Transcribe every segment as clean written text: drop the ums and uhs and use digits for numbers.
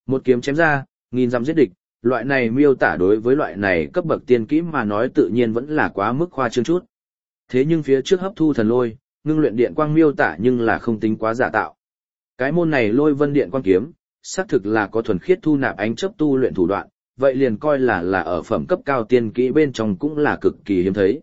Một kiếm chém ra, nghìn dặm giết địch, loại này miêu tả đối với loại này cấp bậc tiên kỹ mà nói tự nhiên vẫn là quá mức khoa trương chút. Thế nhưng phía trước hấp thu thần lôi, ngưng luyện điện quang miêu tả nhưng là không tính quá giả tạo. Cái môn này lôi vân điện quang kiếm, xác thực là có thuần khiết thu nạp ánh chớp tu luyện thủ đoạn, vậy liền coi là ở phẩm cấp cao tiên kỹ bên trong cũng là cực kỳ hiếm thấy.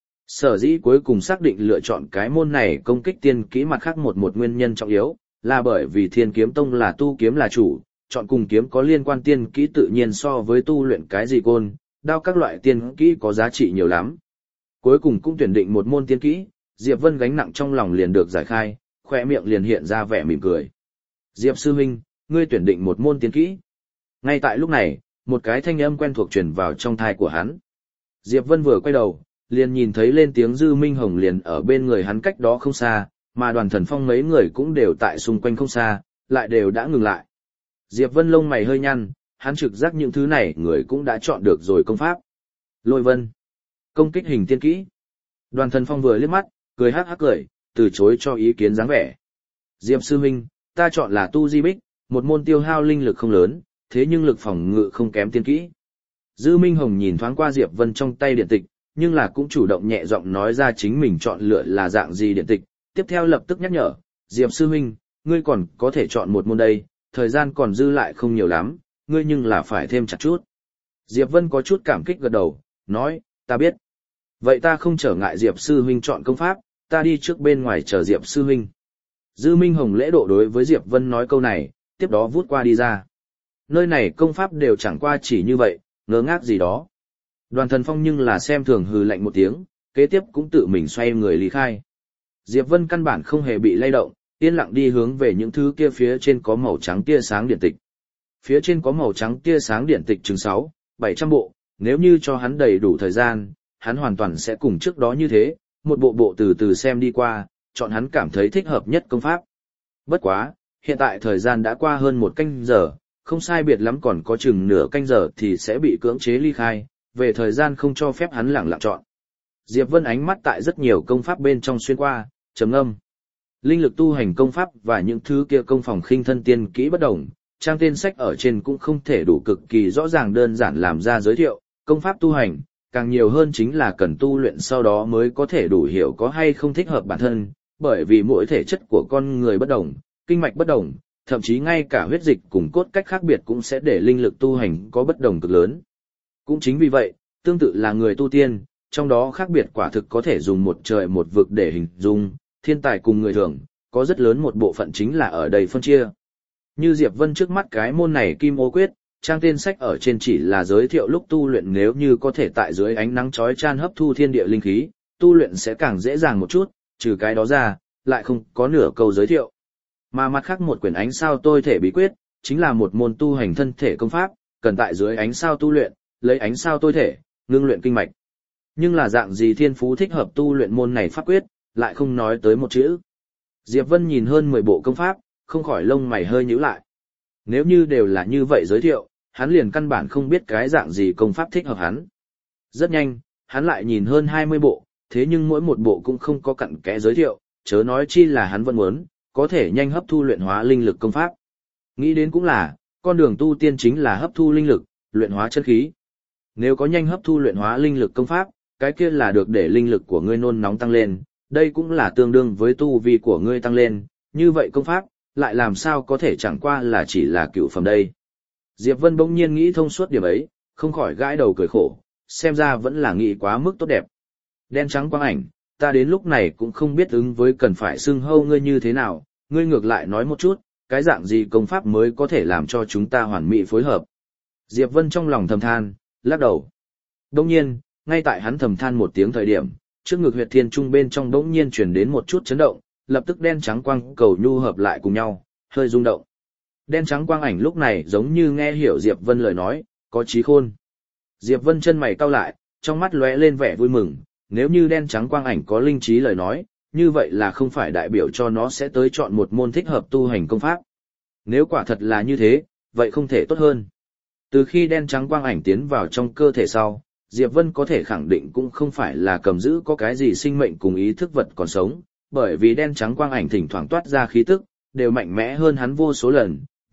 Sở dĩ cuối cùng xác định lựa chọn cái môn này công kích tiên kỹ mặt khác một nguyên nhân trọng yếu, là bởi vì Thiên Kiếm Tông là tu kiếm là chủ, chọn cùng kiếm có liên quan tiên kỹ tự nhiên so với tu luyện cái gì côn, đao các loại tiên kỹ có giá trị nhiều lắm. Cuối cùng cũng tuyển định một môn tiên kỹ, Diệp Vân gánh nặng trong lòng liền được giải khai, khóe miệng liền hiện ra vẻ mỉm cười. Diệp sư huynh, ngươi tuyển định một môn tiên kỹ. Ngay tại lúc này, một cái thanh âm quen thuộc truyền vào trong tai của hắn. Diệp Vân vừa quay đầu, liền nhìn thấy lên tiếng Dư Minh Hồng liền ở bên người hắn cách đó không xa, mà Đoàn Thần Phong mấy người cũng đều tại xung quanh không xa, lại đều đã ngừng lại. Diệp Vân lông mày hơi nhăn, hắn trực giác những thứ này người cũng đã chọn được rồi công pháp. Lôi Vân, công kích hình tiên kỹ. Đoàn Thần Phong vừa liếc mắt, cười hắc hắc cười, từ chối cho ý kiến dáng vẻ. Diệp sư huynh, ta chọn là Tu Di Bích, một môn tiêu hao linh lực không lớn, thế nhưng lực phòng ngự không kém tiên kỹ. Dư Minh Hồng nhìn thoáng qua Diệp Vân trong tay điện tịch, nhưng là cũng chủ động nhẹ giọng nói ra chính mình chọn lựa là dạng gì điện tịch, tiếp theo lập tức nhắc nhở, Diệp sư huynh, ngươi còn có thể chọn một môn đây, thời gian còn dư lại không nhiều lắm, ngươi nhưng là phải thêm chặt chút. Diệp Vân có chút cảm kích gật đầu, nói, ta biết. Vậy ta không trở ngại Diệp sư huynh chọn công pháp, ta đi trước bên ngoài chờ Diệp sư huynh. Dư Minh Hồng lễ độ đối với Diệp Vân nói câu này, tiếp đó vút qua đi ra. Nơi này công pháp đều chẳng qua chỉ như vậy, ngớ ngác gì đó. Đoàn Thần Phong nhưng là xem thường hừ lạnh một tiếng, kế tiếp cũng tự mình xoay người lý khai. Diệp Vân căn bản không hề bị lay động, yên lặng đi hướng về những thứ kia phía trên có màu trắng tia sáng điện tịch. Phía trên có màu trắng tia sáng điện tịch chừng 600-700 bộ, nếu như cho hắn đầy đủ thời gian, hắn hoàn toàn sẽ cùng trước đó như thế, một bộ bộ từ từ xem đi qua, chọn hắn cảm thấy thích hợp nhất công pháp. Bất quá, hiện tại thời gian đã qua hơn 1 canh giờ, không sai biệt lắm còn có chừng nửa canh giờ thì sẽ bị cưỡng chế ly khai, về thời gian không cho phép hắn lẳng lặng chọn. Diệp Vân ánh mắt tại rất nhiều công pháp bên trong xuyên qua, trầm ngâm. Linh lực tu hành công pháp và những thứ kia công phòng khinh thân tiên kỹ bất đồng, trang tên sách ở trên cũng không thể đủ cực kỳ rõ ràng đơn giản làm ra giới thiệu, công pháp tu hành, càng nhiều hơn chính là cần tu luyện sau đó mới có thể đủ hiểu có hay không thích hợp bản thân, bởi vì mỗi thể chất của con người bất đồng, kinh mạch bất đồng, thậm chí ngay cả huyết dịch cùng cốt cách khác biệt cũng sẽ để linh lực tu hành có bất đồng cực lớn. Cũng chính vì vậy, tương tự là người tu tiên, trong đó khác biệt quả thực có thể dùng một trời một vực để hình dung, thiên tài cùng người thường, có rất lớn một bộ phận chính là ở đây phân chia. Như Diệp Vân trước mắt cái môn này Kim Ô Quyết, trang tên sách ở trên chỉ là giới thiệu lúc tu luyện nếu như có thể tại dưới ánh nắng chói chan hấp thu thiên địa linh khí, tu luyện sẽ càng dễ dàng một chút, trừ cái đó ra, lại không có nửa câu giới thiệu. Mà mặt khác một quyển ánh sao tôi thể bí quyết, chính là một môn tu hành thân thể công pháp, cần tại dưới ánh sao tu luyện, lấy ánh sao tôi thể, ngưng luyện kinh mạch. Nhưng là dạng gì thiên phú thích hợp tu luyện môn này pháp quyết, lại không nói tới một chữ. Diệp Vân nhìn hơn 10 bộ công pháp, không khỏi lông mày hơi nhíu lại. Nếu như đều là như vậy giới thiệu, hắn liền căn bản không biết cái dạng gì công pháp thích hợp hắn. Rất nhanh, hắn lại nhìn hơn 20 bộ, thế nhưng mỗi một bộ cũng không có cặn kẽ giới thiệu, chớ nói chi là hắn vẫn muốn, có thể nhanh hấp thu luyện hóa linh lực công pháp. Nghĩ đến cũng là, con đường tu tiên chính là hấp thu linh lực, luyện hóa chân khí. Nếu có nhanh hấp thu luyện hóa linh lực công pháp, cái kia là được để linh lực của ngươi nôn nóng tăng lên, đây cũng là tương đương với tu vi của ngươi tăng lên, như vậy công pháp, lại làm sao có thể chẳng qua là chỉ là cựu phẩm đây. Diệp Vân bỗng nhiên nghĩ thông suốt điểm ấy, không khỏi gãi đầu cười khổ, xem ra vẫn là nghĩ quá mức tốt đẹp. Đen trắng quang ảnh, ta đến lúc này cũng không biết ứng với cần phải xưng hâu ngươi như thế nào, ngươi ngược lại nói một chút, cái dạng gì công pháp mới có thể làm cho chúng ta hoàn mỹ phối hợp. Diệp Vân trong lòng thầm than, lắc đầu. Đông nhiên, ngay tại hắn thầm than một tiếng thời điểm, trước ngực huyệt thiên trung bên trong bỗng nhiên truyền đến một chút chấn động, lập tức đen trắng quang cầu nhu hợp lại cùng nhau, hơi rung động. Đen trắng quang ảnh lúc này giống như nghe hiểu Diệp Vân lời nói, có trí khôn. Diệp Vân chân mày cau lại, trong mắt lóe lên vẻ vui mừng, nếu như đen trắng quang ảnh có linh trí lời nói, như vậy là không phải đại biểu cho nó sẽ tới chọn một môn thích hợp tu hành công pháp. Nếu quả thật là như thế, vậy không thể tốt hơn. Từ khi đen trắng quang ảnh tiến vào trong cơ thể sau, Diệp Vân có thể khẳng định cũng không phải là cầm giữ có cái gì sinh mệnh cùng ý thức vật còn sống, bởi vì đen trắng quang ảnh thỉnh thoảng toát ra khí tức, đều mạnh mẽ hơn hắn vô số lần,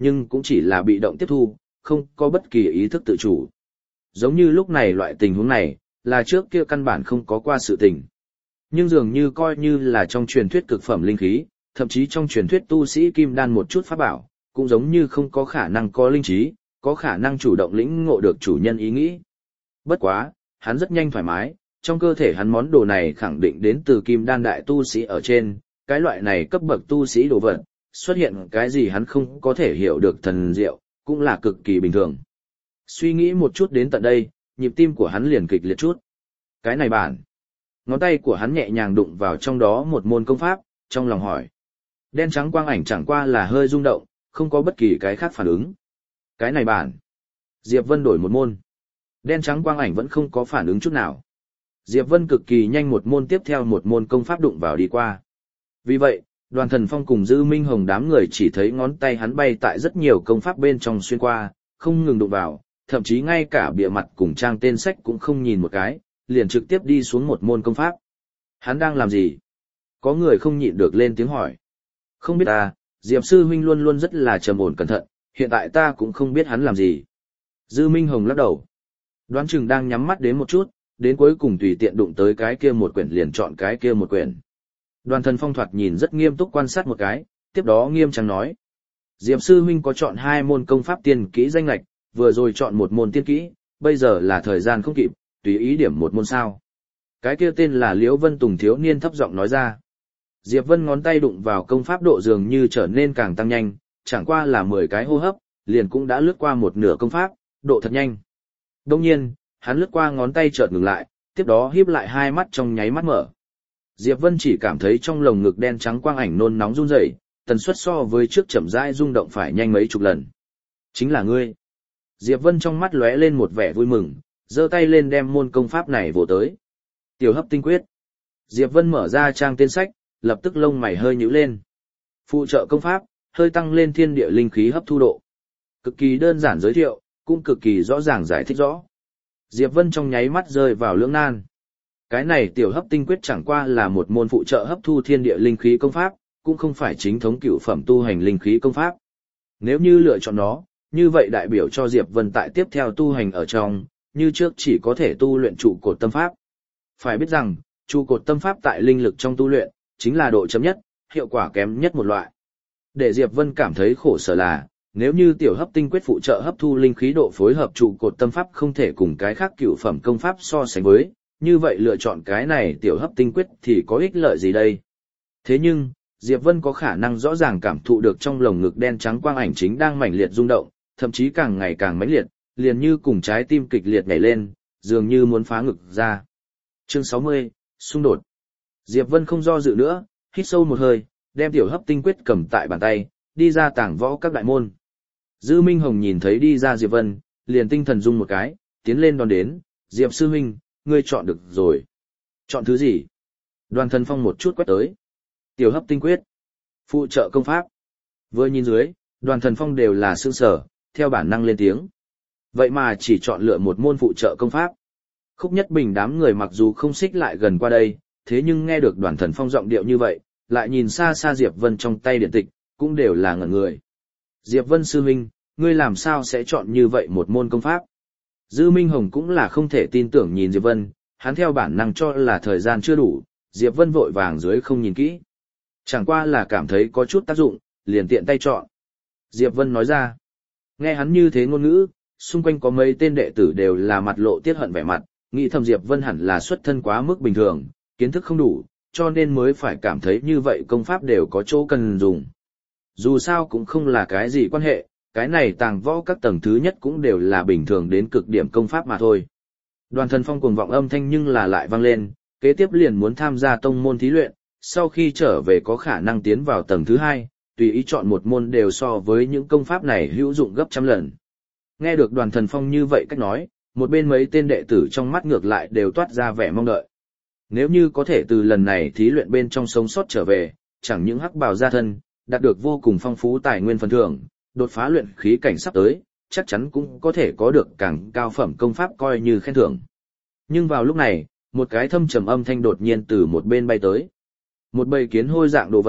nhưng cũng chỉ là bị động tiếp thu, không có bất kỳ ý thức tự chủ. Giống như lúc này loại tình huống này, là trước kia căn bản không có qua sự tình. Nhưng dường như coi như là trong truyền thuyết cực phẩm linh khí, thậm chí trong truyền thuyết tu sĩ kim đan một chút pháp bảo, cũng giống như không có khả năng có linh trí, có khả năng chủ động lĩnh ngộ được chủ nhân ý nghĩ. Bất quá, hắn rất nhanh thoải mái, trong cơ thể hắn món đồ này khẳng định đến từ kim đan đại tu sĩ ở trên, cái loại này cấp bậc tu sĩ đồ vật, xuất hiện cái gì hắn không có thể hiểu được thần diệu, cũng là cực kỳ bình thường. Suy nghĩ một chút đến tận đây, nhịp tim của hắn liền kịch liệt chút. Cái này bản. Ngón tay của hắn nhẹ nhàng đụng vào trong đó một môn công pháp, trong lòng hỏi. Đen trắng quang ảnh chẳng qua là hơi rung động, không có bất kỳ cái khác phản ứng. Cái này bản. Diệp Vân đổi một môn. Đen trắng quang ảnh vẫn không có phản ứng chút nào. Diệp Vân cực kỳ nhanh một môn tiếp theo một môn công pháp đụng vào đi qua. Vì vậy, Đoàn Thần Phong cùng Dư Minh Hồng đám người chỉ thấy ngón tay hắn bay tại rất nhiều công pháp bên trong xuyên qua, không ngừng đụng vào, thậm chí ngay cả bìa mặt cùng trang tên sách cũng không nhìn một cái, liền trực tiếp đi xuống một môn công pháp. Hắn đang làm gì? Có người không nhịn được lên tiếng hỏi. Không biết ta, Diệp Sư Huynh luôn luôn rất là trầm ổn cẩn thận, hiện tại ta cũng không biết hắn làm gì. Dư Minh Hồng lắc đầu. Đoán chừng đang nhắm mắt đến một chút, đến cuối cùng tùy tiện đụng tới cái kia một quyển liền chọn cái kia một quyển. Đoàn Thần Phong thoạt nhìn rất nghiêm túc quan sát một cái, tiếp đó nghiêm trang nói. Diệp Sư Huynh có chọn 2 môn công pháp tiên kỹ danh lệch, vừa rồi chọn một môn tiên kỹ, bây giờ là thời gian không kịp, tùy ý điểm một môn sao. Cái kia tên là Liễu Vân Tùng thiếu niên thấp giọng nói ra. Diệp Vân ngón tay đụng vào công pháp độ dường như trở nên càng tăng nhanh, chẳng qua là 10 cái hô hấp, liền cũng đã lướt qua một nửa công pháp, độ thật nhanh. Đông nhiên, hắn lướt qua ngón tay chợt ngừng lại, tiếp đó híp lại hai mắt trong nháy mắt mở. Diệp Vân chỉ cảm thấy trong lồng ngực đen trắng quang ảnh nôn nóng run rẩy, tần suất so với trước chậm rãi rung động phải nhanh mấy chục lần. Chính là ngươi. Diệp Vân trong mắt lóe lên một vẻ vui mừng, giơ tay lên đem môn công pháp này vồ tới. Tiểu hấp tinh quyết. Diệp Vân mở ra trang tên sách, lập tức lông mày hơi nhíu lên. Phụ trợ công pháp, hơi tăng lên thiên địa linh khí hấp thu độ. Cực kỳ đơn giản giới thiệu, cũng cực kỳ rõ ràng giải thích rõ. Diệp Vân trong nháy mắt rơi vào lưỡng nan. Cái này tiểu hấp tinh quyết chẳng qua là một môn phụ trợ hấp thu thiên địa linh khí công pháp, cũng không phải chính thống cửu phẩm tu hành linh khí công pháp. Nếu như lựa chọn nó, như vậy đại biểu cho Diệp Vân tại tiếp theo tu hành ở trong, như trước chỉ có thể tu luyện trụ cột tâm pháp. Phải biết rằng, trụ cột tâm pháp tại linh lực trong tu luyện, chính là độ chấm nhất, hiệu quả kém nhất một loại. Để Diệp Vân cảm thấy khổ sở là, nếu như tiểu hấp tinh quyết phụ trợ hấp thu linh khí độ phối hợp trụ cột tâm pháp không thể cùng cái khác cửu phẩm công pháp so sánh với, như vậy lựa chọn cái này tiểu hấp tinh quyết thì có ích lợi gì đây? Thế nhưng, Diệp Vân có khả năng rõ ràng cảm thụ được trong lồng ngực đen trắng quang ảnh chính đang mãnh liệt rung động, thậm chí càng ngày càng mãnh liệt, liền như cùng trái tim kịch liệt nhảy lên, dường như muốn phá ngực ra. Chương 60, xung đột. Diệp Vân không do dự nữa, hít sâu một hơi, đem tiểu hấp tinh quyết cầm tại bàn tay, đi ra tảng võ các đại môn. Dư Minh Hồng nhìn thấy đi ra Diệp Vân, liền tinh thần rung một cái, tiến lên đón đến, Diệp sư huynh, ngươi chọn được rồi. Chọn thứ gì? Đoàn Thần Phong một chút quét tới. Tiểu hấp tinh quyết. Phụ trợ công pháp. Vừa nhìn dưới, Đoàn Thần Phong đều là sương sở, theo bản năng lên tiếng. Vậy mà chỉ chọn lựa một môn phụ trợ công pháp. Khúc Nhất Bình đám người mặc dù không xích lại gần qua đây, thế nhưng nghe được Đoàn Thần Phong giọng điệu như vậy, lại nhìn xa xa Diệp Vân trong tay điện tịch, cũng đều là ngẩn người. Diệp Vân sư huynh, ngươi làm sao sẽ chọn như vậy một môn công pháp? Dư Minh Hồng cũng là không thể tin tưởng nhìn Diệp Vân, hắn theo bản năng cho là thời gian chưa đủ, Diệp Vân vội vàng dưới không nhìn kỹ. Chẳng qua là cảm thấy có chút tác dụng, liền tiện tay chọn. Diệp Vân nói ra. Nghe hắn như thế ngôn ngữ, xung quanh có mấy tên đệ tử đều là mặt lộ tiết hận vẻ mặt, nghĩ thầm Diệp Vân hẳn là xuất thân quá mức bình thường, kiến thức không đủ, cho nên mới phải cảm thấy như vậy công pháp đều có chỗ cần dùng. Dù sao cũng không là cái gì quan hệ, cái này tàng võ các tầng thứ nhất cũng đều là bình thường đến cực điểm công pháp mà thôi. Đoàn Thần Phong cuồng vọng âm thanh nhưng là lại vang lên, kế tiếp liền muốn tham gia tông môn thí luyện, sau khi trở về có khả năng tiến vào tầng thứ 2, tùy ý chọn một môn đều so với những công pháp này hữu dụng gấp trăm lần. Nghe được Đoàn Thần Phong như vậy cách nói, một bên mấy tên đệ tử trong mắt ngược lại đều toát ra vẻ mong đợi. Nếu như có thể từ lần này thí luyện bên trong sống sót trở về, chẳng những hắc bào gia thân, đạt được vô cùng phong phú tài nguyên phần thưởng, đột phá luyện khí cảnh sắp tới, chắc chắn cũng có thể có được càng cao phẩm công pháp coi như khen thưởng. Nhưng vào lúc này, một cái thâm trầm âm thanh đột nhiên từ một bên bay tới. Một bầy kiến hôi dạng đồ vật,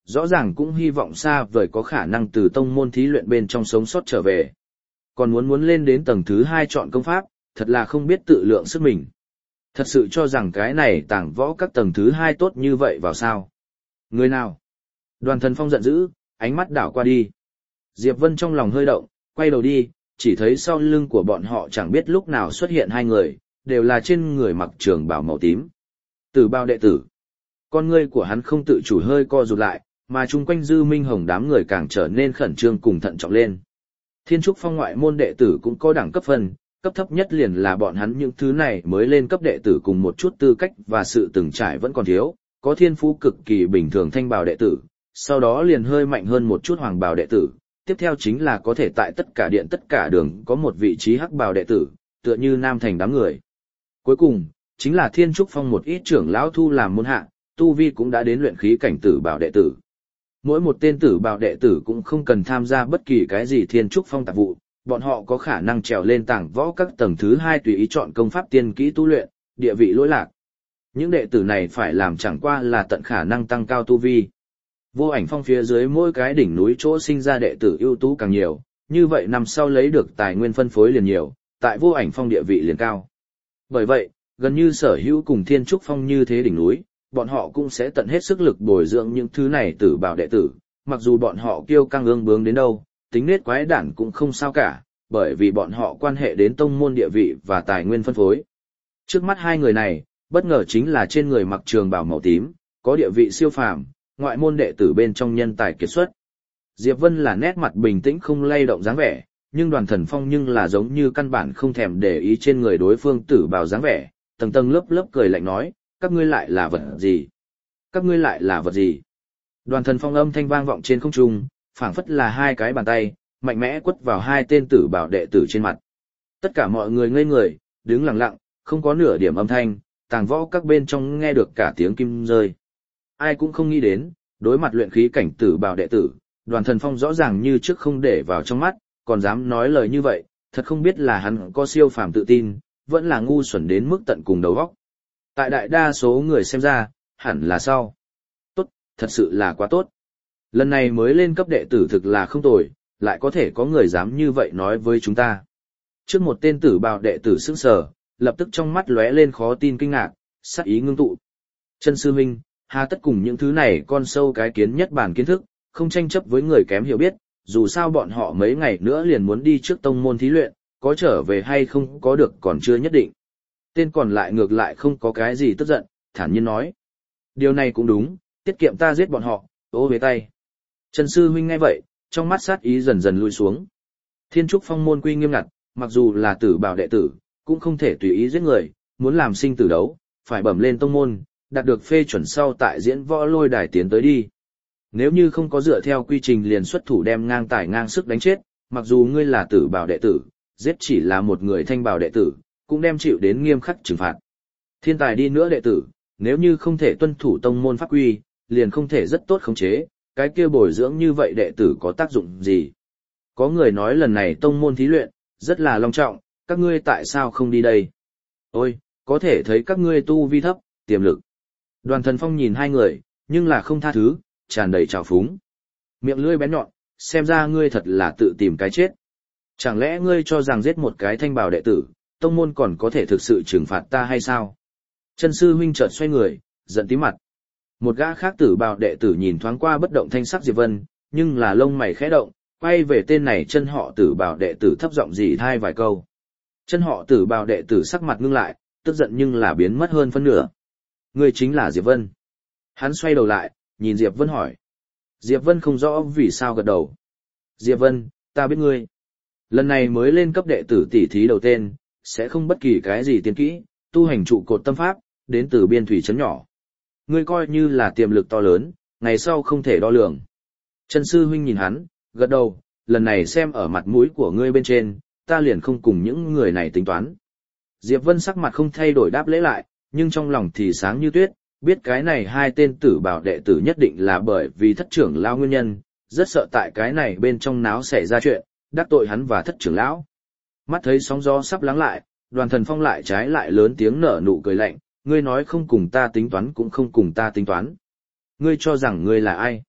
rõ ràng cũng hy vọng xa vời có khả năng từ tông môn thí luyện bên trong sống sót trở về. Còn muốn lên đến tầng thứ 2 chọn công pháp, thật là không biết tự lượng sức mình. Thật sự cho rằng cái này tàng võ các tầng thứ 2 tốt như vậy vào sao? Người nào? Đoàn Thần Phong giận dữ, ánh mắt đảo qua đi. Diệp Vân trong lòng hơi động, quay đầu đi, chỉ thấy sau lưng của bọn họ chẳng biết lúc nào xuất hiện hai người, đều là trên người mặc trường bào màu tím. Tử Bào đệ tử. Con ngươi của hắn không tự chủ hơi co rụt lại, mà chung quanh Dư Minh Hồng đám người càng trở nên khẩn trương cùng thận trọng lên. Thiên Trúc Phong ngoại môn đệ tử cũng có đẳng cấp phân, cấp thấp nhất liền là bọn hắn những thứ này mới lên cấp đệ tử cùng một chút tư cách và sự từng trải vẫn còn thiếu, có thiên phú cực kỳ bình thường thanh bào đệ tử, sau đó liền hơi mạnh hơn một chút hoàng bào đệ tử, tiếp theo chính là có thể tại tất cả điện tất cả đường có một vị trí hắc bào đệ tử, tựa như Nam Thành đám người. Cuối cùng, chính là Thiên Trúc Phong một ít trưởng lão thu làm môn hạ, tu vi cũng đã đến luyện khí cảnh tử bào đệ tử. Mỗi một tên tử bào đệ tử cũng không cần tham gia bất kỳ cái gì Thiên Trúc Phong tạp vụ, bọn họ có khả năng trèo lên tảng võ các tầng thứ 2 tùy ý chọn công pháp tiên kỹ tu luyện, địa vị lỗi lạc. Những đệ tử này phải làm chẳng qua là tận khả năng tăng cao tu vi. Vô Ảnh Phong phía dưới mỗi cái đỉnh núi chỗ sinh ra đệ tử ưu tú càng nhiều, như vậy năm sau lấy được tài nguyên phân phối liền nhiều, tại Vô Ảnh Phong địa vị liền cao. Bởi vậy, gần như sở hữu cùng Thiên Trúc Phong như thế đỉnh núi, bọn họ cũng sẽ tận hết sức lực bồi dưỡng những thứ này tử bảo đệ tử, mặc dù bọn họ kiêu căng ương bướng đến đâu, tính nết quái đản cũng không sao cả, bởi vì bọn họ quan hệ đến tông môn địa vị và tài nguyên phân phối. Trước mắt hai người này, bất ngờ chính là trên người mặc trường bào màu tím, có địa vị siêu phàm, ngoại môn đệ tử bên trong nhân tài kiệt xuất. Diệp Vân là nét mặt bình tĩnh không lay động dáng vẻ, nhưng Đoàn Thần Phong nhưng là giống như căn bản không thèm để ý trên người đối phương tử bào dáng vẻ, tầng tầng lớp lớp cười lạnh nói, các ngươi lại là vật gì? Các ngươi lại là vật gì? Đoàn Thần Phong âm thanh vang vọng trên không trung, phảng phất là hai cái bàn tay, mạnh mẽ quất vào hai tên tử bảo đệ tử trên mặt. Tất cả mọi người ngây người, đứng lặng lặng, không có nửa điểm âm thanh, tàng võ các bên trong nghe được cả tiếng kim rơi. Ai cũng không nghĩ đến, đối mặt luyện khí cảnh tử bảo đệ tử, Đoàn Thần Phong rõ ràng như trước không để vào trong mắt, còn dám nói lời như vậy, thật không biết là hắn có siêu phàm tự tin, vẫn là ngu xuẩn đến mức tận cùng đầu óc. Tại đại đa số người xem ra, hẳn là sau. Tốt, thật sự là quá tốt. Lần này mới lên cấp đệ tử thực là không tồi, lại có thể có người dám như vậy nói với chúng ta. Trước một tên tử bào đệ tử sững sờ, lập tức trong mắt lóe lên khó tin kinh ngạc, sắc ý ngưng tụ. Chân sư huynh, hà tất cùng những thứ này con sâu cái kiến nhất bản kiến thức, không tranh chấp với người kém hiểu biết, dù sao bọn họ mấy ngày nữa liền muốn đi trước tông môn thí luyện, có trở về hay không có được còn chưa nhất định. Tên còn lại ngược lại không có cái gì tức giận, thản nhiên nói. Điều này cũng đúng, tiết kiệm ta giết bọn họ, ố về tay. Trần sư huynh nghe vậy, trong mắt sát ý dần dần lui xuống. Thiên Trúc Phong môn quy nghiêm ngặt, mặc dù là tử bảo đệ tử, cũng không thể tùy ý giết người, muốn làm sinh tử đấu, phải bẩm lên tông môn, đạt được phê chuẩn sau tại diễn võ lôi đài tiến tới đi. Nếu như không có dựa theo quy trình liền xuất thủ đem ngang tài ngang sức đánh chết, mặc dù ngươi là tử bảo đệ tử, giết chỉ là một người thanh bảo đệ tử, cũng đem chịu đến nghiêm khắc trừng phạt. Thiên tài đi nữa đệ tử, nếu như không thể tuân thủ tông môn pháp quy, liền không thể rất tốt khống chế, cái kia bồi dưỡng như vậy đệ tử có tác dụng gì? Có người nói lần này tông môn thí luyện, rất là long trọng, các ngươi tại sao không đi đây? Ôi, có thể thấy các ngươi tu vi thấp, tiềm lực. Đoàn Thần Phong nhìn hai người, nhưng là không tha thứ, tràn đầy trào phúng. Miệng lưỡi bén nhọn, xem ra ngươi thật là tự tìm cái chết. Chẳng lẽ ngươi cho rằng giết một cái thanh bào đệ tử, tông môn còn có thể thực sự trừng phạt ta hay sao? Chân sư huynh chợt xoay người, giận tím mặt. Một gã khác tử bào đệ tử nhìn thoáng qua bất động thanh sắc Diệp Vân, nhưng là lông mày khẽ động, quay về tên này chân họ tử bào đệ tử thấp giọng rỉ thai vài câu. Chân họ tử bào đệ tử sắc mặt ngưng lại, tức giận nhưng là biến mất hơn phân nửa. Ngươi chính là Diệp Vân. Hắn xoay đầu lại, nhìn Diệp Vân hỏi. Diệp Vân không rõ vì sao gật đầu. Diệp Vân, ta biết ngươi. Lần này mới lên cấp đệ tử tỷ thí đầu tên, sẽ không bất kỳ cái gì tiên kỹ, tu hành trụ cột tâm pháp, đến từ biên thủy trấn nhỏ. Ngươi coi như là tiềm lực to lớn, ngày sau không thể đo lường. Trần sư huynh nhìn hắn, gật đầu, lần này xem ở mặt mũi của ngươi bên trên, ta liền không cùng những người này tính toán. Diệp Vân sắc mặt không thay đổi đáp lễ lại, nhưng trong lòng thì sáng như tuyết, biết cái này hai tên tử bảo đệ tử nhất định là bởi vì thất trưởng lão nguyên nhân, rất sợ tại cái này bên trong náo xảy ra chuyện, đắc tội hắn và thất trưởng lão. Mắt thấy sóng gió sắp lắng lại, Đoàn Thần Phong lại trái lại lớn tiếng nở nụ cười lạnh, ngươi nói không cùng ta tính toán cũng không cùng ta tính toán. Ngươi cho rằng ngươi là ai?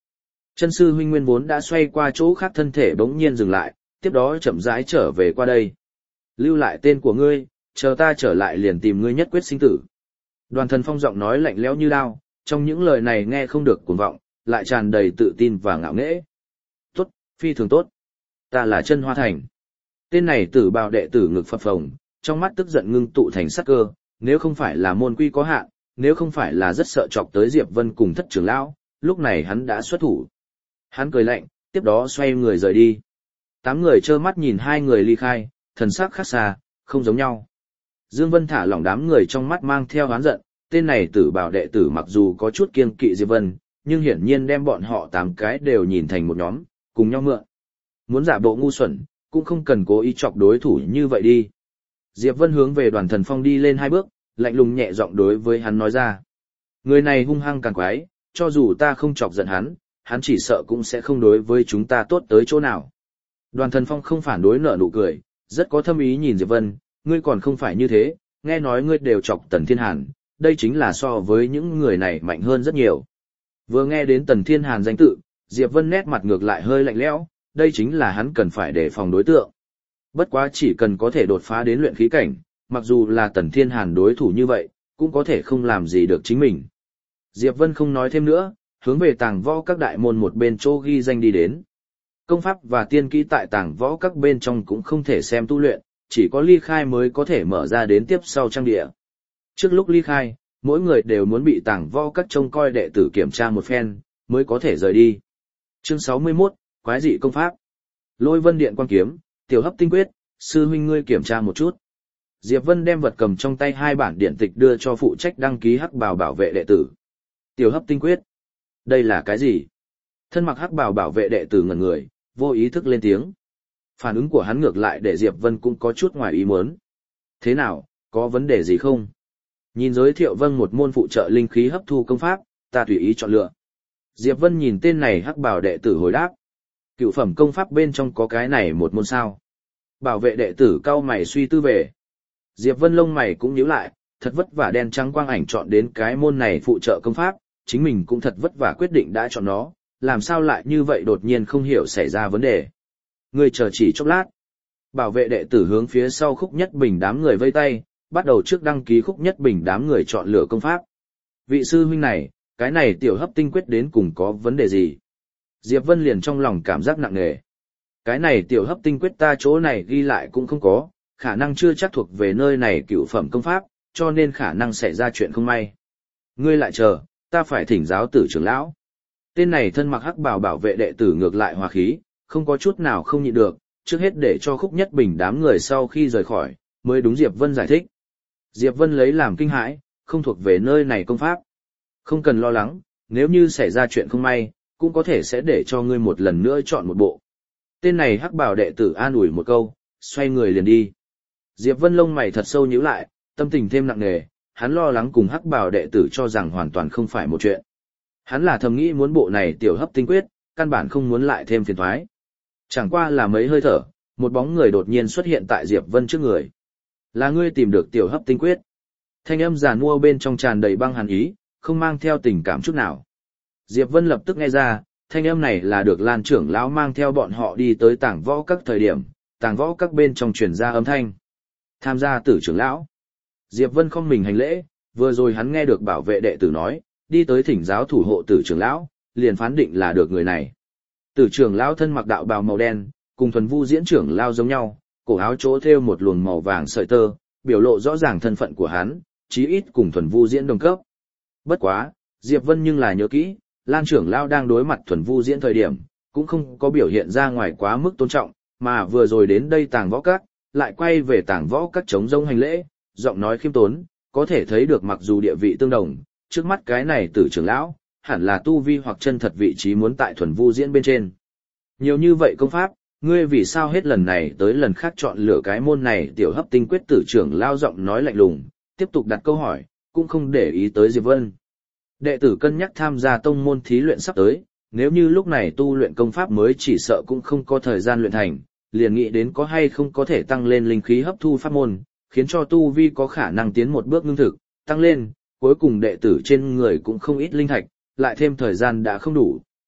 Chân sư huynh nguyên vốn đã xoay qua chỗ khác thân thể bỗng nhiên dừng lại, tiếp đó chậm rãi trở về qua đây. Lưu lại tên của ngươi, chờ ta trở lại liền tìm ngươi nhất quyết sinh tử. Đoàn Thần Phong giọng nói lạnh lẽo như đao, trong những lời này nghe không được cuồng vọng, lại tràn đầy tự tin và ngạo nghễ. Tốt, phi thường tốt. Ta là Chân Hoa Thành. Tên này tử bào đệ tử ngực phập phồng, trong mắt tức giận ngưng tụ thành sắc cơ, nếu không phải là môn quy có hạn, nếu không phải là rất sợ chọc tới Diệp Vân cùng Thất trưởng lão, lúc này hắn đã xuất thủ. Hắn cười lạnh, tiếp đó xoay người rời đi. 8 người trơ mắt nhìn hai người ly khai, thần sắc khác xa, không giống nhau. Dương Vân thả lỏng đám người trong mắt mang theo oán giận, tên này tử bảo đệ tử mặc dù có chút kiêng kỵ Diệp Vân, nhưng hiển nhiên đem bọn họ 8 cái đều nhìn thành một nhóm, cùng nhau mượn. Muốn giả bộ ngu xuẩn, cũng không cần cố ý chọc đối thủ như vậy đi. Diệp Vân hướng về Đoàn Thần Phong đi lên 2 bước, lạnh lùng nhẹ giọng đối với hắn nói ra. Người này hung hăng càng quái, cho dù ta không chọc giận hắn, hắn chỉ sợ cũng sẽ không đối với chúng ta tốt tới chỗ nào. Đoàn Thần Phong không phản đối nở nụ cười, rất có thâm ý nhìn Diệp Vân, ngươi còn không phải như thế, nghe nói ngươi đều chọc Tần Thiên Hàn, đây chính là so với những người này mạnh hơn rất nhiều. Vừa nghe đến Tần Thiên Hàn danh tự, Diệp Vân nét mặt ngược lại hơi lạnh lẽo, đây chính là hắn cần phải đề phòng đối tượng. Bất quá chỉ cần có thể đột phá đến luyện khí cảnh, mặc dù là Tần Thiên Hàn đối thủ như vậy, cũng có thể không làm gì được chính mình. Diệp Vân không nói thêm nữa, hướng về Tàng Võ các đại môn một bên chỗ ghi danh đi đến. Công pháp và tiên kỹ tại Tàng Võ các bên trong cũng không thể xem tu luyện, chỉ có ly khai mới có thể mở ra đến tiếp sau trang địa. Trước lúc ly khai, mỗi người đều muốn bị Tàng Võ các trông coi đệ tử kiểm tra một phen, mới có thể rời đi. Chương 61, Quái dị công pháp. Lôi Vân Điện Quan Kiếm, Tiểu Hấp Tinh Quyết, sư huynh ngươi kiểm tra một chút. Diệp Vân đem vật cầm trong tay 2 bản điện tịch đưa cho phụ trách đăng ký hắc bào bảo vệ đệ tử. Tiểu Hấp Tinh Quyết. Đây là cái gì? Thân mặc hắc bào bảo vệ đệ tử ngẩn người, vô ý thức lên tiếng. Phản ứng của hắn ngược lại để Diệp Vân cũng có chút ngoài ý muốn. Thế nào, có vấn đề gì không? Nhìn giới thiệu vâng một môn phụ trợ linh khí hấp thu công pháp, ta tùy ý chọn lựa. Diệp Vân nhìn tên này hắc bào đệ tử hồi đáp. Cựu phẩm công pháp bên trong có cái này một môn sao? Bảo vệ đệ tử cau mày suy tư về. Diệp Vân lông mày cũng nhíu lại, thật vất vả đen trắng quang ảnh chọn đến cái môn này phụ trợ công pháp, chính mình cũng thật vất vả quyết định đã chọn nó, làm sao lại như vậy đột nhiên không hiểu xảy ra vấn đề. Người chờ chỉ chốc lát. Bảo vệ đệ tử hướng phía sau Khúc Nhất Bình đám người vây tay, bắt đầu trước đăng ký Khúc Nhất Bình đám người chọn lựa công pháp. Vị sư huynh này, cái này Tiểu Hấp Tinh Quyết đến cùng có vấn đề gì? Diệp Vân liền trong lòng cảm giác nặng nề. Cái này Tiểu Hấp Tinh Quyết ta chỗ này ghi lại cũng không có, khả năng chưa chắc thuộc về nơi này cựu phẩm công pháp, cho nên khả năng xảy ra chuyện không may. Ngươi lại chờ, ta phải thỉnh giáo tử trưởng lão. Tên này thân mặc hắc bào bảo vệ đệ tử ngược lại hòa khí, không có chút nào không nhịn được, trước hết để cho Khúc Nhất Bình đám người sau khi rời khỏi, mới đúng Diệp Vân giải thích. Diệp Vân lấy làm kinh hãi, không thuộc về nơi này công pháp. Không cần lo lắng, nếu như xảy ra chuyện không may, cũng có thể sẽ để cho ngươi một lần nữa chọn một bộ. Tên này hắc bào đệ tử an ủi một câu, xoay người liền đi. Diệp Vân lông mày thật sâu nhíu lại, tâm tình thêm nặng nề, hắn lo lắng cùng hắc bào đệ tử cho rằng hoàn toàn không phải một chuyện. Hắn là thầm nghĩ muốn bộ này Tiểu Hấp Tinh Quyết, căn bản không muốn lại thêm phiền toái. Chẳng qua là mấy hơi thở, một bóng người đột nhiên xuất hiện tại Diệp Vân trước người. Là ngươi tìm được Tiểu Hấp Tinh Quyết. Thanh âm giàn mua bên trong tràn đầy băng hàn ý, không mang theo tình cảm chút nào. Diệp Vân lập tức nghe ra, thanh âm này là được Lan trưởng lão mang theo bọn họ đi tới Tàng Võ các thời điểm, Tàng Võ các bên trong truyền ra âm thanh. Tham gia Tử trưởng lão. Diệp Vân không mình hành lễ, vừa rồi hắn nghe được bảo vệ đệ tử nói, đi tới thỉnh giáo thủ hộ Tử trưởng lão, liền phán định là được người này. Tử trưởng lão thân mặc đạo bào màu đen, cùng Thuần Vu diễn trưởng lão giống nhau, cổ áo chỗ thêu một luồng màu vàng sợi tơ, biểu lộ rõ ràng thân phận của hắn, chí ít cùng Thuần Vu diễn đồng cấp. Bất quá, Diệp Vân nhưng là nhớ kỹ, Lan trưởng lão đang đối mặt Thuần Vu diễn thời điểm, cũng không có biểu hiện ra ngoài quá mức tôn trọng, mà vừa rồi đến đây Tàng Võ các, lại quay về Tàng Võ các chống rông hành lễ, giọng nói khiêm tốn, có thể thấy được mặc dù địa vị tương đồng, trước mắt cái này Tử trưởng lão, hẳn là tu vi hoặc chân thật vị trí muốn tại Thuần Vu diễn bên trên. Nhiều như vậy công pháp, ngươi vì sao hết lần này tới lần khác chọn lựa cái môn này? Tiểu Hấp Tinh Quyết Tử trưởng lão giọng nói lạnh lùng, tiếp tục đặt câu hỏi, cũng không để ý tới Diệp Vân. Đệ tử cân nhắc tham gia tông môn thí luyện sắp tới, nếu như lúc này tu luyện công pháp mới chỉ sợ cũng không có thời gian luyện thành, liền nghĩ đến có hay không có thể tăng lên linh khí hấp thu pháp môn, khiến cho tu vi có khả năng tiến một bước ngưng thực, tăng lên, cuối cùng đệ tử trên người cũng không ít linh thạch, lại thêm thời gian đã không đủ,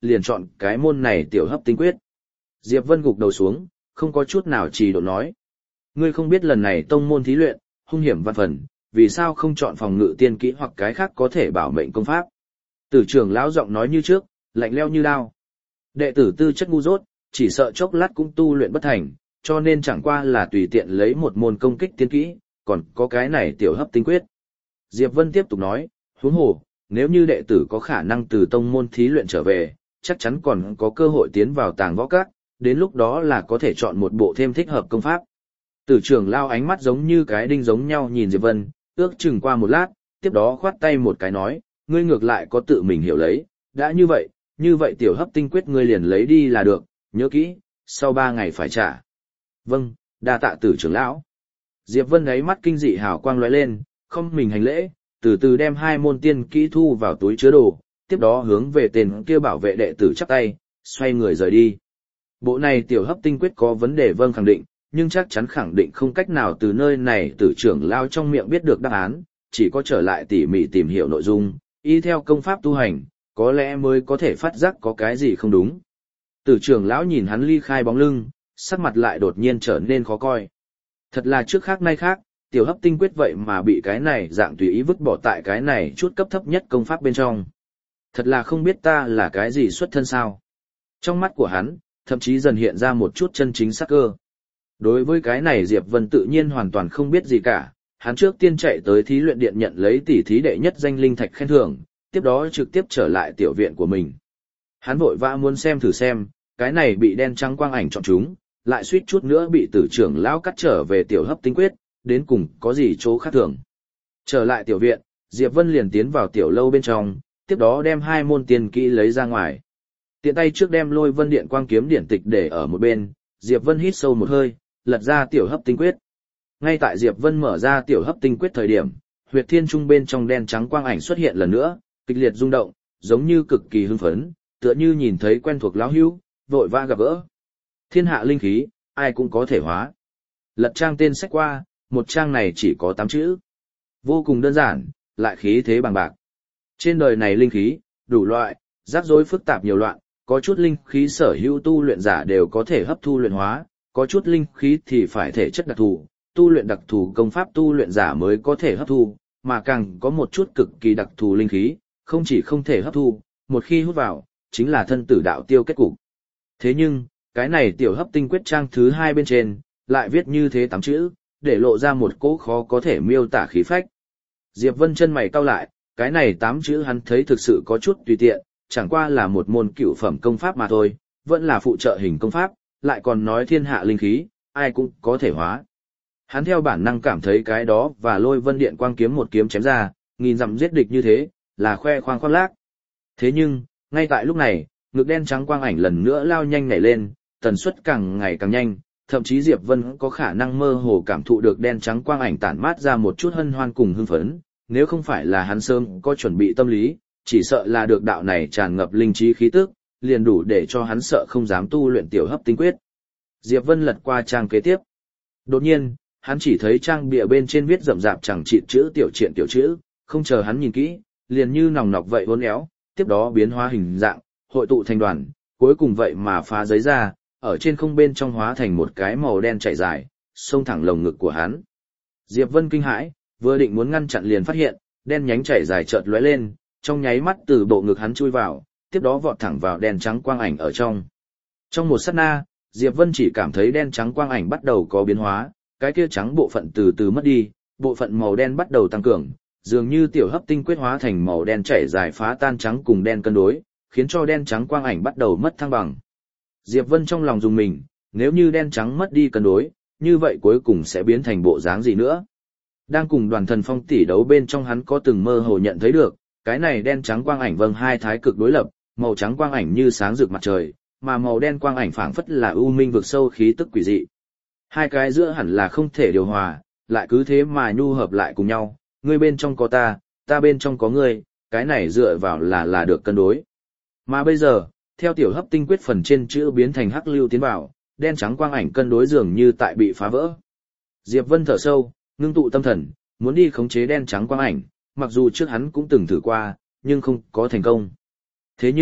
liền chọn cái môn này tiểu hấp tinh quyết. Diệp Vân gục đầu xuống, không có chút nào trì độ nói. Ngươi không biết lần này tông môn thí luyện, hung hiểm vạn phần, vì sao không chọn phòng ngự tiên kỹ hoặc cái khác có thể bảo mệnh công pháp? Tử trưởng lão giọng nói như trước, lạnh lẽo như đao. Đệ tử tư chất ngu dốt, chỉ sợ chốc lát cũng tu luyện bất thành, cho nên chẳng qua là tùy tiện lấy một môn công kích tiên kỹ, còn có cái này tiểu hấp tinh quyết. Diệp Vân tiếp tục nói, huống hồ, nếu như đệ tử có khả năng từ tông môn thí luyện trở về, chắc chắn còn có cơ hội tiến vào tàng võ các, đến lúc đó là có thể chọn một bộ thêm thích hợp công pháp. Tử trưởng lao ánh mắt giống như cái đinh giống nhau nhìn Diệp Vân, ước chừng qua một lát, tiếp đó khoát tay một cái nói, ngươi ngược lại có tự mình hiểu lấy, đã như vậy tiểu hấp tinh quyết ngươi liền lấy đi là được, nhớ kỹ, sau 3 ngày phải trả. Vâng, đa tạ tử trưởng lão. Diệp Vân ấy mắt kinh dị hào quang lóe lên, không mình hành lễ, từ từ đem 2 môn tiên kỹ thu vào túi chứa đồ, tiếp đó hướng về tên kia bảo vệ đệ tử chắp tay, xoay người rời đi. Bộ này tiểu hấp tinh quyết có vấn đề vâng khẳng định, nhưng chắc chắn khẳng định không cách nào từ nơi này tử trưởng lao trong miệng biết được đáp án, chỉ có trở lại tỉ mỉ tìm hiểu nội dung, y theo công pháp tu hành, có lẽ mới có thể phát giác có cái gì không đúng. Tử trưởng lão nhìn hắn ly khai bóng lưng, sắc mặt lại đột nhiên trở nên khó coi. Thật là trước khác nay khác, tiểu hấp tinh quyết vậy mà bị cái này dạng tùy ý vứt bỏ tại cái này chút cấp thấp nhất công pháp bên trong. Thật là không biết ta là cái gì xuất thân sao. Trong mắt của hắn, thậm chí dần hiện ra một chút chân chính sắc cơ. Đối với cái này Diệp Vân tự nhiên hoàn toàn không biết gì cả, hắn trước tiên chạy tới thí luyện điện nhận lấy tỷ thí đệ nhất danh linh thạch khen thưởng, tiếp đó trực tiếp trở lại tiểu viện của mình. Hắn vội vã muốn xem thử xem, cái này bị đen trắng quang ảnh chọn chúng, lại suýt chút nữa bị tử trưởng lão cắt trở về tiểu hấp tinh quyết, đến cùng có gì chỗ khác thường. Trở lại tiểu viện, Diệp Vân liền tiến vào tiểu lâu bên trong, tiếp đó đem 2 môn tiên kỹ lấy ra ngoài. Tiện tay trước đem Lôi Vân Điện Quang Kiếm điển tịch để ở một bên, Diệp Vân hít sâu một hơi, lật ra tiểu hấp tinh quyết. Ngay tại Diệp Vân mở ra tiểu hấp tinh quyết thời điểm, huyệt thiên trung bên trong đen trắng quang ảnh xuất hiện lần nữa, kịch liệt rung động, giống như cực kỳ hưng phấn, tựa như nhìn thấy quen thuộc lão hữu, vội vã gặp gỡ. Thiên hạ linh khí, ai cũng có thể hóa. Lật trang tên sách qua, một trang này chỉ có 8 chữ. Vô cùng đơn giản, lại khí thế bằng bạc. Trên đời này linh khí, đủ loại, rắc rối phức tạp nhiều loạn, có chút linh khí sở hữu tu luyện giả đều có thể hấp thu luyện hóa, có chút linh khí thì phải thể chất đặc thù, tu luyện đặc thù công pháp tu luyện giả mới có thể hấp thu, mà càng có một chút cực kỳ đặc thù linh khí, không chỉ không thể hấp thu, một khi hút vào, chính là thân tử đạo tiêu kết cục. Thế nhưng, cái này tiểu hấp tinh quyết trang thứ 2 bên trên, lại viết như thế 8 chữ, để lộ ra một cỗ khó có thể miêu tả khí phách. Diệp Vân chân mày cau lại, cái này 8 chữ hắn thấy thực sự có chút tùy tiện, chẳng qua là một môn cửu phẩm công pháp mà thôi, vẫn là phụ trợ hình công pháp, lại còn nói thiên hạ linh khí, ai cũng có thể hóa. Hắn theo bản năng cảm thấy cái đó và Lôi Vân Điện Quang Kiếm một kiếm chém ra, nghìn dặm giết địch như thế, là khoe khoang khoác lác. Thế nhưng, ngay tại lúc này, ngực đen trắng quang ảnh lần nữa lao nhanh nhảy lên, tần suất càng ngày càng nhanh, thậm chí Diệp Vân có khả năng mơ hồ cảm thụ được đen trắng quang ảnh tản mát ra một chút hân hoan cùng hưng phấn, nếu không phải là hắn sớm có chuẩn bị tâm lý, chỉ sợ là được đạo này tràn ngập linh trí khí tức, liền đủ để cho hắn sợ không dám tu luyện tiểu hấp tinh quyết. Diệp Vân lật qua trang kế tiếp. Đột nhiên, hắn chỉ thấy trang bìa bên trên viết rậm rạp chẳng chịt chữ tiểu triện tiểu chữ, không chờ hắn nhìn kỹ, liền như nòng nọc vậy uốn éo, tiếp đó biến hóa hình dạng, hội tụ thành đoàn, cuối cùng vậy mà phá giấy ra, ở trên không bên trong hóa thành một cái màu đen chạy dài, xông thẳng lồng ngực của hắn. Diệp Vân kinh hãi, vừa định muốn ngăn chặn liền phát hiện, đen nhánh chảy dài chợt lóe lên, trong nháy mắt từ bộ ngực hắn chui vào, tiếp đó vọt thẳng vào đen trắng quang ảnh ở trong. Trong một sát na, Diệp Vân chỉ cảm thấy đen trắng quang ảnh bắt đầu có biến hóa, cái kia trắng bộ phận từ từ mất đi, bộ phận màu đen bắt đầu tăng cường, dường như tiểu hấp tinh quyết hóa thành màu đen chảy dài phá tan trắng cùng đen cân đối, khiến cho đen trắng quang ảnh bắt đầu mất thăng bằng. Diệp Vân trong lòng dùng mình, nếu như đen trắng mất đi cân đối, như vậy cuối cùng sẽ biến thành bộ dáng gì nữa? Đang cùng Đoàn Thần Phong tỷ đấu bên trong hắn có từng mơ hồ nhận thấy được, cái này đen trắng quang ảnh vâng hai thái cực đối lập, màu trắng quang ảnh như sáng rực mặt trời, mà màu đen quang ảnh phảng phất là u minh vực sâu khí tức quỷ dị. Hai cái giữa hẳn là không thể điều hòa, lại cứ thế mà nhu hợp lại cùng nhau, ngươi bên trong có ta, ta bên trong có ngươi, cái này dựa vào là được cân đối. Mà bây giờ, theo tiểu hấp tinh quyết phần trên chữ biến thành hắc lưu tiến vào, đen trắng quang ảnh cân đối dường như tại bị phá vỡ. Diệp Vân thở sâu, ngưng tụ tâm thần, muốn đi khống chế đen trắng quang ảnh, mặc dù trước hắn cũng từng thử qua, nhưng không có thành công. Thế nhưng,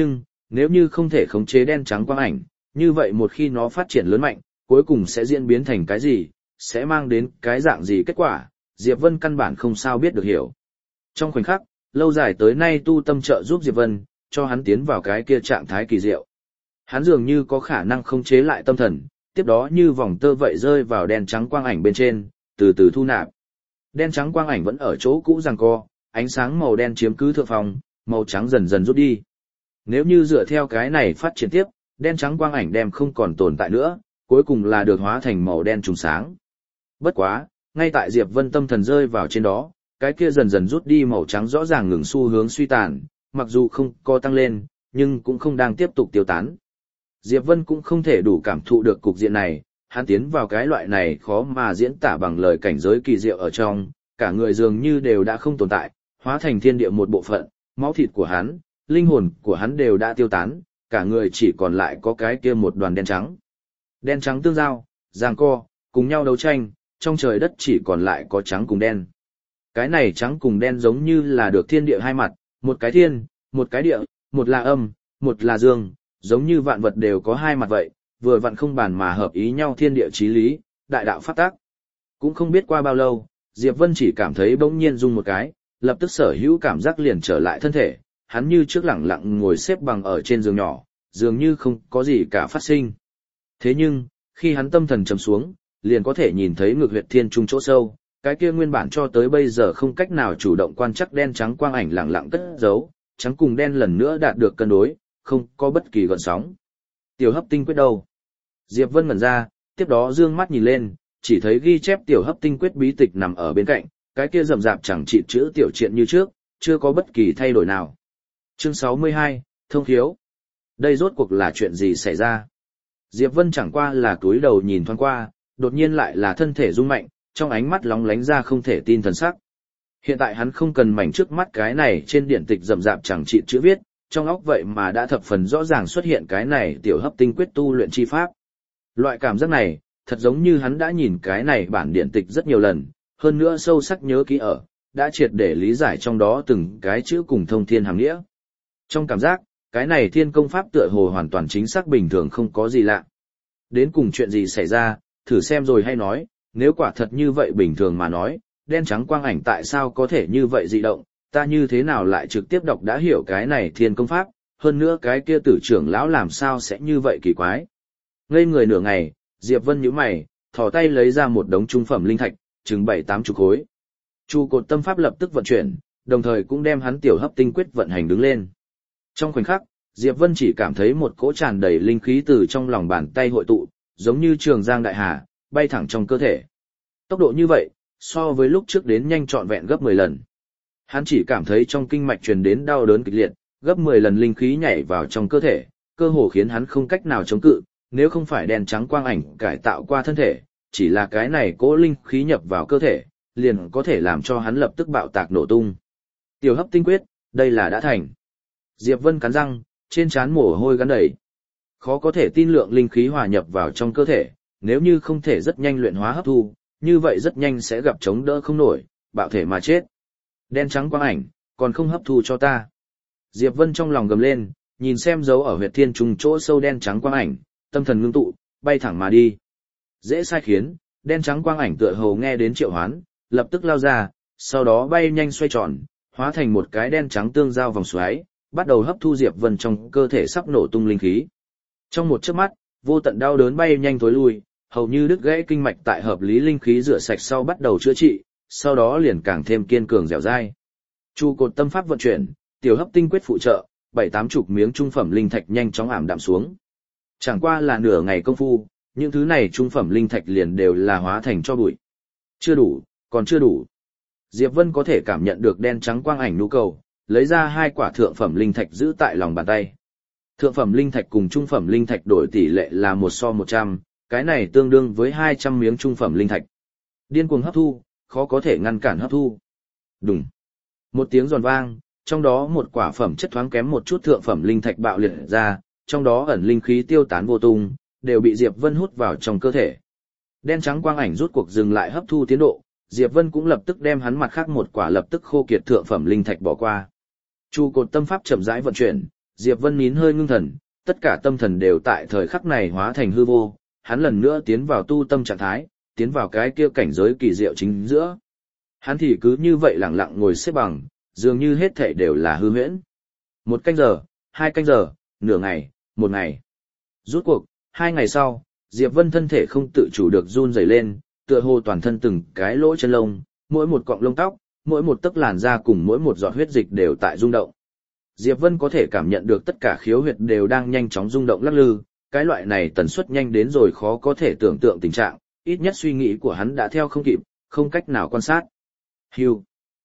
Nếu như không thể khống chế đen trắng quang ảnh, như vậy một khi nó phát triển lớn mạnh, cuối cùng sẽ diễn biến thành cái gì, sẽ mang đến cái dạng gì kết quả, Diệp Vân căn bản không sao biết được hiểu. Trong khoảnh khắc, lâu dài tới nay tu tâm trợ giúp Diệp Vân, cho hắn tiến vào cái kia trạng thái kỳ diệu. Hắn dường như có khả năng khống chế lại tâm thần, tiếp đó như vòng tơ vậy rơi vào đen trắng quang ảnh bên trên, từ từ thu nạp. Đen trắng quang ảnh vẫn ở chỗ cũ giằng co, ánh sáng màu đen chiếm cứ thượng phòng, màu trắng dần dần rút đi. Nếu như dựa theo cái này phát triển tiếp, đen trắng quang ảnh đem không còn tồn tại nữa, cuối cùng là được hóa thành màu đen trùng sáng. Bất quá, ngay tại Diệp Vân tâm thần rơi vào trên đó, cái kia dần dần rút đi màu trắng rõ ràng ngừng xu hướng suy tàn, mặc dù không có tăng lên, nhưng cũng không đang tiếp tục tiêu tán. Diệp Vân cũng không thể đủ cảm thụ được cục diện này, hắn tiến vào cái loại này khó mà diễn tả bằng lời cảnh giới kỳ diệu ở trong, cả người dường như đều đã không tồn tại, hóa thành thiên địa một bộ phận, máu thịt của hắn, linh hồn của hắn đều đã tiêu tán, cả người chỉ còn lại có cái kia một đoàn đen trắng. Đen trắng tương giao, giằng co, cùng nhau đấu tranh, trong trời đất chỉ còn lại có trắng cùng đen. Cái này trắng cùng đen giống như là được thiên địa hai mặt, một cái thiên, một cái địa, một là âm, một là dương, giống như vạn vật đều có hai mặt vậy, vừa vặn không bàn mà hợp ý nhau thiên địa chí lý, đại đạo pháp tác. Cũng không biết qua bao lâu, Diệp Vân chỉ cảm thấy bỗng nhiên rung một cái, lập tức sở hữu cảm giác liền trở lại thân thể, hắn như trước lẳng lặng ngồi xếp bằng ở trên giường nhỏ, dường như không có gì cả phát sinh. Thế nhưng, khi hắn tâm thần trầm xuống, liền có thể nhìn thấy ngược huyệt thiên trung chỗ sâu, cái kia nguyên bản cho tới bây giờ không cách nào chủ động quan trắc đen trắng quang ảnh lẳng lặng cất giấu, trắng cùng đen lần nữa đạt được cân đối, không có bất kỳ gợn sóng. Tiểu hấp tinh quyết đâu? Diệp Vân ngẩn ra, tiếp đó dương mắt nhìn lên, chỉ thấy ghi chép tiểu hấp tinh quyết bí tịch nằm ở bên cạnh, cái kia rậm rạp chẳng chịt chữ tiểu triện như trước, chưa có bất kỳ thay đổi nào. Chương 62, thông khiếu. Đây rốt cuộc là chuyện gì xảy ra? Diệp Vân chẳng qua là cúi đầu nhìn thoáng qua, đột nhiên lại là thân thể rung mạnh, trong ánh mắt lóng lánh ra không thể tin thần sắc. Hiện tại hắn không cần mảnh trước mắt cái này trên điển tịch rậm rạp chẳng chịt chữ viết, trong óc vậy mà đã thập phần rõ ràng xuất hiện cái này tiểu hấp tinh quyết tu luyện chi pháp. Loại cảm giác này, thật giống như hắn đã nhìn cái này bản điển tịch rất nhiều lần, hơn nữa sâu sắc nhớ kỹ ở, đã triệt để lý giải trong đó từng cái chữ cùng thông thiên hàm nghĩa. Trong cảm giác, cái này thiên công pháp tựa hồ hoàn toàn chính xác bình thường không có gì lạ. Đến cùng chuyện gì xảy ra, thử xem rồi hay nói, nếu quả thật như vậy bình thường mà nói, đen trắng quang ảnh tại sao có thể như vậy dị động, ta như thế nào lại trực tiếp đọc đã hiểu cái này thiên công pháp, hơn nữa cái kia tử trưởng lão làm sao sẽ như vậy kỳ quái. Ngây người nửa ngày, Diệp Vân nhíu mày, thò tay lấy ra một đống trung phẩm linh thạch, chừng 7-8 khối. Chu cột tâm pháp lập tức vận chuyển, đồng thời cũng đem hắn tiểu hấp tinh quyết vận hành đứng lên. Trong khoảnh khắc, Diệp Vân chỉ cảm thấy một cỗ tràn đầy linh khí từ trong lòng bàn tay hội tụ, giống như trường giang đại hà, bay thẳng trong cơ thể. Tốc độ như vậy, so với lúc trước đến nhanh trọn vẹn gấp 10 lần. Hắn chỉ cảm thấy trong kinh mạch truyền đến đau đớn kịch liệt, gấp 10 lần linh khí nhảy vào trong cơ thể, cơ hồ khiến hắn không cách nào chống cự, nếu không phải đèn trắng quang ảnh cải tạo qua thân thể, chỉ là cái này cỗ linh khí nhập vào cơ thể, liền có thể làm cho hắn lập tức bạo tạc nổ tung. Tiểu hấp tinh quyết, đây là đã thành. Diệp Vân cắn răng, trên trán mồ hôi gắn đầy. Khó có thể tin lượng linh khí hòa nhập vào trong cơ thể, nếu như không thể rất nhanh luyện hóa hấp thu, như vậy rất nhanh sẽ gặp chống đỡ không nổi, bạo thể mà chết. Đen trắng quang ảnh, còn không hấp thu cho ta. Diệp Vân trong lòng gầm lên, nhìn xem dấu ở huyệt thiên trùng chỗ sâu đen trắng quang ảnh, tâm thần ngưng tụ, bay thẳng mà đi. Dễ sai khiến, đen trắng quang ảnh tựa hồ nghe đến triệu hoán, lập tức lao ra, sau đó bay nhanh xoay tròn, hóa thành một cái đen trắng tương giao vòng xoáy, bắt đầu hấp thu Diệp Vân trong cơ thể sắp nổ tung linh khí. Trong một chớp mắt, vô tận đau đớn bay nhanh thối lui, hầu như đứt gãy kinh mạch tại hợp lý linh khí rửa sạch sau bắt đầu chữa trị, sau đó liền càng thêm kiên cường dẻo dai. Chu cột tâm pháp vận chuyển, tiểu hấp tinh quyết phụ trợ, 7-80 miếng trung phẩm linh thạch nhanh chóng ảm đạm xuống. Chẳng qua là nửa ngày công phu, những thứ này trung phẩm linh thạch liền đều là hóa thành cho bụi. Chưa đủ, còn chưa đủ. Diệp Vân có thể cảm nhận được đen trắng quang ảnh nhu cầu, lấy ra 2 quả thượng phẩm linh thạch giữ tại lòng bàn tay. Thượng phẩm linh thạch cùng trung phẩm linh thạch đổi tỷ lệ là 1:100, cái này tương đương với 200 miếng trung phẩm linh thạch. Điên cuồng hấp thu, khó có thể ngăn cản hấp thu. Đùng. Một tiếng giòn vang, trong đó một quả phẩm chất thoáng kém một chút thượng phẩm linh thạch bạo liệt ra, trong đó ẩn linh khí tiêu tán vô tung, đều bị Diệp Vân hút vào trong cơ thể. Đen trắng quang ảnh rút cuộc dừng lại hấp thu tiến độ, Diệp Vân cũng lập tức đem hắn mặt khác một quả lập tức khô kiệt thượng phẩm linh thạch bỏ qua. Chu cột tâm pháp chậm rãi vận chuyển, Diệp Vân nín hơi ngưng thần, tất cả tâm thần đều tại thời khắc này hóa thành hư vô, hắn lần nữa tiến vào tu tâm trạng thái, tiến vào cái kia cảnh giới kỳ diệu chính giữa. Hắn thì cứ như vậy lặng lặng ngồi xếp bằng, dường như hết thảy đều là hư huyễn. 1 canh giờ, 2 canh giờ, nửa ngày, 1 ngày. Rút cuộc, 2 ngày sau, Diệp Vân thân thể không tự chủ được run rẩy lên, tựa hồ toàn thân từng cái lỗ chân lông, mỗi một cọng lông tóc, mỗi một tấc làn da cùng mỗi một giọt huyết dịch đều tại rung động. Diệp Vân có thể cảm nhận được tất cả khiếu huyệt đều đang nhanh chóng rung động lắc lư, cái loại này tần suất nhanh đến rồi khó có thể tưởng tượng tình trạng, ít nhất suy nghĩ của hắn đã theo không kịp, không cách nào quan sát. Hưu.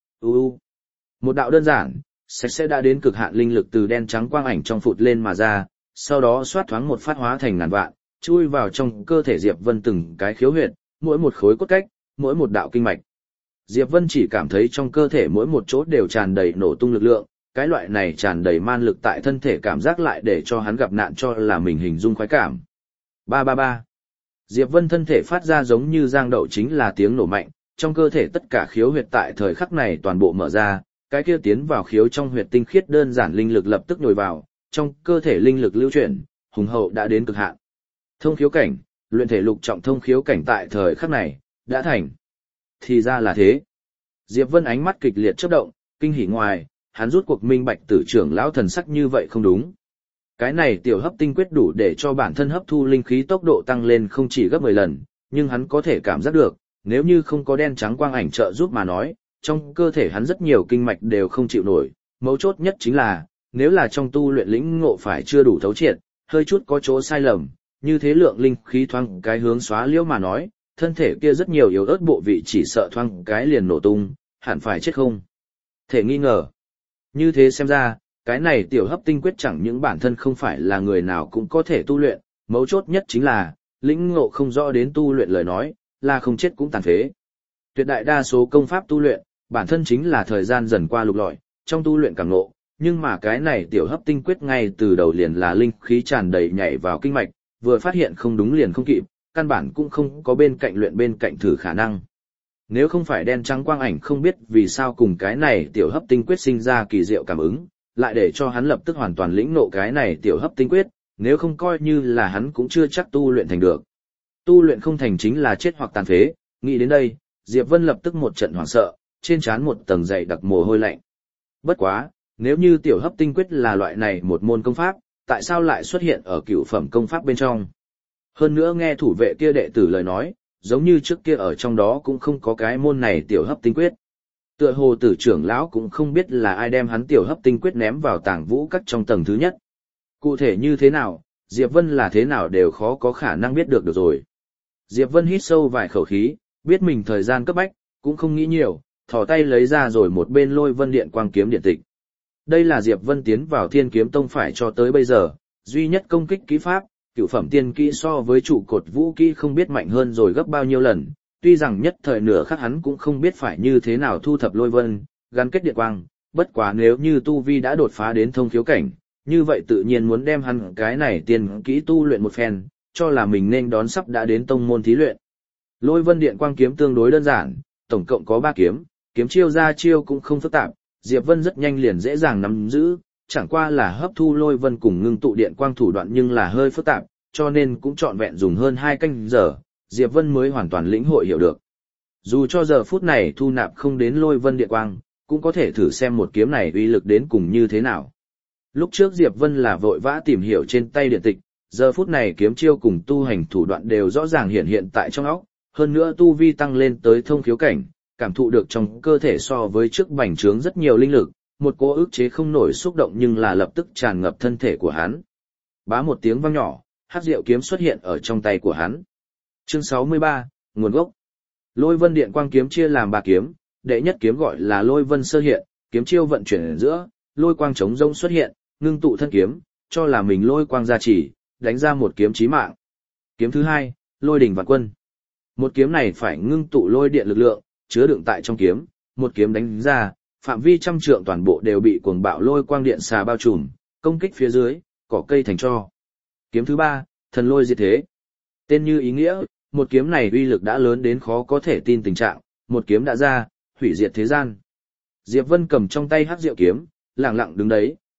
Một đạo đơn giản, sạch sẽ đã đến cực hạn linh lực từ đen trắng quang ảnh trong phụt lên mà ra, sau đó xoát thoáng một phát hóa thành ngàn vạn, chui vào trong cơ thể Diệp Vân từng cái khiếu huyệt, mỗi một khối cốt cách, mỗi một đạo kinh mạch. Diệp Vân chỉ cảm thấy trong cơ thể mỗi một chỗ đều tràn đầy nổ tung lực lượng, cái loại này tràn đầy man lực tại thân thể cảm giác lại để cho hắn gặp nạn cho là mình hình dung khoái cảm. Ba ba ba. Diệp Vân thân thể phát ra giống như giang đậu chính là tiếng nổ mạnh, trong cơ thể tất cả khiếu huyệt tại thời khắc này toàn bộ mở ra, cái kia tiến vào khiếu trong huyệt tinh khiết đơn giản linh lực lập tức nhồi vào, trong cơ thể linh lực lưu chuyển, hùng hậu đã đến cực hạn. Thông khiếu cảnh, luyện thể lục trọng thông khiếu cảnh tại thời khắc này đã thành. Thì ra là thế. Diệp Vân ánh mắt kịch liệt chớp động, kinh hỉ ngoài, hắn rút cuộc minh bạch tử trưởng lão thần sắc như vậy không đúng. Cái này tiểu hấp tinh quyết đủ để cho bản thân hấp thu linh khí tốc độ tăng lên không chỉ gấp 10 lần, nhưng hắn có thể cảm giác được, nếu như không có đen trắng quang ảnh trợ giúp mà nói, trong cơ thể hắn rất nhiều kinh mạch đều không chịu nổi, mấu chốt nhất chính là, nếu là trong tu luyện lĩnh ngộ phải chưa đủ thấu triệt, hơi chút có chỗ sai lầm, như thế lượng linh khí thoáng cái hướng xóa liễu mà nói, thân thể kia rất nhiều yếu ớt bộ vị chỉ sợ thoáng cái liền nổ tung, hẳn phải chết không thể nghi ngờ. Như thế xem ra, cái này tiểu hấp tinh quyết chẳng những bản thân không phải là người nào cũng có thể tu luyện, mấu chốt nhất chính là, lĩnh ngộ không rõ đến tu luyện lời nói, là không chết cũng tàn phế. Tuyệt đại đa số công pháp tu luyện, bản thân chính là thời gian dần qua lục lọi, trong tu luyện cảm ngộ, nhưng mà cái này tiểu hấp tinh quyết ngay từ đầu liền là linh khí tràn đầy nhảy vào kinh mạch, vừa phát hiện không đúng liền không kịp, căn bản cũng không có bên cạnh luyện bên cạnh thử khả năng. Nếu không phải đen trắng quang ảnh không biết vì sao cùng cái này tiểu hấp tinh quyết sinh ra kỳ diệu cảm ứng, lại để cho hắn lập tức hoàn toàn lĩnh ngộ cái này tiểu hấp tinh quyết, nếu không coi như là hắn cũng chưa chắc tu luyện thành được. Tu luyện không thành chính là chết hoặc tàn phế, nghĩ đến đây, Diệp Vân lập tức một trận hoảng sợ, trên trán một tầng dày đặc mồ hôi lạnh. Bất quá, nếu như tiểu hấp tinh quyết là loại này một môn công pháp, tại sao lại xuất hiện ở cửu phẩm công pháp bên trong? Hơn nữa nghe thủ vệ kia đệ tử lời nói, giống như trước kia ở trong đó cũng không có cái môn này tiểu hấp tinh quyết. Tựa hồ tử trưởng lão cũng không biết là ai đem hắn tiểu hấp tinh quyết ném vào tàng vũ các trong tầng thứ nhất. Cụ thể như thế nào, Diệp Vân là thế nào đều khó có khả năng biết được rồi. Diệp Vân hít sâu vài khẩu khí, biết mình thời gian cấp bách, cũng không nghĩ nhiều, thò tay lấy ra rồi một bên Lôi Vân Điện Quang kiếm điện tịch. Đây là Diệp Vân tiến vào Thiên Kiếm Tông phải cho tới bây giờ, duy nhất công kích kỹ pháp, cửu phẩm tiên kỹ so với trụ cột vũ kỹ không biết mạnh hơn rồi gấp bao nhiêu lần, tuy rằng nhất thời nửa khắc hắn cũng không biết phải như thế nào thu thập lôi vân, gắn kết điện quang, bất quá nếu như tu vi đã đột phá đến thông khiếu cảnh, như vậy tự nhiên muốn đem hắn cái này tiên kỹ tu luyện một phen, cho là mình nên đón sắp đã đến tông môn thí luyện. Lôi vân điện quang kiếm tương đối đơn giản, tổng cộng có 3 kiếm, kiếm chiêu ra chiêu cũng không phức tạp, Diệp Vân rất nhanh liền dễ dàng nắm giữ, chẳng qua là hấp thu lôi vân cùng ngưng tụ điện quang thủ đoạn nhưng là hơi phức tạp, cho nên cũng trọn vẹn dùng hơn 2 canh giờ, Diệp Vân mới hoàn toàn lĩnh hội hiểu được. Dù cho giờ phút này thu nạp không đến lôi vân điện quang, cũng có thể thử xem một kiếm này uy lực đến cùng như thế nào. Lúc trước Diệp Vân là vội vã tìm hiểu trên tay điện tịch, giờ phút này kiếm chiêu cùng tu hành thủ đoạn đều rõ ràng hiện hiện tại trong óc, hơn nữa tu vi tăng lên tới thông khiếu cảnh, cảm thụ được trong cơ thể so với trước bành trướng rất nhiều linh lực, một cỗ ức chế không nổi xúc động nhưng là lập tức tràn ngập thân thể của hắn. Bá một tiếng vang nhỏ, hắc diệu kiếm xuất hiện ở trong tay của hắn. Chương 63, nguồn gốc. Lôi vân điện quang kiếm chia làm 3 kiếm, đệ nhất kiếm gọi là lôi vân sơ hiện, kiếm chiêu vận chuyển ở giữa, lôi quang chống rông xuất hiện, ngưng tụ thân kiếm, cho là mình lôi quang gia trì, đánh ra một kiếm chí mạng. Kiếm thứ 2, lôi đỉnh vạn quân. Một kiếm này phải ngưng tụ lôi điện lực lượng, chứa đựng tại trong kiếm, một kiếm đánh ra, phạm vi trăm trượng toàn bộ đều bị cuồng bạo lôi quang điện xà bao trùm, công kích phía dưới, cỏ cây thành tro. Kiếm thứ 3, thần lôi diệt thế. Tên như ý nghĩa, một kiếm này uy lực đã lớn đến khó có thể tin tình trạng, một kiếm đã ra, hủy diệt thế gian. Diệp Vân cầm trong tay hắc diệu kiếm, lặng lặng đứng đấy,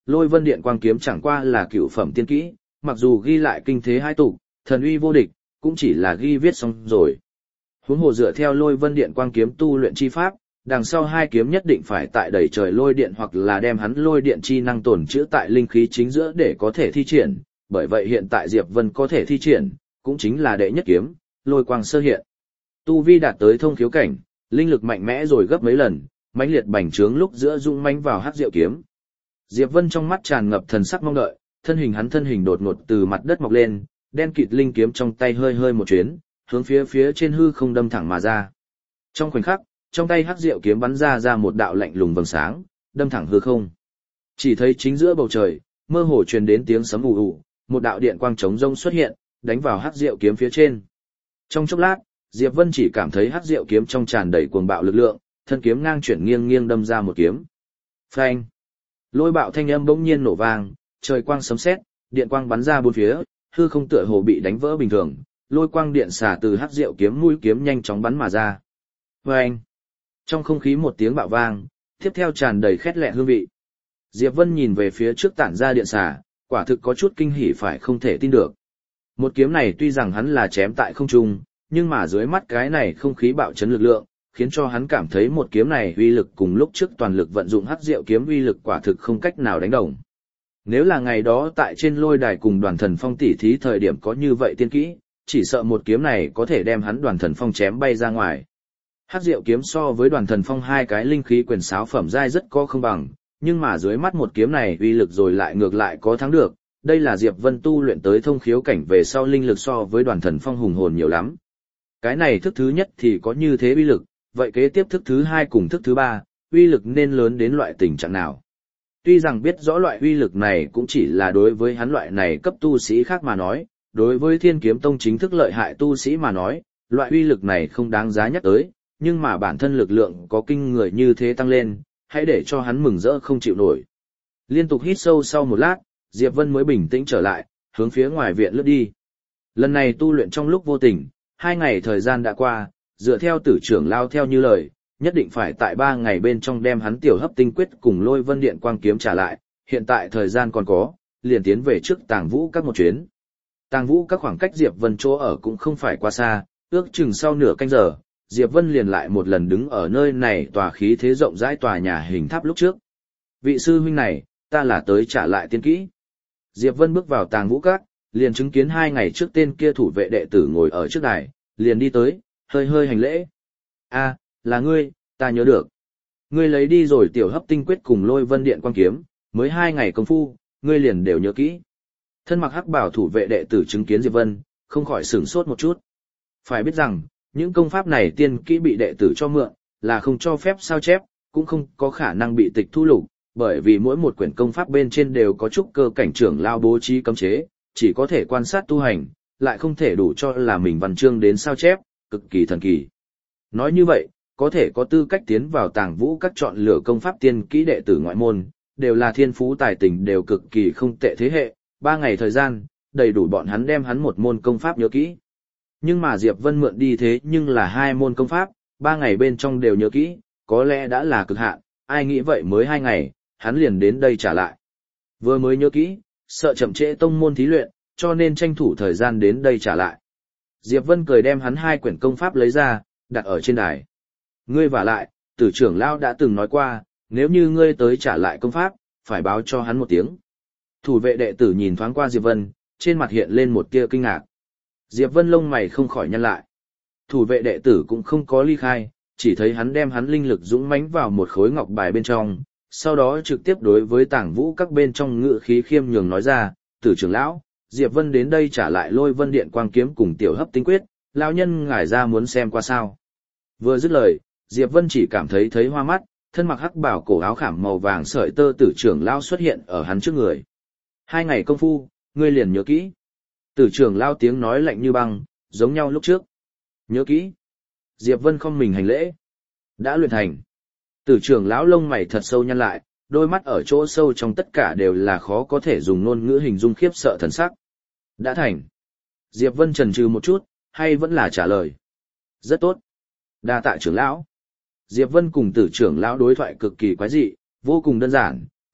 Lôi Vân Điện Quang kiếm chẳng qua là cựu phẩm tiên kỹ, mặc dù ghi lại kinh thế hai tục, thần uy vô địch, cũng chỉ là ghi viết xong rồi. Huống hồ dựa theo Lôi Vân Điện Quang kiếm tu luyện chi pháp, đằng sau hai kiếm nhất định phải tại đẩy trời lôi điện hoặc là đem hắn lôi điện chi năng tồn trữ tại linh khí chính giữa để có thể thi triển, bởi vậy hiện tại Diệp Vân có thể thi triển, cũng chính là đệ nhất kiếm, lôi quang sơ hiện. Tu vi đạt tới thông khiếu cảnh, linh lực mạnh mẽ rồi gấp mấy lần, mãnh liệt bành trướng lúc giữa dung manh vào hắc diệu kiếm. Diệp Vân trong mắt tràn ngập thần sắc mong đợi, thân hình đột ngột từ mặt đất mọc lên, đen kịt linh kiếm trong tay hơi hơi một chuyến, hướng phía trên hư không đâm thẳng mà ra. Trong khoảnh khắc, trong tay hắc diệu kiếm bắn ra một đạo lạnh lùng vầng sáng, đâm thẳng hư không. Chỉ thấy chính giữa bầu trời, mơ hồ truyền đến tiếng sấm ù ù, một đạo điện quang trống rông xuất hiện, đánh vào hắc diệu kiếm phía trên. Trong chốc lát, Diệp Vân chỉ cảm thấy hắc diệu kiếm trong tràn đầy cuồng bạo lực lượng, thân kiếm ngang chuyển nghiêng nghiêng đâm ra một kiếm. Phanh! Lôi bạo thanh âm bỗng nhiên nổ vang, trời quang sấm sét, điện quang bắn ra bốn phía, hư không tựa hồ bị đánh vỡ bình thường, lôi quang điện xả từ hắc diệu kiếm mũi kiếm nhanh chóng bắn mà ra. Phanh! Trong không khí một tiếng bạo vang, tiếp theo tràn đầy khét lẹ hương vị. Diệp Vân nhìn về phía trước tản ra điện xả, quả thực có chút kinh hỉ phải không thể tin được. Một kiếm này tuy rằng hắn là chém tại không trung, nhưng mà dưới mắt cái này không khí bạo chấn lực lượng, khiến cho hắn cảm thấy một kiếm này uy lực cùng lúc trước toàn lực vận dụng hắc diệu kiếm uy lực quả thực không cách nào đánh đồng. Nếu là ngày đó tại trên lôi đài cùng Đoàn Thần Phong tỉ thí thời điểm có như vậy tiên kỹ, chỉ sợ một kiếm này có thể đem hắn Đoàn Thần Phong chém bay ra ngoài. Hắc diệu kiếm so với Đoàn Thần Phong hai cái linh khí quyền sáo phẩm giai rất có không bằng, nhưng mà dưới mắt một kiếm này uy lực rồi lại ngược lại có thắng được. Đây là Diệp Vân tu luyện tới thông khiếu cảnh về sau linh lực so với Đoàn Thần Phong hùng hồn nhiều lắm. Cái này thức thứ nhất thì có như thế uy lực, vậy kế tiếp thức thứ hai cùng thức thứ ba, uy lực nên lớn đến loại tình trạng nào? Tuy rằng biết rõ loại uy lực này cũng chỉ là đối với hắn loại này cấp tu sĩ khác mà nói, đối với Thiên Kiếm Tông chính thức lợi hại tu sĩ mà nói, loại uy lực này không đáng giá nhắc tới, nhưng mà bản thân lực lượng có kinh người như thế tăng lên, hãy để cho hắn mừng rỡ không chịu nổi. Liên tục hít sâu sau một lát, Diệp Vân mới bình tĩnh trở lại, hướng phía ngoài viện lướt đi. Lần này tu luyện trong lúc vô tình, 2 ngày thời gian đã qua, dựa theo Tử trưởng lao theo như lời, nhất định phải tại 3 ngày bên trong đem hắn tiểu hấp tinh quyết cùng Lôi Vân Điện Quang kiếm trả lại, hiện tại thời gian còn có, liền tiến về trước Tàng Vũ Các một chuyến. Tàng Vũ Các khoảng cách Diệp Vân chỗ ở cũng không phải quá xa, ước chừng sau nửa canh giờ, Diệp Vân liền lại một lần đứng ở nơi này tòa khí thế rộng rãi tòa nhà hình tháp lúc trước. Vị sư huynh này, ta là tới trả lại tiên kỹ. Diệp Vân bước vào Tàng Vũ Các, liền chứng kiến 2 ngày trước tên kia thủ vệ đệ tử ngồi ở trước đài, liền đi tới, hơi hơi hành lễ. A, là ngươi, ta nhớ được. Ngươi lấy đi rồi tiểu hấp tinh quyết cùng Lôi Vân Điện Quang kiếm, mới 2 ngày công phu, ngươi liền đều nhớ kỹ. Thân mặc hắc bảo thủ vệ đệ tử chứng kiến Diệp Vân, không khỏi sửng sốt một chút. Phải biết rằng, những công pháp này tiên kỹ bị đệ tử cho mượn, là không cho phép sao chép, cũng không có khả năng bị tịch thu lục, bởi vì mỗi một quyển công pháp bên trên đều có trúc cơ cảnh trưởng lao bố trí cấm chế, chỉ có thể quan sát tu hành, lại không thể đủ cho là mình văn chương đến sao chép, cực kỳ thần kỳ. Nói như vậy, có thể có tư cách tiến vào Tàng Vũ Các chọn lựa công pháp tiên kỹ đệ tử ngoại môn, đều là thiên phú tài tình đều cực kỳ không tệ thế hệ, 3 ngày thời gian, đầy đủ bọn hắn đem hắn một môn công pháp nhớ kỹ. Nhưng mà Diệp Vân mượn đi thế nhưng là 2 môn công pháp, 3 ngày bên trong đều nhớ kỹ, có lẽ đã là cực hạn, ai nghĩ vậy mới 2 ngày, hắn liền đến đây trả lại. Vừa mới nhớ kỹ, sợ chậm trễ tông môn thí luyện, cho nên tranh thủ thời gian đến đây trả lại. Diệp Vân cười đem hắn 2 quyển công pháp lấy ra, đặt ở trên đài. Ngươi vả lại, Tử trưởng lão đã từng nói qua, nếu như ngươi tới trả lại công pháp, phải báo cho hắn một tiếng. Thủ vệ đệ tử nhìn thoáng qua Diệp Vân, trên mặt hiện lên một tia kinh ngạc. Diệp Vân lông mày không khỏi nhăn lại. Thủ vệ đệ tử cũng không có ly khai, chỉ thấy hắn đem hắn linh lực dũng mãnh vào một khối ngọc bài bên trong, sau đó trực tiếp đối với Tàng Vũ Các bên trong ngự khí khiêm nhường nói ra, Tử trưởng lão, Diệp Vân đến đây trả lại Lôi Vân Điện Quang kiếm cùng tiểu hấp tinh quyết, lão nhân ngài ra muốn xem qua sao. Vừa dứt lời, Diệp Vân chỉ cảm thấy hoa mắt, thân mặc hắc bảo cổ áo khảm màu vàng sợi tơ Tử trưởng lão xuất hiện ở hắn trước người. 2 ngày công phu, ngươi liền nhớ kỹ. Tử trưởng lão tiếng nói lạnh như băng, giống nhau lúc trước. Nhớ kỹ. Diệp Vân không mình hành lễ. Đã luyện thành. Tử trưởng lão lông mày thật sâu nhăn lại, đôi mắt ở chỗ sâu trong tất cả đều là khó có thể dùng ngôn ngữ hình dung khiếp sợ thần sắc. Đã thành. Diệp Vân chần chừ một chút, hay vẫn là trả lời. Rất tốt. Đa tạ trưởng lão. Diệp Vân cùng Tử trưởng lão đối thoại cực kỳ quái dị, vô cùng đơn giản,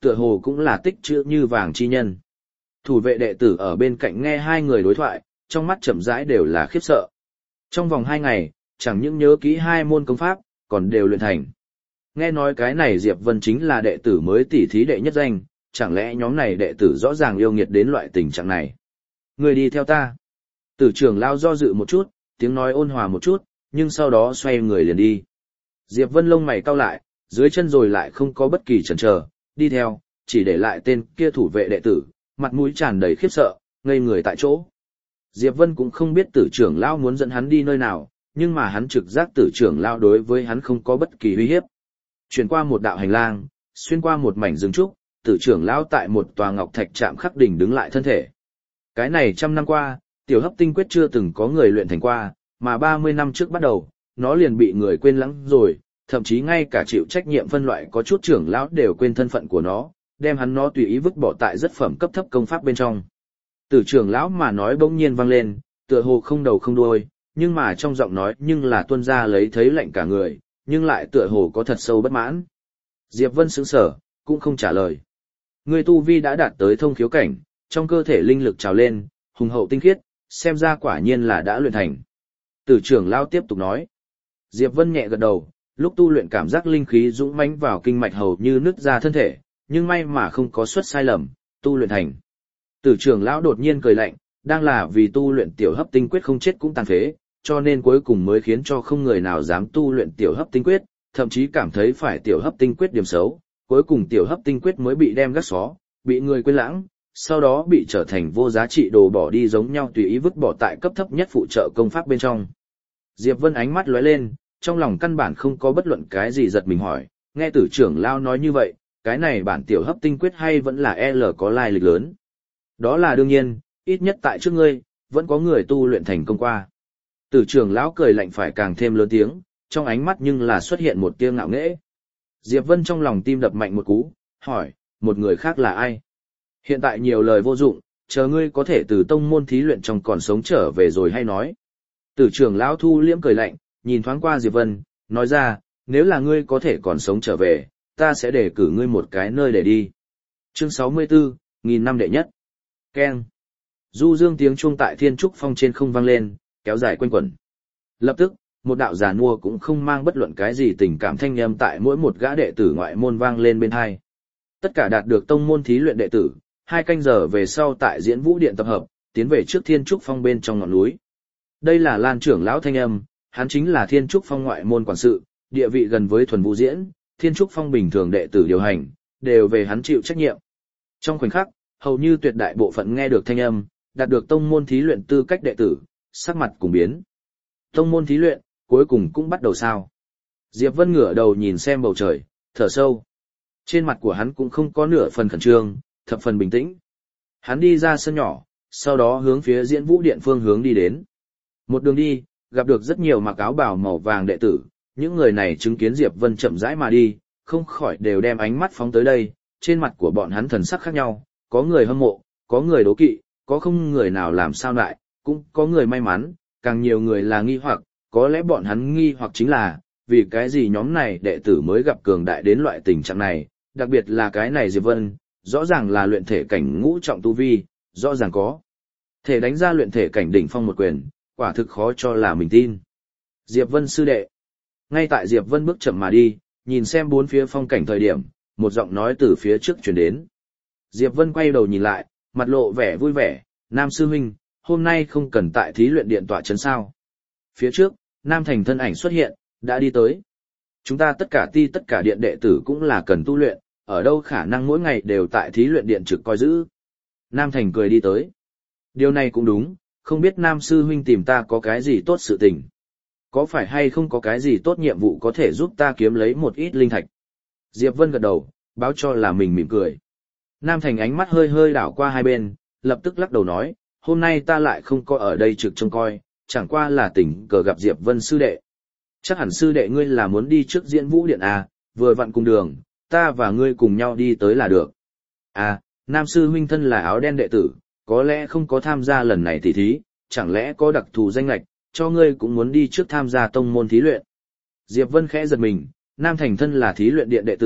tựa hồ cũng là tích trữ như vàng chi nhân. Thủ vệ đệ tử ở bên cạnh nghe hai người đối thoại, trong mắt chậm rãi đều là khiếp sợ. Trong vòng 2 ngày, chẳng những nhớ kỹ 2 môn công pháp, còn đều luyện thành. Nghe nói cái này Diệp Vân chính là đệ tử mới tỷ thí đệ nhất danh, chẳng lẽ nhóm này đệ tử rõ ràng yêu nghiệt đến loại tình trạng này. Người đi theo ta. Tử trưởng lao do dự một chút, tiếng nói ôn hòa một chút, nhưng sau đó xoay người liền đi. Diệp Vân lông mày cau lại, dưới chân rồi lại không có bất kỳ chần chờ, đi theo, chỉ để lại tên kia thủ vệ đệ tử, mặt mũi tràn đầy khiếp sợ, ngây người tại chỗ. Diệp Vân cũng không biết tử trưởng lao muốn dẫn hắn đi nơi nào, nhưng mà hắn trực giác tử trưởng lao đối với hắn không có bất kỳ uy hiếp. Chuyển qua một đạo hành lang, xuyên qua một mảnh rừng trúc, tử trưởng lao tại một tòa ngọc thạch trạm khắc đỉnh đứng lại thân thể. Cái này 100 năm qua, tiểu hấp tinh quyết chưa từng có người luyện thành qua, mà 30 năm trước bắt đầu, nó liền bị người quên lãng rồi, thậm chí ngay cả chịu trách nhiệm phân loại có chút trưởng lão đều quên thân phận của nó, đem hắn nó tùy ý vứt bỏ tại rất phẩm cấp thấp công pháp bên trong. Tử trưởng lão mà nói bỗng nhiên vang lên, tựa hồ không đầu không đuôi, nhưng mà trong giọng nói nhưng là tuôn ra lấy thấy lạnh cả người, nhưng lại tựa hồ có thật sâu bất mãn. Diệp Vân sững sờ, cũng không trả lời. Người tu vi đã đạt tới thông khiếu cảnh, trong cơ thể linh lực trào lên, hùng hậu tinh khiết, xem ra quả nhiên là đã luyện thành. Tử trưởng lão tiếp tục nói. Diệp Vân nhẹ gật đầu, lúc tu luyện cảm giác linh khí dũng mãnh vào kinh mạch hầu như nứt ra thân thể, nhưng may mà không có suất sai lầm, tu luyện thành. Tử trưởng lão đột nhiên cười lạnh, đang là vì tu luyện tiểu hấp tinh quyết không chết cũng tàn phế, cho nên cuối cùng mới khiến cho không người nào dám tu luyện tiểu hấp tinh quyết, thậm chí cảm thấy phải tiểu hấp tinh quyết điểm xấu, cuối cùng tiểu hấp tinh quyết mới bị đem gác xó, bị người quên lãng, sau đó bị trở thành vô giá trị đồ bỏ đi giống nhau tùy ý vứt bỏ tại cấp thấp nhất phụ trợ công pháp bên trong. Diệp Vân ánh mắt lóe lên, trong lòng căn bản không có bất luận cái gì giật mình hỏi, nghe tử trưởng lao nói như vậy, cái này bản tiểu hấp tinh quyết hay vẫn là L có lai lịch lớn. Đó là đương nhiên, ít nhất tại trước ngươi, vẫn có người tu luyện thành công qua. Tử trưởng lão cười lạnh phải càng thêm lớn tiếng, trong ánh mắt nhưng là xuất hiện một tia ngạo nghễ. Diệp Vân trong lòng tim đập mạnh một cú, hỏi, một người khác là ai? Hiện tại nhiều lời vô dụng, chờ ngươi có thể từ tông môn thí luyện trong còn sống trở về rồi hay nói. Tử trưởng lão thu liễm cười lạnh, nhìn thoáng qua Diệp Vân, nói ra, nếu là ngươi có thể còn sống trở về, ta sẽ đề cử ngươi một cái nơi để đi. Chương 64, nghìn năm đệ nhất. Keng. Du dương tiếng chuông tại Thiên Trúc Phong trên không vang lên, kéo dài quanh quẩn. Lập tức, một đạo giàn mua cũng không mang bất luận cái gì tình cảm thanh âm tại mỗi một gã đệ tử ngoại môn vang lên bên hai. Tất cả đạt được tông môn thí luyện đệ tử, 2 canh giờ về sau tại Diễn Vũ Điện tập hợp, tiến về trước Thiên Trúc Phong bên trong ngọn núi. Đây là Lan trưởng lão thanh âm, hắn chính là Thiên Trúc Phong ngoại môn quản sự, địa vị gần với Thuần Vũ Diễn, Thiên Trúc Phong bình thường đệ tử điều hành, đều về hắn chịu trách nhiệm. Trong khoảnh khắc, hầu như tuyệt đại bộ phận nghe được thanh âm, đạt được tông môn thí luyện tư cách đệ tử, sắc mặt cùng biến. Tông môn thí luyện, cuối cùng cũng bắt đầu sao? Diệp Vân ngửa đầu nhìn xem bầu trời, thở sâu. Trên mặt của hắn cũng không có nửa phần khẩn trương, thập phần bình tĩnh. Hắn đi ra sân nhỏ, sau đó hướng phía Diễn Vũ Điện phương hướng đi đến. Một đường đi, gặp được rất nhiều mặc áo bào màu vàng đệ tử, những người này chứng kiến Diệp Vân chậm rãi mà đi, không khỏi đều đem ánh mắt phóng tới đây, trên mặt của bọn hắn thần sắc khác nhau, có người hâm mộ, có người đố kỵ, có không người nào làm sao lại, cũng có người may mắn, càng nhiều người là nghi hoặc, có lẽ bọn hắn nghi hoặc chính là, vì cái gì nhóm này đệ tử mới gặp cường đại đến loại tình trạng này, đặc biệt là cái này Diệp Vân, rõ ràng là luyện thể cảnh ngũ trọng tu vi, rõ ràng có thể đánh ra luyện thể cảnh đỉnh phong một quyền, quả thực khó cho là mình tin. Diệp Vân sư đệ. Ngay tại Diệp Vân bước chậm mà đi, nhìn xem bốn phía phong cảnh thời điểm, một giọng nói từ phía trước truyền đến. Diệp Vân quay đầu nhìn lại, mặt lộ vẻ vui vẻ, Nam sư huynh, hôm nay không cần tại thí luyện điện tọa trấn sao. Phía trước, Nam Thành thân ảnh xuất hiện, đã đi tới. Chúng ta tất cả điện đệ tử cũng là cần tu luyện, ở đâu khả năng mỗi ngày đều tại thí luyện điện trực coi giữ. Nam Thành cười đi tới. Điều này cũng đúng, không biết Nam sư huynh tìm ta có cái gì tốt sự tình. Có phải hay không có cái gì tốt nhiệm vụ có thể giúp ta kiếm lấy một ít linh thạch. Diệp Vân gật đầu, báo cho là mình mỉm cười. Nam Thành ánh mắt hơi hơi đảo qua hai bên, lập tức lắc đầu nói, hôm nay ta lại không có ở đây trực trông coi, chẳng qua là tình cờ gặp Diệp Vân sư đệ. Chắc hẳn sư đệ ngươi là muốn đi trước Diễn Vũ Điện à, vừa vặn cùng đường, ta và ngươi cùng nhau đi tới là được. À, Nam sư huynh thân là áo đen đệ tử, có lẽ không có tham gia lần này tỷ thí, chẳng lẽ có đặc thù danh lệch, cho ngươi cũng muốn đi trước tham gia tông môn thí luyện. Diệp Vân khẽ giật mình, Nam Thành thân là thí luyện điện đệ tử,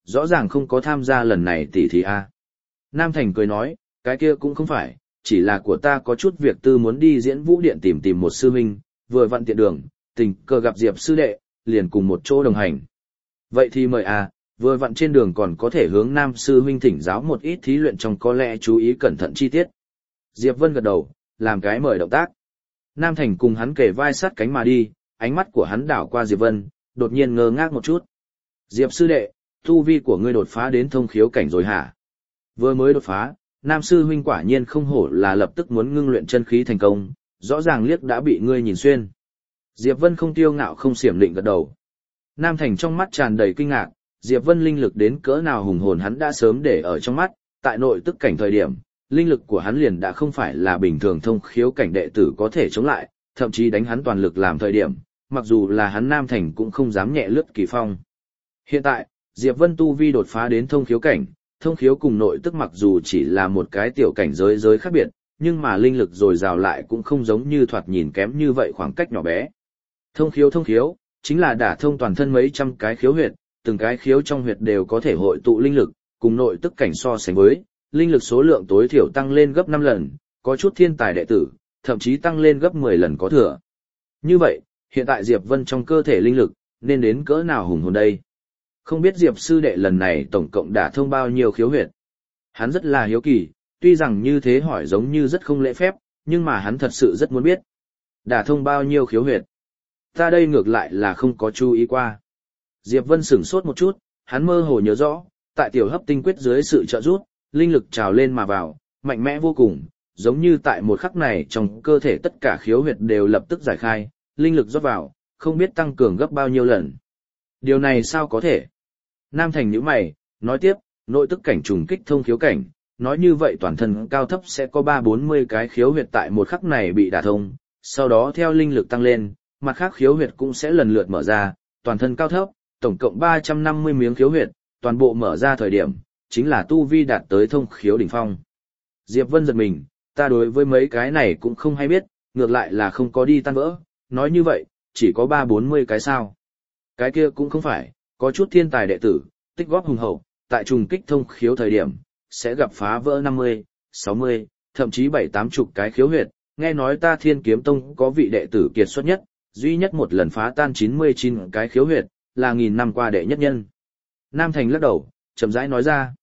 rõ ràng không có tham gia lần này tỉ thí a. Nam Thành cười nói, cái kia cũng không phải, chỉ là của ta có chút việc tư muốn đi diễn vũ điện tìm một sư huynh, vừa vặn tiện đường, tình cờ gặp Diệp sư đệ, liền cùng một chỗ đồng hành. Vậy thì mời a, vừa vặn trên đường còn có thể hướng Nam sư huynh thỉnh giáo một ít thí luyện trong có lẽ chú ý cẩn thận chi tiết. Diệp Vân gật đầu, làm cái mời động tác. Nam Thành cùng hắn kề vai sát cánh mà đi, ánh mắt của hắn đảo qua Diệp Vân, đột nhiên ngơ ngác một chút. Diệp sư đệ, tu vi của ngươi đột phá đến thông khiếu cảnh rồi hả? Vừa mới đột phá, Nam sư huynh quả nhiên không hổ là lập tức muốn ngưng luyện chân khí thành công, rõ ràng liếc đã bị ngươi nhìn xuyên. Diệp Vân không tiêu ngạo không xiểm định gật đầu. Nam Thành trong mắt tràn đầy kinh ngạc, Diệp Vân linh lực đến cỡ nào hùng hồn hắn đã sớm để ở trong mắt, tại nội tức cảnh thời điểm, linh lực của hắn liền đã không phải là bình thường thông khiếu cảnh đệ tử có thể chống lại, thậm chí đánh hắn toàn lực làm thời điểm, mặc dù là hắn Nam Thành cũng không dám nhẹ lướt kỳ phong. Hiện tại, Diệp Vân tu vi đột phá đến thông khiếu cảnh, thông khiếu cùng nội tức mặc dù chỉ là một cái tiểu cảnh giới khác biệt, nhưng mà linh lực dồi dào lại cũng không giống như thoạt nhìn kém như vậy khoảng cách nhỏ bé. Thông khiếu, chính là đả thông toàn thân mấy trăm cái khiếu huyệt, từng cái khiếu trong huyệt đều có thể hội tụ linh lực, cùng nội tức cảnh so sánh với, linh lực số lượng tối thiểu tăng lên gấp 5 lần, có chút thiên tài đệ tử, thậm chí tăng lên gấp 10 lần có thừa. Như vậy, hiện tại Diệp Vân trong cơ thể linh lực, nên đến cỡ nào hùng hồn đây? Không biết Diệp sư đệ lần này tổng cộng đả thông bao nhiêu khiếu huyệt? Hắn rất là hiếu kỳ, tuy rằng như thế hỏi giống như rất không lễ phép, nhưng mà hắn thật sự rất muốn biết. Đả thông bao nhiêu khiếu huyệt? Ta đây ngược lại là không có chú ý qua. Diệp Vân sửng sốt một chút, hắn mơ hồ nhớ rõ, tại tiểu hấp tinh quyết dưới sự trợ giúp, linh lực trào lên mà vào, mạnh mẽ vô cùng, giống như tại một khắc này trong cơ thể tất cả khiếu huyệt đều lập tức giải khai, linh lực rót vào, không biết tăng cường gấp bao nhiêu lần. Điều này sao có thể? Nam Thành nhíu mày, nói tiếp, nội tức cảnh trùng kích thông khiếu cảnh, nói như vậy toàn thân cao thấp sẽ có 3-40 cái khiếu huyệt tại một khắc này bị đả thông, sau đó theo linh lực tăng lên, mặt khác khiếu huyệt cũng sẽ lần lượt mở ra, toàn thân cao thấp, tổng cộng 350 miếng khiếu huyệt, toàn bộ mở ra thời điểm, chính là tu vi đạt tới thông khiếu đỉnh phong. Diệp Vân giật mình, ta đối với mấy cái này cũng không hay biết, ngược lại là không có đi tan vỡ, nói như vậy, chỉ có 3-40 cái sao. Cái kia cũng không phải, có chút thiên tài đệ tử, tích góp hùng hậu, tại trùng kích thông khiếu thời điểm, sẽ gặp phá vỡ 50, 60, thậm chí 7-80 cái khiếu huyệt, nghe nói ta Thiên Kiếm Tông có vị đệ tử kiệt xuất nhất, duy nhất một lần phá tan 99 cái khiếu huyệt, là 1000 năm qua đệ nhất nhân. Nam Thành lắc đầu, chậm rãi nói ra,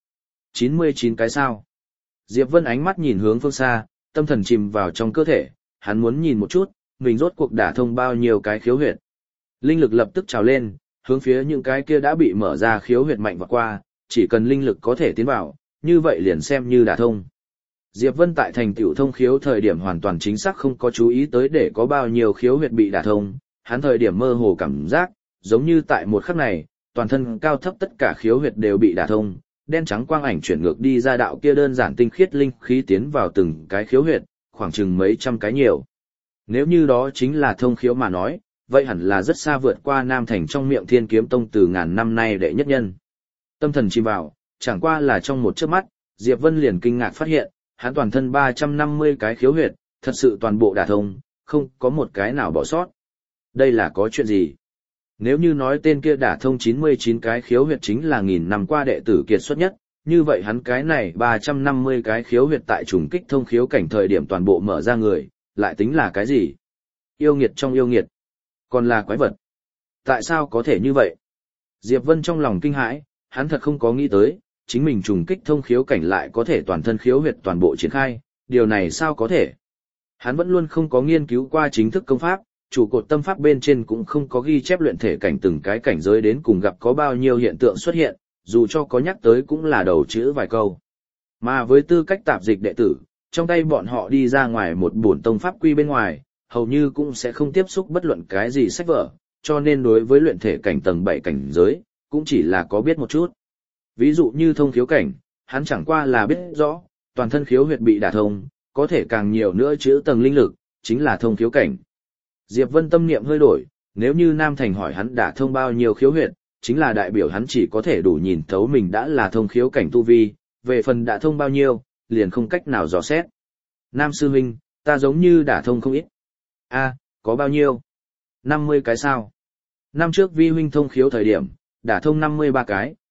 99 cái sao. Diệp Vân ánh mắt nhìn hướng phương xa, tâm thần chìm vào trong cơ thể, hắn muốn nhìn một chút, mình rốt cuộc đả thông bao nhiêu cái khiếu huyệt. Linh lực lập tức trào lên, hướng phía những cái kia đã bị mở ra khiếu huyệt mạnh vọt qua, chỉ cần linh lực có thể tiến vào, như vậy liền xem như đả thông. Diệp Vân tại thành tựu thông khiếu thời điểm hoàn toàn chính xác không có chú ý tới để có bao nhiêu khiếu huyệt bị đả thông, hắn thời điểm mơ hồ cảm giác, giống như tại một khắc này, toàn thân cao thấp tất cả khiếu huyệt đều bị đả thông, đen trắng quang ảnh chuyển ngược đi ra đạo kia đơn giản tinh khiết linh khí tiến vào từng cái khiếu huyệt, khoảng chừng mấy trăm cái nhiều. Nếu như đó chính là thông khiếu mà nói, vậy hẳn là rất xa vượt qua Nam Thành trong miệng Thiên Kiếm Tông từ ngàn năm nay đệ nhất nhân. Tâm thần chìm vào, chẳng qua là trong một chớp mắt, Diệp Vân liền kinh ngạc phát hiện, hắn toàn thân 350 cái khiếu huyệt, thật sự toàn bộ đả thông, không có một cái nào bỏ sót. Đây là có chuyện gì? Nếu như nói tên kia đả thông 99 cái khiếu huyệt chính là 1000 năm qua đệ tử kiệt xuất nhất, như vậy hắn cái này 350 cái khiếu huyệt tại trùng kích thông khiếu cảnh thời điểm toàn bộ mở ra người, lại tính là cái gì? Yêu nghiệt trong yêu nghiệt, còn là quái vật. Tại sao có thể như vậy? Diệp Vân trong lòng kinh hãi, hắn thật không có nghĩ tới, chính mình trùng kích thông khiếu cảnh lại có thể toàn thân khiếu huyệt toàn bộ triển khai, điều này sao có thể? Hắn vẫn luôn không có nghiên cứu qua chính thức công pháp, chủ cột tâm pháp bên trên cũng không có ghi chép luyện thể cảnh từng cái cảnh giới đến cùng gặp có bao nhiêu hiện tượng xuất hiện, dù cho có nhắc tới cũng là đầu chữ vài câu. Mà với tư cách tạp dịch đệ tử, trong tay bọn họ đi ra ngoài một bổn tông pháp quy bên ngoài, hầu như cũng sẽ không tiếp xúc bất luận cái gì sách vở, cho nên đối với luyện thể cảnh tầng 7 cảnh giới, cũng chỉ là có biết một chút. Ví dụ như thông khiếu cảnh, hắn chẳng qua là biết rõ, toàn thân khiếu huyệt bị đả thông, có thể càng nhiều nữa chữ tầng linh lực, chính là thông khiếu cảnh. Diệp Vân tâm niệm hơi đổi, nếu như Nam Thành hỏi hắn đả thông bao nhiêu khiếu huyệt, chính là đại biểu hắn chỉ có thể đủ nhìn thấu mình đã là thông khiếu cảnh tu vi, về phần đả thông bao nhiêu, liền không cách nào dò xét. Nam sư huynh, ta giống như đả thông không ít. A, có bao nhiêu? 50 cái sao? Năm trước vi huynh thông khiếu thời điểm, đả thông 53 cái,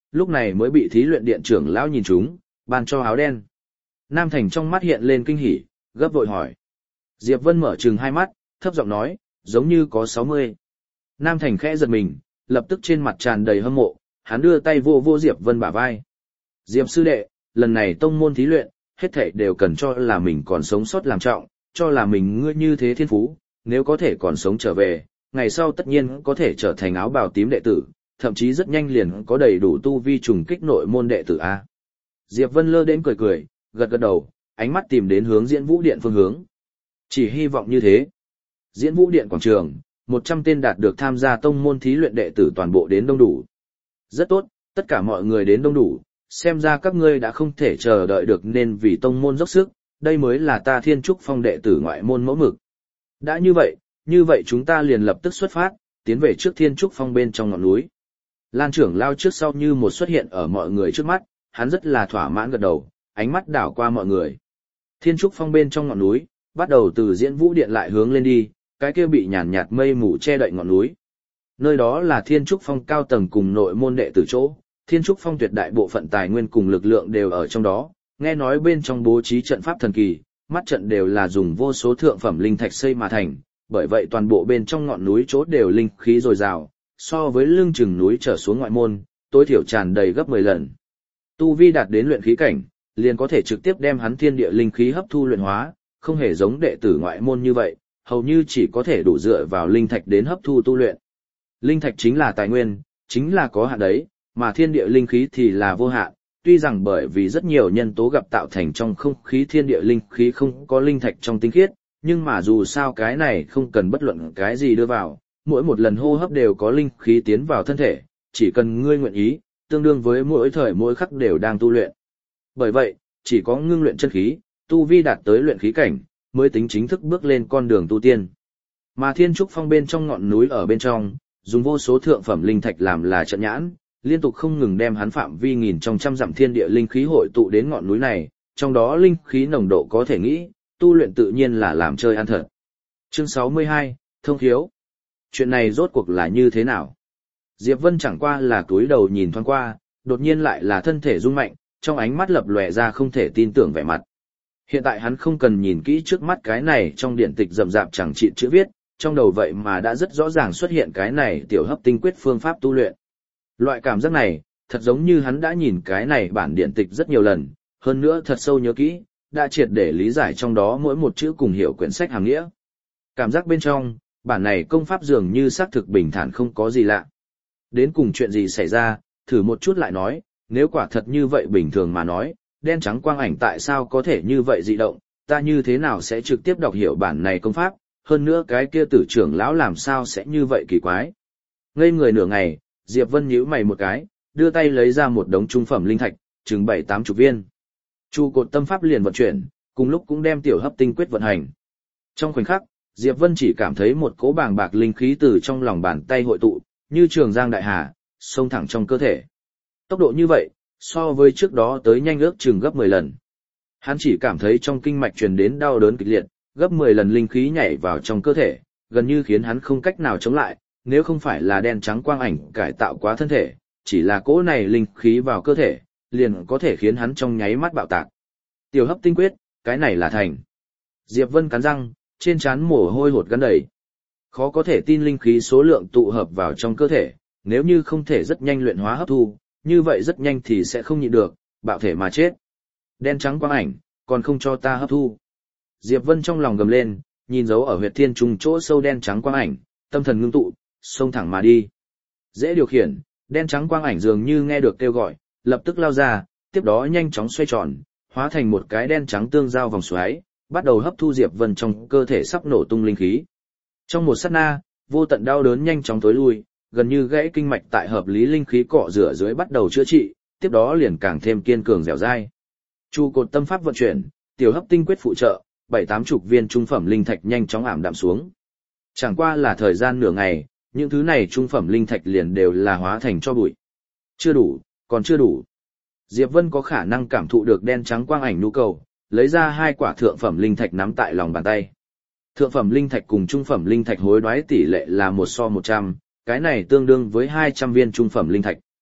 lúc này mới bị thí luyện điện trưởng lão nhìn trúng, ban cho áo đen. Nam Thành trong mắt hiện lên kinh hỉ, gấp vội hỏi. Diệp Vân mở trừng hai mắt, thấp giọng nói, giống như có 60. Nam Thành khẽ giật mình, lập tức trên mặt tràn đầy hâm mộ, hắn đưa tay vô vô Diệp Vân bả vai. Diệp sư đệ, lần này tông môn thí luyện, hết thảy đều cần cho là mình còn sống sót làm trọng, cho là mình ngươi như thế thiên phú, nếu có thể còn sống trở về, ngày sau tất nhiên có thể trở thành áo bào tím đệ tử, thậm chí rất nhanh liền có đầy đủ tu vi trùng kích nội môn đệ tử A. Diệp Vân lơ đến cười cười, gật gật đầu, ánh mắt tìm đến hướng Diễn Vũ Điện phương hướng. Chỉ hy vọng như thế. Diễn Vũ Điện quảng trường, 100 tên đạt được tham gia tông môn thí luyện đệ tử toàn bộ đến đông đủ. Rất tốt, tất cả mọi người đến đông đủ, xem ra các ngươi đã không thể chờ đợi được nên vì tông môn dốc sức, đây mới là ta Thiên Trúc Phong đệ tử ngoại môn mẫu mực. Đã như vậy chúng ta liền lập tức xuất phát, tiến về trước Thiên Trúc Phong bên trong ngọn núi. Lan trưởng lao trước sau như một xuất hiện ở mọi người trước mắt, hắn rất là thỏa mãn gật đầu, ánh mắt đảo qua mọi người. Thiên Trúc Phong bên trong ngọn núi, bắt đầu từ Diễn Vũ Điện lại hướng lên đi, cái kia bị nhàn nhạt mây mù che đậy ngọn núi. Nơi đó là Thiên Trúc Phong cao tầng cùng nội môn đệ tử chỗ, Thiên Trúc Phong tuyệt đại bộ phận tài nguyên cùng lực lượng đều ở trong đó, nghe nói bên trong bố trí trận pháp thần kỳ, mắt trận đều là dùng vô số thượng phẩm linh thạch xây mà thành, bởi vậy toàn bộ bên trong ngọn núi chỗ đều linh khí dồi dào, so với lưng chừng núi trở xuống ngoại môn, tối thiểu tràn đầy gấp 10 lần. Tu vi đạt đến luyện khí cảnh, liền có thể trực tiếp đem hắn thiên địa linh khí hấp thu luyện hóa, không hề giống đệ tử ngoại môn như vậy, hầu như chỉ có thể đủ dựa vào linh thạch đến hấp thu tu luyện. Linh thạch chính là tài nguyên, chính là có hạn đấy, mà thiên địa linh khí thì là vô hạn, tuy rằng bởi vì rất nhiều nhân tố gặp tạo thành trong không khí thiên địa linh khí không có linh thạch trong tinh khiết, nhưng mà dù sao cái này không cần bất luận cái gì đưa vào, mỗi một lần hô hấp đều có linh khí tiến vào thân thể, chỉ cần ngươi nguyện ý, tương đương với mỗi thời mỗi khắc đều đang tu luyện. Bởi vậy, chỉ có ngưng luyện chân khí, tu vi đạt tới luyện khí cảnh, mới tính chính thức bước lên con đường tu tiên. Mà Thiên Trúc Phong bên trong ngọn núi ở bên trong, dùng vô số thượng phẩm linh thạch làm là trận nhãn, liên tục không ngừng đem hắn phạm vi nghìn trong trăm dặm thiên địa linh khí hội tụ đến ngọn núi này, trong đó linh khí nồng độ có thể nghĩ, tu luyện tự nhiên là làm chơi ăn thật. Chương 62, Thông Khiếu. Chuyện này rốt cuộc là như thế nào? Diệp Vân chẳng qua là cúi đầu nhìn thoáng qua, đột nhiên lại là thân thể rung mạnh, trong ánh mắt lập lòe ra không thể tin tưởng vẻ mặt. Hiện tại hắn không cần nhìn kỹ trước mắt cái này trong điện tịch rậm rạp chẳng chịt chữ viết, trong đầu vậy mà đã rất rõ ràng xuất hiện cái này tiểu hấp tinh quyết phương pháp tu luyện. Loại cảm giác này, thật giống như hắn đã nhìn cái này bản điện tịch rất nhiều lần, hơn nữa thật sâu nhớ kỹ, đã triệt để lý giải trong đó mỗi một chữ cùng hiểu quyển sách hàm nghĩa. Cảm giác bên trong, bản này công pháp dường như xác thực bình thản không có gì lạ. Đến cùng chuyện gì xảy ra, thử một chút lại nói, nếu quả thật như vậy bình thường mà nói, đen trắng quang ảnh tại sao có thể như vậy dị động, ta như thế nào sẽ trực tiếp đọc hiểu bản này công pháp, hơn nữa cái kia tử trưởng lão làm sao sẽ như vậy kỳ quái. Ngây người nửa ngày, Diệp Vân nhíu mày một cái, đưa tay lấy ra một đống trung phẩm linh thạch, chừng 7-80 viên. Chu cột tâm pháp liền vận chuyển, cùng lúc cũng đem tiểu hấp tinh quyết vận hành. Trong khoảnh khắc, Diệp Vân chỉ cảm thấy một cỗ bàng bạc linh khí từ trong lòng bàn tay hội tụ, như trường giang đại hà, xông thẳng trong cơ thể. Tốc độ như vậy, so với trước đó tới nhanh ước chừng gấp 10 lần. Hắn chỉ cảm thấy trong kinh mạch truyền đến đau đớn kịch liệt, gấp 10 lần linh khí nhảy vào trong cơ thể, gần như khiến hắn không cách nào chống lại, nếu không phải là đen trắng quang ảnh cải tạo quá thân thể, chỉ là cỗ này linh khí vào cơ thể, liền có thể khiến hắn trong nháy mắt bạo tạc. Tiểu hấp tinh quyết, cái này là thành. Diệp Vân cắn răng, trên trán mồ hôi hột gắn đầy. Khó có thể tin linh khí số lượng tụ hợp vào trong cơ thể, nếu như không thể rất nhanh luyện hóa hấp thu, như vậy rất nhanh thì sẽ không nhịn được, bạo thể mà chết. Đen trắng quang ảnh, còn không cho ta hấp thu. Diệp Vân trong lòng gầm lên, nhìn dấu ở huyệt thiên trùng chỗ sâu đen trắng quang ảnh, tâm thần ngưng tụ, xông thẳng mà đi. Dễ điều khiển, đen trắng quang ảnh dường như nghe được kêu gọi, lập tức lao ra, tiếp đó nhanh chóng xoay tròn, hóa thành một cái đen trắng tương giao vòng xoáy, bắt đầu hấp thu Diệp Vân trong cơ thể sắp nổ tung linh khí. Trong một sát na, vô tận đau đớn nhanh chóng tối lui, gần như gãy kinh mạch tại hợp lý linh khí cọ rửa dưới bắt đầu chữa trị, tiếp đó liền càng thêm kiên cường dẻo dai. Chu cột tâm pháp vận chuyển, tiểu hấp tinh quyết phụ trợ, 7-80 viên trung phẩm linh thạch nhanh chóng ảm đạm xuống. Chẳng qua là thời gian nửa ngày, những thứ này trung phẩm linh thạch liền đều là hóa thành cho bụi. Chưa đủ, còn chưa đủ. Diệp Vân có khả năng cảm thụ được đen trắng quang ảnh nhu cầu, lấy ra 2 quả thượng phẩm linh thạch nắm tại lòng bàn tay. Thượng phẩm linh thạch cùng trung phẩm linh thạch hối đoái tỷ lệ là 1:100, cái này tương đương với 200 viên trung phẩm linh thạch.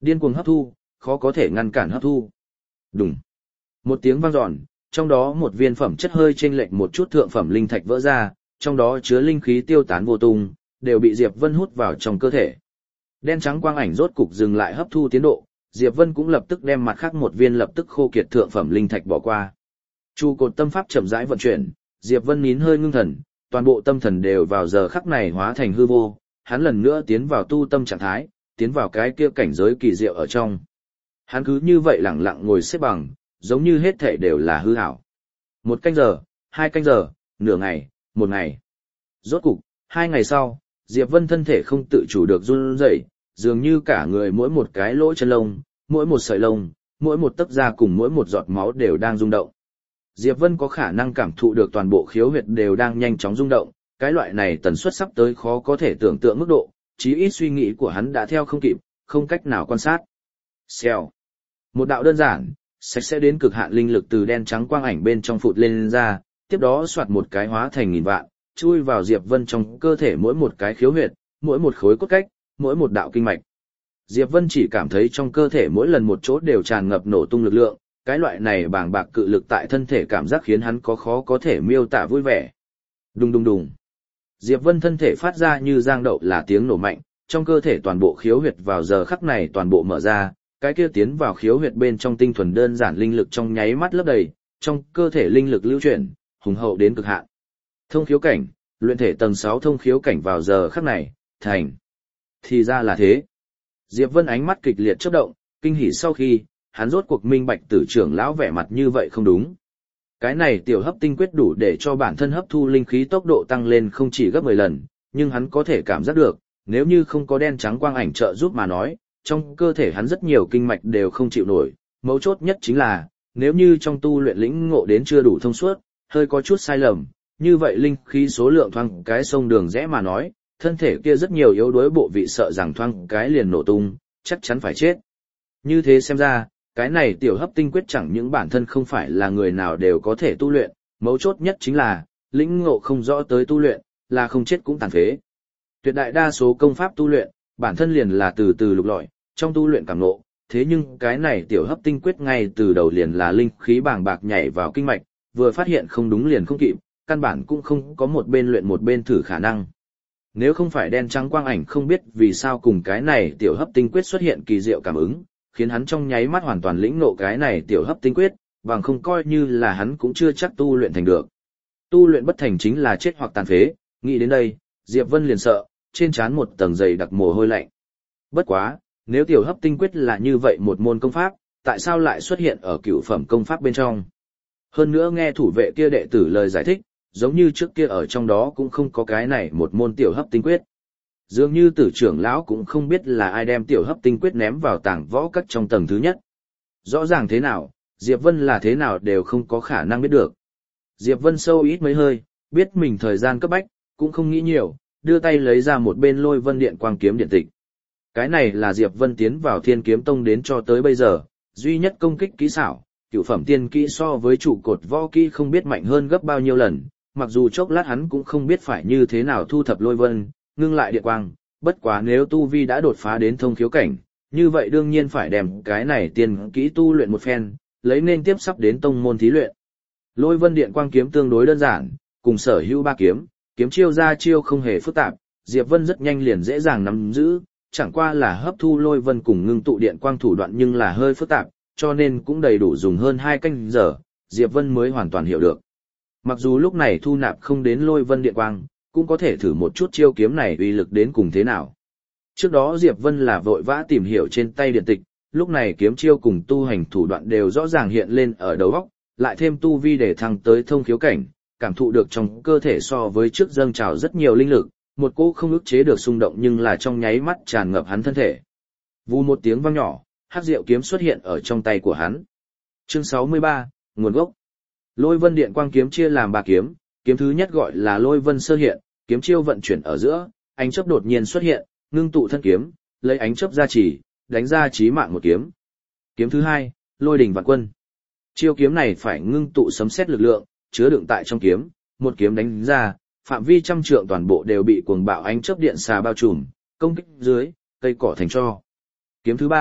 Điên cuồng hấp thu, khó có thể ngăn cản hấp thu. Đùng. Một tiếng vang dọn, trong đó một viên phẩm chất hơi chênh lệch một chút thượng phẩm linh thạch vỡ ra, trong đó chứa linh khí tiêu tán vô tung, đều bị Diệp Vân hút vào trong cơ thể. Đen trắng quang ảnh rốt cục dừng lại hấp thu tiến độ, Diệp Vân cũng lập tức đem mặt khác một viên lập tức khô kiệt thượng phẩm linh thạch bỏ qua. Chu cột tâm pháp chậm rãi vận chuyển, Diệp Vân nín hơi ngưng thần, toàn bộ tâm thần đều vào giờ khắc này hóa thành hư vô, hắn lần nữa tiến vào tu tâm trạng thái, tiến vào cái kia cảnh giới kỳ diệu ở trong. Hắn cứ như vậy lặng lặng ngồi xếp bằng, giống như hết thảy đều là hư ảo. 1 canh giờ, 2 canh giờ, nửa ngày, 1 ngày. Rốt cục, 2 ngày sau, Diệp Vân thân thể không tự chủ được run rẩy, dường như cả người mỗi một cái lỗ chân lông, mỗi một sợi lông, mỗi một tấc da cùng mỗi một giọt máu đều đang rung động. Diệp Vân có khả năng cảm thụ được toàn bộ khiếu huyệt đều đang nhanh chóng rung động, cái loại này tần suất sắp tới khó có thể tưởng tượng mức độ, chí ít suy nghĩ của hắn đã theo không kịp, không cách nào quan sát. Xèo. Một đạo đơn giản, sạch sẽ đến cực hạn linh lực từ đen trắng quang ảnh bên trong phụt lên ra, tiếp đó soạt một cái hóa thành nghìn vạn, chui vào Diệp Vân trong cơ thể mỗi một cái khiếu huyệt, mỗi một khối cốt cách, mỗi một đạo kinh mạch. Diệp Vân chỉ cảm thấy trong cơ thể mỗi lần một chỗ đều tràn ngập nổ tung lực lượng, cái loại này bàng bạc cự lực tại thân thể cảm giác khiến hắn có khó có thể miêu tả vui vẻ. Đùng đùng đùng. Diệp Vân thân thể phát ra như giang đậu là tiếng nổ mạnh, trong cơ thể toàn bộ khiếu huyệt vào giờ khắc này toàn bộ mở ra, cái kia tiến vào khiếu huyệt bên trong tinh thuần đơn giản linh lực trong nháy mắt lấp đầy, trong cơ thể linh lực lưu chuyển, hùng hậu đến cực hạn. Thông khiếu cảnh, luyện thể tầng 6 thông khiếu cảnh vào giờ khắc này, thành. Thì ra là thế. Diệp Vân ánh mắt kịch liệt chớp động, kinh hỉ sau khi, hắn rốt cuộc minh bạch Tử trưởng lão vẻ mặt như vậy không đúng. Cái này tiểu hấp tinh quyết đủ để cho bản thân hấp thu linh khí tốc độ tăng lên không chỉ gấp 10 lần, nhưng hắn có thể cảm giác được, nếu như không có đen trắng quang ảnh trợ giúp mà nói, trong cơ thể hắn rất nhiều kinh mạch đều không chịu nổi, mấu chốt nhất chính là, nếu như trong tu luyện lĩnh ngộ đến chưa đủ thông suốt, hơi có chút sai lầm, như vậy linh khí số lượng thoáng cái sông đường rẽ mà nói, thân thể kia rất nhiều yếu đuối bộ vị sợ rằng thoáng cái liền nổ tung, chắc chắn phải chết. Như thế xem ra, cái này tiểu hấp tinh quyết chẳng những bản thân không phải là người nào đều có thể tu luyện, mấu chốt nhất chính là, lĩnh ngộ không rõ tới tu luyện, là không chết cũng tàn phế. Tuyệt đại đa số công pháp tu luyện, bản thân liền là từ từ lục lọi, trong tu luyện cảm ngộ, thế nhưng cái này tiểu hấp tinh quyết ngay từ đầu liền là linh khí bàng bạc nhảy vào kinh mạch, vừa phát hiện không đúng liền không kịp, căn bản cũng không có một bên luyện một bên thử khả năng. Nếu không phải đen trắng quang ảnh không biết vì sao cùng cái này tiểu hấp tinh quyết xuất hiện kỳ diệu cảm ứng, khiến hắn trong nháy mắt hoàn toàn lĩnh ngộ cái này tiểu hấp tinh quyết, bằng không coi như là hắn cũng chưa chắc tu luyện thành được. Tu luyện bất thành chính là chết hoặc tàn phế, nghĩ đến đây, Diệp Vân liền sợ, trên trán một tầng dày đặc mồ hôi lạnh. Bất quá, nếu tiểu hấp tinh quyết là như vậy một môn công pháp, tại sao lại xuất hiện ở cửu phẩm công pháp bên trong? Hơn nữa nghe thủ vệ kia đệ tử lời giải thích, giống như trước kia ở trong đó cũng không có cái này một môn tiểu hấp tinh quyết. Dường như Tử trưởng lão cũng không biết là ai đem tiểu hấp tinh quyết ném vào tàng võ các trong tầng thứ nhất. Rõ ràng thế nào, Diệp Vân là thế nào đều không có khả năng biết được. Diệp Vân sâu ít mấy hơi, biết mình thời gian cấp bách, cũng không nghĩ nhiều, đưa tay lấy ra một bên Lôi Vân Điện Quang Kiếm điện tịch. Cái này là Diệp Vân tiến vào Thiên Kiếm Tông đến cho tới bây giờ, duy nhất công kích kỹ xảo, cửu phẩm tiên kỹ so với trụ cột võ kỹ không biết mạnh hơn gấp bao nhiêu lần, mặc dù chốc lát hắn cũng không biết phải như thế nào thu thập lôi vân, ngưng lại điện quang, bất quá nếu tu vi đã đột phá đến thông khiếu cảnh, như vậy đương nhiên phải đem cái này tiên kỹ tu luyện một phen, lấy nên tiếp sắp đến tông môn thí luyện. Lôi Vân Điện Quang kiếm tương đối đơn giản, cùng sở hữu ba kiếm, kiếm chiêu ra chiêu không hề phức tạp, Diệp Vân rất nhanh liền dễ dàng nắm giữ, chẳng qua là hấp thu lôi vân cùng ngưng tụ điện quang thủ đoạn nhưng là hơi phức tạp, cho nên cũng đầy đủ dùng hơn 2 canh giờ, Diệp Vân mới hoàn toàn hiểu được. Mặc dù lúc này thu nạp không đến lôi vân điện quang, cũng có thể thử một chút chiêu kiếm này uy lực đến cùng thế nào. Trước đó Diệp Vân là vội vã tìm hiểu trên tay điện tịch, lúc này kiếm chiêu cùng tu hành thủ đoạn đều rõ ràng hiện lên ở đầu óc, lại thêm tu vi để thăng tới thông khiếu cảnh, cảm thụ được trong cơ thể so với trước dâng trào rất nhiều linh lực, một cỗ không ức chế được xung động nhưng là trong nháy mắt tràn ngập hắn thân thể. Vù một tiếng vang nhỏ, hắc diệu kiếm xuất hiện ở trong tay của hắn. Chương 63, nguồn gốc. Lôi Vân Điện Quang kiếm chia làm 3 kiếm, kiếm thứ nhất gọi là Lôi Vân Sơ Hiện, kiếm chiêu vận chuyển ở giữa, ánh chớp đột nhiên xuất hiện, ngưng tụ thân kiếm, lấy ánh chớp gia trì, đánh ra chí mạng một kiếm. Kiếm thứ hai, Lôi Đình Vạn Quân. Chiêu kiếm này phải ngưng tụ sấm sét lực lượng, chứa đựng tại trong kiếm, một kiếm đánh ra, phạm vi trăm trượng toàn bộ đều bị cuồng bạo ánh chớp điện xà bao trùm, công kích dưới, cây cỏ thành tro. Kiếm thứ ba,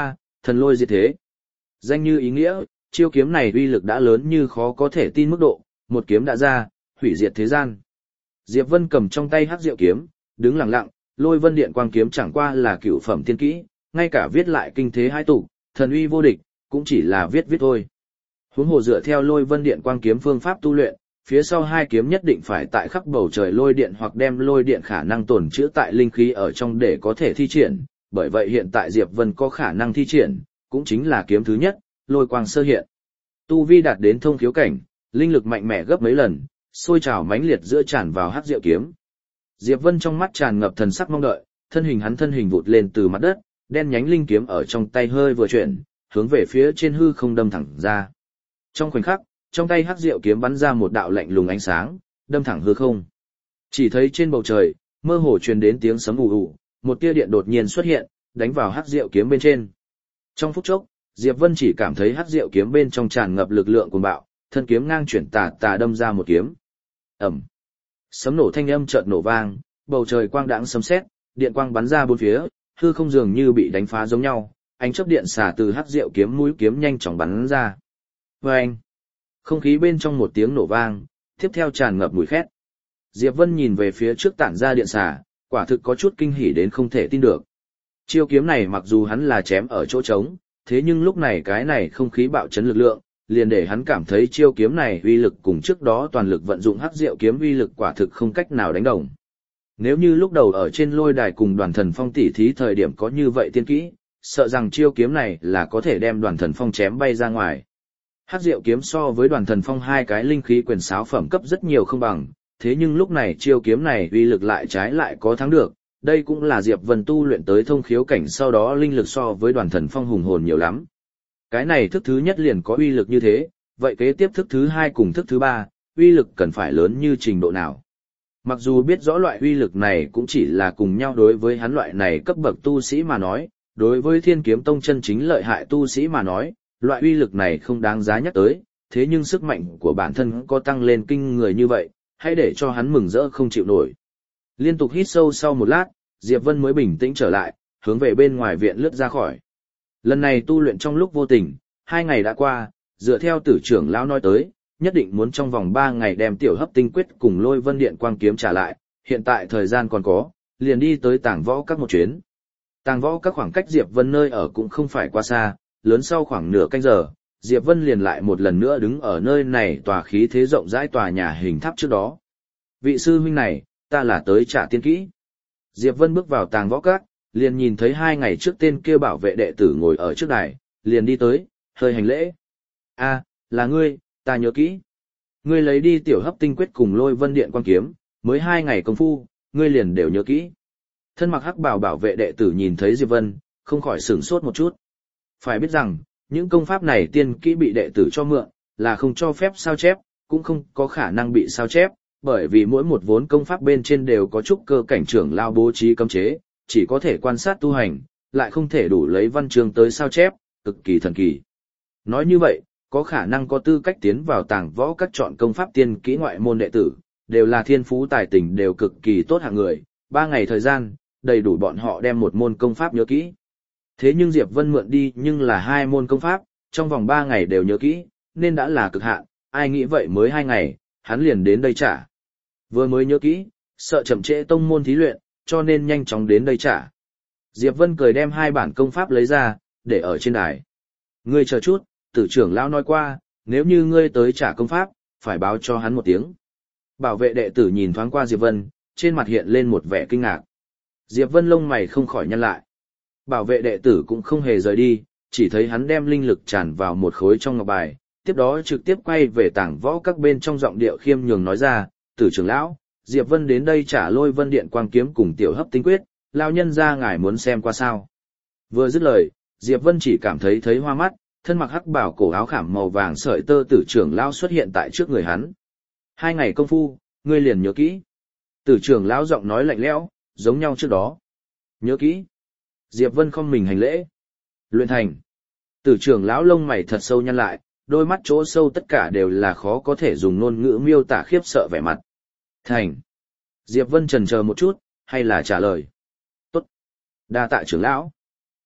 Thần lôi diệt thế. Danh như ý nghĩa, chiêu kiếm này uy lực đã lớn như khó có thể tin mức độ, một kiếm đã ra, hủy diệt thế gian. Diệp Vân cầm trong tay hắc diệu kiếm, đứng lặng lặng, Lôi Vân Điện Quang kiếm chẳng qua là cửu phẩm tiên kỹ, ngay cả viết lại kinh thế hai tụ, thần uy vô địch, cũng chỉ là viết thôi. Huống hồ dựa theo Lôi Vân Điện Quang kiếm phương pháp tu luyện, phía sau hai kiếm nhất định phải tại khắp bầu trời lôi điện hoặc đem lôi điện khả năng tồn trữ tại linh khí ở trong để có thể thi triển, bởi vậy hiện tại Diệp Vân có khả năng thi triển, cũng chính là kiếm thứ nhất, lôi quang sơ hiện. Tu vi đạt đến thông khiếu cảnh, linh lực mạnh mẽ gấp mấy lần, sôi trào mãnh liệt giữa tràn vào hắc diệu kiếm. Diệp Vân trong mắt tràn ngập thần sắc mong đợi, thân hình vụt lên từ mặt đất, đen nhánh linh kiếm ở trong tay hơi vừa chuyển, hướng về phía trên hư không đâm thẳng ra. Trong khoảnh khắc, trong tay hắc diệu kiếm bắn ra một đạo lạnh lùng ánh sáng, đâm thẳng hư không. Chỉ thấy trên bầu trời, mơ hồ truyền đến tiếng sấm ù ù, một tia điện đột nhiên xuất hiện, đánh vào hắc diệu kiếm bên trên. Trong phút chốc, Diệp Vân chỉ cảm thấy hắc diệu kiếm bên trong tràn ngập lực lượng cuồng bạo, thân kiếm ngang chuyển tà đâm ra một kiếm. Ầm. Sấm nổ thanh âm chợt nổ vang, bầu trời quang đãng sấm sét, điện quang bắn ra bốn phía, hư không dường như bị đánh phá giống nhau, ánh chớp điện xả từ hắc diệu kiếm mũi kiếm nhanh chóng bắn ra. Oeng. Không khí bên trong một tiếng nổ vang, tiếp theo tràn ngập mùi khét. Diệp Vân nhìn về phía trước tản ra điện xả, quả thực có chút kinh hỉ đến không thể tin được. Chiêu kiếm này mặc dù hắn là chém ở chỗ trống, thế nhưng lúc này cái này không khí bạo chấn lực lượng, liền để hắn cảm thấy chiêu kiếm này uy lực cùng trước đó toàn lực vận dụng hắc diệu kiếm uy lực quả thực không cách nào đánh đồng. Nếu như lúc đầu ở trên lôi đài cùng Đoàn Thần Phong tỉ thí thời điểm có như vậy tiên kỹ, sợ rằng chiêu kiếm này là có thể đem Đoàn Thần Phong chém bay ra ngoài. Hắc diệu kiếm so với Đoàn Thần Phong hai cái linh khí quyền sáo phẩm cấp rất nhiều không bằng, thế nhưng lúc này chiêu kiếm này uy lực lại trái lại có thắng được, đây cũng là Diệp Vân tu luyện tới thông khiếu cảnh sau đó linh lực so với Đoàn Thần Phong hùng hồn nhiều lắm. Cái này thức thứ nhất liền có uy lực như thế, vậy kế tiếp thức thứ hai cùng thức thứ ba, uy lực cần phải lớn như trình độ nào? Mặc dù biết rõ loại uy lực này cũng chỉ là cùng nhau đối với hắn loại này cấp bậc tu sĩ mà nói, đối với Thiên Kiếm Tông chân chính lợi hại tu sĩ mà nói, loại uy lực này không đáng giá nhắc tới, thế nhưng sức mạnh của bản thân có tăng lên kinh người như vậy, hãy để cho hắn mừng rỡ không chịu nổi. Liên tục hít sâu sau một lát, Diệp Vân mới bình tĩnh trở lại, hướng về bên ngoài viện lướt ra khỏi. Lần này tu luyện trong lúc vô tình, 2 ngày đã qua, dựa theo Tử trưởng lão nói tới, nhất định muốn trong vòng 3 ngày đem tiểu hấp tinh quyết cùng Lôi Vân Điện Quang kiếm trả lại, hiện tại thời gian còn có, liền đi tới Tàng Võ Các một chuyến. Tàng Võ Các khoảng cách Diệp Vân nơi ở cũng không phải quá xa, lớn sau khoảng nửa canh giờ, Diệp Vân liền lại một lần nữa đứng ở nơi này tòa khí thế rộng rãi tòa nhà hình tháp trước đó. Vị sư huynh này, ta là tới trả tiên kỹ. Diệp Vân bước vào Tàng Võ Các, liền nhìn thấy 2 ngày trước tên kia bảo vệ đệ tử ngồi ở trước đài, liền đi tới, hơi hành lễ. A, là ngươi, ta nhớ kỹ. Ngươi lấy đi tiểu hấp tinh quyết cùng Lôi Vân Điện Quang kiếm, mới 2 ngày công phu, ngươi liền đều nhớ kỹ. Thân mặc hắc bào bảo vệ đệ tử nhìn thấy Diệp Vân, không khỏi sửng sốt một chút. Phải biết rằng, những công pháp này tiên kỹ bị đệ tử cho mượn, là không cho phép sao chép, cũng không có khả năng bị sao chép, bởi vì mỗi một vốn công pháp bên trên đều có trúc cơ cảnh trưởng lao bố trí cấm chế, chỉ có thể quan sát tu hành, lại không thể đủ lấy văn chương tới sao chép, cực kỳ thần kỳ. Nói như vậy, có khả năng có tư cách tiến vào Tàng Võ Các chọn công pháp tiên kỹ ngoại môn đệ tử, đều là thiên phú tài tình đều cực kỳ tốt hạng người, 3 ngày thời gian, đầy đủ bọn họ đem một môn công pháp nhớ kỹ. Thế nhưng Diệp Vân mượn đi nhưng là 2 môn công pháp, trong vòng 3 ngày đều nhớ kỹ, nên đã là cực hạn, ai nghĩ vậy mới 2 ngày, hắn liền đến đây trả. Vừa mới nhớ kỹ, sợ chậm trễ tông môn thí luyện, cho nên nhanh chóng đến đây trả. Diệp Vân cười đem 2 bản công pháp lấy ra, để ở trên đài. Ngươi chờ chút, Tử trưởng lão nói qua, nếu như ngươi tới trả công pháp, phải báo cho hắn một tiếng. Bảo vệ đệ tử nhìn thoáng qua Diệp Vân, trên mặt hiện lên một vẻ kinh ngạc. Diệp Vân lông mày không khỏi nhăn lại. Bảo vệ đệ tử cũng không hề rời đi, chỉ thấy hắn đem linh lực tràn vào một khối trong ngọc bài, tiếp đó trực tiếp quay về Tàng Võ Các bên trong giọng điệu khiêm nhường nói ra, Tử trưởng lão, Diệp Vân đến đây trả Lôi Vân Điện Quang kiếm cùng tiểu hấp tinh quyết, lão nhân gia ngài muốn xem qua sao. Vừa dứt lời, Diệp Vân chỉ cảm thấy hoa mắt, thân mặc hắc bào cổ áo khảm màu vàng sợi tơ Tử trưởng lão xuất hiện tại trước người hắn. 2 ngày công phu, ngươi liền nhớ kỹ. Tử trưởng lão giọng nói lạnh lẽo, giống nhau trước đó. Nhớ kỹ. Diệp Vân không mình hành lễ. Luyện thành. Tử trưởng lão lông mày thật sâu nhăn lại, đôi mắt chỗ sâu tất cả đều là khó có thể dùng ngôn ngữ miêu tả khiếp sợ vẻ mặt. Thành. Diệp Vân chần chờ một chút, hay là trả lời. Tốt. Đa tạ trưởng lão.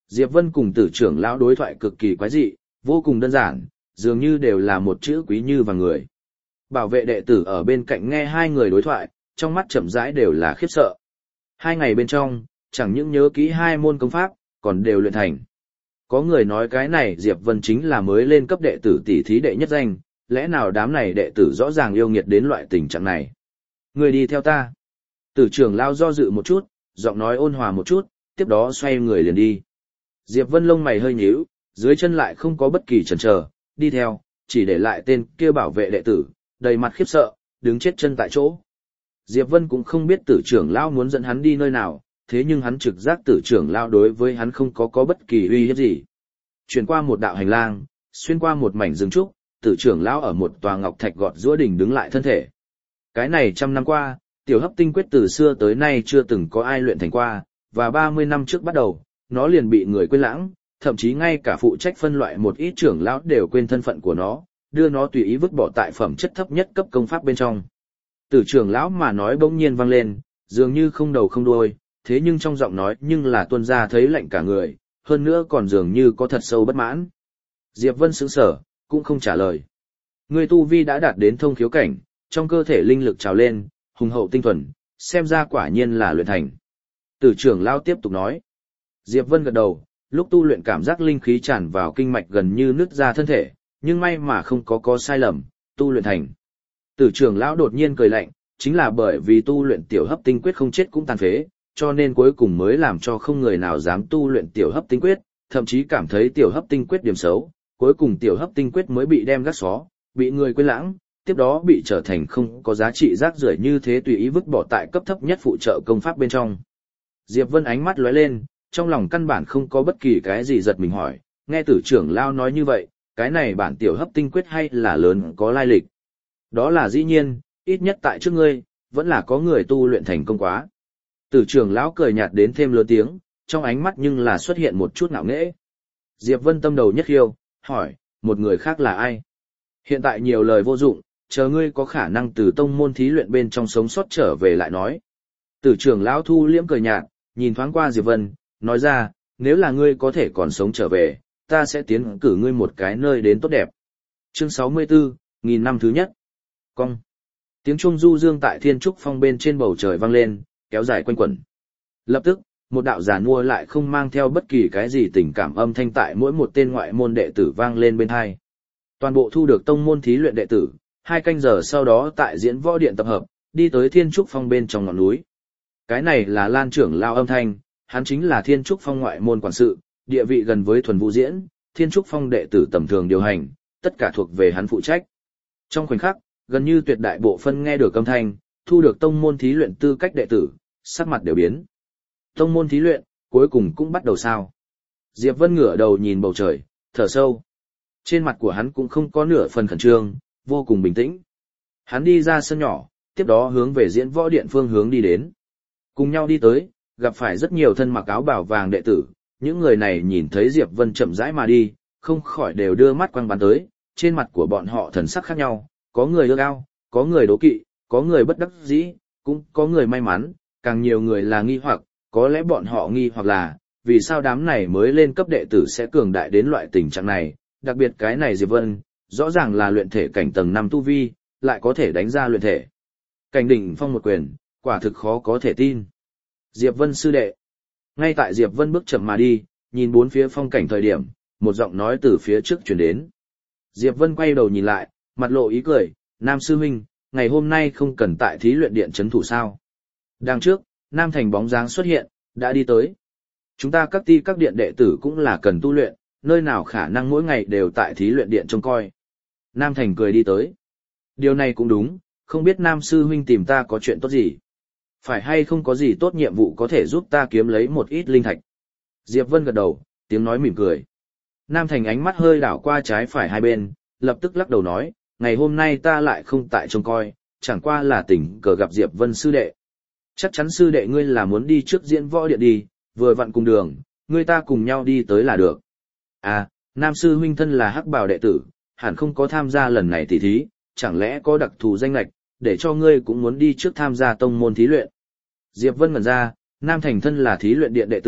Diệp Vân cùng tử trưởng lão đối thoại cực kỳ quái dị, vô cùng đơn giản, dường như đều là một chữ quý như và người. Bảo vệ đệ tử ở bên cạnh nghe hai người đối thoại, trong mắt chậm rãi đều là khiếp sợ. 2 ngày bên trong, chẳng những nhớ kỹ 2 môn công pháp, còn đều luyện thành. Có người nói cái này Diệp Vân chính là mới lên cấp đệ tử tỷ thí đệ nhất danh, lẽ nào đám này đệ tử rõ ràng yêu nghiệt đến loại tình trạng này. Người đi theo ta. Tử trưởng lao do dự một chút, giọng nói ôn hòa một chút, tiếp đó xoay người liền đi. Diệp Vân lông mày hơi nhíu, dưới chân lại không có bất kỳ chần chờ, đi theo, chỉ để lại tên kia bảo vệ đệ tử, đầy mặt khiếp sợ, đứng chết chân tại chỗ. Diệp Vân cũng không biết tử trưởng lao muốn dẫn hắn đi nơi nào, thế nhưng hắn trực giác tử trưởng lao đối với hắn không có bất kỳ uy hiếp gì. Chuyển qua một đạo hành lang, xuyên qua một mảnh rừng trúc, tử trưởng lao ở một tòa ngọc thạch gọt giữa đỉnh đứng lại thân thể. Cái này 100 năm qua, tiểu hấp tinh quyết từ xưa tới nay chưa từng có ai luyện thành qua, và 30 năm trước bắt đầu, nó liền bị người quên lãng, thậm chí ngay cả phụ trách phân loại một ít trưởng lão đều quên thân phận của nó, đưa nó tùy ý vứt bỏ tại phẩm chất thấp nhất cấp công pháp bên trong. Tử trưởng lão mà nói bỗng nhiên vang lên, dường như không đầu không đuôi, thế nhưng trong giọng nói nhưng là tuôn ra thấy lạnh cả người, hơn nữa còn dường như có thật sâu bất mãn. Diệp Vân sững sờ, cũng không trả lời. Người tu vi đã đạt đến thông khiếu cảnh, trong cơ thể linh lực trào lên, hùng hậu tinh thuần, xem ra quả nhiên là luyện thành. Tử trưởng lão tiếp tục nói. Diệp Vân gật đầu, lúc tu luyện cảm giác linh khí tràn vào kinh mạch gần như nứt ra thân thể, nhưng may mà không có sai lầm, tu luyện thành. Tử trưởng lão đột nhiên cười lạnh, chính là bởi vì tu luyện tiểu hấp tinh quyết không chết cũng tàn phế, cho nên cuối cùng mới làm cho không người nào dám tu luyện tiểu hấp tinh quyết, thậm chí cảm thấy tiểu hấp tinh quyết điểm xấu, cuối cùng tiểu hấp tinh quyết mới bị đem gác xó, bị người quên lãng, tiếp đó bị trở thành không có giá trị rác rưởi như thế tùy ý vứt bỏ tại cấp thấp nhất phụ trợ công pháp bên trong. Diệp Vân ánh mắt lóe lên, trong lòng căn bản không có bất kỳ cái gì giật mình hỏi, nghe tử trưởng lao nói như vậy, cái này bản tiểu hấp tinh quyết hay là lớn có lai lịch. Đó là dĩ nhiên, ít nhất tại trước ngươi, vẫn là có người tu luyện thành công quá. Tử trưởng lão cười nhạt đến thêm lớn tiếng, trong ánh mắt nhưng là xuất hiện một chút ngạo nghễ. Diệp Vân tâm đầu nhất khiêu, hỏi, một người khác là ai? Hiện tại nhiều lời vô dụng, chờ ngươi có khả năng từ tông môn thí luyện bên trong sống sót trở về lại nói. Tử trưởng lão thu liễm cười nhạt, nhìn thoáng qua Diệp Vân, nói ra, nếu là ngươi có thể còn sống trở về, ta sẽ tiến cử ngươi một cái nơi đến tốt đẹp. Chương 64, nghìn năm thứ nhất. Cong. Tiếng chuông du dương tại thiên trúc phong bên trên bầu trời vang lên, kéo dài quanh quẩn. Lập tức, một đạo giàn mua lại không mang theo bất kỳ cái gì tình cảm âm thanh tại mỗi một tên ngoại môn đệ tử vang lên bên hai. Toàn bộ thu được tông môn thí luyện đệ tử, 2 canh giờ sau đó tại diễn võ điện tập hợp, đi tới thiên trúc phong bên trong ngọn núi. Cái này là Lan trưởng lao âm thanh, hắn chính là thiên trúc phong ngoại môn quản sự, địa vị gần với thuần vũ diễn, thiên trúc phong đệ tử tầm thường điều hành, tất cả thuộc về hắn phụ trách. Trong khoảnh khắc, gần như tuyệt đại bộ phân nghe được âm thanh, thu được tông môn thí luyện tư cách đệ tử, sắc mặt đều biến. Tông môn thí luyện, cuối cùng cũng bắt đầu sao? Diệp Vân ngửa đầu nhìn bầu trời, thở sâu. Trên mặt của hắn cũng không có nửa phần khẩn trương, vô cùng bình tĩnh. Hắn đi ra sân nhỏ, tiếp đó hướng về diễn võ điện phương hướng đi đến. Cùng nhau đi tới, gặp phải rất nhiều thân mặc áo bào vàng đệ tử, những người này nhìn thấy Diệp Vân chậm rãi mà đi, không khỏi đều đưa mắt quang bắn tới, trên mặt của bọn họ thần sắc khác nhau, có người ước ao, có người đố kỵ, có người bất đắc dĩ, cũng có người may mắn, càng nhiều người là nghi hoặc, có lẽ bọn họ nghi hoặc là, vì sao đám này mới lên cấp đệ tử sẽ cường đại đến loại tình trạng này, đặc biệt cái này Diệp Vân, rõ ràng là luyện thể cảnh tầng 5 tu vi, lại có thể đánh ra luyện thể cảnh đỉnh phong một quyền, quả thực khó có thể tin. Diệp Vân sư đệ. Ngay tại Diệp Vân bước chậm mà đi, nhìn bốn phía phong cảnh thời điểm, một giọng nói từ phía trước truyền đến. Diệp Vân quay đầu nhìn lại, mặt lộ ý cười, Nam sư huynh, ngày hôm nay không cần tại thí luyện điện trấn thủ sao. Đằng trước, Nam Thành bóng dáng xuất hiện, đã đi tới. Chúng ta các ti các điện đệ tử cũng là cần tu luyện, nơi nào khả năng mỗi ngày đều tại thí luyện điện trông coi. Nam Thành cười đi tới. Điều này cũng đúng, không biết Nam sư huynh tìm ta có chuyện tốt gì. Phải hay không có gì tốt nhiệm vụ có thể giúp ta kiếm lấy một ít linh thạch. Diệp Vân gật đầu, tiếng nói mỉm cười. Nam Thành ánh mắt hơi đảo qua trái phải hai bên, lập tức lắc đầu nói, ngày hôm nay ta lại không tại trông coi, chẳng qua là tình cờ gặp Diệp Vân sư đệ. Chắc chắn sư đệ ngươi là muốn đi trước diễn võ điện đi, vừa vặn cùng đường, ngươi ta cùng nhau đi tới là được. À, Nam sư huynh thân là hắc bào đệ tử, hẳn không có tham gia lần này tỷ thí, chẳng lẽ có đặc thù danh lệch, để cho ngươi cũng muốn đi trước tham gia tông môn thí luyện. Diệp Vân ngẩn ra, Nam Thành thân là thí luyện điện đệ tử,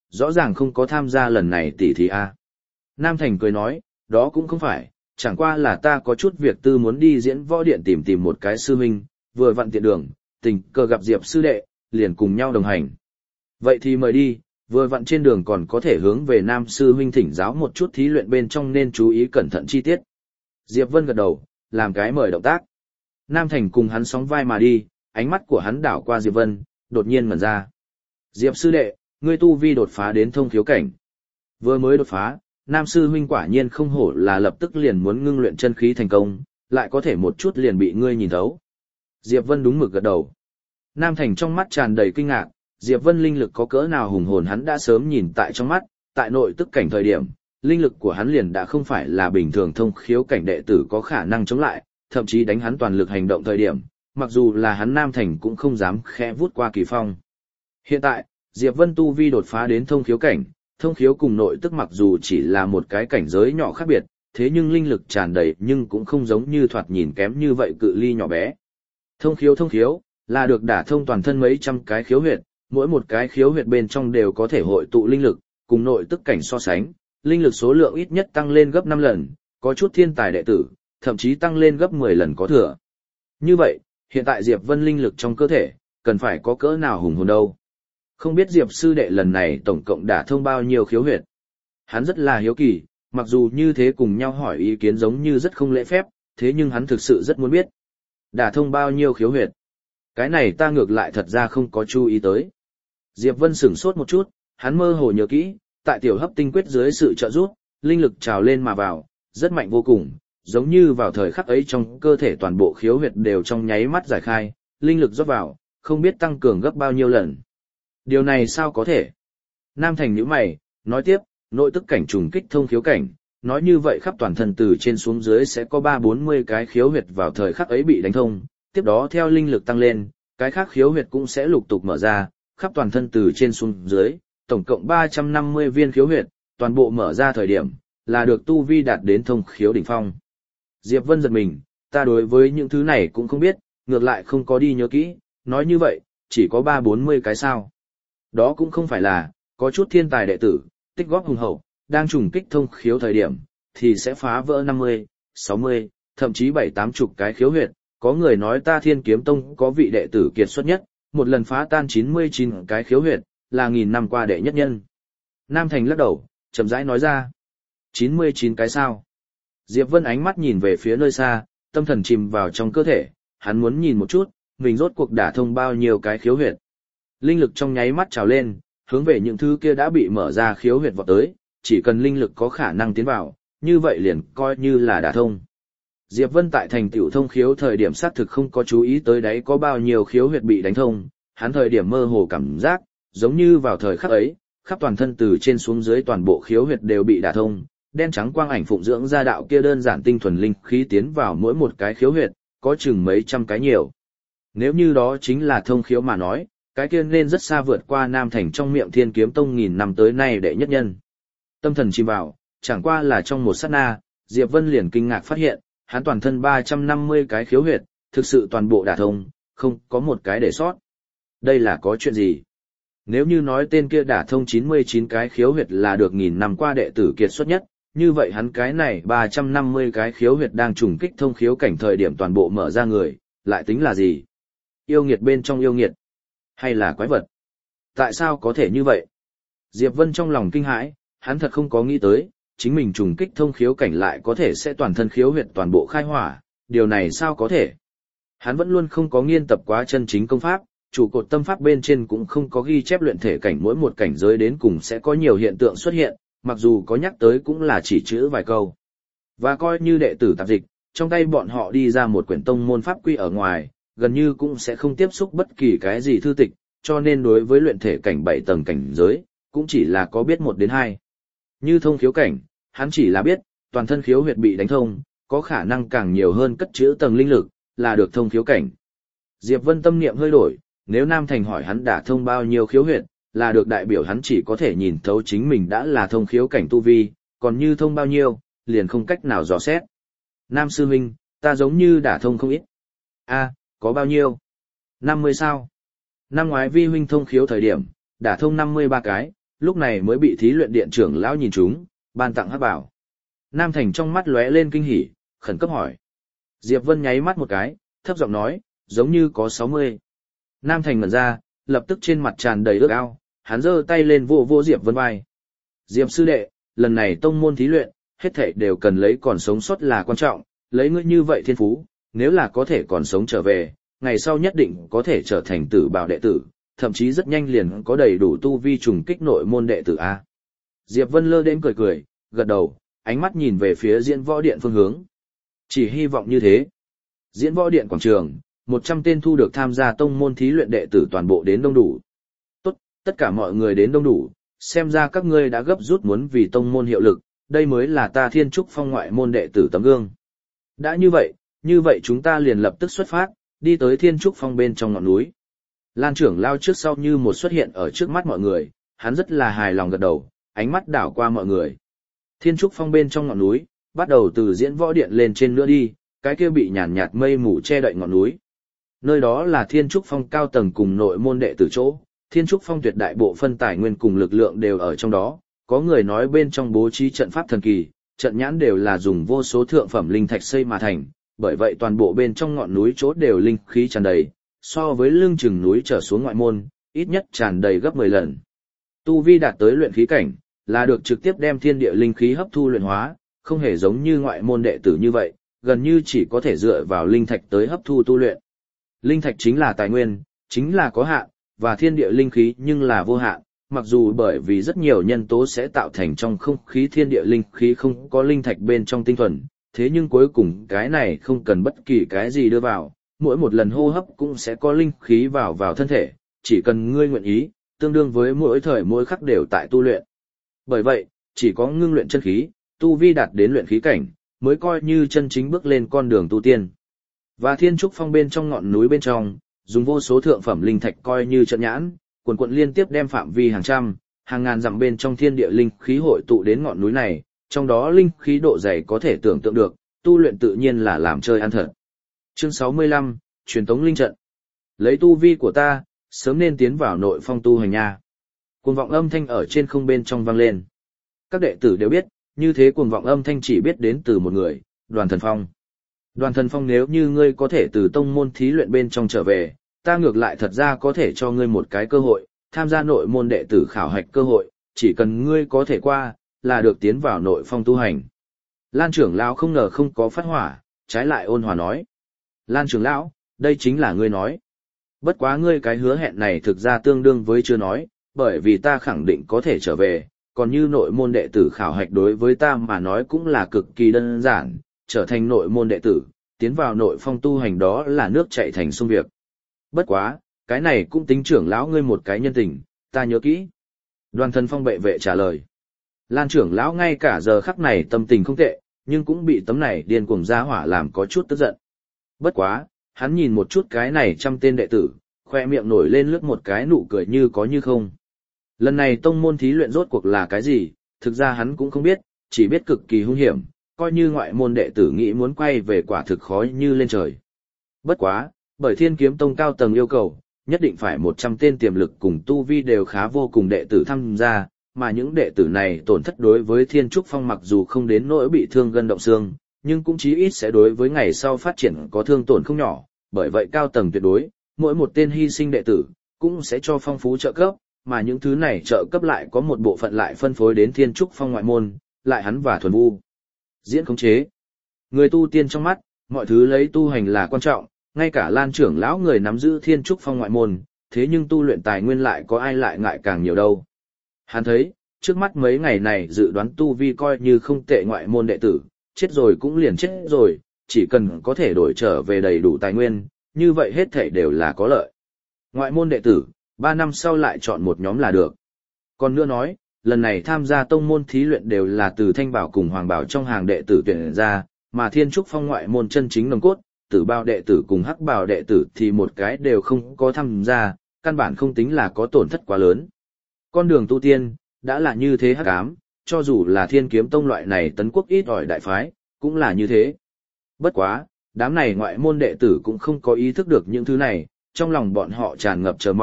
rõ ràng không có tham gia lần này tỉ thí a. Nam Thành cười nói, đó cũng không phải, chẳng qua là ta có chút việc tư muốn đi diễn võ điện tìm một cái sư huynh, vừa vặn tiện đường, tình cờ gặp Diệp sư đệ, liền cùng nhau đồng hành. Vậy thì mời đi, vừa vặn trên đường còn có thể hướng về Nam sư huynh thỉnh giáo một chút thí luyện bên trong nên chú ý cẩn thận chi tiết. Diệp Vân gật đầu, làm cái mời động tác. Nam Thành cùng hắn sóng vai mà đi, ánh mắt của hắn đảo qua Diệp Vân, đột nhiên ngẩn ra. Diệp sư đệ, ngươi tu vi đột phá đến thông khiếu cảnh. Vừa mới đột phá, Nam sư huynh quả nhiên không hổ là lập tức liền muốn ngưng luyện chân khí thành công, lại có thể một chút liền bị ngươi nhìn thấu. Diệp Vân đúng mực gật đầu. Nam Thành trong mắt tràn đầy kinh ngạc, Diệp Vân linh lực có cỡ nào hùng hồn hắn đã sớm nhìn tại trong mắt, tại nội tức cảnh thời điểm, linh lực của hắn liền đã không phải là bình thường thông khiếu cảnh đệ tử có khả năng chống lại, thậm chí đánh hắn toàn lực hành động thời điểm, mặc dù là hắn Nam Thành cũng không dám khẽ vút qua kỳ phong. Hiện tại, Diệp Vân tu vi đột phá đến thông khiếu cảnh, thông khiếu cùng nội tức mặc dù chỉ là một cái cảnh giới nhỏ khác biệt, thế nhưng linh lực tràn đầy nhưng cũng không giống như thoạt nhìn kém như vậy cự ly nhỏ bé. Thông khiếu là được đả thông toàn thân mấy trăm cái khiếu huyệt, mỗi một cái khiếu huyệt bên trong đều có thể hội tụ linh lực, cùng nội tức cảnh so sánh, linh lực số lượng ít nhất tăng lên gấp 5 lần, có chút thiên tài đệ tử, thậm chí tăng lên gấp 10 lần có thừa. Như vậy, hiện tại Diệp Vân linh lực trong cơ thể, cần phải có cỡ nào hùng hồn đâu. Không biết Diệp sư đệ lần này tổng cộng đả thông bao nhiêu khiếu huyệt. Hắn rất là hiếu kỳ, mặc dù như thế cùng nhau hỏi ý kiến giống như rất không lễ phép, thế nhưng hắn thực sự rất muốn biết. Đả thông bao nhiêu khiếu huyệt. Cái này ta ngược lại thật ra không có chú ý tới. Diệp Vân sửng sốt một chút, hắn mơ hồ nhớ kỹ, tại tiểu hấp tinh quyết dưới sự trợ giúp, linh lực trào lên mà vào, rất mạnh vô cùng, giống như vào thời khắc ấy trong cơ thể toàn bộ khiếu huyệt đều trong nháy mắt giải khai, linh lực rót vào, không biết tăng cường gấp bao nhiêu lần. Điều này sao có thể? Nam Thành nhíu mày, nói tiếp, nội tức cảnh trùng kích thông khiếu cảnh, nói như vậy khắp toàn thân từ trên xuống dưới sẽ có 3-40 cái khiếu huyệt vào thời khắc ấy bị đánh thông, tiếp đó theo linh lực tăng lên, cái khác khiếu huyệt cũng sẽ lục tục mở ra, khắp toàn thân từ trên xuống dưới, tổng cộng 350 viên khiếu huyệt, toàn bộ mở ra thời điểm, là được tu vi đạt đến thông khiếu đỉnh phong. Diệp Vân giật mình, ta đối với những thứ này cũng không biết, ngược lại không có đi nhớ kỹ, nói như vậy, chỉ có 3-40 cái sao. Đó cũng không phải là, có chút thiên tài đệ tử, tích góp hùng hậu, đang trùng kích thông khiếu thời điểm, thì sẽ phá vỡ 50, 60, thậm chí 7-80 cái khiếu huyệt. Có người nói ta Thiên Kiếm Tông có vị đệ tử kiệt xuất nhất, một lần phá tan 99 cái khiếu huyệt, là 1000 năm qua đệ nhất nhân. Nam Thành lắc đầu, chậm rãi nói ra. 99 cái sao? Diệp Vân ánh mắt nhìn về phía nơi xa, tâm thần chìm vào trong cơ thể, hắn muốn nhìn một chút, mình rốt cuộc đả thông bao nhiêu cái khiếu huyệt. Linh lực trong nháy mắt trào lên, hướng về những thứ kia đã bị mở ra khiếu huyệt vọt tới, chỉ cần linh lực có khả năng tiến vào, như vậy liền coi như là đả thông. Diệp Vân tại thành tựu thông khiếu thời điểm xác thực không có chú ý tới đấy có bao nhiêu khiếu huyệt bị đánh thông, hắn thời điểm mơ hồ cảm giác, giống như vào thời khắc ấy, khắp toàn thân từ trên xuống dưới toàn bộ khiếu huyệt đều bị đả thông, đen trắng quang ảnh phụng dưỡng ra đạo kia đơn giản tinh thuần linh khí tiến vào mỗi một cái khiếu huyệt, có chừng mấy trăm cái nhiều. Nếu như đó chính là thông khiếu mà nói, cái kia nên rất xa vượt qua Nam Thành trong miệng Thiên Kiếm Tông 1000 năm tới nay đệ nhất nhân. Tâm thần chìm vào, chẳng qua là trong một sát na, Diệp Vân liền kinh ngạc phát hiện, hắn toàn thân 350 cái khiếu huyệt, thực sự toàn bộ đả thông, không có một cái để sót. Đây là có chuyện gì? Nếu như nói tên kia đả thông 99 cái khiếu huyệt là được 1000 năm qua đệ tử kiệt xuất nhất, như vậy hắn cái này 350 cái khiếu huyệt đang trùng kích thông khiếu cảnh thời điểm toàn bộ mở ra người, lại tính là gì? Yêu nghiệt bên trong yêu nghiệt, hay là quái vật? Tại sao có thể như vậy? Diệp Vân trong lòng kinh hãi, hắn thật không có nghĩ tới, chính mình trùng kích thông khiếu cảnh lại có thể sẽ toàn thân khiếu huyệt toàn bộ khai hỏa, điều này sao có thể? Hắn vẫn luôn không có nghiên tập quá chân chính công pháp, chủ cột tâm pháp bên trên cũng không có ghi chép luyện thể cảnh mỗi một cảnh giới đến cùng sẽ có nhiều hiện tượng xuất hiện, mặc dù có nhắc tới cũng là chỉ chữ vài câu. Và coi như đệ tử tạp dịch, trong tay bọn họ đi ra một quyển tông môn pháp quy ở ngoài, gần như cũng sẽ không tiếp xúc bất kỳ cái gì thư tịch, cho nên đối với luyện thể cảnh 7 tầng cảnh giới, cũng chỉ là có biết 1 đến 2. Như thông khiếu cảnh, hắn chỉ là biết, toàn thân khiếu huyệt bị đánh thông, có khả năng càng nhiều hơn cất trữ tầng linh lực, là được thông khiếu cảnh. Diệp Vân tâm niệm hơi đổi, nếu Nam Thành hỏi hắn đã thông bao nhiêu khiếu huyệt, là được đại biểu hắn chỉ có thể nhìn thấu chính mình đã là thông khiếu cảnh tu vi, còn như thông bao nhiêu, liền không cách nào dò xét. Nam sư huynh, ta giống như đã thông không ít. A, có bao nhiêu? 50 sao? Năm ngoái vi huynh thông khiếu thời điểm, đã thông 53 cái, lúc này mới bị thí luyện điện trưởng lão nhìn trúng, ban tặng hắc bảo. Nam Thành trong mắt lóe lên kinh hỉ, khẩn cấp hỏi. Diệp Vân nháy mắt một cái, thấp giọng nói, giống như có 60. Nam Thành ngẩn ra, lập tức trên mặt tràn đầy ước ao, hắn giơ tay lên vô vô Diệp Vân vai. Diệp sư đệ, lần này tông môn thí luyện, hết thảy đều cần lấy còn sống sót là quan trọng, lấy ngươi như vậy thiên phú, nếu là có thể còn sống trở về, ngày sau nhất định có thể trở thành tử bảo đệ tử, thậm chí rất nhanh liền có đầy đủ tu vi trùng kích nội môn đệ tử A. Diệp Vân lơ đến cười cười, gật đầu, ánh mắt nhìn về phía diễn võ điện phương hướng. Chỉ hy vọng như thế. Diễn võ điện quảng trường, 100 tên thu được tham gia tông môn thí luyện đệ tử toàn bộ đến đông đủ. Tốt, tất cả mọi người đến đông đủ, xem ra các ngươi đã gấp rút muốn vì tông môn hiệu lực, đây mới là ta Thiên Trúc Phong ngoại môn đệ tử tấm gương. Đã như vậy chúng ta liền lập tức xuất phát, đi tới Thiên Trúc Phong bên trong ngọn núi. Lan trưởng lao trước sau như một xuất hiện ở trước mắt mọi người, hắn rất là hài lòng gật đầu, ánh mắt đảo qua mọi người. Thiên Trúc Phong bên trong ngọn núi, bắt đầu từ diễn võ điện lên trên nữa đi, cái kia bị nhàn nhạt mây mù che đậy ngọn núi. Nơi đó là Thiên Trúc Phong cao tầng cùng nội môn đệ tử chỗ, Thiên Trúc Phong tuyệt đại bộ phân tài nguyên cùng lực lượng đều ở trong đó, có người nói bên trong bố trí trận pháp thần kỳ, trận nhãn đều là dùng vô số thượng phẩm linh thạch xây mà thành, bởi vậy toàn bộ bên trong ngọn núi chỗ đều linh khí tràn đầy, so với lưng chừng núi trở xuống ngoại môn, ít nhất tràn đầy gấp 10 lần. Tu vi đạt tới luyện khí cảnh, là được trực tiếp đem thiên địa linh khí hấp thu luyện hóa, không hề giống như ngoại môn đệ tử như vậy, gần như chỉ có thể dựa vào linh thạch tới hấp thu tu luyện. Linh thạch chính là tài nguyên, chính là có hạn, và thiên địa linh khí nhưng là vô hạn, mặc dù bởi vì rất nhiều nhân tố sẽ tạo thành trong không khí thiên địa linh khí không có linh thạch bên trong tinh thuần, thế nhưng cuối cùng cái này không cần bất kỳ cái gì đưa vào, mỗi một lần hô hấp cũng sẽ có linh khí vào thân thể, chỉ cần ngươi nguyện ý, tương đương với mỗi thời mỗi khắc đều tại tu luyện. Bởi vậy, chỉ có ngưng luyện chân khí, tu vi đạt đến luyện khí cảnh, mới coi như chân chính bước lên con đường tu tiên. Và Thiên Trúc Phong bên trong ngọn núi bên trong, dùng vô số thượng phẩm linh thạch coi như trận nhãn, quần quận liên tiếp đem phạm vi hàng trăm, hàng ngàn dặm bên trong thiên địa linh khí hội tụ đến ngọn núi này, trong đó linh khí độ dày có thể tưởng tượng được, tu luyện tự nhiên là làm chơi ăn thật. Chương 65, truyền tống linh trận. Lấy tu vi của ta, sớm nên tiến vào nội phong tu hành nha. Cuồng vọng âm thanh ở trên không bên trong vang lên. Các đệ tử đều biết, như thế cuồng vọng âm thanh chỉ biết đến từ một người, Đoàn Thần Phong. Đoàn Thần Phong, nếu như ngươi có thể từ tông môn thí luyện bên trong trở về, ta ngược lại thật ra có thể cho ngươi một cái cơ hội, tham gia nội môn đệ tử khảo hạch cơ hội, chỉ cần ngươi có thể qua, là được tiến vào nội phong tu hành. Lan trưởng lão không ngờ không có phát hỏa, trái lại ôn hòa nói. Lan trưởng lão, đây chính là ngươi nói. Bất quá ngươi cái hứa hẹn này thực ra tương đương với chưa nói, bởi vì ta khẳng định có thể trở về, còn như nội môn đệ tử khảo hạch đối với ta mà nói cũng là cực kỳ đơn giản, trở thành nội môn đệ tử, tiến vào nội phong tu hành đó là nước chảy thành sông việc. Bất quá, cái này cũng tính trưởng lão ngươi một cái nhân tình, ta nhớ kỹ. Đoàn Thần Phong bệ vệ trả lời. Lan trưởng lão ngay cả giờ khắc này tâm tình không tệ, nhưng cũng bị tấm này điên cuồng ra hỏa làm có chút tức giận. Bất quá, hắn nhìn một chút cái này trăm tên đệ tử, khoe miệng nổi lên lướt một cái nụ cười như có như không. Lần này tông môn thí luyện rốt cuộc là cái gì, thực ra hắn cũng không biết, chỉ biết cực kỳ hung hiểm, coi như ngoại môn đệ tử nghĩ muốn quay về quả thực khó như lên trời. Bất quá, bởi Thiên Kiếm Tông cao tầng yêu cầu, nhất định phải 100 tên tiềm lực cùng tu vi đều khá vô cùng đệ tử tham gia, mà những đệ tử này tổn thất đối với Thiên Trúc Phong mặc dù không đến nỗi bị thương gân động xương, nhưng cũng chí ít sẽ đối với ngày sau phát triển có thương tổn không nhỏ, bởi vậy cao tầng tuyệt đối, mỗi một tên hy sinh đệ tử, cũng sẽ cho phong phú trợ cấp, mà những thứ này trợ cấp lại có một bộ phận lại phân phối đến Thiên Trúc Phong ngoại môn, lại hắn và thuần vu. Diễn khống chế. Người tu tiên trong mắt, mọi thứ lấy tu hành là quan trọng, ngay cả Lan trưởng lão người nắm giữ Thiên Trúc Phong ngoại môn, thế nhưng tu luyện tài nguyên lại có ai lại ngại càng nhiều đâu. Hắn thấy, trước mắt mấy ngày này dự đoán tu vi coi như không tệ ngoại môn đệ tử, chết rồi cũng liền chết rồi, chỉ cần có thể đổi trở về đầy đủ tài nguyên, như vậy hết thảy đều là có lợi. Ngoại môn đệ tử, 3 năm sau lại chọn một nhóm là được. Còn nữa nói, lần này tham gia tông môn thí luyện đều là từ Thanh Bảo cùng Hoàng Bảo trong hàng đệ tử tuyển ra, mà Thiên Trúc Phong ngoại môn chân chính nòng cốt, Tử Bao đệ tử cùng Hắc Bảo đệ tử thì một cái đều không có tham gia, căn bản không tính là có tổn thất quá lớn. Con đường tu tiên, đã là như thế hắc ám, cho dù là Thiên Kiếm Tông loại này tấn quốc ít ỏi đại phái, cũng là như thế. Bất quá, đám này ngoại môn đệ tử cũng không có ý thức được những thứ này, trong lòng bọn họ tràn ngập chờ mong,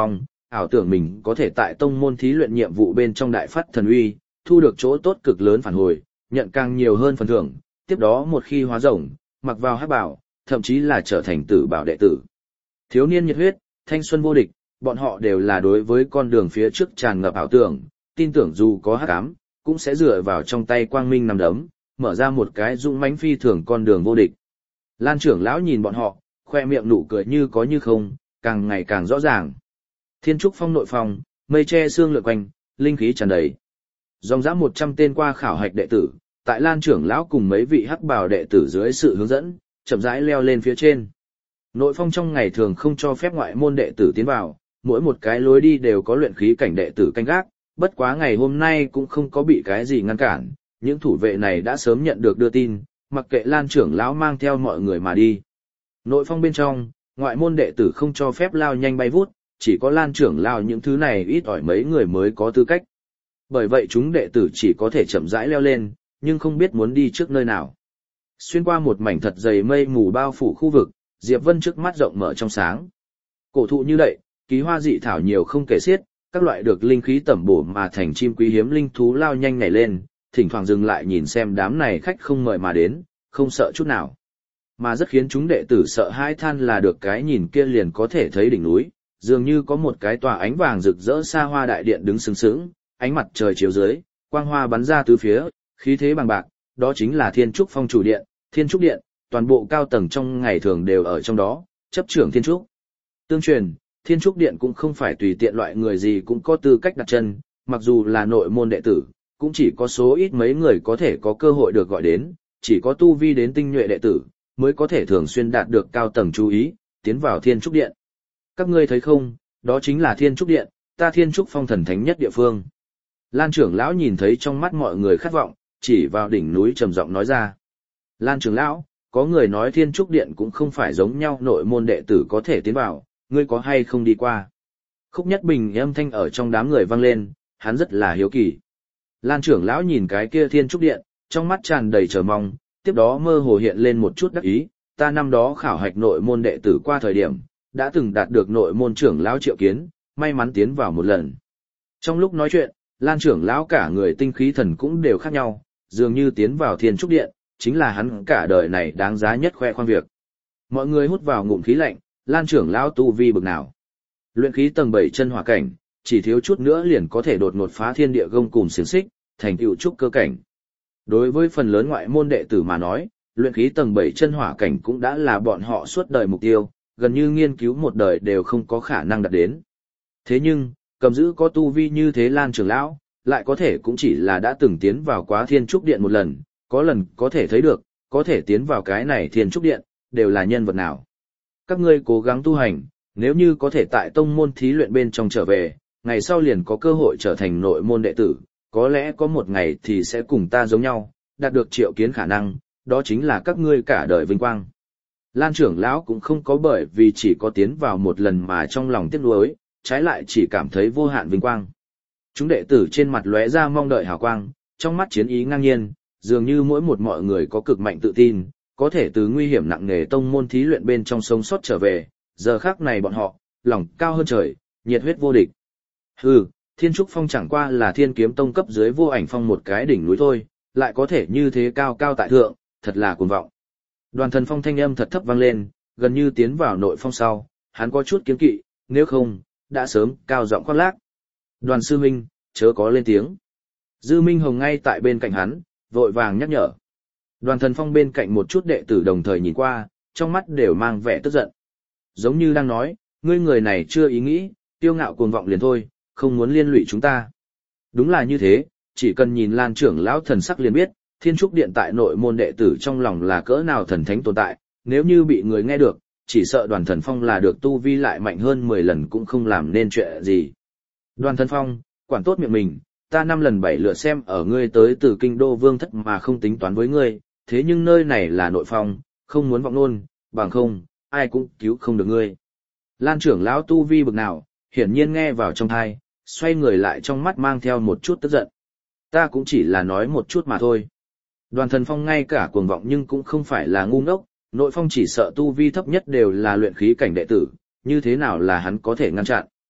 ảo tưởng mình có thể tại tông môn thí luyện nhiệm vụ bên trong đại phát thần uy, thu được chỗ tốt cực lớn phản hồi, nhận càng nhiều hơn phần thưởng, tiếp đó một khi hóa rồng, mặc vào hắc bảo, thậm chí là trở thành tử bảo đệ tử. Thiếu niên nhiệt huyết, thanh xuân vô địch, bọn họ đều là đối với con đường phía trước tràn ngập ảo tưởng, tin tưởng dù có hắc ám, cũng sẽ dựa vào trong tay quang minh nằm đấm, mở ra một cái dũng mãnh phi thường con đường vô địch. Lan trưởng lão nhìn bọn họ, khoe miệng nụ cười như có như không, càng ngày càng rõ ràng. Thiên trúc phong nội phòng, mây che sương lượn quanh, linh khí tràn đầy. Dòng dã 100 tên qua khảo hạch đệ tử, tại Lan trưởng lão cùng mấy vị hắc bào đệ tử dưới sự hướng dẫn, chậm rãi leo lên phía trên. Nội phong trong ngày thường không cho phép ngoại môn đệ tử tiến vào, mỗi một cái lối đi đều có luyện khí cảnh đệ tử canh gác, bất quá ngày hôm nay cũng không có bị cái gì ngăn cản, những thủ vệ này đã sớm nhận được đưa tin, mặc kệ Lan trưởng lão mang theo mọi người mà đi. Nội phong bên trong, ngoại môn đệ tử không cho phép lao nhanh bay vút, chỉ có Lan trưởng lão những thứ này ít ỏi mấy người mới có tư cách. Bởi vậy chúng đệ tử chỉ có thể chậm rãi leo lên, nhưng không biết muốn đi trước nơi nào. Xuyên qua một mảnh thật dày mây mù bao phủ khu vực, Diệp Vân trước mắt rộng mở trong sáng. Cổ thụ như đậy, ký hoa dị thảo nhiều không kể xiết, các loại được linh khí tẩm bổ mà thành chim quý hiếm linh thú lao nhanh nhảy lên, thỉnh thoảng dừng lại nhìn xem đám này khách không mời mà đến, không sợ chút nào. Mà rất khiến chúng đệ tử sợ hãi than là được cái nhìn kia liền có thể thấy đỉnh núi, dường như có một cái tòa ánh vàng rực rỡ xa hoa đại điện đứng sừng sững, ánh mặt trời chiếu dưới, quang hoa bắn ra tứ phía, khí thế bằng bạc, đó chính là Thiên Trúc Phong chủ điện, Thiên Trúc Điện, toàn bộ cao tầng trong ngày thường đều ở trong đó, chấp trưởng Thiên Trúc. Tương truyền, Thiên Trúc Điện cũng không phải tùy tiện loại người gì cũng có tư cách đặt chân, mặc dù là nội môn đệ tử, cũng chỉ có số ít mấy người có thể có cơ hội được gọi đến, chỉ có tu vi đến tinh nhuệ đệ tử, mới có thể thường xuyên đạt được cao tầng chú ý, tiến vào Thiên Trúc Điện. Các ngươi thấy không, đó chính là Thiên Trúc Điện, ta Thiên Trúc Phong thần thánh nhất địa phương. Lan trưởng lão nhìn thấy trong mắt mọi người khát vọng, chỉ vào đỉnh núi trầm giọng nói ra. Lan trưởng lão, có người nói Thiên Trúc Điện cũng không phải giống nhau nội môn đệ tử có thể tiến vào, ngươi có hay không đi qua? Khúc Nhất Bình âm thanh ở trong đám người vang lên, hắn rất là hiếu kỳ. Lan trưởng lão nhìn cái kia Thiên Trúc Điện, trong mắt tràn đầy chờ mong, tiếp đó mơ hồ hiện lên một chút đắc ý, ta năm đó khảo hạch nội môn đệ tử qua thời điểm, đã từng đạt được nội môn trưởng lão triệu kiến, may mắn tiến vào một lần. Trong lúc nói chuyện, Lan trưởng lão cả người tinh khí thần cũng đều khác nhau, dường như tiến vào Thiên Trúc Điện, chính là hắn cả đời này đáng giá nhất khoe khoang việc. Mọi người hút vào ngụm khí lạnh, Lan trưởng lão tu vi bực nào? Luyện khí tầng 7 chân hỏa cảnh, chỉ thiếu chút nữa liền có thể đột ngột phá thiên địa gông cùm xiềng xích, thành tựu trúc cơ cảnh. Đối với phần lớn ngoại môn đệ tử mà nói, luyện khí tầng 7 chân hỏa cảnh cũng đã là bọn họ suốt đời mục tiêu, gần như nghiên cứu một đời đều không có khả năng đạt đến. Thế nhưng, cầm giữ có tu vi như thế Lan trưởng lão, lại có thể cũng chỉ là đã từng tiến vào quá Thiên Trúc Điện một lần, có lần có thể thấy được, có thể tiến vào cái này Thiên Trúc Điện, đều là nhân vật nào. Các ngươi cố gắng tu hành, nếu như có thể tại tông môn thí luyện bên trong trở về, ngày sau liền có cơ hội trở thành nội môn đệ tử, có lẽ có một ngày thì sẽ cùng ta giống nhau, đạt được triệu kiến khả năng, đó chính là các ngươi cả đời vinh quang. Lan trưởng lão cũng không có bởi vì chỉ có tiến vào một lần mà trong lòng tiếc nuối, trái lại chỉ cảm thấy vô hạn vinh quang. Chúng đệ tử trên mặt lóe ra mong đợi hào quang, trong mắt chiến ý ngang nhiên, dường như mỗi một mọi người có cực mạnh tự tin, có thể từ nguy hiểm nặng nề tông môn thí luyện bên trong sống sót trở về, giờ khắc này bọn họ, lòng cao hơn trời, nhiệt huyết vô địch. Hừ, Thiên Trúc Phong chẳng qua là Thiên Kiếm Tông cấp dưới vô ảnh phong một cái đỉnh núi thôi, lại có thể như thế cao cao tại thượng, thật là cuồng vọng. Đoàn Thần Phong thanh âm thật thấp vang lên, gần như tiến vào nội phong sau, hắn có chút kiêng kỵ, nếu không, đã sớm cao giọng khoác lác. Đoàn sư huynh, chớ có lên tiếng. Dư Minh Hồng ngay tại bên cạnh hắn, vội vàng nhắc nhở. Đoàn Thần Phong bên cạnh một chút đệ tử đồng thời nhìn qua, trong mắt đều mang vẻ tức giận. Giống như đang nói, ngươi người này chưa ý nghĩ, tiêu ngạo cuồng vọng liền thôi, không muốn liên lụy chúng ta. Đúng là như thế, chỉ cần nhìn Lan trưởng lão thần sắc liền biết, Thiên Trúc Điện tại nội môn đệ tử trong lòng là cỡ nào thần thánh tồn tại, nếu như bị người nghe được, chỉ sợ Đoàn Thần Phong là được tu vi lại mạnh hơn 10 lần cũng không làm nên chuyện gì. Đoàn Thần Phong, quản tốt miệng mình, ta 5 lần 7 lượt xem ở ngươi tới từ kinh đô vương thất mà không tính toán với ngươi, thế nhưng nơi này là nội phong, không muốn vọng nôn, bằng không, ai cũng cứu không được ngươi. Lan trưởng lão tu vi bực nào, hiển nhiên nghe vào trong tai, xoay người lại trong mắt mang theo một chút tức giận. Ta cũng chỉ là nói một chút mà thôi. Đoàn Thần Phong ngay cả cuồng vọng nhưng cũng không phải là ngu ngốc, nội phong chỉ sợ tu vi thấp nhất đều là luyện khí cảnh đệ tử, như thế nào là hắn có thể ngăn chặn.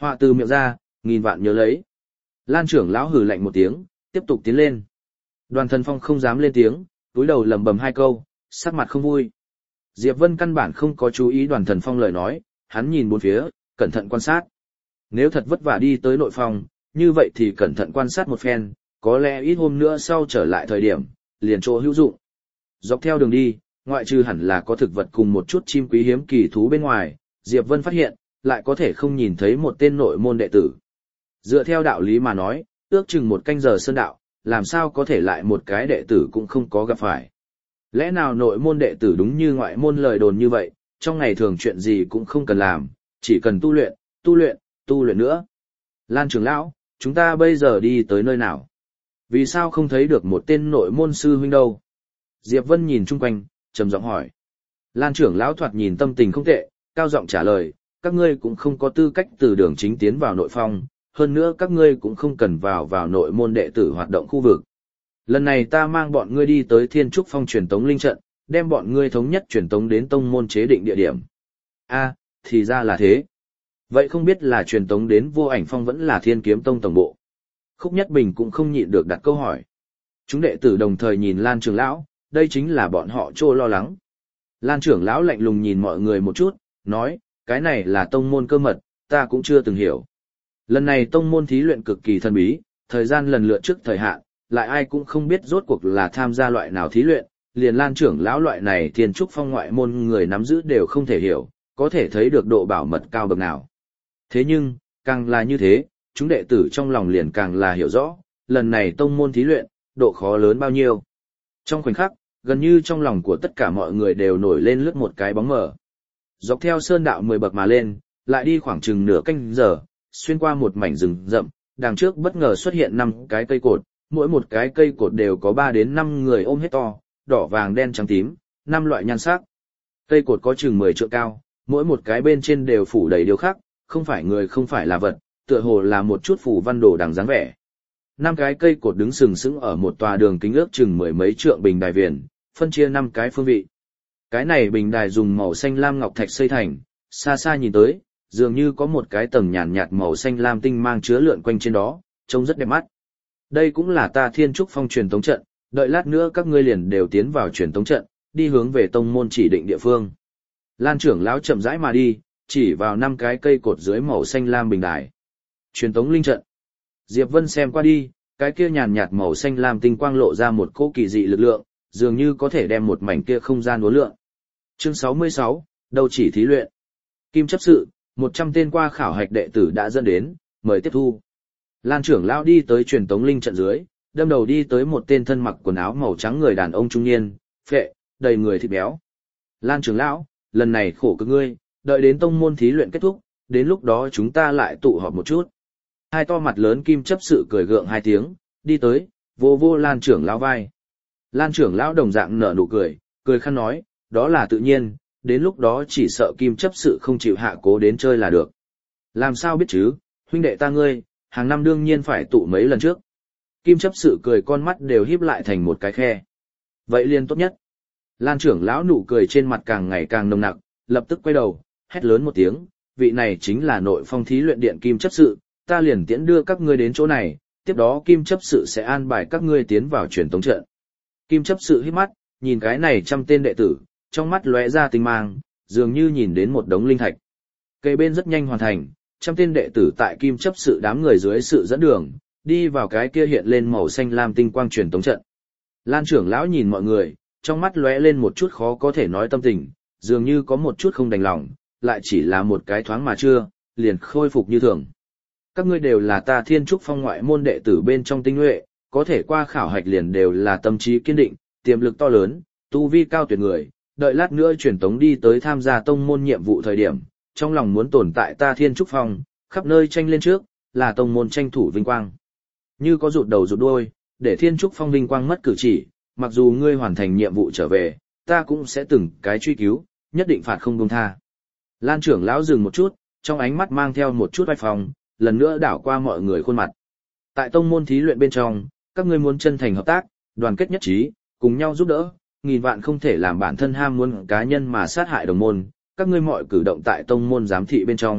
Họa từ miệng ra, nghìn vạn nhớ lấy. Lan trưởng lão hừ lạnh một tiếng, tiếp tục tiến lên. Đoàn Thần Phong không dám lên tiếng, túi đầu lẩm bẩm hai câu, sắc mặt không vui. Diệp Vân căn bản không có chú ý Đoàn Thần Phong lời nói, hắn nhìn bốn phía, cẩn thận quan sát. Nếu thật vất vả đi tới nội phòng, như vậy thì cẩn thận quan sát một phen, có lẽ ít hôm nữa sau trở lại thời điểm, liền chỗ hữu dụng. Dọc theo đường đi, ngoại trừ hẳn là có thực vật cùng một chút chim quý hiếm kỳ thú bên ngoài, Diệp Vân phát hiện, lại có thể không nhìn thấy một tên nội môn đệ tử. Dựa theo đạo lý mà nói, ước chừng một canh giờ sơn đạo, làm sao có thể lại một cái đệ tử cũng không có gặp phải. Lẽ nào nội môn đệ tử đúng như ngoại môn lời đồn như vậy, trong ngày thường chuyện gì cũng không cần làm, chỉ cần tu luyện, tu luyện, tu luyện nữa. Lan trưởng lão, chúng ta bây giờ đi tới nơi nào? Vì sao không thấy được một tên nội môn sư huynh đâu? Diệp Vân nhìn chung quanh, trầm giọng hỏi. Lan trưởng lão thoạt nhìn tâm tình không tệ, cao giọng trả lời, các ngươi cũng không có tư cách từ đường chính tiến vào nội phong, hơn nữa các ngươi cũng không cần vào nội môn đệ tử hoạt động khu vực. Lần này ta mang bọn ngươi đi tới Thiên Trúc Phong truyền tống linh trận, đem bọn ngươi thống nhất truyền tống đến tông môn chế định địa điểm. A, thì ra là thế. Vậy không biết là truyền tống đến Vô Ảnh Phong vẫn là Thiên Kiếm Tông tổng bộ? Khúc Nhất Bình cũng không nhịn được đặt câu hỏi. Chúng đệ tử đồng thời nhìn Lan trưởng lão, đây chính là bọn họ trô lo lắng. Lan trưởng lão lạnh lùng nhìn mọi người một chút, nói, cái này là tông môn cơ mật, ta cũng chưa từng hiểu. Lần này tông môn thí luyện cực kỳ thần bí, thời gian lần lượt trước thời hạn, lại ai cũng không biết rốt cuộc là tham gia loại nào thí luyện, liền Lan trưởng lão loại này Thiên Trúc Phong ngoại môn người nắm giữ đều không thể hiểu, có thể thấy được độ bảo mật cao bậc nào. Thế nhưng, càng là như thế, chúng đệ tử trong lòng liền càng là hiểu rõ, lần này tông môn thí luyện, độ khó lớn bao nhiêu. Trong khoảnh khắc, gần như trong lòng của tất cả mọi người đều nổi lên lướt một cái bóng mờ. Dọc theo sơn đạo 10 bậc mà lên, lại đi khoảng chừng nửa canh giờ, xuyên qua một mảnh rừng rậm, đằng trước bất ngờ xuất hiện 5 cái cây cột, mỗi một cái cây cột đều có 3 đến 5 người ôm hết to, đỏ vàng đen trắng tím, 5 loại nhan sắc. Cây cột có chừng 10 trượng cao, mỗi một cái bên trên đều phủ đầy điêu khắc, không phải người không phải là vật, tựa hồ là một chút phù văn đồ đằng dáng vẻ. 5 cái cây cột đứng sừng sững ở một tòa đường kính ước chừng 10 mấy trượng bình đài viền, phân chia 5 cái phương vị. Cái này bình đài dùng màu xanh lam ngọc thạch xây thành, xa xa nhìn tới, dường như có một cái tầng nhàn nhạt màu xanh lam tinh mang chứa lượn quanh trên đó, trông rất đẹp mắt. Đây cũng là ta Thiên Trúc Phong truyền tống trận, đợi lát nữa các ngươi liền đều tiến vào truyền tống trận, đi hướng về tông môn chỉ định địa phương. Lan trưởng lão chậm rãi mà đi, chỉ vào 5 cái cây cột dưới màu xanh lam bình đài. Truyền tống linh trận. Diệp Vân xem qua đi, cái kia nhàn nhạt màu xanh lam tinh quang lộ ra một cỗ kỳ dị lực lượng, dường như có thể đem một mảnh kia không gian uốn lượn. Chương 66, đầu chỉ thí luyện. Kim chấp sự, 100 tên qua khảo hạch đệ tử đã dẫn đến, mời tiếp thu. Lan trưởng lão đi tới truyền tống linh trận dưới, đâm đầu đi tới một tên thân mặc quần áo màu trắng người đàn ông trung niên, phệ, đầy người thịt béo. Lan trưởng lão, lần này khổ cực ngươi, đợi đến tông môn thí luyện kết thúc, đến lúc đó chúng ta lại tụ họp một chút. Hai to mặt lớn kim chấp sự cười gượng hai tiếng, đi tới, vô vô Lan trưởng lão vai. Lan trưởng lão đồng dạng nở nụ cười, cười khăn nói, đó là tự nhiên, đến lúc đó chỉ sợ kim chấp sự không chịu hạ cố đến chơi là được. Làm sao biết chứ, huynh đệ ta ngươi, hàng năm đương nhiên phải tụ mấy lần trước. Kim chấp sự cười con mắt đều híp lại thành một cái khe. Vậy liền tốt nhất. Lan trưởng lão nụ cười trên mặt càng ngày càng nồng nặc, lập tức quay đầu, hét lớn một tiếng, vị này chính là nội phong thí luyện điện kim chấp sự, ta liền tiễn đưa các ngươi đến chỗ này, tiếp đó kim chấp sự sẽ an bài các ngươi tiến vào truyền tống trận. Kim chấp sự híp mắt, nhìn cái này 100 tên đệ tử, trong mắt lóe ra tinh mang, dường như nhìn đến một đống linh thạch. Cây bên rất nhanh hoàn thành, 100 tên đệ tử tại kim chấp sự đám người dưới sự dẫn đường, đi vào cái kia hiện lên màu xanh lam tinh quang truyền tống trận. Lan trưởng lão nhìn mọi người, trong mắt lóe lên một chút khó có thể nói tâm tình, dường như có một chút không đành lòng, lại chỉ là một cái thoáng mà chưa, liền khôi phục như thường. Các ngươi đều là ta Thiên Trúc Phong ngoại môn đệ tử bên trong tinh nhuệ, có thể qua khảo hạch liền đều là tâm trí kiên định, tiềm lực to lớn, tu vi cao tuyệt người, đợi lát nữa truyền tống đi tới tham gia tông môn nhiệm vụ thời điểm, trong lòng muốn tồn tại ta Thiên Trúc Phong, khắp nơi tranh lên trước, là tông môn tranh thủ vinh quang. Như có rụt đầu rụt đuôi, để Thiên Trúc Phong vinh quang mất cử chỉ, mặc dù ngươi hoàn thành nhiệm vụ trở về, ta cũng sẽ từng cái truy cứu, nhất định phạt không buông tha. Lan trưởng lão dừng một chút, trong ánh mắt mang theo một chút oai phong, lần nữa đảo qua mọi người khuôn mặt. Tại tông môn thí luyện bên trong, các ngươi muốn chân thành hợp tác, đoàn kết nhất trí, cùng nhau giúp đỡ, nghìn vạn không thể làm bản thân ham muốn cá nhân mà sát hại đồng môn, các ngươi mọi cử động tại tông môn giám thị bên trong,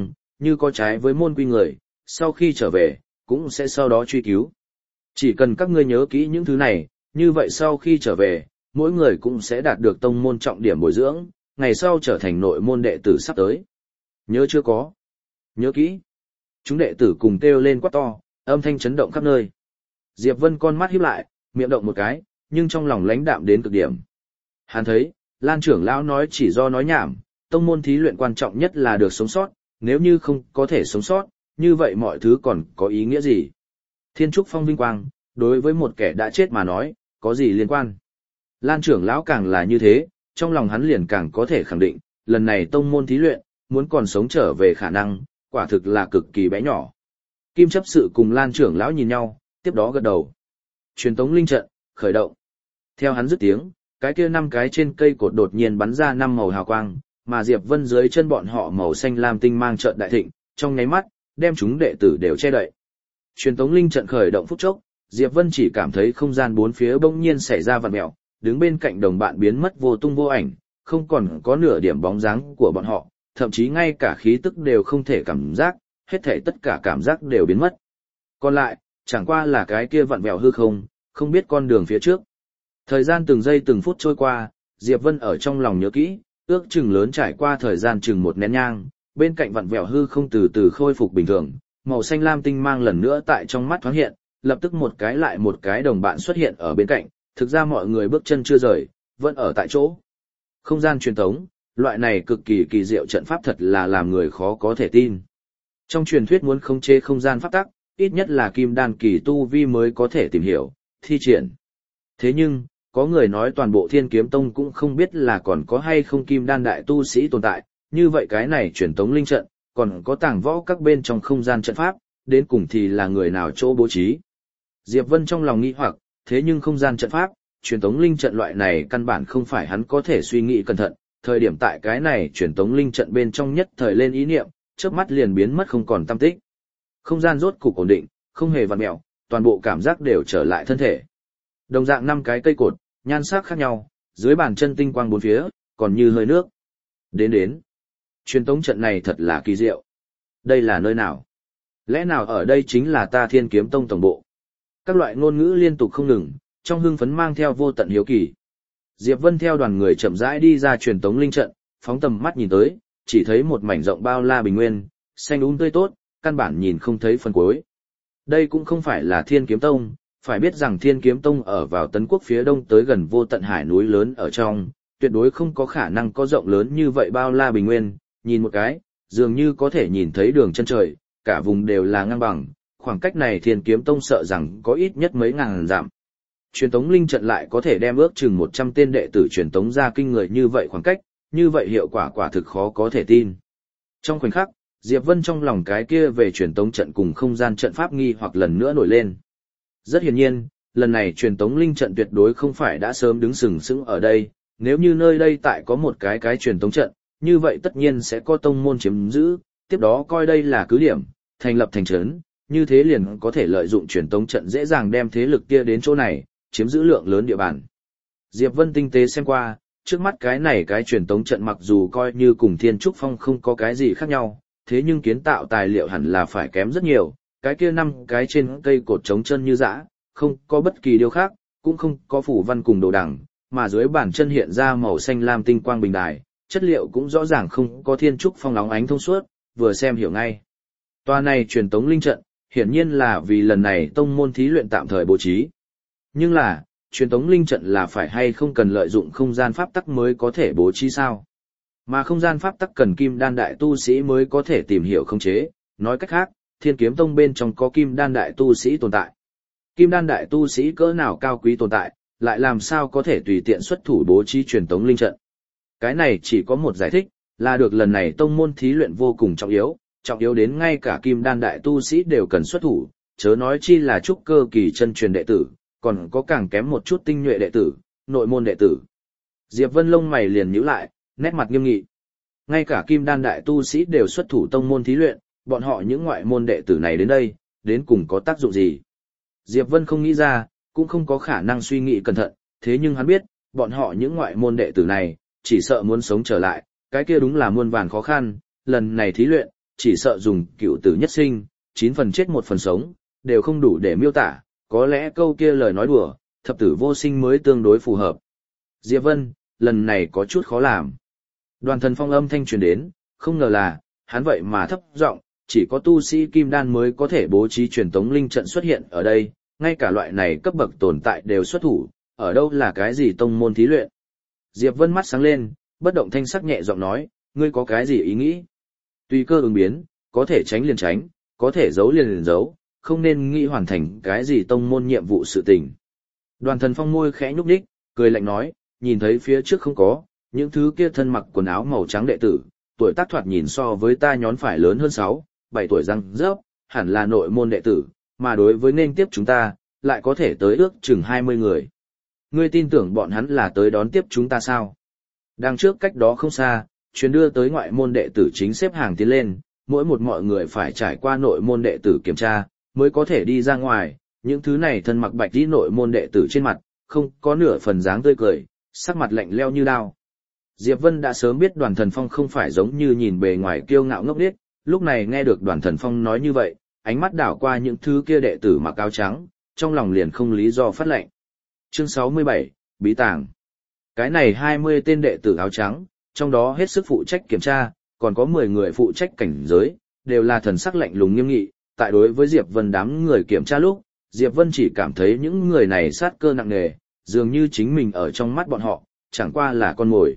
như có trái với môn quy người, sau khi trở về, cũng sẽ sau đó truy cứu. Chỉ cần các ngươi nhớ kỹ những thứ này, như vậy sau khi trở về, mỗi người cũng sẽ đạt được tông môn trọng điểm bồi dưỡng, ngày sau trở thành nội môn đệ tử sắp tới. Nhớ chưa có? Nhớ kỹ. Chúng đệ tử cùng kêu lên quát to, âm thanh chấn động khắp nơi. Diệp Vân con mắt híp lại, miệng động một cái, nhưng trong lòng lãnh đạm đến cực điểm. Hắn thấy, Lan trưởng lão nói chỉ do nói nhảm, tông môn thí luyện quan trọng nhất là được sống sót, nếu như không có thể sống sót, như vậy mọi thứ còn có ý nghĩa gì? Thiên trúc phong vinh quang, đối với một kẻ đã chết mà nói, có gì liên quan? Lan trưởng lão càng là như thế, trong lòng hắn liền càng có thể khẳng định, lần này tông môn thí luyện, muốn còn sống trở về khả năng, quả thực là cực kỳ bé nhỏ. Kim chấp sự cùng Lan trưởng lão nhìn nhau, tiếp đó gật đầu. Truyền tống linh trận, khởi động. Theo hắn dứt tiếng, cái kia 5 cái trên cây cột đột nhiên bắn ra 5 màu hào quang, mà Diệp Vân dưới chân bọn họ màu xanh lam tinh mang trận đại thịnh, trong nháy mắt, đem chúng đệ tử đều che đậy. Truyền tống linh trận khởi động phút chốc, Diệp Vân chỉ cảm thấy không gian bốn phía bỗng nhiên xảy ra vặn mèo, đứng bên cạnh đồng bạn biến mất vô tung vô ảnh, không còn có nửa điểm bóng dáng của bọn họ, thậm chí ngay cả khí tức đều không thể cảm giác, hết thảy tất cả cảm giác đều biến mất. Còn lại, chẳng qua là cái kia vặn vẹo hư không, không biết con đường phía trước. Thời gian từng giây từng phút trôi qua, Diệp Vân ở trong lòng nhớ kỹ, ước chừng lớn trải qua thời gian chừng một nén nhang, bên cạnh vặn vẹo hư không từ từ khôi phục bình thường, màu xanh lam tinh mang lần nữa tại trong mắt thoáng hiện, lập tức một cái lại một cái đồng bạn xuất hiện ở bên cạnh, thực ra mọi người bước chân chưa rời, vẫn ở tại chỗ. Không gian truyền tống, loại này cực kỳ kỳ diệu trận pháp thật là làm người khó có thể tin. Trong truyền thuyết muốn khống chế không gian pháp tắc, ít nhất là kim đan kỳ tu vi mới có thể tìm hiểu, thi triển. Thế nhưng, có người nói toàn bộ Thiên Kiếm Tông cũng không biết là còn có hay không kim đan đại tu sĩ tồn tại, như vậy cái này truyền tống linh trận, còn có tàng võ các bên trong không gian trận pháp, đến cùng thì là người nào chỗ bố trí. Diệp Vân trong lòng nghi hoặc, thế nhưng không gian trận pháp, truyền tống linh trận loại này căn bản không phải hắn có thể suy nghĩ cẩn thận, thời điểm tại cái này truyền tống linh trận bên trong nhất thời lên ý niệm, chớp mắt liền biến mất không còn tăm tích. Không gian rốt cục ổn định, không hề vặn mèo, toàn bộ cảm giác đều trở lại thân thể. Đồng dạng 5 cái cây cột, nhan sắc khác nhau, dưới bàn chân tinh quang bốn phía, còn như hơi nước. Đến. Truyền tống trận này thật là kỳ diệu. Đây là nơi nào? Lẽ nào ở đây chính là ta Thiên Kiếm Tông tổng bộ? Các loại ngôn ngữ liên tục không ngừng, trong hưng phấn mang theo vô tận hiếu kỳ. Diệp Vân theo đoàn người chậm rãi đi ra truyền tống linh trận, phóng tầm mắt nhìn tới, chỉ thấy một mảnh rộng bao la bình nguyên, xanh tươi tốt, căn bản nhìn không thấy phần cuối. Đây cũng không phải là Thiên Kiếm Tông, phải biết rằng Thiên Kiếm Tông ở vào Tấn Quốc phía đông tới gần vô tận hải núi lớn ở trong, tuyệt đối không có khả năng có rộng lớn như vậy bao la bình nguyên, nhìn một cái, dường như có thể nhìn thấy đường chân trời, cả vùng đều là ngang bằng, khoảng cách này Thiên Kiếm Tông sợ rằng có ít nhất mấy ngàn dặm. Truyền tống linh trận lại có thể đem ước chừng 100 tên đệ tử truyền tống ra kinh người như vậy khoảng cách, như vậy hiệu quả quả thực khó có thể tin. Trong khoảnh khắc, Diệp Vân trong lòng cái kia về truyền tống trận cùng không gian trận pháp nghi hoặc lần nữa nổi lên. Rất hiển nhiên, lần này truyền tống linh trận tuyệt đối không phải đã sớm đứng sừng sững ở đây, nếu như nơi đây tại có một cái truyền tống trận, như vậy tất nhiên sẽ có tông môn chiếm giữ, tiếp đó coi đây là cứ điểm, thành lập thành trấn, như thế liền có thể lợi dụng truyền tống trận dễ dàng đem thế lực kia đến chỗ này, chiếm giữ lượng lớn địa bàn. Diệp Vân tinh tế xem qua, trước mắt cái này cái truyền tống trận mặc dù coi như cùng Thiên Trúc Phong không có cái gì khác nhau, thế nhưng kiến tạo tài liệu hẳn là phải kém rất nhiều, cái kia 5 cái trên cây cột trống chân như dã, không có bất kỳ điều khác, cũng không có phủ văn cùng đồ đằng, mà dưới bàn chân hiện ra màu xanh lam tinh quang bình đài, chất liệu cũng rõ ràng không có Thiên Trúc Phong nóng ánh thông suốt, vừa xem hiểu ngay. Tòa này truyền tống linh trận, hiển nhiên là vì lần này tông môn thí luyện tạm thời bố trí. Nhưng là, truyền tống linh trận là phải hay không cần lợi dụng không gian pháp tắc mới có thể bố trí sao? Mà không gian pháp tắc cần kim đan đại tu sĩ mới có thể tìm hiểu khống chế, nói cách khác, Thiên Kiếm Tông bên trong có kim đan đại tu sĩ tồn tại. Kim đan đại tu sĩ cỡ nào cao quý tồn tại, lại làm sao có thể tùy tiện xuất thủ bố trí truyền tống linh trận? Cái này chỉ có một giải thích, là được lần này tông môn thí luyện vô cùng trọng yếu đến ngay cả kim đan đại tu sĩ đều cần xuất thủ, chớ nói chi là trúc cơ kỳ chân truyền đệ tử, còn có càng kém một chút tinh nhuệ đệ tử, nội môn đệ tử. Diệp Vân lông mày liền nhíu lại, nét mặt nghiêm nghị. Ngay cả kim đan đại tu sĩ đều xuất thủ tông môn thí luyện, bọn họ những ngoại môn đệ tử này đến đây, đến cùng có tác dụng gì? Diệp Vân không nghĩ ra, cũng không có khả năng suy nghĩ cẩn thận, thế nhưng hắn biết, bọn họ những ngoại môn đệ tử này, chỉ sợ muốn sống trở lại, cái kia đúng là muôn vàn khó khăn, lần này thí luyện, chỉ sợ dùng cựu tử nhất sinh, 9 phần chết 1 phần sống, đều không đủ để miêu tả, có lẽ câu kia lời nói đùa, thập tử vô sinh mới tương đối phù hợp. Diệp Vân, lần này có chút khó làm. Đoàn Thần Phong âm thanh truyền đến, không ngờ là, hắn vậy mà thấp giọng, chỉ có tu sĩ kim đan mới có thể bố trí truyền tống linh trận xuất hiện ở đây, ngay cả loại này cấp bậc tồn tại đều xuất thủ, ở đâu là cái gì tông môn thí luyện. Diệp Vân mắt sáng lên, bất động thanh sắc nhẹ giọng nói, ngươi có cái gì ý nghĩ? Tùy cơ ứng biến, có thể tránh liền tránh, có thể giấu liền giấu, không nên nghĩ hoàn thành cái gì tông môn nhiệm vụ sự tình. Đoàn Thần Phong môi khẽ nhúc nhích, cười lạnh nói, nhìn thấy phía trước không có, những thứ kia thân mặc quần áo màu trắng đệ tử, tuổi tác thoạt nhìn so với ta nhón phải lớn hơn 6, 7 tuổi răng rớp, hẳn là nội môn đệ tử, mà đối với nên tiếp chúng ta, lại có thể tới ước chừng 20 người. Ngươi tin tưởng bọn hắn là tới đón tiếp chúng ta sao? Đằng trước cách đó không xa, chuyến đưa tới ngoại môn đệ tử chính xếp hàng tiến lên, mỗi một mọi người phải trải qua nội môn đệ tử kiểm tra, mới có thể đi ra ngoài, những thứ này thân mặc bạch đi nội môn đệ tử trên mặt, không có nửa phần dáng tươi cười, sắc mặt lạnh leo như đao. Diệp Vân đã sớm biết Đoàn Thần Phong không phải giống như nhìn bề ngoài kiêu ngạo ngốc nghếch, lúc này nghe được Đoàn Thần Phong nói như vậy, ánh mắt đảo qua những thứ kia đệ tử mặc áo trắng, trong lòng liền không lý do phát lệnh. Chương 67, Bí tàng. Cái này 20 tên đệ tử áo trắng, trong đó hết sức phụ trách kiểm tra, còn có 10 người phụ trách cảnh giới, đều là thần sắc lạnh lùng nghiêm nghị, tại đối với Diệp Vân đám người kiểm tra lúc, Diệp Vân chỉ cảm thấy những người này sát cơ nặng nề, dường như chính mình ở trong mắt bọn họ, chẳng qua là con mồi.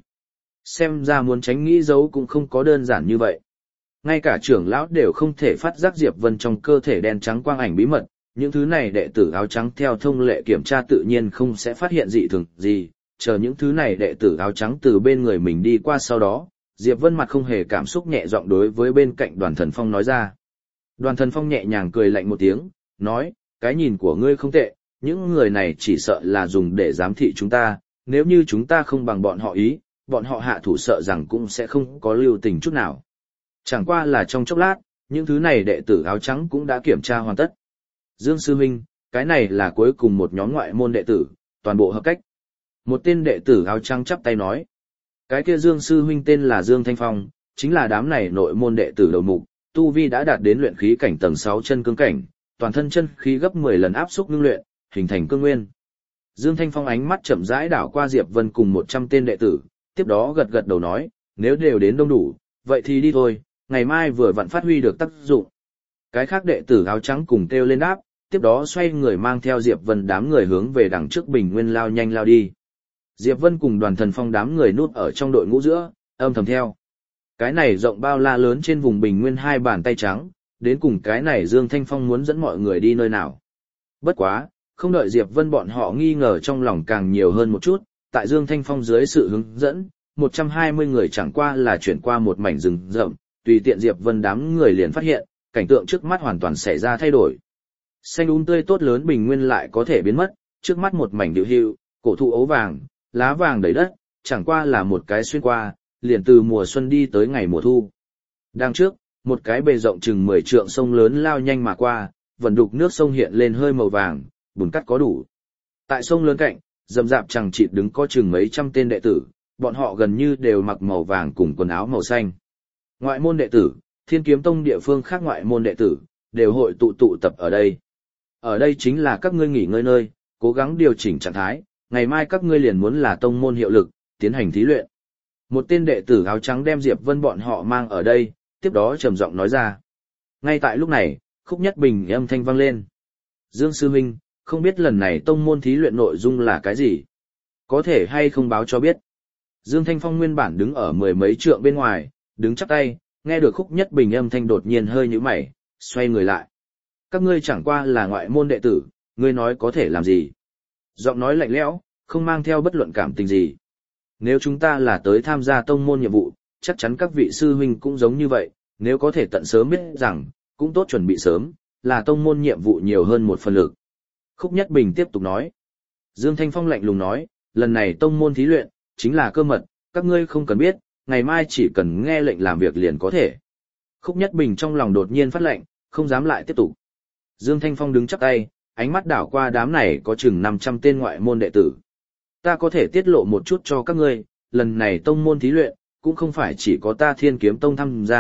Xem ra muốn tránh nghĩ giấu cũng không có đơn giản như vậy. Ngay cả trưởng lão đều không thể phát giác Diệp Vân trong cơ thể đen trắng quang ảnh bí mật, những thứ này đệ tử áo trắng theo thông lệ kiểm tra tự nhiên không sẽ phát hiện dị thường gì, chờ những thứ này đệ tử áo trắng từ bên người mình đi qua sau đó, Diệp Vân mặt không hề cảm xúc nhẹ giọng đối với bên cạnh Đoàn Thần Phong nói ra. Đoàn Thần Phong nhẹ nhàng cười lạnh một tiếng, nói, cái nhìn của ngươi không tệ, những người này chỉ sợ là dùng để giám thị chúng ta, nếu như chúng ta không bằng bọn họ ý, bọn họ hạ thủ sợ rằng cũng sẽ không có lưu tình chút nào. Chẳng qua là trong chốc lát, những thứ này đệ tử áo trắng cũng đã kiểm tra hoàn tất. Dương Sư Minh, cái này là cuối cùng một nhóm ngoại môn đệ tử, toàn bộ hợp cách. Một tên đệ tử áo trắng chắp tay nói. Cái kia Dương Sư Huynh tên là Dương Thanh Phong, chính là đám này nội môn đệ tử đầu mục, tu vi đã đạt đến luyện khí cảnh tầng 6 chân cương cảnh, toàn thân chân khí gấp 10 lần áp xúc ngưng luyện, hình thành cương nguyên. Dương Thanh Phong ánh mắt chậm rãi đảo qua Diệp Vân cùng 100 tên đệ tử, tiếp đó gật gật đầu nói, nếu đều đến đông đủ, vậy thì đi thôi, ngày mai vừa vặn phát huy được tác dụng. Cái khác đệ tử áo trắng cùng kêu lên đáp, tiếp đó xoay người mang theo Diệp Vân đám người hướng về đằng trước bình nguyên lao nhanh lao đi. Diệp Vân cùng Đoàn Thần Phong đám người núp ở trong đội ngũ giữa, âm thầm theo. Cái này rộng bao la lớn trên vùng bình nguyên 2 bàn tay trắng, đến cùng cái này Dương Thanh Phong muốn dẫn mọi người đi nơi nào. Bất quá, không đợi Diệp Vân bọn họ nghi ngờ trong lòng càng nhiều hơn một chút, tại Dương Thanh Phong dưới sự hướng dẫn, 120 người chẳng qua là chuyển qua một mảnh rừng rậm, tùy tiện Diệp Vân đám người liền phát hiện, cảnh tượng trước mắt hoàn toàn xảy ra thay đổi. Xanh tươi tốt lớn bình nguyên lại có thể biến mất, trước mắt một mảnh điệu hữu, cổ thụ ấu vàng, lá vàng đầy đất, chẳng qua là một cái xuyên qua, liền từ mùa xuân đi tới ngày mùa thu. Đằng trước, một cái bề rộng chừng 10 trượng sông lớn lao nhanh mà qua, vẩn đục nước sông hiện lên hơi màu vàng, bùn cát có đủ. Tại sông lớn cạnh, rậm rạp chằng chịt đứng có chừng mấy trăm tên đệ tử, bọn họ gần như đều mặc màu vàng cùng quần áo màu xanh. Ngoại môn đệ tử, Thiên Kiếm Tông địa phương khác ngoại môn đệ tử, đều hội tụ tập ở đây. Ở đây chính là các ngươi nghỉ ngơi nơi, cố gắng điều chỉnh trạng thái, ngày mai các ngươi liền muốn là tông môn hiệu lực, tiến hành thí luyện. Một tên đệ tử áo trắng đem Diệp Vân bọn họ mang ở đây, tiếp đó trầm giọng nói ra. Ngay tại lúc này, Khúc Nhất Bình âm thanh vang lên. Dương Sư Minh, không biết lần này tông môn thí luyện nội dung là cái gì? Có thể hay không báo cho biết? Dương Thanh Phong nguyên bản đứng ở 10 mấy trượng bên ngoài, đứng chắp tay, nghe được Khúc Nhất Bình âm thanh đột nhiên hơi nhíu mày, xoay người lại. Các ngươi chẳng qua là ngoại môn đệ tử, ngươi nói có thể làm gì? Giọng nói lạnh lẽo, không mang theo bất luận cảm tình gì. Nếu chúng ta là tới tham gia tông môn nhiệm vụ, chắc chắn các vị sư huynh cũng giống như vậy, nếu có thể tận sớm biết rằng, cũng tốt chuẩn bị sớm, là tông môn nhiệm vụ nhiều hơn một phần lực. Khúc Nhất Bình tiếp tục nói. Dương Thanh Phong lạnh lùng nói, lần này tông môn thí luyện, chính là cơ mật, các ngươi không cần biết, ngày mai chỉ cần nghe lệnh làm việc liền có thể. Khúc Nhất Bình trong lòng đột nhiên phát lệnh, không dám lại tiếp tục. Dương Thanh Phong đứng chắp tay, ánh mắt đảo qua đám này có chừng 500 tên ngoại môn đệ tử. Ta có thể tiết lộ một chút cho các ngươi, lần này tông môn thí luyện, cũng không phải chỉ có ta Thiên Kiếm Tông tham gia,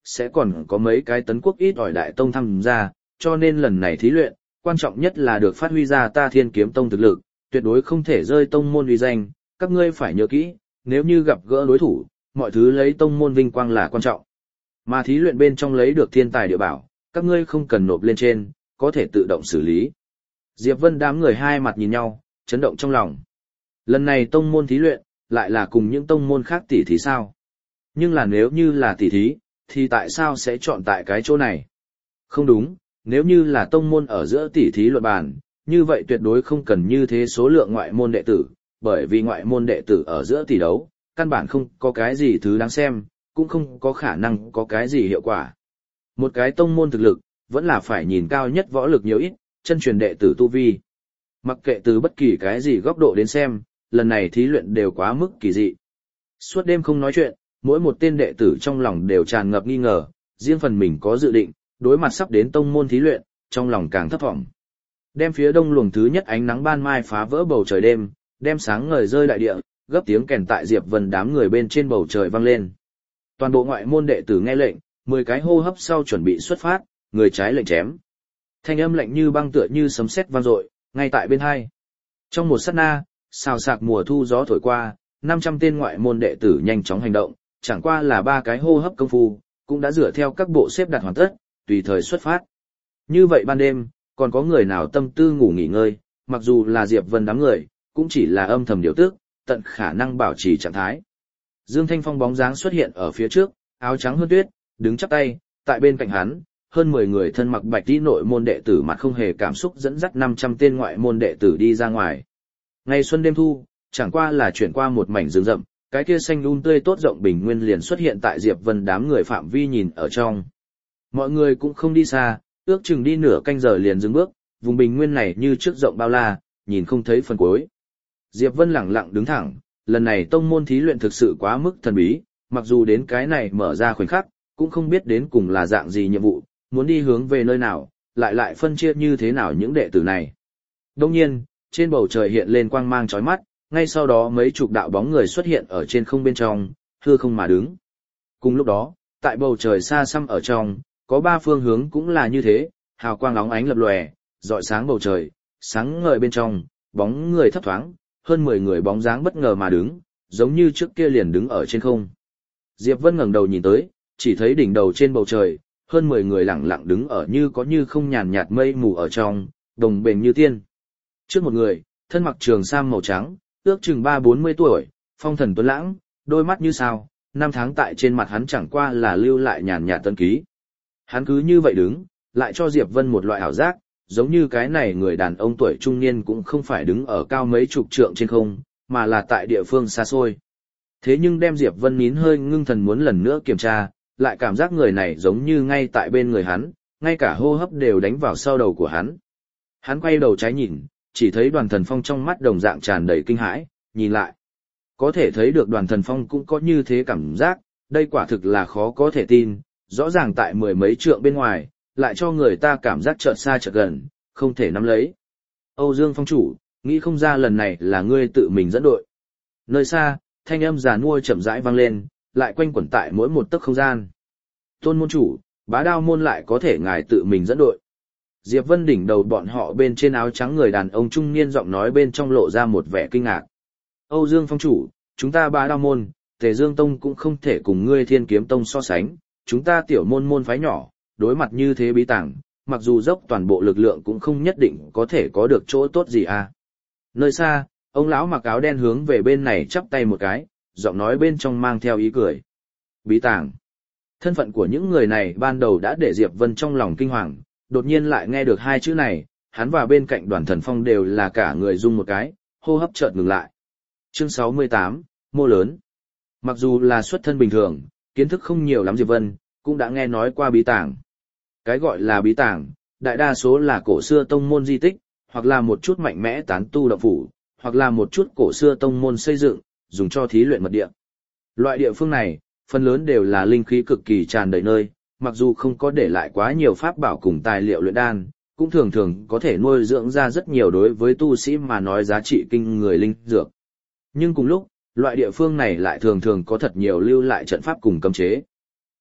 sẽ còn có mấy cái tấn quốc ít ỏi đại tông tham gia, cho nên lần này thí luyện, quan trọng nhất là được phát huy ra ta Thiên Kiếm Tông thực lực, tuyệt đối không thể rơi tông môn uy danh, các ngươi phải nhớ kỹ, nếu như gặp gỡ đối thủ, mọi thứ lấy tông môn vinh quang là quan trọng. Mà thí luyện bên trong lấy được thiên tài địa bảo, các ngươi không cần nộp lên trên, có thể tự động xử lý. Diệp Vân đám người hai mặt nhìn nhau, chấn động trong lòng. Lần này tông môn thí luyện, lại là cùng những tông môn khác tỉ thí sao? Nhưng là nếu như là tỉ thí, thì tại sao sẽ chọn tại cái chỗ này? Không đúng, nếu như là tông môn ở giữa tỉ thí luận bàn, như vậy tuyệt đối không cần như thế số lượng ngoại môn đệ tử, bởi vì ngoại môn đệ tử ở giữa tỷ đấu, căn bản không có cái gì thứ đáng xem, cũng không có khả năng có cái gì hiệu quả. Một cái tông môn thực lực, vẫn là phải nhìn cao nhất võ lực nhiều ít, chân truyền đệ tử tu vi. Mặc kệ từ bất kỳ cái gì góc độ đến xem, lần này thí luyện đều quá mức kỳ dị. Suốt đêm không nói chuyện, mỗi một tên đệ tử trong lòng đều tràn ngập nghi ngờ, riêng phần mình có dự định, đối mặt sắp đến tông môn thí luyện, trong lòng càng thấp thỏm. Đem phía đông luồng thứ nhất ánh nắng ban mai phá vỡ bầu trời đêm, đem sáng ngời rơi đại địa, gấp tiếng kèn tại Diệp Vân đám người bên trên bầu trời vang lên. Toàn bộ ngoại môn đệ tử nghe lệnh, 10 cái hô hấp sau chuẩn bị xuất phát, người trái lệnh chém. Thanh âm lạnh như băng tựa như sấm sét vang dội, ngay tại bên hai. Trong một sát na, xào xạc mùa thu gió thổi qua, 500 tên ngoại môn đệ tử nhanh chóng hành động, chẳng qua là 3 cái hô hấp công phu, cũng đã dựa theo các bộ xếp đặt hoàn tất, tùy thời xuất phát. Như vậy ban đêm, còn có người nào tâm tư ngủ nghỉ ngơi, mặc dù là Diệp Vân đám người, cũng chỉ là âm thầm điều tức, tận khả năng bảo trì trạng thái. Dương Thanh Phong bóng dáng xuất hiện ở phía trước, áo trắng hơn tuyết, đứng chắp tay, tại bên cạnh hắn, hơn 10 người thân mặc bạch y nội môn đệ tử mặt không hề cảm xúc dẫn dắt 500 tên ngoại môn đệ tử đi ra ngoài. Ngày xuân đêm thu, chẳng qua là chuyển qua một mảnh rừng rậm, cái kia xanh tươi tốt rộng bình nguyên liền xuất hiện tại Diệp Vân đám người phạm vi nhìn ở trong. Mọi người cũng không đi xa, ước chừng đi nửa canh giờ liền dừng bước, vùng bình nguyên này như trước rộng bao la, nhìn không thấy phần cuối. Diệp Vân lẳng lặng đứng thẳng, lần này tông môn thí luyện thực sự quá mức thần bí, mặc dù đến cái này mở ra khoảnh khắc, cũng không biết đến cùng là dạng gì nhiệm vụ, muốn đi hướng về nơi nào, lại phân chia như thế nào những đệ tử này. Đương nhiên, trên bầu trời hiện lên quang mang chói mắt, ngay sau đó mấy chục đạo bóng người xuất hiện ở trên không bên trong, hư không mà đứng. Cùng lúc đó, tại bầu trời xa xăm ở trong, có 3 phương hướng cũng là như thế, hào quang óng ánh lập lòe, rọi sáng bầu trời, sáng ngời bên trong, bóng người thấp thoáng, hơn 10 người bóng dáng bất ngờ mà đứng, giống như trước kia liền đứng ở trên không. Diệp Vân ngẩng đầu nhìn tới, chỉ thấy đỉnh đầu trên bầu trời, hơn 10 người lặng lặng đứng ở như có như không nhàn nhạt mây mù ở trong, đồng bền như tiên. Trước một người, thân mặc trường sam màu trắng, ước chừng 30-40 tuổi, phong thần tuấn lãng, đôi mắt như sao, năm tháng tại trên mặt hắn chẳng qua là lưu lại nhàn nhạt tân ký. Hắn cứ như vậy đứng, lại cho Diệp Vân một loại ảo giác, giống như cái này người đàn ông tuổi trung niên cũng không phải đứng ở cao mấy chục trượng trên không, mà là tại địa phương xa xôi. Thế nhưng đem Diệp Vân nín hơi ngưng thần muốn lần nữa kiểm tra, lại cảm giác người này giống như ngay tại bên người hắn, ngay cả hô hấp đều đánh vào sau đầu của hắn. Hắn quay đầu trái nhìn, chỉ thấy Đoàn Thần Phong trong mắt đồng dạng tràn đầy kinh hãi, nhìn lại. Có thể thấy được Đoàn Thần Phong cũng có như thế cảm giác, đây quả thực là khó có thể tin, rõ ràng tại 10 mấy trượng bên ngoài, lại cho người ta cảm giác chợt xa chợt gần, không thể nắm lấy. Âu Dương Phong chủ, nghĩ không ra lần này là ngươi tự mình dẫn đội. Nơi xa, thanh âm già nua chậm rãi vang lên, lại quanh quẩn tại mỗi một tấc không gian. Tôn môn chủ, Bá Đao môn lại có thể ngài tự mình dẫn đội. Diệp Vân đỉnh đầu bọn họ bên trên áo trắng người đàn ông trung niên giọng nói bên trong lộ ra một vẻ kinh ngạc. Âu Dương Phong chủ, chúng ta Bá Đao môn, Tề Dương Tông cũng không thể cùng ngươi Thiên Kiếm Tông so sánh, chúng ta tiểu môn môn phái nhỏ, đối mặt như thế bí tàng, mặc dù dốc toàn bộ lực lượng cũng không nhất định có thể có được chỗ tốt gì à. Nơi xa, ông lão mặc áo đen hướng về bên này chắp tay một cái, giọng nói bên trong mang theo ý cười. Bí tàng. Thân phận của những người này ban đầu đã để Diệp Vân trong lòng kinh hoàng, đột nhiên lại nghe được 2 chữ này, hắn và bên cạnh Đoàn Thần Phong đều là cả người rung một cái, hô hấp chợt ngừng lại. Chương 68, mô lớn. Mặc dù là xuất thân bình thường, kiến thức không nhiều lắm Diệp Vân, cũng đã nghe nói qua bí tàng. Cái gọi là bí tàng, đại đa số là cổ xưa tông môn di tích, hoặc là một chút mạnh mẽ tán tu động phủ, hoặc là một chút cổ xưa tông môn xây dựng, dùng cho thí luyện mật địa. Loại địa phương này, phần lớn đều là linh khí cực kỳ tràn đầy nơi, mặc dù không có để lại quá nhiều pháp bảo cùng tài liệu luyện đan, cũng thường thường có thể nuôi dưỡng ra rất nhiều đối với tu sĩ mà nói giá trị kinh người linh dược. Nhưng cùng lúc, loại địa phương này lại thường thường có thật nhiều lưu lại trận pháp cùng cấm chế.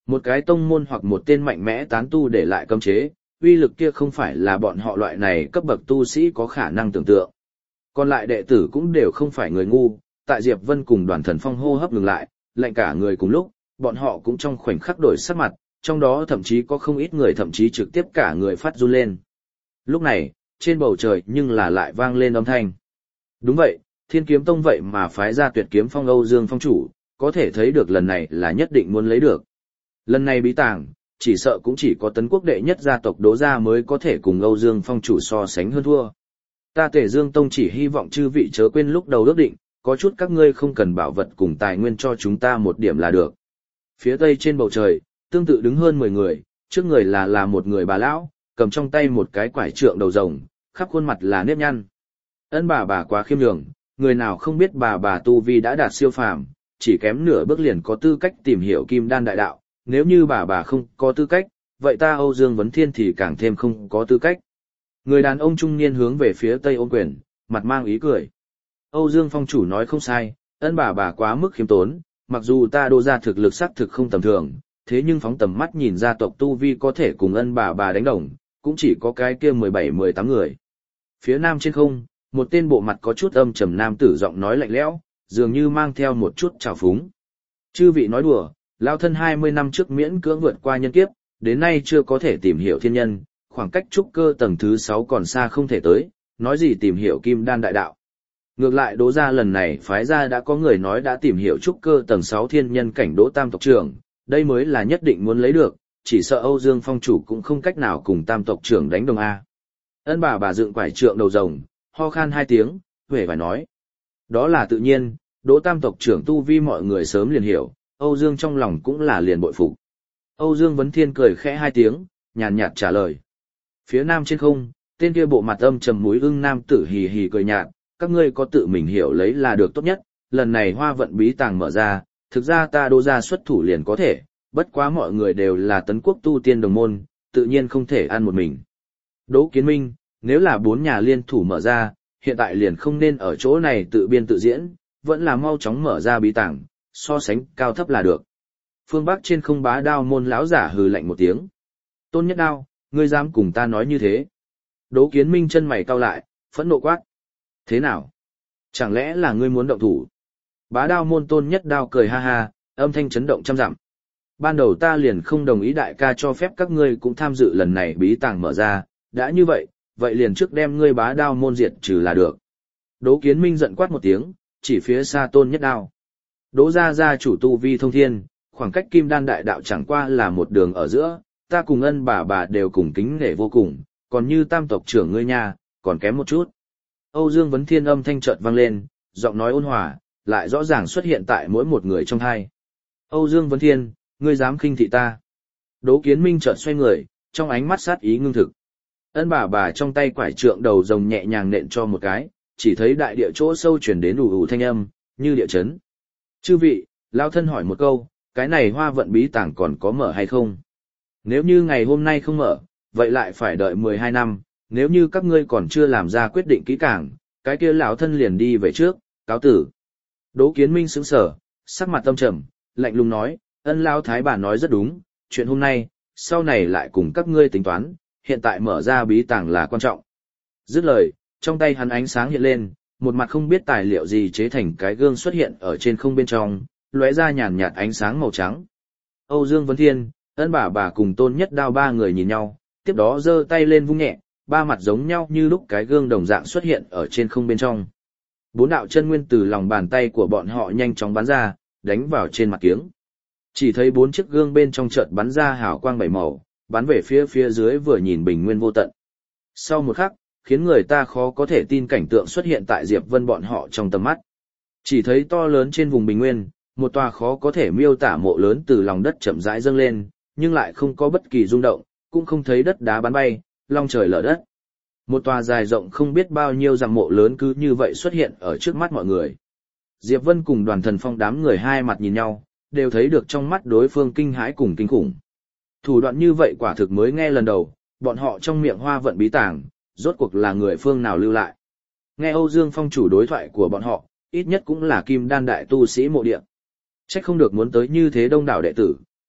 Một cái tông môn hoặc một tên mạnh mẽ tán tu để lại cấm chế, uy lực kia không phải là bọn họ loại này cấp bậc tu sĩ có khả năng tưởng tượng. Còn lại đệ tử cũng đều không phải người ngu, tại Diệp Vân cùng Đoàn Thần Phong hô hấp ngừng lại, lạnh cả người cùng lúc, bọn họ cũng trong khoảnh khắc đổi sắc mặt, trong đó thậm chí có không ít người thậm chí trực tiếp cả người phát run lên. Lúc này, trên bầu trời nhưng là lại vang lên âm thanh. Đúng vậy, Thiên Kiếm Tông vậy mà phái ra Tuyệt Kiếm Phong Âu Dương Phong chủ, có thể thấy được lần này là nhất định muốn lấy được. Lần này bí tàng, chỉ sợ cũng chỉ có Tấn Quốc đệ nhất gia tộc Đỗ gia mới có thể cùng Âu Dương Phong chủ so sánh hơn thua. Ta Tề Dương Tông chỉ hy vọng chư vị chớ quên lúc đầu ước định, có chút các ngươi không cần bảo vật cùng tài nguyên cho chúng ta một điểm là được. Phía tây trên bầu trời, tương tự đứng hơn 10 người, trước người là một người bà lão, cầm trong tay một cái quải trượng đầu rồng, khắp khuôn mặt là nếp nhăn. Ân bà quá khiêm nhường, người nào không biết bà tu vi đã đạt siêu phàm, chỉ kém nửa bước liền có tư cách tìm hiểu kim đan đại đạo, nếu như bà không có tư cách, vậy ta Âu Dương Vấn Thiên thì càng thêm không có tư cách. Người đàn ông trung niên hướng về phía tây ôm quyền, mặt mang ý cười. Âu Dương Phong chủ nói không sai, ân bà quá mức khiêm tốn, mặc dù ta Đỗ gia thực lực xác thực không tầm thường, thế nhưng phóng tầm mắt nhìn gia tộc tu vi có thể cùng ân bà đánh đồng, cũng chỉ có cái kia 17-18 người. Phía nam trên không, một tên bộ mặt có chút âm trầm nam tử giọng nói lạnh lẽo, dường như mang theo một chút trào phúng. Chư vị nói đùa, lao thân 20 năm trước miễn cưỡng vượt qua nhân kiếp, đến nay chưa có thể tìm hiểu thiên nhân, khoảng cách trúc cơ tầng thứ 6 còn xa không thể tới, nói gì tìm hiểu kim đan đại đạo. Ngược lại Đỗ gia lần này phái ra đã có người nói đã tìm hiểu trúc cơ tầng 6 thiên nhân cảnh Đỗ Tam tộc trưởng, đây mới là nhất định muốn lấy được, chỉ sợ Âu Dương Phong chủ cũng không cách nào cùng Tam tộc trưởng đánh đồng A. Ân bà dựng quải trượng đầu rồng, ho khan 2 tiếng, huệ phải nói. Đó là tự nhiên, Đỗ Tam tộc trưởng tu vi mọi người sớm liền hiểu, Âu Dương trong lòng cũng là liền bội phục. Âu Dương Vấn Thiên cười khẽ 2 tiếng, nhàn nhạt trả lời. Phía nam trên không, tên kia bộ mặt âm trầm mũi ưng nam tử hì hì cười nhạt, các ngươi có tự mình hiểu lấy là được tốt nhất, lần này hoa vận bí tàng mở ra, thực ra ta Đỗ gia xuất thủ liền có thể, bất quá mọi người đều là Tấn Quốc tu tiên đồng môn, tự nhiên không thể ăn một mình. Đỗ Kiến Minh, nếu là 4 nhà liên thủ mở ra, hiện tại liền không nên ở chỗ này tự biên tự diễn, vẫn là mau chóng mở ra bí tàng, so sánh cao thấp là được. Phương Bắc trên không Bá Đao môn lão giả hừ lạnh một tiếng. Tôn Nhất Đao, ngươi dám cùng ta nói như thế? Đỗ Kiến Minh chân mày cau lại, phẫn nộ quát. Thế nào? Chẳng lẽ là ngươi muốn động thủ? Bá Đao môn Tôn Nhất Đao cười ha ha, âm thanh chấn động trăm dặm. Ban đầu ta liền không đồng ý đại ca cho phép các ngươi cũng tham dự lần này bí tàng mở ra, đã như vậy, vậy liền trước đem ngươi Bá Đao môn diệt trừ là được. Đỗ Kiến Minh giận quát một tiếng, chỉ phía xa Tôn Nhất Đao. Đỗ gia chủ tu vi thông thiên, khoảng cách kim đan đại đạo chẳng qua là một đường ở giữa, ta cùng ân bà đều cùng kính nể vô cùng, còn như Tam tộc trưởng ngươi nha, còn kém một chút. Âu Dương Vấn Thiên âm thanh chợt vang lên, giọng nói ôn hòa, lại rõ ràng xuất hiện tại mỗi một người trong hai. Âu Dương Vấn Thiên, ngươi dám khinh thị ta? Đỗ Kiến Minh chợt xoay người, trong ánh mắt sát ý ngưng thực. Ân bà trong tay quải trượng đầu rồng nhẹ nhàng nện cho một cái, chỉ thấy đại địa chỗ sâu chuyển đến ù ù thanh âm, như địa chấn. Chư vị, lao thân hỏi một câu, cái này hoa vận bí tàng còn có mở hay không? Nếu như ngày hôm nay không mở, vậy lại phải đợi 12 năm, nếu như các ngươi còn chưa làm ra quyết định kỹ càng, cái kia lão thân liền đi về trước, cáo tử. Đỗ Kiến Minh sững sờ, sắc mặt tâm trầm, lạnh lùng nói, ân lao thái bà nói rất đúng, chuyện hôm nay, sau này lại cùng các ngươi tính toán, hiện tại mở ra bí tàng là quan trọng. Dứt lời, trong tay hắn ánh sáng hiện lên, một mặt không biết tài liệu gì chế thành cái gương xuất hiện ở trên không bên trong, lóe ra nhàn nhạt ánh sáng màu trắng. Âu Dương Vấn Thiên, ân bà cùng Tôn Nhất Đao 3 người nhìn nhau, tiếp đó giơ tay lên vung nhẹ, 3 mặt giống nhau như lúc cái gương đồng dạng xuất hiện ở trên không bên trong. 4 đạo chân nguyên từ lòng bàn tay của bọn họ nhanh chóng bắn ra, đánh vào trên mặt kiếng. Chỉ thấy 4 chiếc gương bên trong chợt bắn ra hào quang 7 màu, bắn về phía dưới vừa nhìn bình nguyên vô tận. Sau một khắc, khiến người ta khó có thể tin cảnh tượng xuất hiện tại Diệp Vân bọn họ trong tầm mắt. Chỉ thấy to lớn trên vùng bình nguyên, một tòa khó có thể miêu tả mộ lớn từ lòng đất chậm rãi dâng lên, nhưng lại không có bất kỳ rung động, cũng không thấy đất đá bắn bay, long trời lở đất. Một tòa dài rộng không biết bao nhiêu dặm mộ lớn cứ như vậy xuất hiện ở trước mắt mọi người. Diệp Vân cùng Đoàn Thần Phong đám người hai mặt nhìn nhau, đều thấy được trong mắt đối phương kinh hãi cùng kinh khủng. Thủ đoạn như vậy quả thực mới nghe lần đầu, bọn họ trong miệng hoa vận bí tàng, rốt cuộc là người phương nào lưu lại. Nghe Âu Dương Phong chủ đối thoại của bọn họ, ít nhất cũng là kim đan đại tu sĩ mộ địa. Trách không được muốn tới như thế đông đảo đệ tử,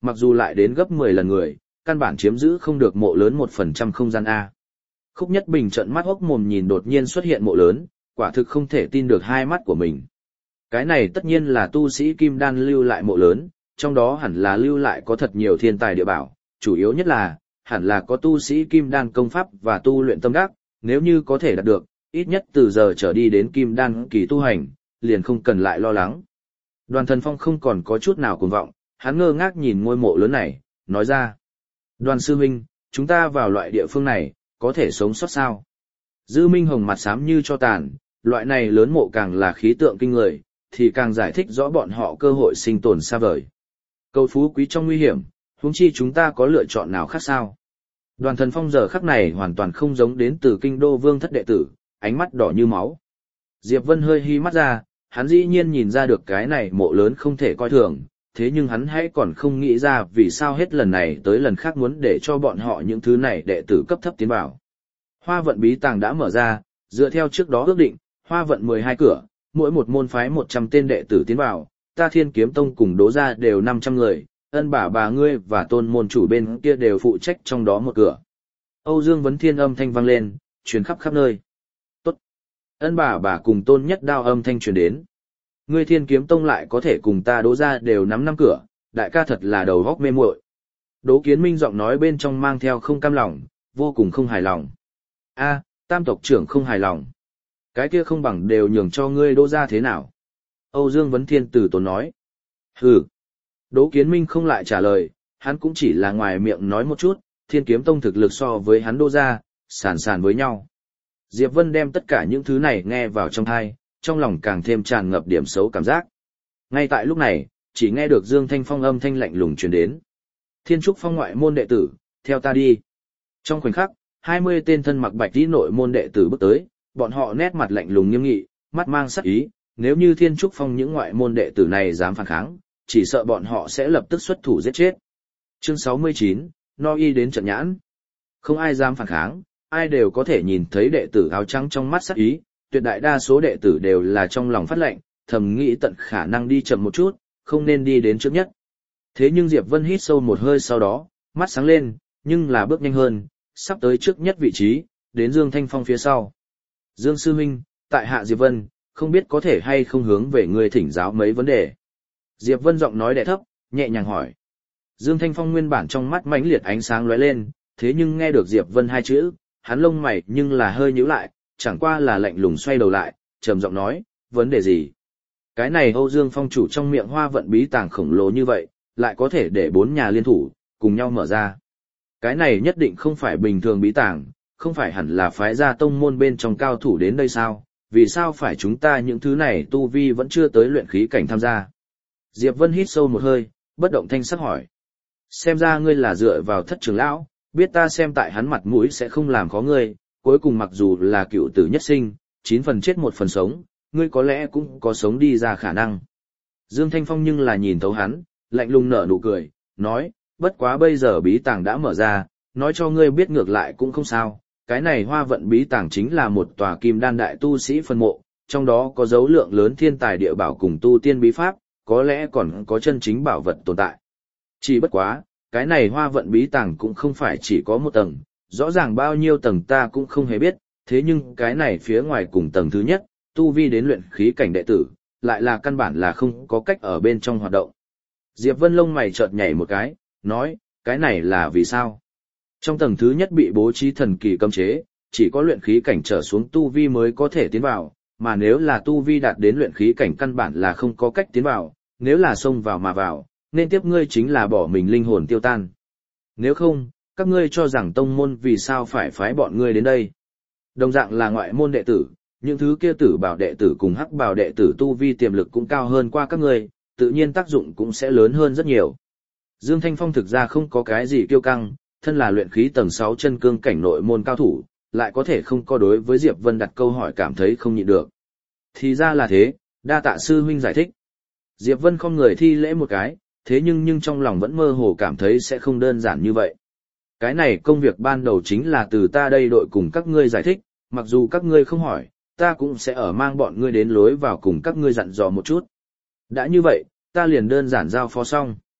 mặc dù lại đến gấp 10 lần người, căn bản chiếm giữ không được mộ lớn 1% không gian A. Khúc Nhất Bình trợn mắt hốc mồm nhìn đột nhiên xuất hiện mộ lớn, quả thực không thể tin được hai mắt của mình. Cái này tất nhiên là tu sĩ kim đan lưu lại mộ lớn, trong đó hẳn là lưu lại có thật nhiều thiên tài địa bảo, chủ yếu nhất là, hẳn là có tu sĩ kim đan công pháp và tu luyện tâm đắc, nếu như có thể đạt được, ít nhất từ giờ trở đi đến kim đan kỳ tu hành, liền không cần lại lo lắng. Đoàn Thần Phong không còn có chút nào cuồng vọng, hắn ngơ ngác nhìn ngôi mộ lớn này, nói ra. Đoàn sư huynh, chúng ta vào loại địa phương này, có thể sống sót sao? Dư Minh Hồng mặt xám như cho tàn, loại này lớn mộ càng là khí tượng kinh người, thì càng giải thích rõ bọn họ cơ hội sinh tồn xa vời. Cầu phú quý trong nguy hiểm, huống chi chúng ta có lựa chọn nào khác sao? Đoàn Thần Phong giờ khắc này hoàn toàn không giống đến từ kinh đô vương thất đệ tử, ánh mắt đỏ như máu. Diệp Vân hơi hí mắt ra, hắn dĩ nhiên nhìn ra được cái này mộ lớn không thể coi thường, thế nhưng hắn hãy còn không nghĩ ra vì sao hết lần này tới lần khác muốn để cho bọn họ những thứ này đệ tử cấp thấp tiến vào. Hoa vận bí tàng đã mở ra, dựa theo trước đó ước định, hoa vận 12 cửa, mỗi một môn phái 100 tên đệ tử tiến vào, ta Thiên Kiếm Tông cùng Đỗ gia đều 500 người, Ân bà ngươi và Tôn môn chủ bên kia đều phụ trách trong đó một cửa. Âu Dương Vấn Thiên âm thanh vang lên, truyền khắp khắp nơi. Tốt. Ân bà cùng Tôn Nhất Đao âm thanh truyền đến. Ngươi Thiên Kiếm Tông lại có thể cùng ta Đỗ gia đều nắm năm cửa, đại ca thật là đầu góc mê muội. Đỗ Kiến Minh giọng nói bên trong mang theo không cam lòng, vô cùng không hài lòng. A, Tam tộc trưởng không hài lòng. Cái kia không bằng đều nhường cho ngươi Đỗ gia thế nào? Âu Dương Vấn Thiên từ tốn nói. Hừ. Đỗ Kiến Minh không lại trả lời, hắn cũng chỉ là ngoài miệng nói một chút, Thiên Kiếm Tông thực lực so với hắn Đỗ gia, sàn với nhau. Diệp Vân đem tất cả những thứ này nghe vào trong tai, trong lòng càng thêm tràn ngập điểm xấu cảm giác. Ngay tại lúc này, chỉ nghe được Dương Thanh Phong âm thanh lạnh lùng truyền đến. Thiên Trúc Phong ngoại môn đệ tử, theo ta đi. Trong khoảnh khắc, 20 tên thân mặc bạch y nội môn đệ tử bước tới, bọn họ nét mặt lạnh lùng nghiêm nghị, mắt mang sắc ý, nếu như Thiên Trúc Phong những ngoại môn đệ tử này dám phản kháng, chỉ sợ bọn họ sẽ lập tức xuất thủ giết chết. Chương 69, No Y đến trận nhãn. Không ai dám phản kháng, ai đều có thể nhìn thấy đệ tử áo trắng trong mắt sắc ý, tuyệt đại đa số đệ tử đều là trong lòng phát lệnh, thầm nghĩ tận khả năng đi chậm một chút, không nên đi đến trước nhất. Thế nhưng Diệp Vân hít sâu một hơi sau đó, mắt sáng lên, nhưng là bước nhanh hơn, sắp tới trước nhất vị trí, đến Dương Thanh Phong phía sau. Dương sư huynh, tại hạ Diệp Vân, không biết có thể hay không hướng về người thỉnh giáo mấy vấn đề. Diệp Vân giọng nói đè thấp, nhẹ nhàng hỏi. Dương Thanh Phong nguyên bản trong mắt mãnh liệt ánh sáng lóe lên, thế nhưng nghe được Diệp Vân hai chữ, hắn lông mày nhưng là hơi nhíu lại, chẳng qua là lạnh lùng xoay đầu lại, trầm giọng nói, vấn đề gì? Cái này Âu Dương Phong chủ trong miệng hoa vận bí tàng khổng lồ như vậy, lại có thể để 4 nhà liên thủ, cùng nhau mở ra. Cái này nhất định không phải bình thường bí tàng, không phải hẳn là phái gia tông môn bên trong cao thủ đến đây sao? Vì sao phải chúng ta những thứ này tu vi vẫn chưa tới luyện khí cảnh tham gia? Diệp Vân hít sâu một hơi, bất động thanh sắc hỏi. Xem ra ngươi là dựa vào Thất trưởng lão, biết ta xem tại hắn mặt mũi sẽ không làm khó ngươi, cuối cùng mặc dù là cựu tử nhất sinh, 9 phần chết 1 phần sống, ngươi có lẽ cũng có sống đi ra khả năng. Dương Thanh Phong nhưng là nhìn thấu hắn, lạnh lùng nở nụ cười, nói, bất quá bây giờ bí tàng đã mở ra, nói cho ngươi biết ngược lại cũng không sao, cái này hoa vận bí tàng chính là một tòa kim đan đại tu sĩ phân mộ, trong đó có dấu lượng lớn thiên tài địa bảo cùng tu tiên bí pháp, có lẽ còn có chân chính bảo vật tồn tại. Chỉ bất quá, cái này hoa vận bí tàng cũng không phải chỉ có một tầng, rõ ràng bao nhiêu tầng ta cũng không hề biết, thế nhưng cái này phía ngoài cùng tầng thứ nhất, tu vi đến luyện khí cảnh đệ tử, lại là căn bản là không có cách ở bên trong hoạt động. Diệp Vân lông mày chợt nhảy một cái, nói, cái này là vì sao? Trong tầng thứ nhất bị bố trí thần kỳ cấm chế, chỉ có luyện khí cảnh trở xuống tu vi mới có thể tiến vào, mà nếu là tu vi đạt đến luyện khí cảnh căn bản là không có cách tiến vào, nếu là xông vào mà vào, nên tiếp ngươi chính là bỏ mình linh hồn tiêu tan. Nếu không, các ngươi cho rằng tông môn vì sao phải phái bọn ngươi đến đây? Đồng dạng là ngoại môn đệ tử, những thứ kia tử bảo đệ tử cùng hắc bảo đệ tử tu vi tiềm lực cũng cao hơn qua các ngươi, tự nhiên tác dụng cũng sẽ lớn hơn rất nhiều. Dương Thanh Phong thực ra không có cái gì kiêu căng, thân là luyện khí tầng 6 chân cương cảnh nội môn cao thủ, lại có thể không có đối với Diệp Vân đặt câu hỏi cảm thấy không nhịn được. Thì ra là thế, đa tạ sư huynh giải thích. Diệp Vân không người thi lễ một cái, thế nhưng trong lòng vẫn mơ hồ cảm thấy sẽ không đơn giản như vậy. Cái này công việc ban đầu chính là từ ta đây đội cùng các ngươi giải thích, mặc dù các ngươi không hỏi, ta cũng sẽ ở mang bọn ngươi đến lối vào cùng các ngươi dặn dò một chút. Đã như vậy, ta liền đơn giản giao phó xong.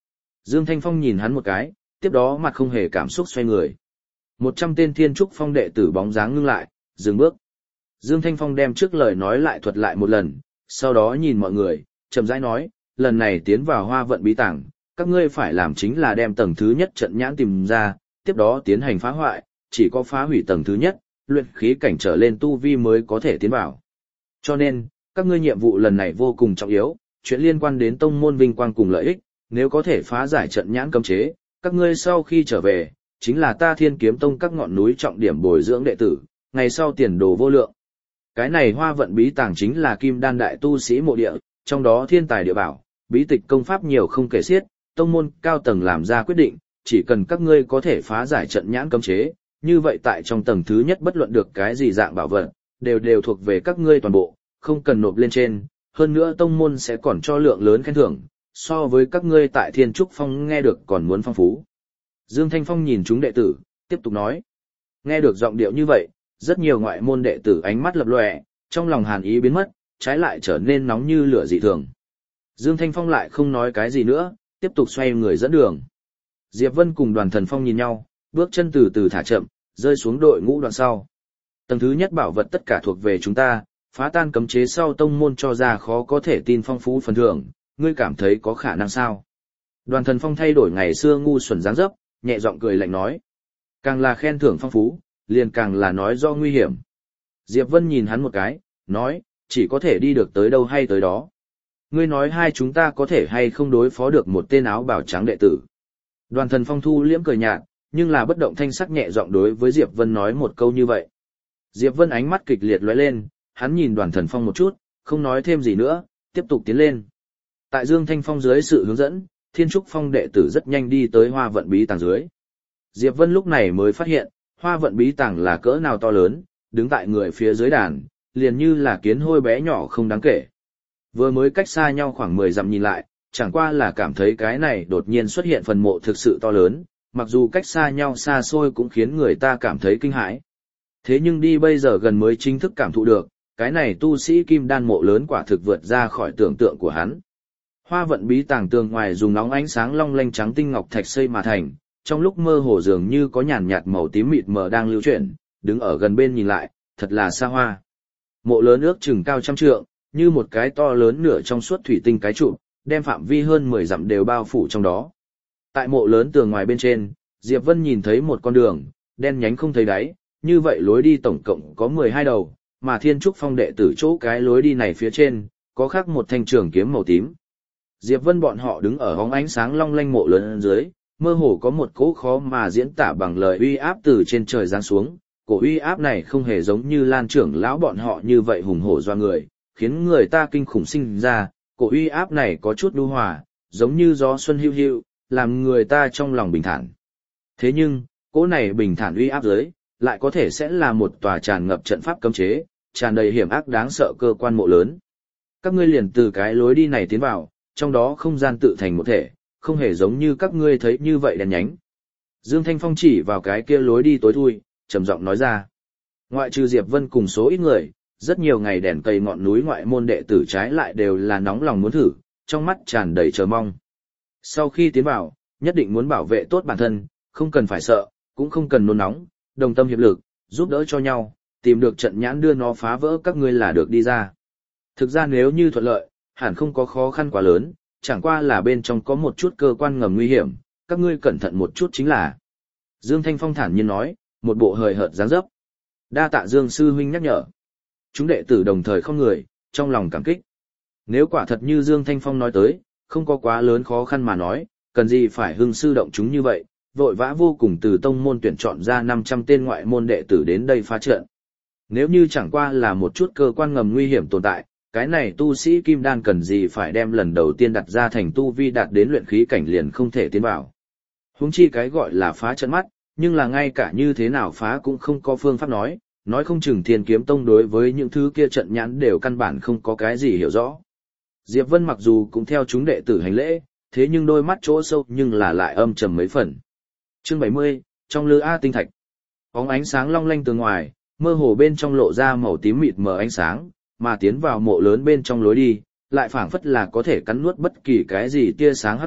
Dương Thanh Phong nhìn hắn một cái, tiếp đó mặt không hề cảm xúc xoay người. 100 tên Thiên Trúc Phong đệ tử bóng dáng ngưng lại, dừng bước. Dương Thanh Phong đem trước lời nói lại thuật lại một lần, sau đó nhìn mọi người, chậm rãi nói, lần này tiến vào Hoa Vận Bí Tàng, các ngươi phải làm chính là đem tầng thứ nhất trận nhãn tìm ra, tiếp đó tiến hành phá hoại, chỉ có phá hủy tầng thứ nhất, luyện khí cảnh trở lên tu vi mới có thể tiến vào. Cho nên, các ngươi nhiệm vụ lần này vô cùng trọng yếu, chuyện liên quan đến tông môn vinh quang cùng lợi ích, nếu có thể phá giải trận nhãn cấm chế, các ngươi sau khi trở về, chính là ta Thiên Kiếm Tông các ngọn núi trọng điểm bồi dưỡng đệ tử, ngày sau tiền đồ vô lượng. Cái này Hoa Vận Bí Tàng chính là Kim Đan đại tu sĩ mộ địa, trong đó thiên tài địa bảo, bí tịch công pháp nhiều không kể xiết, tông môn cao tầng làm ra quyết định, chỉ cần các ngươi có thể phá giải trận nhãn cấm chế, như vậy tại trong tầng thứ nhất bất luận được cái gì dạng bảo vật, đều thuộc về các ngươi toàn bộ, không cần nộp lên trên, hơn nữa tông môn sẽ còn cho lượng lớn khen thưởng, so với các ngươi tại Thiên Trúc Phong nghe được còn muốn phong phú. Dương Thanh Phong nhìn chúng đệ tử, tiếp tục nói. Nghe được giọng điệu như vậy, rất nhiều ngoại môn đệ tử ánh mắt lập lòe, trong lòng hàn ý biến mất, trái lại trở nên nóng như lửa dị thường. Dương Thanh Phong lại không nói cái gì nữa, tiếp tục xoay người dẫn đường. Diệp Vân cùng Đoàn Thần Phong nhìn nhau, bước chân từ từ thả chậm, rơi xuống đội ngũ đoạn sau. Tầng thứ nhất bảo vật tất cả thuộc về chúng ta, phá tan cấm chế sau tông môn cho ra khó có thể tin phong phú phần thưởng, ngươi cảm thấy có khả năng sao? Đoàn Thần Phong thay đổi ngày xưa ngu xuẩn dáng dấp, nhẹ giọng cười lạnh nói. Càng là khen thưởng phong phú, liền càng là nói do nguy hiểm. Diệp Vân nhìn hắn một cái, nói, chỉ có thể đi được tới đâu hay tới đó. Ngươi nói hai chúng ta có thể hay không đối phó được một tên áo bào trắng đệ tử. Đoàn Thần Phong thu liễm cười nhạt, nhưng là bất động thanh sắc nhẹ giọng đối với Diệp Vân nói một câu như vậy. Diệp Vân ánh mắt kịch liệt lóe lên, hắn nhìn Đoàn Thần Phong một chút, không nói thêm gì nữa, tiếp tục tiến lên. Tại Dương Thanh Phong dưới sự hướng dẫn, Thiên Trúc Phong đệ tử rất nhanh đi tới Hoa Vận Bí Tàng dưới. Diệp Vân lúc này mới phát hiện, Hoa Vận Bí Tàng là cỡ nào to lớn, đứng tại người phía dưới đàn, liền như là kiến hôi bé nhỏ không đáng kể. Vừa mới cách xa nhau khoảng 10 dặm nhìn lại, chẳng qua là cảm thấy cái này đột nhiên xuất hiện phần mộ thực sự to lớn, mặc dù cách xa nhau xa xôi cũng khiến người ta cảm thấy kinh hãi. Thế nhưng đi bây giờ gần mới chính thức cảm thụ được, cái này tu sĩ kim đan mộ lớn quả thực vượt ra khỏi tưởng tượng của hắn. Hoa Vận Bí Tàng tường ngoài dùng nóng ánh sáng long lanh trắng tinh ngọc thạch xây mà thành, trong lúc mơ hồ dường như có nhàn nhạt màu tím mịt mờ đang lưu chuyển, đứng ở gần bên nhìn lại, thật là xa hoa. Mộ lớn ước chừng cao 100 trượng, như một cái to lớn nửa trong suốt thủy tinh cái trụ, đem phạm vi hơn 10 dặm đều bao phủ trong đó. Tại mộ lớn tường ngoài bên trên, Diệp Vân nhìn thấy một con đường, đen nhánh không thấy đáy, như vậy lối đi tổng cộng có 12 đầu, mà Thiên Trúc Phong đệ tử chỗ cái lối đi này phía trên, có khắc một thanh trường kiếm màu tím. Diệp Vân bọn họ đứng ở hóng ánh sáng long lanh mộ lớn dưới, mơ hồ có một cỗ khó mà diễn tả bằng lời uy áp từ trên trời giáng xuống, cổ uy áp này không hề giống như Lan trưởng lão bọn họ như vậy hùng hổ doa người, khiến người ta kinh khủng sinh ra, cổ uy áp này có chút nhu hòa, giống như gió xuân hiu hiu, làm người ta trong lòng bình thản. Thế nhưng, cỗ này bình thản uy áp dưới, lại có thể sẽ là một tòa tràn ngập trận pháp cấm chế, tràn đầy hiểm ác đáng sợ cơ quan mộ lớn. Các ngươi liền từ cái lối đi này tiến vào, trong đó không gian tự thành một thể, không hề giống như các ngươi thấy như vậy đèn nhánh. Dương Thanh Phong chỉ vào cái kia lối đi tối thui, trầm giọng nói ra. Ngoại trừ Diệp Vân cùng số ít người, rất nhiều ngày đèn cây ngọn núi ngoại môn đệ tử trái lại đều là nóng lòng muốn thử, trong mắt tràn đầy chờ mong. Sau khi tiến vào, nhất định muốn bảo vệ tốt bản thân, không cần phải sợ, cũng không cần nôn nóng, đồng tâm hiệp lực, giúp đỡ cho nhau, tìm được trận nhãn đưa nó phá vỡ các ngươi là được đi ra. Thực ra nếu như thuận lợi, hẳn không có khó khăn quá lớn, chẳng qua là bên trong có một chút cơ quan ngầm nguy hiểm, các ngươi cẩn thận một chút chính là. Dương Thanh Phong thản nhiên nói, một bộ hời hợt dáng dấp. Đa tạ Dương sư huynh nhắc nhở. Chúng đệ tử đồng thời không người, trong lòng cảm kích. Nếu quả thật như Dương Thanh Phong nói tới, không có quá lớn khó khăn mà nói, cần gì phải hưng sư động chúng như vậy, vội vã vô cùng từ tông môn tuyển chọn ra 500 tên ngoại môn đệ tử đến đây phá trận. Nếu như chẳng qua là một chút cơ quan ngầm nguy hiểm tồn tại, cái này tu sĩ kim đan cần gì phải đem lần đầu tiên đặt ra thành tu vi đạt đến luyện khí cảnh liền không thể tiến vào. Huống chi cái gọi là phá trận mắt, nhưng là ngay cả như thế nào phá cũng không có phương pháp nói không chừng Thiên Kiếm Tông đối với những thứ kia trận nhãn đều căn bản không có cái gì hiểu rõ. Diệp Vân mặc dù cũng theo chúng đệ tử hành lễ, thế nhưng đôi mắt chỗ sâu nhưng là lại âm trầm mấy phần. Chương 70, trong lư A tinh thạch. Bóng ánh sáng long lanh từ ngoài, mơ hồ bên trong lộ ra màu tím mịt mờ ánh sáng, mà tiến vào mộ lớn bên trong lối đi, lại phảng phất là có thể cắn nuốt bất kỳ cái gì tia sáng hấp động,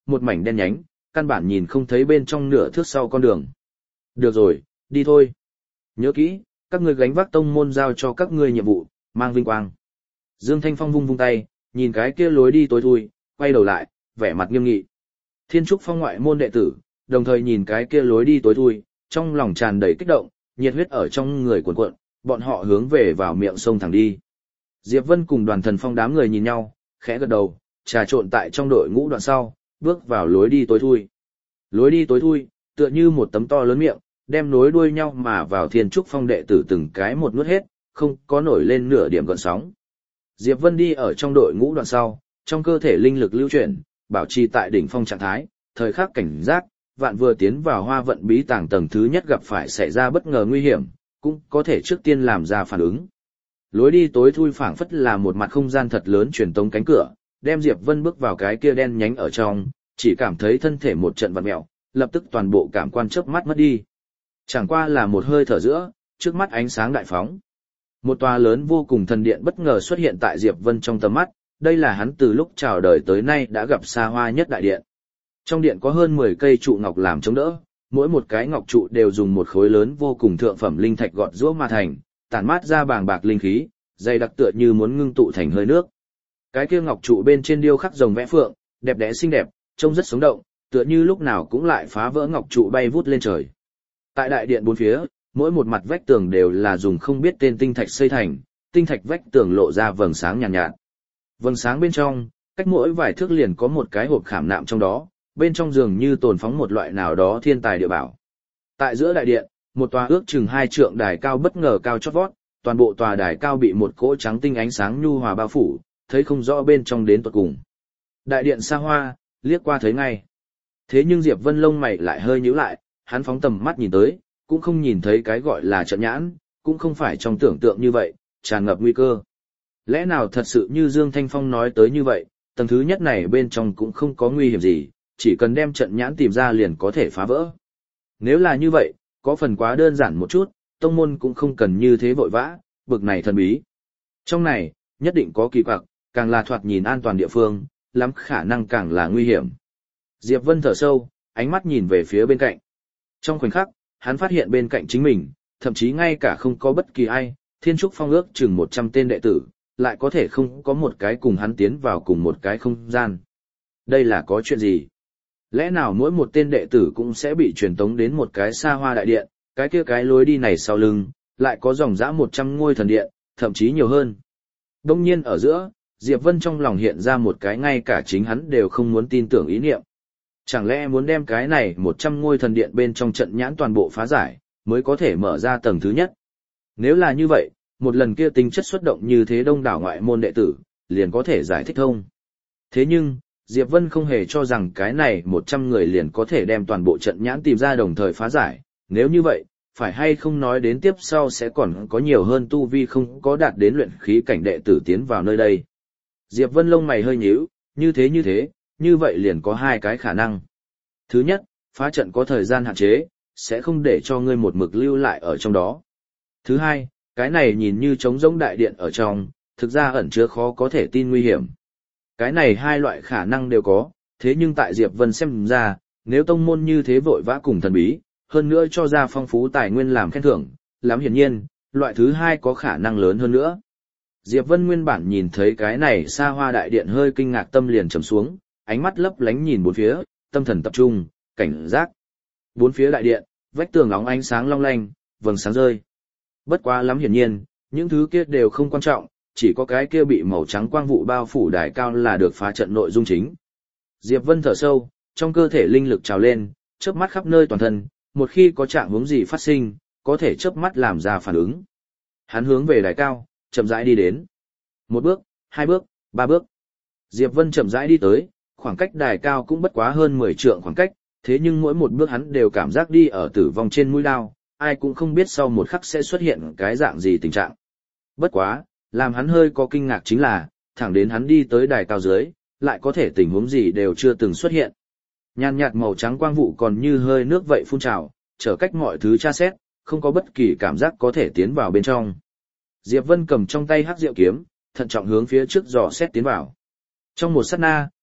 một mảnh đen nhánh, căn bản nhìn không thấy bên trong nửa thước sau con đường. Được rồi, đi thôi. Nhớ kỹ, các ngươi gánh vác tông môn giao cho các ngươi nhiệm vụ, mang vinh quang. Dương Thanh Phong vung vung tay, nhìn cái kia lối đi tối thui, quay đầu lại, vẻ mặt nghiêm nghị. Thiên Trúc Phong ngoại môn đệ tử, đồng thời nhìn cái kia lối đi tối thui, trong lòng tràn đầy kích động, nhiệt huyết ở trong người cuồn cuộn, bọn họ hướng về vào miệng sông thẳng đi. Diệp Vân cùng Đoàn Thần Phong đám người nhìn nhau, khẽ gật đầu, trà trộn tại trong đội ngũ đoạn sau, bước vào lối đi tối thui. Lối đi tối thui, tựa như một tấm to lớn miệng, đem nối đuôi nhau mà vào Thiên Trúc Phong đệ tử từng cái một nuốt hết, không có nổi lên nửa điểm gợn sóng. Diệp Vân đi ở trong đội ngũ đoạn sau, trong cơ thể linh lực lưu chuyển, bảo trì tại đỉnh phong trạng thái, thời khắc cảnh giác, vạn vừa tiến vào Hoa Vận bí tàng tầng thứ nhất gặp phải xảy ra bất ngờ nguy hiểm, cũng có thể trước tiên làm ra phản ứng. Lối đi tối thui phảng phất là một mặt không gian thật lớn truyền tống cánh cửa, đem Diệp Vân bước vào cái kia đen nhánh ở trong, chỉ cảm thấy thân thể một trận vặn mèo, lập tức toàn bộ cảm quan chớp mắt mất đi. Chẳng qua là một hơi thở giữa, trước mắt ánh sáng đại phóng. Một tòa lớn vô cùng thần điện bất ngờ xuất hiện tại Diệp Vân trong tầm mắt, đây là hắn từ lúc chào đời tới nay đã gặp xa hoa nhất đại điện. Trong điện có hơn 10 cây trụ ngọc làm chống đỡ, mỗi một cái ngọc trụ đều dùng một khối lớn vô cùng thượng phẩm linh thạch gọt giũa mà thành, tản mát ra bàng bạc linh khí, dày đặc tựa như muốn ngưng tụ thành hơi nước. Cái kia ngọc trụ bên trên điêu khắc rồng vẽ phượng, đẹp đẽ xinh đẹp, trông rất sống động, tựa như lúc nào cũng lại phá vỡ ngọc trụ bay vút lên trời. Tại đại điện bốn phía, mỗi một mặt vách tường đều là dùng không biết tên tinh thạch xây thành, tinh thạch vách tường lộ ra vầng sáng nhàn nhạt. Vầng sáng bên trong, cách mỗi vài thước liền có một cái hộp khảm nạm trong đó, bên trong dường như tồn phóng một loại nào đó thiên tài địa bảo. Tại giữa đại điện, một tòa ước chừng 2 trượng đài cao bất ngờ cao chót vót, toàn bộ tòa đài cao bị một cỗ trắng tinh ánh sáng nhu hòa bao phủ, thấy không rõ bên trong đến tận cùng. Đại điện xa hoa, liếc qua thấy ngay. Thế nhưng Diệp Vân lông mày lại hơi nhíu lại, hắn phóng tầm mắt nhìn tới, cũng không nhìn thấy cái gọi là trận nhãn, cũng không phải trong tưởng tượng như vậy, tràn ngập nguy cơ. Lẽ nào thật sự như Dương Thanh Phong nói tới như vậy, tầng thứ nhất này bên trong cũng không có nguy hiểm gì, chỉ cần đem trận nhãn tìm ra liền có thể phá vỡ. Nếu là như vậy, có phần quá đơn giản một chút, tông môn cũng không cần như thế vội vã, bực này thần bí. Trong này, nhất định có kỳ quặc, càng là thoạt nhìn an toàn địa phương, lắm khả năng càng là nguy hiểm. Diệp Vân thở sâu, ánh mắt nhìn về phía bên cạnh. Trong khoảnh khắc, hắn phát hiện bên cạnh chính mình, thậm chí ngay cả không có bất kỳ ai, Thiên Trúc Phong ước chừng 100 tên đệ tử, lại có thể không có một cái cùng hắn tiến vào cùng một cái không gian. Đây là có chuyện gì? Lẽ nào mỗi một tên đệ tử cũng sẽ bị truyền tống đến một cái xa hoa đại điện, cái kia cái lối đi này sau lưng, lại có dòng dã 100 ngôi thần điện, thậm chí nhiều hơn. Đông nhiên ở giữa, Diệp Vân trong lòng hiện ra một cái ngay cả chính hắn đều không muốn tin tưởng ý niệm. Chẳng lẽ muốn đem cái này 100 ngôi thần điện bên trong trận nhãn toàn bộ phá giải, mới có thể mở ra tầng thứ nhất? Nếu là như vậy, một lần kia tính chất xuất động như thế đông đảo ngoại môn đệ tử, liền có thể giải thích thông. Thế nhưng, Diệp Vân không hề cho rằng cái này 100 người liền có thể đem toàn bộ trận nhãn tìm ra đồng thời phá giải, nếu như vậy, phải hay không nói đến tiếp sau sẽ còn có nhiều hơn tu vi không có đạt đến luyện khí cảnh đệ tử tiến vào nơi đây. Diệp Vân lông mày hơi nhíu, như thế, như vậy liền có hai cái khả năng. Thứ nhất, phá trận có thời gian hạn chế, sẽ không để cho ngươi một mực lưu lại ở trong đó. Thứ hai, cái này nhìn như trống rỗng đại điện ở trong, thực ra ẩn chứa khó có thể tin nguy hiểm. Cái này hai loại khả năng đều có, thế nhưng tại Diệp Vân xem ra, nếu tông môn như thế vội vã cùng thần bí, hơn nữa cho ra phong phú tài nguyên làm khen thưởng, lắm hiển nhiên, loại thứ hai có khả năng lớn hơn nữa. Diệp Vân nguyên bản nhìn thấy cái này xa hoa đại điện hơi kinh ngạc, tâm liền trầm xuống, ánh mắt lấp lánh nhìn bốn phía, tâm thần tập trung, cảnh giác. Bốn phía đại điện, vách tường óng ánh sáng long lanh, vầng sáng rơi. Bất quá lắm hiển nhiên, những thứ kia đều không quan trọng, chỉ có cái kia bị màu trắng quang vụ bao phủ đài cao là được phá trận nội dung chính. Diệp Vân thở sâu, trong cơ thể linh lực trào lên, chớp mắt khắp nơi toàn thân, một khi có trạng huống gì phát sinh, có thể chớp mắt làm ra phản ứng. Hắn hướng về đài cao, chậm rãi đi đến. 1 bước, 2 bước, 3 bước. Diệp Vân chậm rãi đi tới, khoảng cách đài cao cũng bất quá hơn 10 trượng khoảng cách, thế nhưng mỗi một bước hắn đều cảm giác đi ở tử vong trên mũi đao, ai cũng không biết sau một khắc sẽ xuất hiện cái dạng gì tình trạng. Bất quá, làm hắn hơi có kinh ngạc chính là, thẳng đến hắn đi tới đài cao dưới, lại có thể tình huống gì đều chưa từng xuất hiện. Nhàn nhạt màu trắng quang vụ còn như hơi nước vậy phun trào, trở cách mọi thứ tra xét, không có bất kỳ cảm giác có thể tiến vào bên trong. Diệp Vân cầm trong tay hắc diệu kiếm, thận trọng hướng phía trước dò xét tiến vào. Trong một sát na,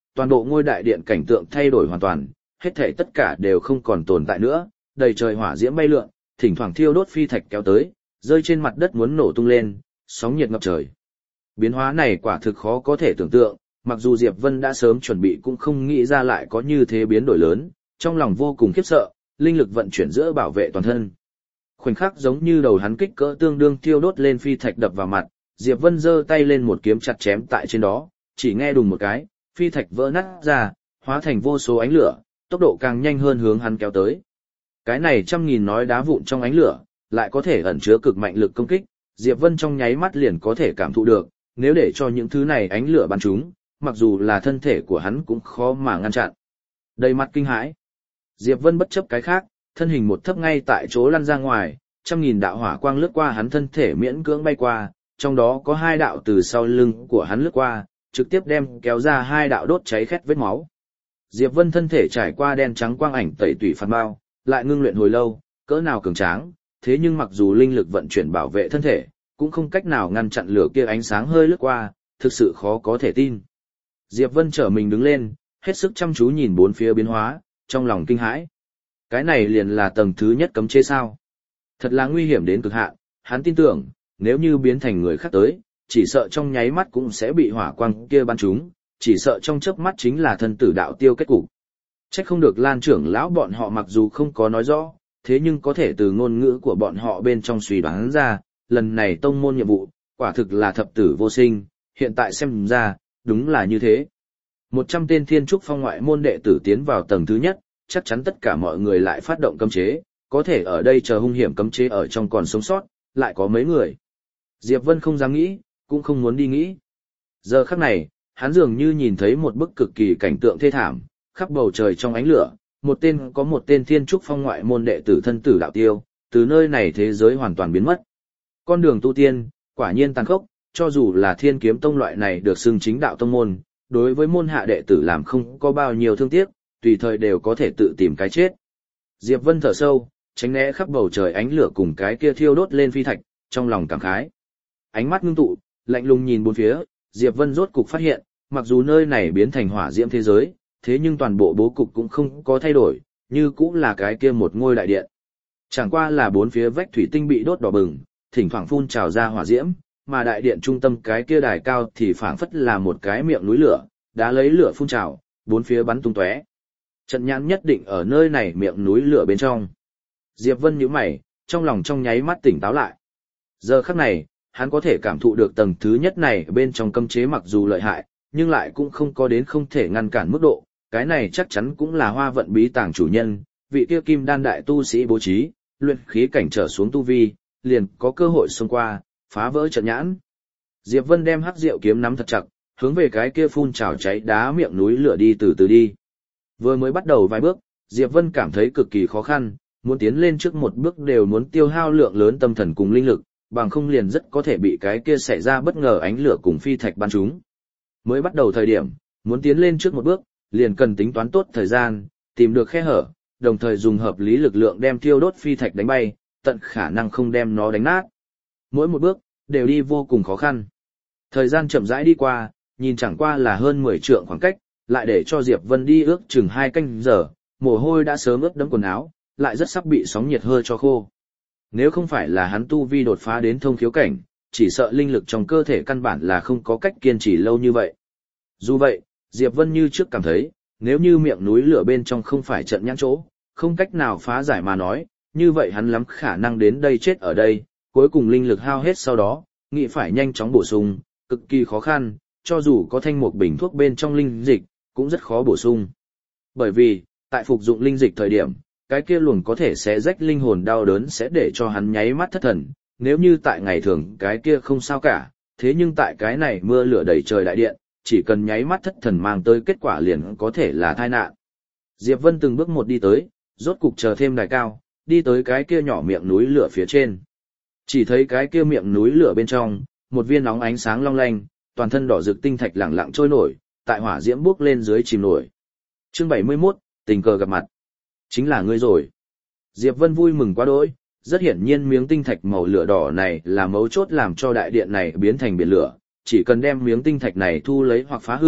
toàn bộ ngôi đại điện cảnh tượng thay đổi hoàn toàn, hết thảy tất cả đều không còn tồn tại nữa, đầy trời hỏa diễm bay lượn, thỉnh thoảng thiêu đốt phi thạch kéo tới, rơi trên mặt đất muốn nổ tung lên, sóng nhiệt ngập trời. Biến hóa này quả thực khó có thể tưởng tượng, mặc dù Diệp Vân đã sớm chuẩn bị cũng không nghĩ ra lại có như thế biến đổi lớn, trong lòng vô cùng khiếp sợ, linh lực vận chuyển giữa bảo vệ toàn thân. Khoảnh khắc giống như đầu hắn kích cỡ tương đương thiêu đốt lên phi thạch đập vào mặt, Diệp Vân giơ tay lên một kiếm chặt chém tại trên đó, chỉ nghe đùng một cái, phi thạch vỡ nát ra, hóa thành vô số ánh lửa, tốc độ càng nhanh hơn hướng hắn kéo tới. Cái này trăm nghìn nói đá vụn trong ánh lửa, lại có thể ẩn chứa cực mạnh lực công kích, Diệp Vân trong nháy mắt liền có thể cảm thụ được, nếu để cho những thứ này ánh lửa bắn chúng, mặc dù là thân thể của hắn cũng khó mà ngăn chặn. Đầy mặt kinh hãi, Diệp Vân bất chấp cái khác, thân hình một thấp ngay tại chỗ lăn ra ngoài, trăm nghìn đạo hỏa quang lướt qua hắn thân thể miễn cưỡng bay qua, trong đó có 2 đạo từ sau lưng của hắn lướt qua, trực tiếp đem kéo ra 2 đạo đốt cháy khét vết máu. Diệp Vân thân thể trải qua đen trắng quang ảnh tẩy tủy phản bao, lại ngưng luyện hồi lâu, cỡ nào cường tráng, thế nhưng mặc dù linh lực vận chuyển bảo vệ thân thể, cũng không cách nào ngăn chặn lửa kia ánh sáng hơi lướt qua, thực sự khó có thể tin. Diệp Vân trở mình đứng lên, hết sức chăm chú nhìn bốn phía biến hóa, trong lòng kinh hãi. Cái này liền là tầng thứ nhất cấm chế sao? Thật là nguy hiểm đến cực hạn, hắn tin tưởng, nếu như biến thành người khác tới, chỉ sợ trong nháy mắt cũng sẽ bị hỏa quang kia bắn trúng, chỉ sợ trong chớp mắt chính là thân tử đạo tiêu kết cục. Trách không được Lan trưởng lão bọn họ mặc dù không có nói rõ, thế nhưng có thể từ ngôn ngữ của bọn họ bên trong suy đoán ra, lần này tông môn nhiệm vụ, quả thực là thập tử vô sinh, hiện tại xem ra, đúng là như thế. 100 tên thiên trúc phong ngoại môn đệ tử tiến vào tầng thứ nhất, chắc chắn tất cả mọi người lại phát động cấm chế, có thể ở đây chờ hung hiểm cấm chế ở trong còn sống sót, lại có mấy người. Diệp Vân không dám nghĩ, cũng không muốn đi nghĩ. Giờ khắc này, hắn dường như nhìn thấy một bức cực kỳ cảnh tượng thê thảm, khắp bầu trời trong ánh lửa, một tên thiên trúc phong ngoại môn đệ tử thân tử đạo tiêu, từ nơi này thế giới hoàn toàn biến mất. Con đường tu tiên, quả nhiên tàn khốc, cho dù là Thiên Kiếm Tông loại này được xưng chính đạo tông môn, đối với môn hạ đệ tử làm không có bao nhiêu thương tiếc, tùy thời đều có thể tự tìm cái chết. Diệp Vân thở sâu, tránh né khắp bầu trời ánh lửa cùng cái kia thiêu đốt lên phi thạch, trong lòng cảm khái. Ánh mắt ngưng tụ, lạnh lùng nhìn bốn phía, Diệp Vân rốt cục phát hiện, mặc dù nơi này biến thành hỏa diễm thế giới, thế nhưng toàn bộ bố cục cũng không có thay đổi, như cũng là cái kia một ngôi đại điện. Chẳng qua là bốn phía vách thủy tinh bị đốt đỏ bừng, thỉnh thoảng phun trào ra hỏa diễm, mà đại điện trung tâm cái kia đài cao thì phảng phất là một cái miệng núi lửa, đã lấy lửa phun trào, bốn phía bắn tung tóe. Trận nhãn nhất định ở nơi này miệng núi lửa bên trong. Diệp Vân nhíu mày, trong lòng trong nháy mắt tỉnh táo lại. Giờ khắc này, hắn có thể cảm thụ được tầng thứ nhất này bên trong cấm chế mặc dù lợi hại, nhưng lại cũng không có đến không thể ngăn cản mức độ. Cái này chắc chắn cũng là Hoa Vận bí tàng chủ nhân, vị kia kim đan đại tu sĩ bố trí, luyện khí cảnh trở xuống tu vi, liền có cơ hội xông qua, phá vỡ trận nhãn. Diệp Vân đem hắc diệu kiếm nắm thật chặt, hướng về cái kia phun trào cháy đá miệng núi lửa đi từ từ đi. Vừa mới bắt đầu vài bước, Diệp Vân cảm thấy cực kỳ khó khăn, muốn tiến lên trước một bước đều muốn tiêu hao lượng lớn tâm thần cùng linh lực, bằng không liền rất có thể bị cái kia xảy ra bất ngờ ánh lửa cùng phi thạch bắn trúng. Mới bắt đầu thời điểm, muốn tiến lên trước một bước, liền cần tính toán tốt thời gian, tìm được khe hở, đồng thời dùng hợp lý lực lượng đem thiêu đốt phi thạch đánh bay, tận khả năng không đem nó đánh nát. Mỗi một bước, đều đi vô cùng khó khăn. Thời gian chậm rãi đi qua, nhìn chẳng qua là hơn 10 trượng khoảng cách, lại để cho Diệp Vân đi ước chừng 2 canh giờ, mồ hôi đã sớm ướt đẫm quần áo, lại rất sắp bị sóng nhiệt hơi cho khô. Nếu không phải là hắn tu vi đột phá đến thông khiếu cảnh, chỉ sợ linh lực trong cơ thể căn bản là không có cách kiên trì lâu như vậy. Dù vậy, Diệp Vân như trước cảm thấy, nếu như miệng núi lửa bên trong không phải trận nhãn chỗ, không cách nào phá giải mà nói, như vậy hắn lắm khả năng đến đây chết ở đây, cuối cùng linh lực hao hết sau đó, nghĩ phải nhanh chóng bổ sung, cực kỳ khó khăn, cho dù có thanh một bình thuốc bên trong linh dịch, cũng rất khó bổ sung. Bởi vì, tại phục dụng linh dịch thời điểm, cái kia luồng có thể sẽ rách linh hồn đau đớn sẽ để cho hắn nháy mắt thất thần, nếu như tại ngày thường cái kia không sao cả, thế nhưng tại cái này mưa lửa đầy trời đại điện, chỉ cần nháy mắt thất thần mang tới kết quả liền có thể là tai nạn. Diệp Vân từng bước một đi tới, rốt cục chờ thêm đài cao, đi tới cái kia nhỏ miệng núi lửa phía trên. Chỉ thấy cái kia miệng núi lửa bên trong, một viên nóng ánh sáng long lanh, toàn thân đỏ rực tinh thạch lẳng lặng trôi nổi, tại hỏa diễm bốc lên dưới chìm nổi. Chương 71, tình cờ gặp mặt. Chính là ngươi rồi. Diệp Vân vui mừng quá đỗi, rất hiển nhiên miếng tinh thạch màu lửa đỏ này là mấu chốt làm cho đại điện này biến thành biển lửa, chỉ cần đem miếng tinh thạch này thu lấy hoặc phá hư,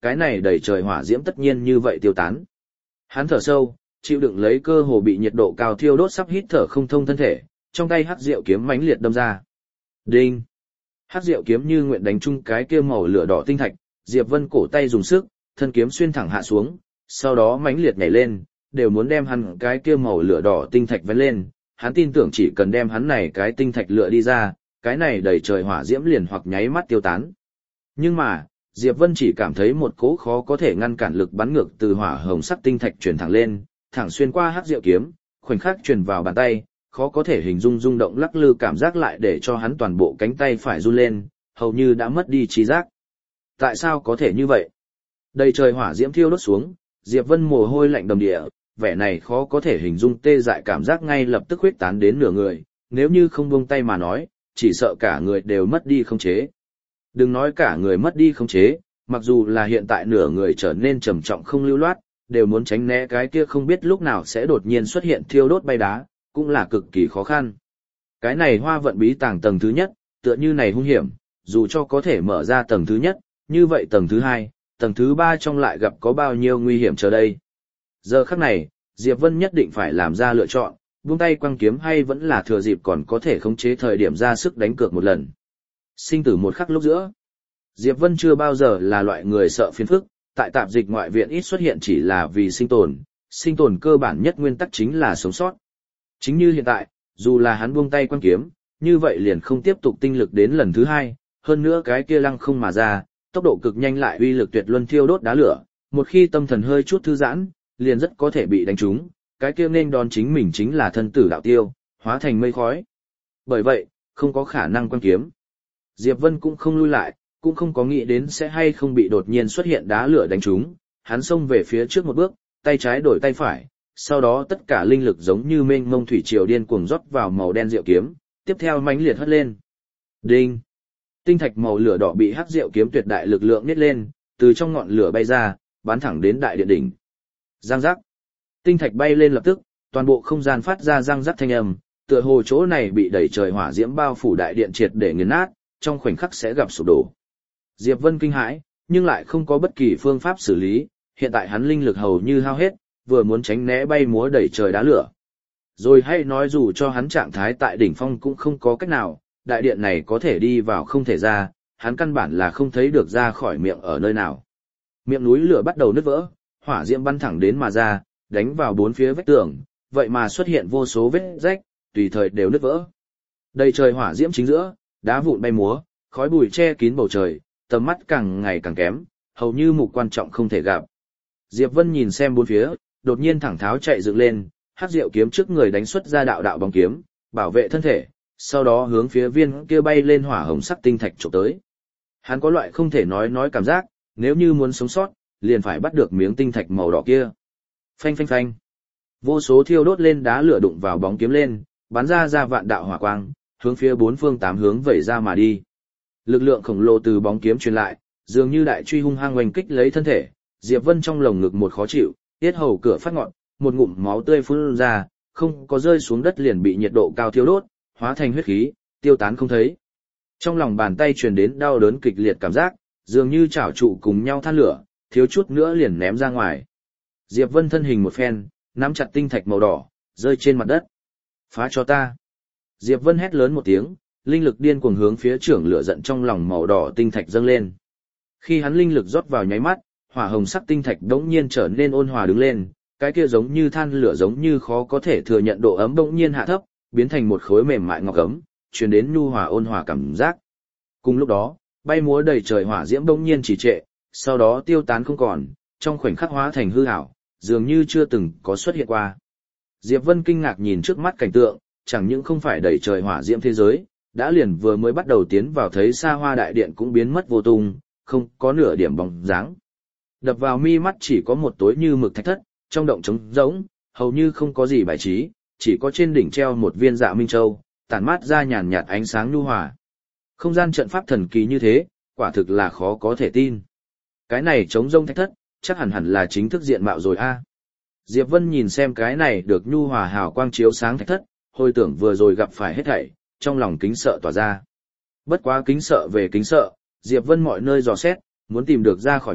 cái này đầy trời hỏa diễm tất nhiên như vậy tiêu tán. Hắn thở sâu, chịu đựng lấy cơ hồ bị nhiệt độ cao thiêu đốt sắp hít thở không thông thân thể, trong tay hắc diệu kiếm mãnh liệt đâm ra. Đinh! Hắc diệu kiếm như nguyện đánh trúng cái kia màu lửa đỏ tinh thạch, Diệp Vân cổ tay dùng sức, thân kiếm xuyên thẳng hạ xuống, sau đó mãnh liệt nhảy lên, đều muốn đem hắn cái kia màu lửa đỏ tinh thạch vén lên. Hắn tin tưởng chỉ cần đem hắn này cái tinh thạch lựa đi ra, cái này đầy trời hỏa diễm liền hoặc nháy mắt tiêu tán. Nhưng mà, Diệp Vân chỉ cảm thấy một cỗ khó có thể ngăn cản lực bắn ngược từ hỏa hồng sắc tinh thạch truyền thẳng lên, thẳng xuyên qua hắc diệu kiếm, khoảnh khắc truyền vào bàn tay, khó có thể hình dung rung động lắc lư cảm giác lại để cho hắn toàn bộ cánh tay phải run lên, hầu như đã mất đi trí giác. Tại sao có thể như vậy? Đầy trời hỏa diễm thiêu đốt xuống, Diệp Vân mồ hôi lạnh đầm địa, vẻ này khó có thể hình dung tê dại cảm giác ngay lập tức huyết tán đến nửa người, nếu như không buông tay mà nói, chỉ sợ cả người đều mất đi khống chế. Đừng nói cả người mất đi khống chế, mặc dù là hiện tại nửa người trở nên trầm trọng không lưu loát, đều muốn tránh né cái kia không biết lúc nào sẽ đột nhiên xuất hiện thiêu đốt bay đá, cũng là cực kỳ khó khăn. Cái này hoa vận bí tàng tầng thứ nhất, tựa như này hung hiểm, dù cho có thể mở ra tầng thứ nhất, như vậy tầng thứ hai, tầng thứ ba trong lại gặp có bao nhiêu nguy hiểm chờ đây. Giờ khắc này, Diệp Vân nhất định phải làm ra lựa chọn, buông tay quăng kiếm hay vẫn là thừa dịp còn có thể khống chế thời điểm ra sức đánh cược một lần. Sinh tử một khắc lúc giữa. Diệp Vân chưa bao giờ là loại người sợ phiền phức, tại tạp dịch ngoại viện ít xuất hiện chỉ là vì sinh tồn cơ bản nhất nguyên tắc chính là sống sót. Chính như hiện tại, dù là hắn buông tay quăng kiếm, như vậy liền không tiếp tục tinh lực đến lần thứ hai, hơn nữa cái kia lăng không mà ra, tốc độ cực nhanh lại uy lực tuyệt luân thiêu đốt đá lửa, một khi tâm thần hơi chút thư giãn, liền rất có thể bị đánh trúng, cái kia nên đón chính mình chính là thân tử đạo tiêu, hóa thành mây khói. Bởi vậy, không có khả năng quăng kiếm. Diệp Vân cũng không lui lại, cũng không có nghĩ đến sẽ hay không bị đột nhiên xuất hiện đá lửa đánh trúng, hắn xông về phía trước một bước, tay trái đổi tay phải, sau đó tất cả linh lực giống như mênh mông thủy triều điên cuồng rót vào màu đen diệu kiếm, tiếp theo mãnh liệt hất lên. Đinh! Tinh thạch màu lửa đỏ bị hắc diệu kiếm tuyệt đại lực lượng nhét lên, từ trong ngọn lửa bay ra, bắn thẳng đến đại điện đỉnh. Giang giác! Tinh thạch bay lên lập tức, toàn bộ không gian phát ra răng rắc thanh âm, tựa hồ chỗ này bị đẩy trời hỏa diễm bao phủ đại điện triệt để nghiền nát, trong khoảnh khắc sẽ gặp sụp đổ. Diệp Vân kinh hãi, nhưng lại không có bất kỳ phương pháp xử lý, hiện tại hắn linh lực hầu như hao hết, vừa muốn tránh né bay múa đẩy trời đá lửa. Rồi hay nói dù cho hắn trạng thái tại đỉnh phong cũng không có cách nào, đại điện này có thể đi vào không thể ra, hắn căn bản là không thấy được ra khỏi miệng ở nơi nào. Miệng núi lửa bắt đầu nứt vỡ, hỏa diễm bắn thẳng đến mà ra, đánh vào bốn phía vách tường, vậy mà xuất hiện vô số vết rách, tùy thời đều nứt vỡ. Đầy trời hỏa diễm chính giữa, đá vụn bay múa, khói bụi che kín bầu trời, tầm mắt càng ngày càng kém, hầu như mục quan trọng không thể gặp. Diệp Vân nhìn xem bốn phía, đột nhiên thẳng tháo chạy dựng lên, hắc diệu kiếm trước người đánh xuất ra đạo đạo bóng kiếm, bảo vệ thân thể, sau đó hướng phía viên kia bay lên hỏa hồng sắc tinh thạch chụp tới. Hắn có loại không thể nói cảm giác, nếu như muốn sống sót, liền phải bắt được miếng tinh thạch màu đỏ kia. Phanh phanh phanh. Vô số thiêu đốt lên đá lửa đụng vào bóng kiếm lên, bắn ra vạn đạo hỏa quang, hướng phía bốn phương tám hướng vẩy ra mà đi. Lực lượng khổng lồ từ bóng kiếm truyền lại, dường như đại truy hung hăng oanh kích lấy thân thể, Diệp Vân trong lồng ngực một khó chịu, tiết hầu cửa phát ngọn, một ngụm máu tươi phun ra, không có rơi xuống đất liền bị nhiệt độ cao thiêu đốt, hóa thành huyết khí, tiêu tán không thấy. Trong lòng bàn tay truyền đến đau đớn kịch liệt cảm giác, dường như chảo trụ cùng nhau than lửa, thiếu chút nữa liền ném ra ngoài. Diệp Vân thân hình một phen, nắm chặt tinh thạch màu đỏ, rơi trên mặt đất. Phá cho ta. Diệp Vân hét lớn một tiếng, linh lực điên cuồng hướng phía trưởng lửa giận trong lòng màu đỏ tinh thạch dâng lên. Khi hắn linh lực rót vào nháy mắt, hỏa hồng sắc tinh thạch đống nhiên trở nên ôn hòa đứng lên, cái kia giống như than lửa giống như khó có thể thừa nhận độ ấm đống nhiên hạ thấp, biến thành một khối mềm mại ngọc ấm, truyền đến nhu hòa ôn hòa cảm giác. Cùng lúc đó, bay múa đầy trời hỏa diễm đống nhiên trì trệ, sau đó tiêu tán không còn, trong khoảnh khắc hóa thành hư ảo, dường như chưa từng có xuất hiện qua. Diệp Vân kinh ngạc nhìn trước mắt cảnh tượng, chẳng những không phải đầy trời hỏa diễm thế giới, đã liền vừa mới bắt đầu tiến vào thấy xa hoa đại điện cũng biến mất vô tung, không có nửa điểm bóng dáng. Đập vào mi mắt chỉ có một tối như mực thạch thất, trong động trống rỗng, hầu như không có gì bài trí, chỉ có trên đỉnh treo một viên dạ minh châu, tản mát ra nhàn nhạt ánh sáng nhu hòa. Không gian trận pháp thần kỳ như thế, quả thực là khó có thể tin. Cái này trống rỗng thạch thất, chắc hẳn là chính thức diện mạo rồi a. Diệp Vân nhìn xem cái này được nhu hòa hào quang chiếu sáng thạch thất, hồi tưởng vừa rồi gặp phải hết thảy, trong lòng kính sợ tỏa ra. Bất quá kính sợ về kính sợ, Diệp Vân mọi nơi dò xét, muốn tìm được ra khỏi miệng,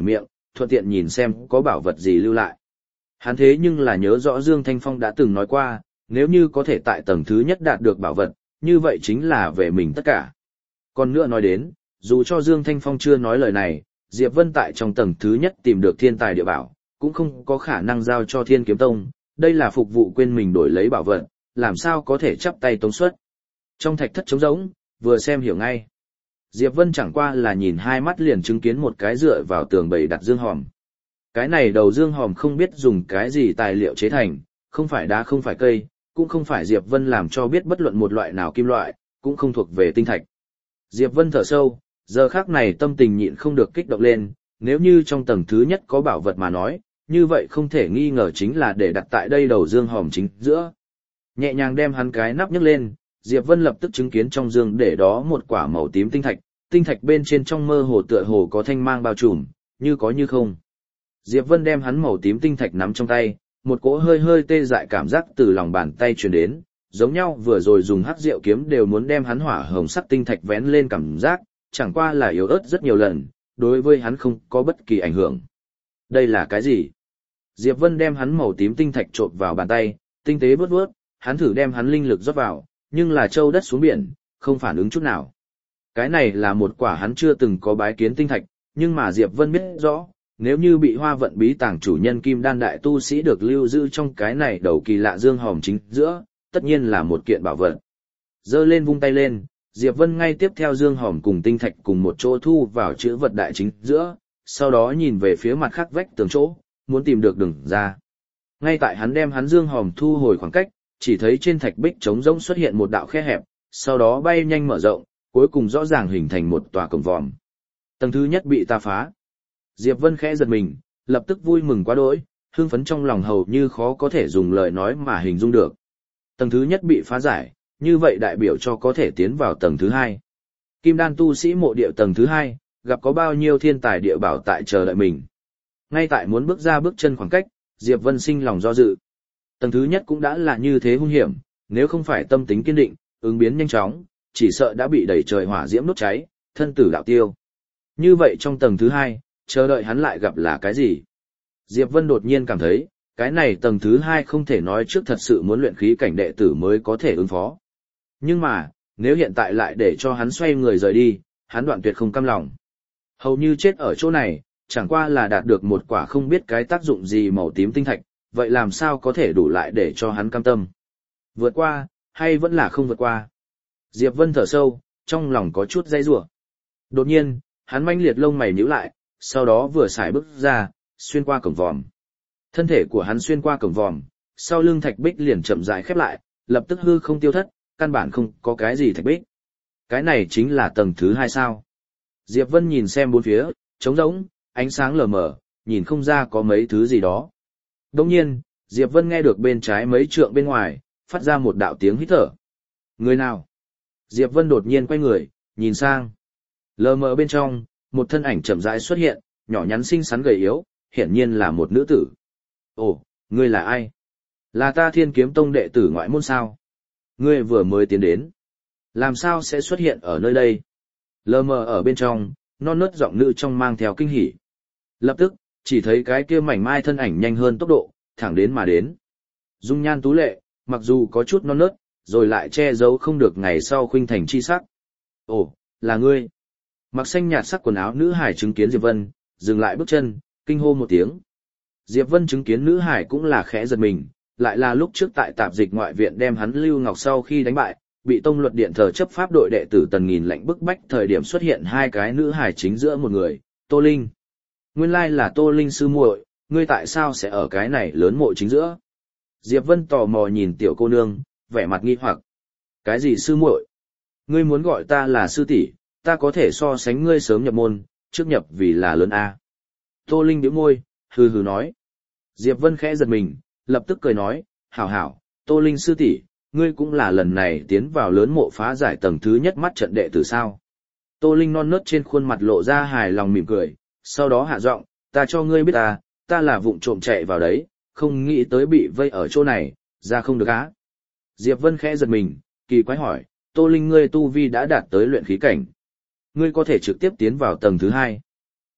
thuận tiện nhìn xem có bảo vật gì lưu lại. Hắn thế nhưng là nhớ rõ Dương Thanh Phong đã từng nói qua, nếu như có thể tại tầng thứ nhất đạt được bảo vật, như vậy chính là về mình tất cả. Còn nữa nói đến, dù cho Dương Thanh Phong chưa nói lời này, Diệp Vân tại trong tầng thứ nhất tìm được thiên tài địa bảo, cũng không có khả năng giao cho Thiên Kiếm Tông, đây là phục vụ quên mình đổi lấy bảo vật, làm sao có thể chắp tay tống suất. Trong thạch thất trống rỗng, vừa xem hiểu ngay. Diệp Vân chẳng qua là nhìn hai mắt liền chứng kiến một cái dựa vào tường bày đặt dương hòm. Cái này đầu dương hòm không biết dùng cái gì tài liệu chế thành, không phải đá không phải cây, cũng không phải Diệp Vân làm cho biết bất luận một loại nào kim loại, cũng không thuộc về tinh thạch. Diệp Vân thở sâu, giờ khắc này tâm tình nhịn không được kích động lên, nếu như trong tầng thứ nhất có bảo vật mà nói, như vậy không thể nghi ngờ chính là để đặt tại đây đầu dương hòm chính giữa. Nhẹ nhàng đem hắn cái nắp nhấc lên, Diệp Vân lập tức chứng kiến trong dương để đó một quả màu tím tinh thạch bên trên trong mơ hồ tựa hồ có thanh mang bao trùm, như có như không. Diệp Vân đem hắn màu tím tinh thạch nắm trong tay, một cỗ hơi hơi tê dại cảm giác từ lòng bàn tay truyền đến, giống nhau vừa rồi dùng hắc diệu kiếm đều muốn đem hắn hỏa hồng sắc tinh thạch vén lên cảm giác, chẳng qua là yếu ớt rất nhiều lần, đối với hắn không có bất kỳ ảnh hưởng. Đây là cái gì? Diệp Vân đem hắn màu tím tinh thạch trộn vào bàn tay, tinh tế vớt vớt, hắn thử đem hắn linh lực rót vào, nhưng là châu đất xuống biển, không phản ứng chút nào. Cái này là một quả hắn chưa từng có bái kiến tinh thạch, nhưng mà Diệp Vân biết rõ, nếu như bị Hoa Vận Bí Tàng chủ nhân Kim Đan đại tu sĩ được lưu giữ trong cái này đầu kỳ lạ dương hòm chính giữa, tất nhiên là một kiện bảo vật. Giơ lên vung tay lên, Diệp Vân ngay tiếp theo dương hòm cùng tinh thạch cùng một chỗ thu vào chữ vật đại chính giữa, sau đó nhìn về phía mặt khác vách tường chỗ, muốn tìm được đường ra. Ngay tại hắn đem hắn dương hòm thu hồi khoảng cách, chỉ thấy trên thạch bích trống rỗng xuất hiện một đạo khe hẹp, sau đó bay nhanh mở rộng, cuối cùng rõ ràng hình thành một tòa cổng vòm. Tầng thứ nhất bị ta phá. Diệp Vân khẽ giật mình, lập tức vui mừng quá đỗi, hưng phấn trong lòng hầu như khó có thể dùng lời nói mà hình dung được. Tầng thứ nhất bị phá giải, như vậy đại biểu cho có thể tiến vào tầng thứ hai. Kim Đan tu sĩ mộ địa tầng thứ hai, gặp có bao nhiêu thiên tài địa bảo tại chờ đợi mình. Ngay tại muốn bước ra bước chân khoảng cách, Diệp Vân sinh lòng do dự. Tầng thứ nhất cũng đã là như thế hung hiểm, nếu không phải tâm tính kiên định, ứng biến nhanh chóng, chỉ sợ đã bị đẩy trời hỏa diễm đốt cháy, thân tử đạo tiêu. Như vậy trong tầng thứ hai, chờ đợi hắn lại gặp là cái gì? Diệp Vân đột nhiên cảm thấy, cái này tầng thứ hai không thể nói trước thật sự muốn luyện khí cảnh đệ tử mới có thể ứng phó. Nhưng mà, nếu hiện tại lại để cho hắn xoay người rời đi, hắn đoạn tuyệt không cam lòng. Hầu như chết ở chỗ này, chẳng qua là đạt được một quả không biết cái tác dụng gì màu tím tinh thạch, vậy làm sao có thể đủ lại để cho hắn cam tâm? Vượt qua, hay vẫn là không vượt qua? Diệp Vân thở sâu, trong lòng có chút dây rủa. Đột nhiên, hắn manh liệt lông mày nhíu lại, sau đó vừa xài bước ra, xuyên qua cổng vòm. Thân thể của hắn xuyên qua cổng vòm, sau lưng thạch bích liền chậm rãi khép lại, lập tức hư không tiêu thất, căn bản không có cái gì thạch bích. Cái này chính là tầng thứ hai sao? Diệp Vân nhìn xem bốn phía, trống rỗng, ánh sáng lờ mờ, nhìn không ra có mấy thứ gì đó. Đột nhiên, Diệp Vân nghe được bên trái mấy trượng bên ngoài, phát ra một đạo tiếng hít thở. Người nào? Diệp Vân đột nhiên quay người, nhìn sang. Lờ mờ bên trong, một thân ảnh chậm rãi xuất hiện, nhỏ nhắn xinh xắn gầy yếu, hiển nhiên là một nữ tử. Ồ, ngươi là ai? Là ta Thiên Kiếm Tông đệ tử ngoại môn sao? Ngươi vừa mới tiến đến. Làm sao sẽ xuất hiện ở nơi đây? Lờ mờ ở bên trong, non nớt giọng nữ trong mang theo kinh hỉ. Lập tức, chỉ thấy cái kia mảnh mai thân ảnh nhanh hơn tốc độ, thẳng đến mà đến. Dung nhan tú lệ, mặc dù có chút non nớt, rồi lại che giấu không được ngày sau khuynh thành chi sắc. Ồ, là ngươi. Mặc xanh nhạt sắc quần áo nữ hải chứng kiến Diệp Vân, dừng lại bước chân, kinh hô một tiếng. Diệp Vân chứng kiến nữ hải cũng là khẽ giật mình, lại là lúc trước tại tạp dịch ngoại viện đem hắn Lưu Ngọc sau khi đánh bại, bị tông luật điện thờ chấp pháp đội đệ tử Tần Nghìn lệnh bức bách thời điểm xuất hiện hai cái nữ hải chính giữa một người, Tô Linh. Nguyên lai là Tô Linh sư muội, ngươi tại sao sẽ ở cái này lớn mộ chính giữa? Diệp Vân tò mò nhìn tiểu cô nương, vẻ mặt nghi hoặc. Cái gì sư muội? Ngươi muốn gọi ta là sư tỷ, ta có thể so sánh ngươi sớm nhập môn, trước nhập vì là lớn A. Tô Linh nhếch môi, hừ hừ nói. Diệp Vân khẽ giật mình, lập tức cười nói, hảo hảo, Tô Linh sư tỷ, ngươi cũng là lần này tiến vào lớn mộ phá giải tầng thứ nhất mắt trận đệ tử sao. Tô Linh non nớt trên khuôn mặt lộ ra hài lòng mỉm cười, sau đó hạ giọng, ta cho ngươi biết ta là vụng trộm chạy vào đấy, không nghĩ tới bị vây ở chỗ này, ra không được á. Diệp Vân khẽ giật mình, kỳ quái hỏi, Tô Linh ngươi tu vi đã đạt tới luyện khí cảnh. Ngươi có thể trực tiếp tiến vào tầng thứ hai.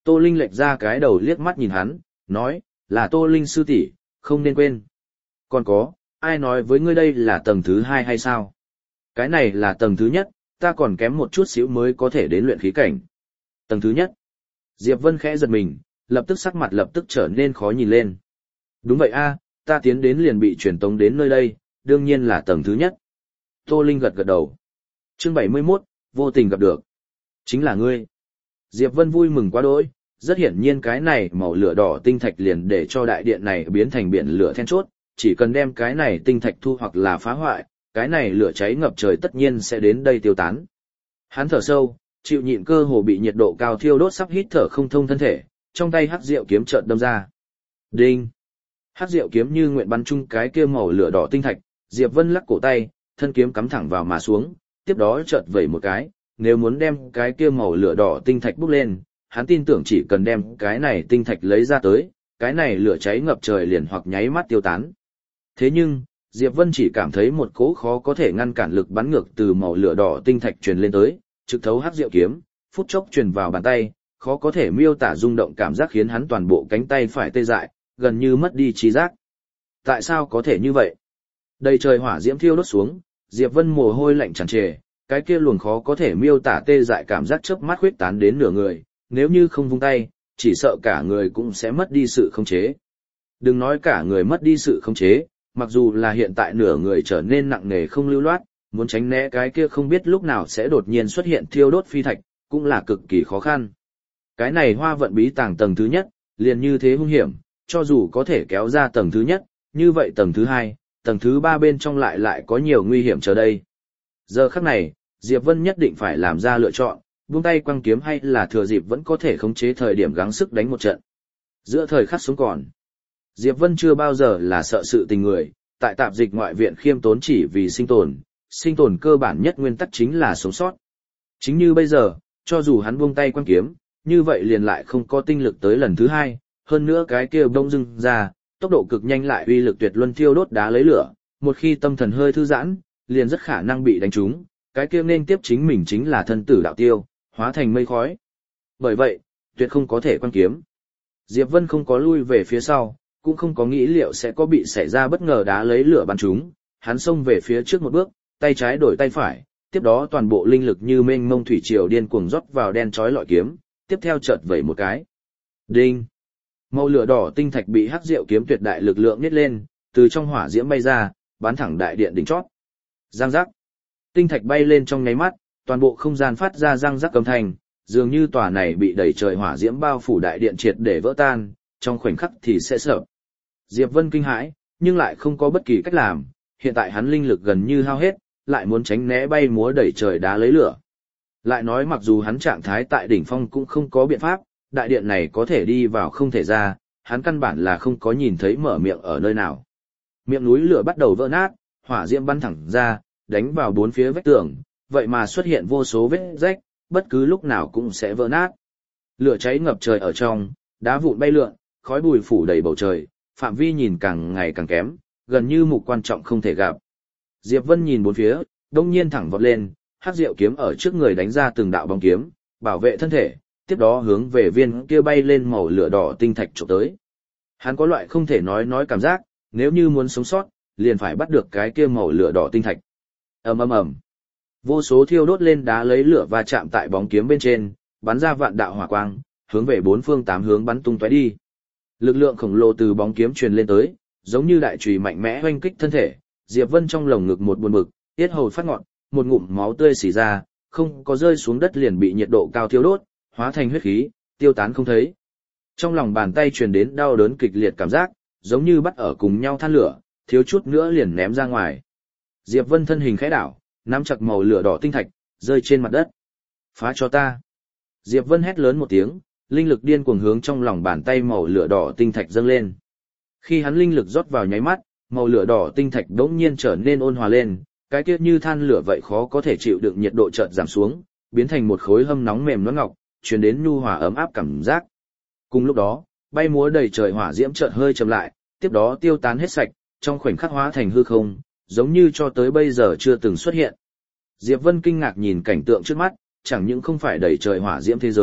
Tô Linh lệch ra cái đầu liếc mắt nhìn hắn, nói, là Tô Linh sư tỷ, không nên quên. Còn có, ai nói với ngươi đây là tầng thứ 2 hay sao? Cái này là tầng thứ nhất, ta còn kém một chút xíu mới có thể đến luyện khí cảnh. Tầng thứ nhất. Diệp Vân khẽ giật mình, lập tức sắc mặt lập tức trở nên khó nhìn lên. Đúng vậy a, ta tiến đến liền bị truyền tống đến nơi đây, đương nhiên là tầng thứ nhất. Tô Linh gật gật đầu. Chương 71, vô tình gặp được. Chính là ngươi. Diệp Vân vui mừng quá đỗi, rất hiển nhiên cái này màu lửa đỏ tinh thạch liền để cho đại điện này biến thành biển lửa then chốt, chỉ cần đem cái này tinh thạch thu hoặc là phá hoại, cái này lửa cháy ngập trời tất nhiên sẽ đến đây tiêu tán. Hắn thở sâu, chịu nhịn cơ hồ bị nhiệt độ cao thiêu đốt sắp hít thở không thông thân thể, trong tay hắc diệu kiếm chợt đâm ra. Đinh! Hắc diệu kiếm như nguyện bắn chung cái kia màu lửa đỏ tinh thạch, Diệp Vân lắc cổ tay, thân kiếm cắm thẳng vào mà xuống, tiếp đó chợt vẩy một cái, nếu muốn đem cái kia màu lửa đỏ tinh thạch bốc lên, hắn tin tưởng chỉ cần đem cái này tinh thạch lấy ra tới, cái này lửa cháy ngập trời liền hoặc nháy mắt tiêu tán. Thế nhưng, Diệp Vân chỉ cảm thấy một cỗ khó có thể ngăn cản lực bắn ngược từ màu lửa đỏ tinh thạch truyền lên tới, trực thấu hắc diệu kiếm, phút chốc truyền vào bàn tay, khó có thể miêu tả rung động cảm giác khiến hắn toàn bộ cánh tay phải tê dại, gần như mất đi trí giác. Tại sao có thể như vậy? Đầy trời hỏa diễm thiêu đốt xuống, Diệp Vân mồ hôi lạnh tràn trề, cái kia luồng khó có thể miêu tả tê dại cảm giác chớp mắt khuyết tán đến nửa người, nếu như không vung tay, chỉ sợ cả người cũng sẽ mất đi sự khống chế. Đừng nói cả người mất đi sự khống chế, mặc dù là hiện tại nửa người trở nên nặng nề không lưu loát, muốn tránh né cái kia không biết lúc nào sẽ đột nhiên xuất hiện thiêu đốt phi thạch, cũng là cực kỳ khó khăn. Cái này hoa vận bí tàng tầng thứ nhất, liền như thế hung hiểm, cho dù có thể kéo ra tầng thứ nhất, như vậy tầng thứ 2, tầng thứ 3 bên trong lại có nhiều nguy hiểm chờ đây. Giờ khắc này, Diệp Vân nhất định phải làm ra lựa chọn, buông tay quăng kiếm hay là thừa dịp vẫn có thể khống chế thời điểm gắng sức đánh một trận. Giữa thời khắc sống còn, Diệp Vân chưa bao giờ là sợ sự tình người, tại tạp dịch ngoại viện khiêm tốn chỉ vì sinh tồn cơ bản nhất nguyên tắc chính là sống sót. Chính như bây giờ, cho dù hắn buông tay quăng kiếm, như vậy liền lại không có tinh lực tới lần thứ 2, hơn nữa cái kia bỗng dưng ra, tốc độ cực nhanh lại uy lực tuyệt luân thiêu đốt đá lấy lửa, một khi tâm thần hơi thư giãn, liền rất khả năng bị đánh trúng, cái kia nên tiếp chính mình chính là thân tử đạo tiêu, hóa thành mây khói. Bởi vậy, tuyệt không có thể quăng kiếm. Diệp Vân không có lui về phía sau, cũng không có nghĩ liệu sẽ có bị xảy ra bất ngờ đá lấy lửa bắn trúng, hắn xông về phía trước một bước, tay trái đổi tay phải, tiếp đó toàn bộ linh lực như mênh mông thủy triều điên cuồng rót vào đen chói lọi kiếm, tiếp theo chợt vẩy một cái. Đinh! Màu lửa đỏ tinh thạch bị hắc diệu kiếm tuyệt đại lực lượng nhét lên, từ trong hỏa diễm bay ra, bắn thẳng đại điện đỉnh chót. Giang giác! Tinh thạch bay lên trong nháy mắt, toàn bộ không gian phát ra răng rắc âm thanh, dường như tòa này bị đẩy trời hỏa diễm bao phủ đại điện triệt để vỡ tan, trong khoảnh khắc thì sẽ sợ. Diệp Vân kinh hãi, nhưng lại không có bất kỳ cách làm, hiện tại hắn linh lực gần như hao hết, lại muốn tránh né bay múa đẩy trời đá lấy lửa. Lại nói mặc dù hắn trạng thái tại đỉnh phong cũng không có biện pháp, đại điện này có thể đi vào không thể ra, hắn căn bản là không có nhìn thấy mở miệng ở nơi nào. Miệng núi lửa bắt đầu vỡ nát, hỏa diễm bắn thẳng ra, đánh vào bốn phía vách tường, vậy mà xuất hiện vô số vết rách, bất cứ lúc nào cũng sẽ vỡ nát. Lửa cháy ngập trời ở trong, đá vụn bay lượn, khói bụi phủ đầy bầu trời, phạm vi nhìn càng ngày càng kém, gần như mục quan trọng không thể gặp. Diệp Vân nhìn bốn phía, đông nhiên thẳng vọt lên, hắc diệu kiếm ở trước người đánh ra từng đạo bóng kiếm, bảo vệ thân thể, tiếp đó hướng về viên kia bay lên màu lửa đỏ tinh thạch chụp tới. Hắn có loại không thể nói cảm giác, nếu như muốn sống sót, liền phải bắt được cái kia màu lửa đỏ tinh thạch. Ầm ầm ầm. Vô số thiêu đốt lên đá lấy lửa và chạm tại bóng kiếm bên trên, bắn ra vạn đạo hỏa quang, hướng về bốn phương tám hướng bắn tung tóe đi. Lực lượng khổng lồ từ bóng kiếm truyền lên tới, giống như đại chùy mạnh mẽ oanh kích thân thể, Diệp Vân trong lồng ngực một buồn bực, tiết hầu phát ngọn, một ngụm máu tươi xì ra, không có rơi xuống đất liền bị nhiệt độ cao thiêu đốt, hóa thành huyết khí, tiêu tán không thấy. Trong lòng bàn tay truyền đến đau đớn kịch liệt cảm giác, giống như bắt ở cùng nhau than lửa, thiếu chút nữa liền ném ra ngoài. Diệp Vân thân hình khẽ đảo, nắm chặt màu lửa đỏ tinh thạch, rơi trên mặt đất. Phá cho ta! Diệp Vân hét lớn một tiếng, linh lực điên cuồng hướng trong lòng bàn tay màu lửa đỏ tinh thạch dâng lên. Khi hắn linh lực rót vào nháy mắt, màu lửa đỏ tinh thạch đống nhiên trở nên ôn hòa lên, cái tiết như than lửa vậy khó có thể chịu đựng nhiệt độ chợt giảm xuống, biến thành một khối hâm nóng mềm loãng ngọc, truyền đến nhu hòa ấm áp cảm giác. Cùng lúc đó, bay múa đầy trời hỏa diễm chợt hơi chậm lại, tiếp đó tiêu tán hết sạch, trong khoảnh khắc hóa thành hư không, giống như cho tới bây giờ chưa từng xuất hiện. Diệp Vân kinh ngạc nhìn cảnh tượng trước mắt, chẳng những không phải đầy trời hỏa diễm thế giới,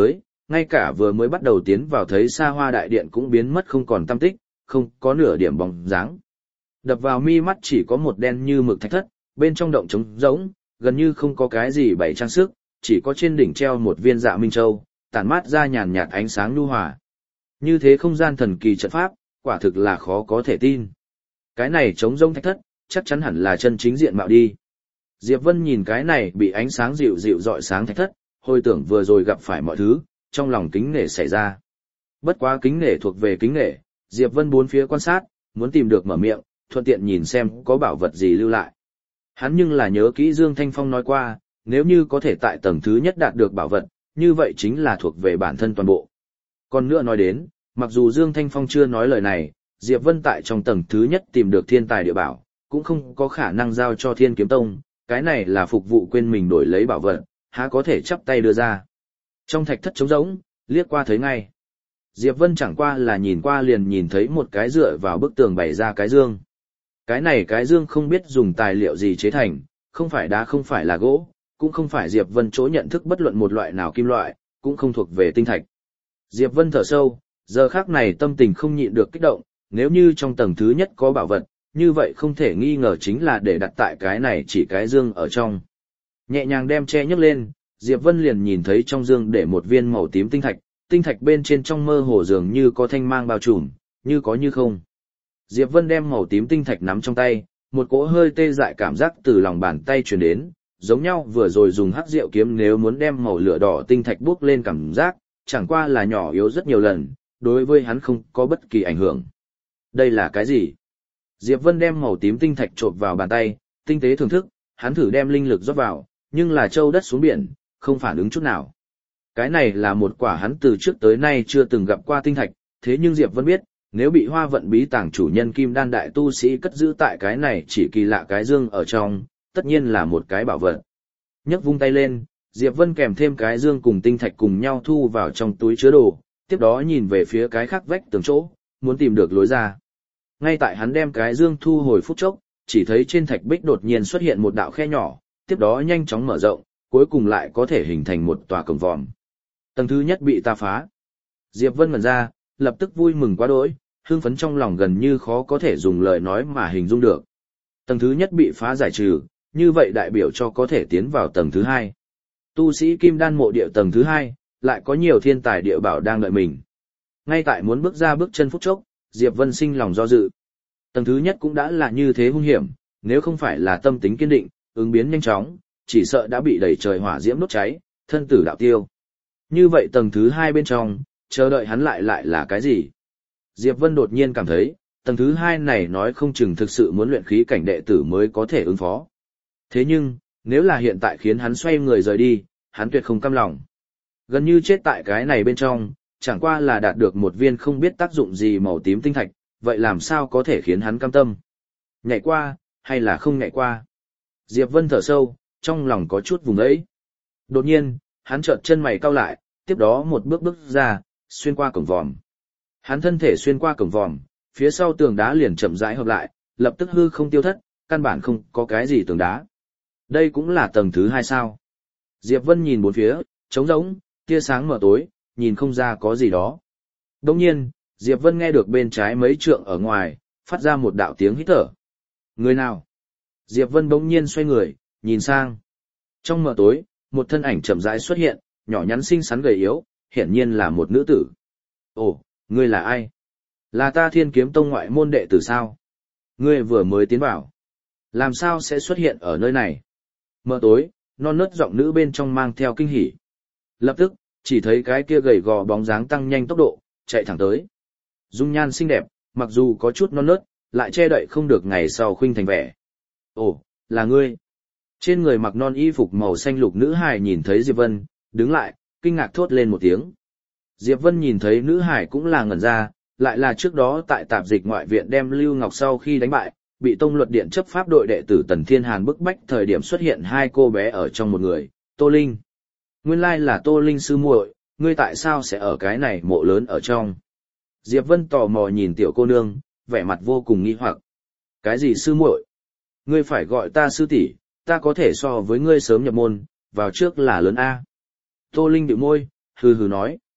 ngay cả vừa mới bắt đầu tiến vào thấy xa hoa đại điện cũng biến mất không còn tăm tích, không có nửa điểm bóng dáng. Đập vào mi mắt chỉ có một đen như mực thạch thất, bên trong động trống rỗng, gần như không có cái gì bày trang sức, chỉ có trên đỉnh treo một viên dạ minh châu, tản mát ra nhàn nhạt ánh sáng nhu hòa. Như thế không gian thần kỳ trận pháp, quả thực là khó có thể tin. Cái này trống rỗng thạch thất, chắc chắn hẳn là chân chính diện mạo đi. Diệp Vân nhìn cái này bị ánh sáng dịu dịu rọi sáng thạch thất, hồi tưởng vừa rồi gặp phải mọi thứ, trong lòng kính nể xảy ra. Bất quá kính nể thuộc về kính nể, Diệp Vân bốn phía quan sát, muốn tìm được mở miệng, thuận tiện nhìn xem có bảo vật gì lưu lại. Hắn nhưng là nhớ kỹ Dương Thanh Phong nói qua, nếu như có thể tại tầng thứ nhất đạt được bảo vật, như vậy chính là thuộc về bản thân toàn bộ. Còn nữa nói đến, mặc dù Dương Thanh Phong chưa nói lời này, Diệp Vân tại trong tầng thứ nhất tìm được thiên tài địa bảo, cũng không có khả năng giao cho Thiên Kiếm Tông, cái này là phục vụ quên mình đổi lấy bảo vật, há có thể chắp tay đưa ra. Trong thạch thất trống rỗng, liếc qua thấy ngay. Diệp Vân chẳng qua là nhìn qua liền nhìn thấy một cái dựa vào bức tường bày ra cái dương. Cái này cái dương không biết dùng tài liệu gì chế thành, không phải đá không phải là gỗ, cũng không phải Diệp Vân chỗ nhận thức bất luận một loại nào kim loại, cũng không thuộc về tinh thạch. Diệp Vân thở sâu, giờ khắc này tâm tình không nhịn được kích động, nếu như trong tầng thứ nhất có bảo vật, như vậy không thể nghi ngờ chính là để đặt tại cái này chỉ cái dương ở trong. Nhẹ nhàng đem che nhấc lên, Diệp Vân liền nhìn thấy trong dương để một viên màu tím tinh thạch bên trên trong mơ hồ dường như có thanh mang bao trùm, như có như không. Diệp Vân đem màu tím tinh thạch nắm trong tay, một cỗ hơi tê dại cảm giác từ lòng bàn tay truyền đến, giống nhau vừa rồi dùng hắc diệu kiếm nếu muốn đem màu lửa đỏ tinh thạch bước lên cảm giác, chẳng qua là nhỏ yếu rất nhiều lần, đối với hắn không có bất kỳ ảnh hưởng. Đây là cái gì? Diệp Vân đem màu tím tinh thạch chộp vào bàn tay, tinh tế thưởng thức, hắn thử đem linh lực rót vào, nhưng là châu đất xuống biển, không phản ứng chút nào. Cái này là một quả hắn từ trước tới nay chưa từng gặp qua tinh thạch, thế nhưng Diệp Vân biết, nếu bị Hoa Vận Bí Tàng chủ nhân Kim Đan đại tu sĩ cất giữ tại cái này chỉ kỳ lạ cái dương ở trong, tất nhiên là một cái bảo vật. Nhấc vung tay lên, Diệp Vân kèm thêm cái dương cùng tinh thạch cùng nhau thu vào trong túi chứa đồ, tiếp đó nhìn về phía cái khác vách tường chỗ, muốn tìm được lối ra. Ngay tại hắn đem cái dương thu hồi phút chốc, chỉ thấy trên thạch bích đột nhiên xuất hiện một đạo khe nhỏ, tiếp đó nhanh chóng mở rộng, cuối cùng lại có thể hình thành một tòa cổng vòm. Tầng thứ nhất bị ta phá. Diệp Vân ngẩn ra, lập tức vui mừng quá đỗi, hưng phấn trong lòng gần như khó có thể dùng lời nói mà hình dung được. Tầng thứ nhất bị phá giải trừ, như vậy đại biểu cho có thể tiến vào tầng thứ hai. Tu sĩ Kim Đan mộ địa tầng thứ hai, lại có nhiều thiên tài địa bảo đang đợi mình. Ngay tại muốn bước ra bước chân phút chốc, Diệp Vân sinh lòng do dự. Tầng thứ nhất cũng đã là như thế hung hiểm, nếu không phải là tâm tính kiên định, ứng biến nhanh chóng, chỉ sợ đã bị đẩy trời hỏa diễm đốt cháy, thân tử đạo tiêu. Như vậy tầng thứ hai bên trong, chờ đợi hắn lại là cái gì? Diệp Vân đột nhiên cảm thấy, tầng thứ hai này nói không chừng thực sự muốn luyện khí cảnh đệ tử mới có thể ứng phó. Thế nhưng, nếu là hiện tại khiến hắn xoay người rời đi, hắn tuyệt không cam lòng. Gần như chết tại cái này bên trong, chẳng qua là đạt được một viên không biết tác dụng gì màu tím tinh thạch, vậy làm sao có thể khiến hắn cam tâm? Nhảy qua, hay là không nhảy qua? Diệp Vân thở sâu, trong lòng có chút vùng ấy. Đột nhiên, hắn chợt chân mày cau lại, tiếp đó một bước bước ra, xuyên qua cổng vòm. Hắn thân thể xuyên qua cổng vòm, phía sau tường đá liền chậm rãi hợp lại, lập tức hư không tiêu thất, căn bản không có cái gì tường đá. Đây cũng là tầng thứ hai sao? Diệp Vân nhìn bốn phía, trống rỗng, tia sáng mờ tối, nhìn không ra có gì đó. Đột nhiên, Diệp Vân nghe được bên trái mấy trượng ở ngoài, phát ra một đạo tiếng hít thở. Người nào? Diệp Vân bỗng nhiên xoay người, nhìn sang. Trong mờ tối, một thân ảnh chậm rãi xuất hiện, nhỏ nhắn xinh xắn gầy yếu, hiển nhiên là một nữ tử. Ồ, ngươi là ai? Là ta Thiên Kiếm Tông ngoại môn đệ tử sao? Ngươi vừa mới tiến vào. Làm sao sẽ xuất hiện ở nơi này? Mờ tối, non nớt giọng nữ bên trong mang theo kinh hỉ. Lập tức, chỉ thấy cái kia gầy gò bóng dáng tăng nhanh tốc độ, chạy thẳng tới. Dung nhan xinh đẹp, mặc dù có chút non nớt, lại che đậy không được ngày sau khuynh thành vẻ. Ồ, là ngươi. Trên người mặc non y phục màu xanh lục nữ hài nhìn thấy Diệp Vân, đứng lại, kinh ngạc thốt lên một tiếng. Diệp Vân nhìn thấy nữ hài cũng là ngẩn ra, lại là trước đó tại tạp dịch ngoại viện đem Lưu Ngọc sau khi đánh bại, bị Tông Luật Điện chấp pháp đội đệ tử Tần Thiên Hàn bức bách thời điểm xuất hiện hai cô bé ở trong một người, Tô Linh. Nguyên lai là Tô Linh sư muội, ngươi tại sao sẽ ở cái này mộ lớn ở trong? Diệp Vân tò mò nhìn tiểu cô nương, vẻ mặt vô cùng nghi hoặc. Cái gì sư muội? Ngươi phải gọi ta sư tỷ, ta có thể so với ngươi sớm nhập môn, vào trước là lớn A. Tô Linh bĩu môi, hừ hừ nói.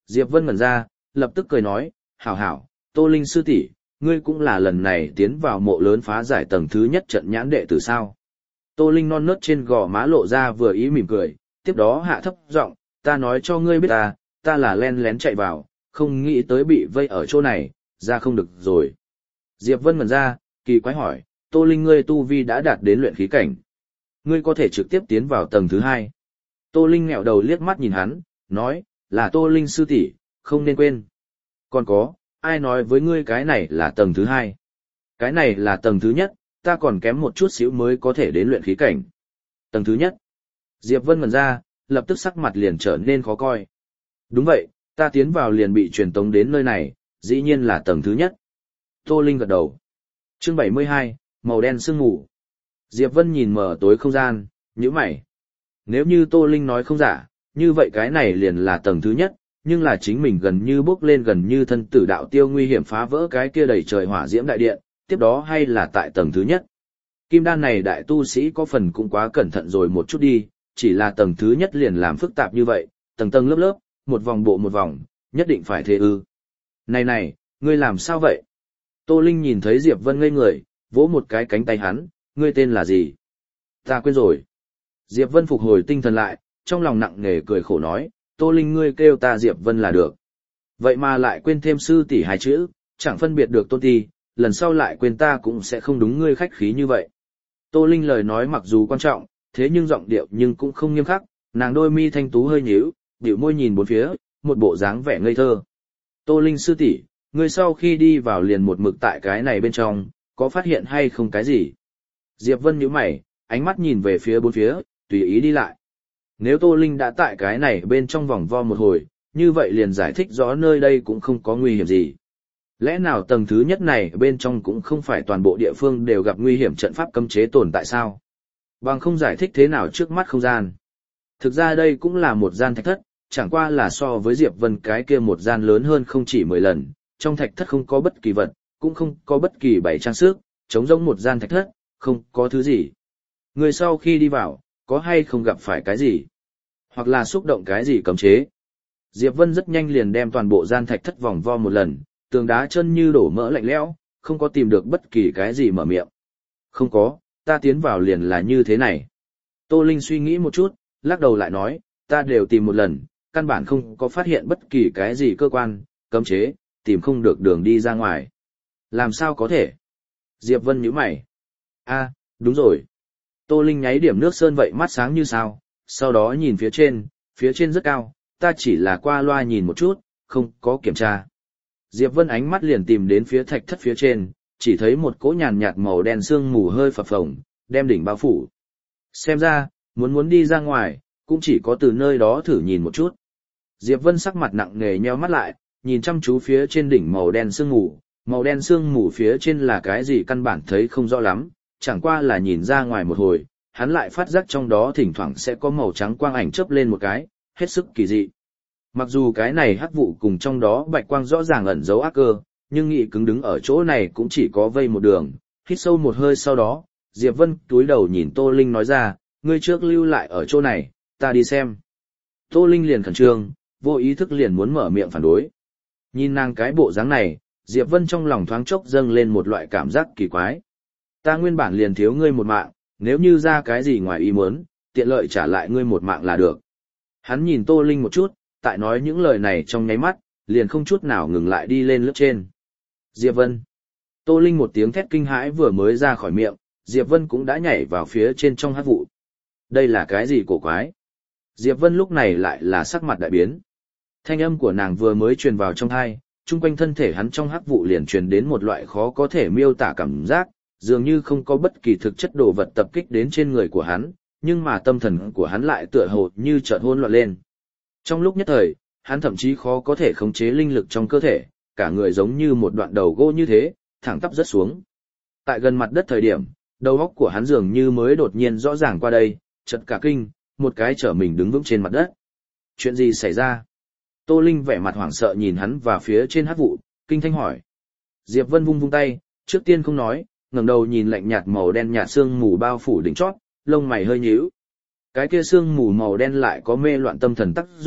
Diệp Vân ngẩn ra, lập tức cười nói, hảo hảo, Tô Linh sư tỷ, ngươi cũng là lần này tiến vào mộ lớn phá giải tầng thứ nhất trận nhãn đệ tử sao. Tô Linh non nớt trên gò má lộ ra vừa ý mỉm cười, tiếp đó hạ thấp giọng, ta nói cho ngươi biết ta là len lén chạy vào, không nghĩ tới bị vây ở chỗ này, ra không được rồi. Diệp Vân ngẩn ra, kỳ quái hỏi, Tô Linh ngươi tu vi đã đạt đến luyện khí cảnh. Ngươi có thể trực tiếp tiến vào tầng thứ hai. Tô Linh nghẹo đầu liếc mắt nhìn hắn, nói, là Tô Linh sư tỷ, không nên quên. Còn có, ai nói với ngươi cái này là tầng thứ hai? Cái này là tầng thứ nhất, ta còn kém một chút xíu mới có thể đến luyện khí cảnh. Tầng thứ nhất. Diệp Vân ngẩn ra, lập tức sắc mặt liền trở nên khó coi. Đúng vậy, ta tiến vào liền bị truyền tống đến nơi này, dĩ nhiên là tầng thứ nhất. Tô Linh gật đầu. Chương 72, màu đen sương mù. Diệp Vân nhìn mở tối không gian, nhíu mày. Nếu như Tô Linh nói không giả, như vậy cái này liền là tầng thứ nhất, nhưng là chính mình gần như bước lên gần như thân tử đạo tiêu nguy hiểm phá vỡ cái kia đầy trời hỏa diễm đại điện, tiếp đó hay là tại tầng thứ nhất. Kim đan này đại tu sĩ có phần cũng quá cẩn thận rồi một chút đi, chỉ là tầng thứ nhất liền làm phức tạp như vậy, tầng tầng lớp lớp, một vòng bộ một vòng, nhất định phải thế ư. Này, ngươi làm sao vậy? Tô Linh nhìn thấy Diệp Vân ngây người, vỗ một cái cánh tay hắn, ngươi tên là gì? Ta quên rồi. Diệp Vân phục hồi tinh thần lại, trong lòng nặng nề cười khổ nói, Tô Linh ngươi kêu ta Diệp Vân là được. Vậy mà lại quên thêm sư tỷ hai chữ, chẳng phân biệt được tôn ti, lần sau lại quên ta cũng sẽ không đúng ngươi khách khí như vậy. Tô Linh lời nói mặc dù quan trọng, thế nhưng giọng điệu nhưng cũng không nghiêm khắc, nàng đôi mi thanh tú hơi nhíu, bĩu môi nhìn bốn phía, một bộ dáng vẻ ngây thơ. Tô Linh sư tỷ, ngươi sau khi đi vào liền một mực tại cái này bên trong, có phát hiện hay không cái gì? Diệp Vân nhíu mày, ánh mắt nhìn về phía bốn phía, tùy ý đi lại. Nếu Tô Linh đã tại cái này bên trong vòng vo một hồi, như vậy liền giải thích rõ nơi đây cũng không có nguy hiểm gì. Lẽ nào tầng thứ nhất này bên trong cũng không phải toàn bộ địa phương đều gặp nguy hiểm trận pháp cấm chế tồn tại sao? Bằng không giải thích thế nào trước mắt không gian. Thực ra đây cũng là một gian thạch thất, chẳng qua là so với Diệp Vân cái kia một gian lớn hơn không chỉ 10 lần, trong thạch thất không có bất kỳ vật, cũng không có bất kỳ bày trang sức, trống rỗng một gian thạch thất, không có thứ gì. Người sau khi đi vào, có hay không gặp phải cái gì? Hoặc là xúc động cái gì cấm chế? Diệp Vân rất nhanh liền đem toàn bộ gian thạch thất vòng vo một lần, tường đá chân như đổ mỡ lạnh lẽo, không có tìm được bất kỳ cái gì mở miệng. Không có, ta tiến vào liền là như thế này. Tô Linh suy nghĩ một chút, lắc đầu lại nói, ta đều tìm một lần, căn bản không có phát hiện bất kỳ cái gì cơ quan, cấm chế, tìm không được đường đi ra ngoài. Làm sao có thể? Diệp Vân nhíu mày. Đúng rồi. Tô Linh nháy điểm nước sơn vậy mắt sáng như sao, sau đó nhìn phía trên rất cao, ta chỉ là qua loa nhìn một chút, không có kiểm tra. Diệp Vân ánh mắt liền tìm đến phía thạch thất phía trên, chỉ thấy một cỗ nhàn nhạt màu đen sương mù hơi phập phồng, đem đỉnh bao phủ. Xem ra, muốn đi ra ngoài, cũng chỉ có từ nơi đó thử nhìn một chút. Diệp Vân sắc mặt nặng nề nheo mắt lại, nhìn chăm chú phía trên đỉnh màu đen sương mù phía trên là cái gì căn bản thấy không rõ lắm, chẳng qua là nhìn ra ngoài một hồi, hắn lại phát giác trong đó thỉnh thoảng sẽ có màu trắng quang ảnh chớp lên một cái, hết sức kỳ dị. Mặc dù cái này hắc vụ cùng trong đó bạch quang rõ ràng ẩn giấu ác cơ, nhưng nghị cứng đứng ở chỗ này cũng chỉ có vây một đường, hít sâu một hơi sau đó, Diệp Vân túi đầu nhìn Tô Linh nói ra, ngươi trước lưu lại ở chỗ này, ta đi xem. Tô Linh liền khẩn trương, vô ý thức liền muốn mở miệng phản đối. Nhìn nàng cái bộ dáng này, Diệp Vân trong lòng thoáng chốc dâng lên một loại cảm giác kỳ quái. Ta nguyên bản liền thiếu ngươi một mạng, nếu như ra cái gì ngoài ý muốn, tiện lợi trả lại ngươi một mạng là được. Hắn nhìn Tô Linh một chút, tại nói những lời này trong nháy mắt, liền không chút nào ngừng lại đi lên lớp trên. Diệp Vân. Tô Linh một tiếng thét kinh hãi vừa mới ra khỏi miệng, Diệp Vân cũng đã nhảy vào phía trên trong hắc vụ. Đây là cái gì cổ quái? Diệp Vân lúc này lại là sắc mặt đại biến. Thanh âm của nàng vừa mới truyền vào trong tai, chung quanh thân thể hắn trong hắc vụ liền truyền đến một loại khó có thể miêu tả cảm giác, dường như không có bất kỳ thực chất đồ vật tập kích đến trên người của hắn, nhưng mà tâm thần của hắn lại tựa hồ như chợt hỗn loạn lên. Trong lúc nhất thời, hắn thậm chí khó có thể khống chế linh lực trong cơ thể, cả người giống như một đoạn đầu gỗ như thế, thẳng tắp rớt xuống. Tại gần mặt đất thời điểm, đầu óc của hắn dường như mới đột nhiên rõ ràng qua đây, chợt cả kinh, một cái trở mình đứng vững trên mặt đất. Chuyện gì xảy ra? Tô Linh vẻ mặt hoảng sợ nhìn hắn và phía trên hắc vụ, kinh thanh hỏi. Diệp Vân vung tay, trước tiên không nói, ngẩng đầu nhìn lạnh nhạt màu đen nhạt sương mù bao phủ đỉnh chót, lông mày hơi nhíu. Cái kia sương mù màu đen lại có mê loạn tâm thần tác dụng,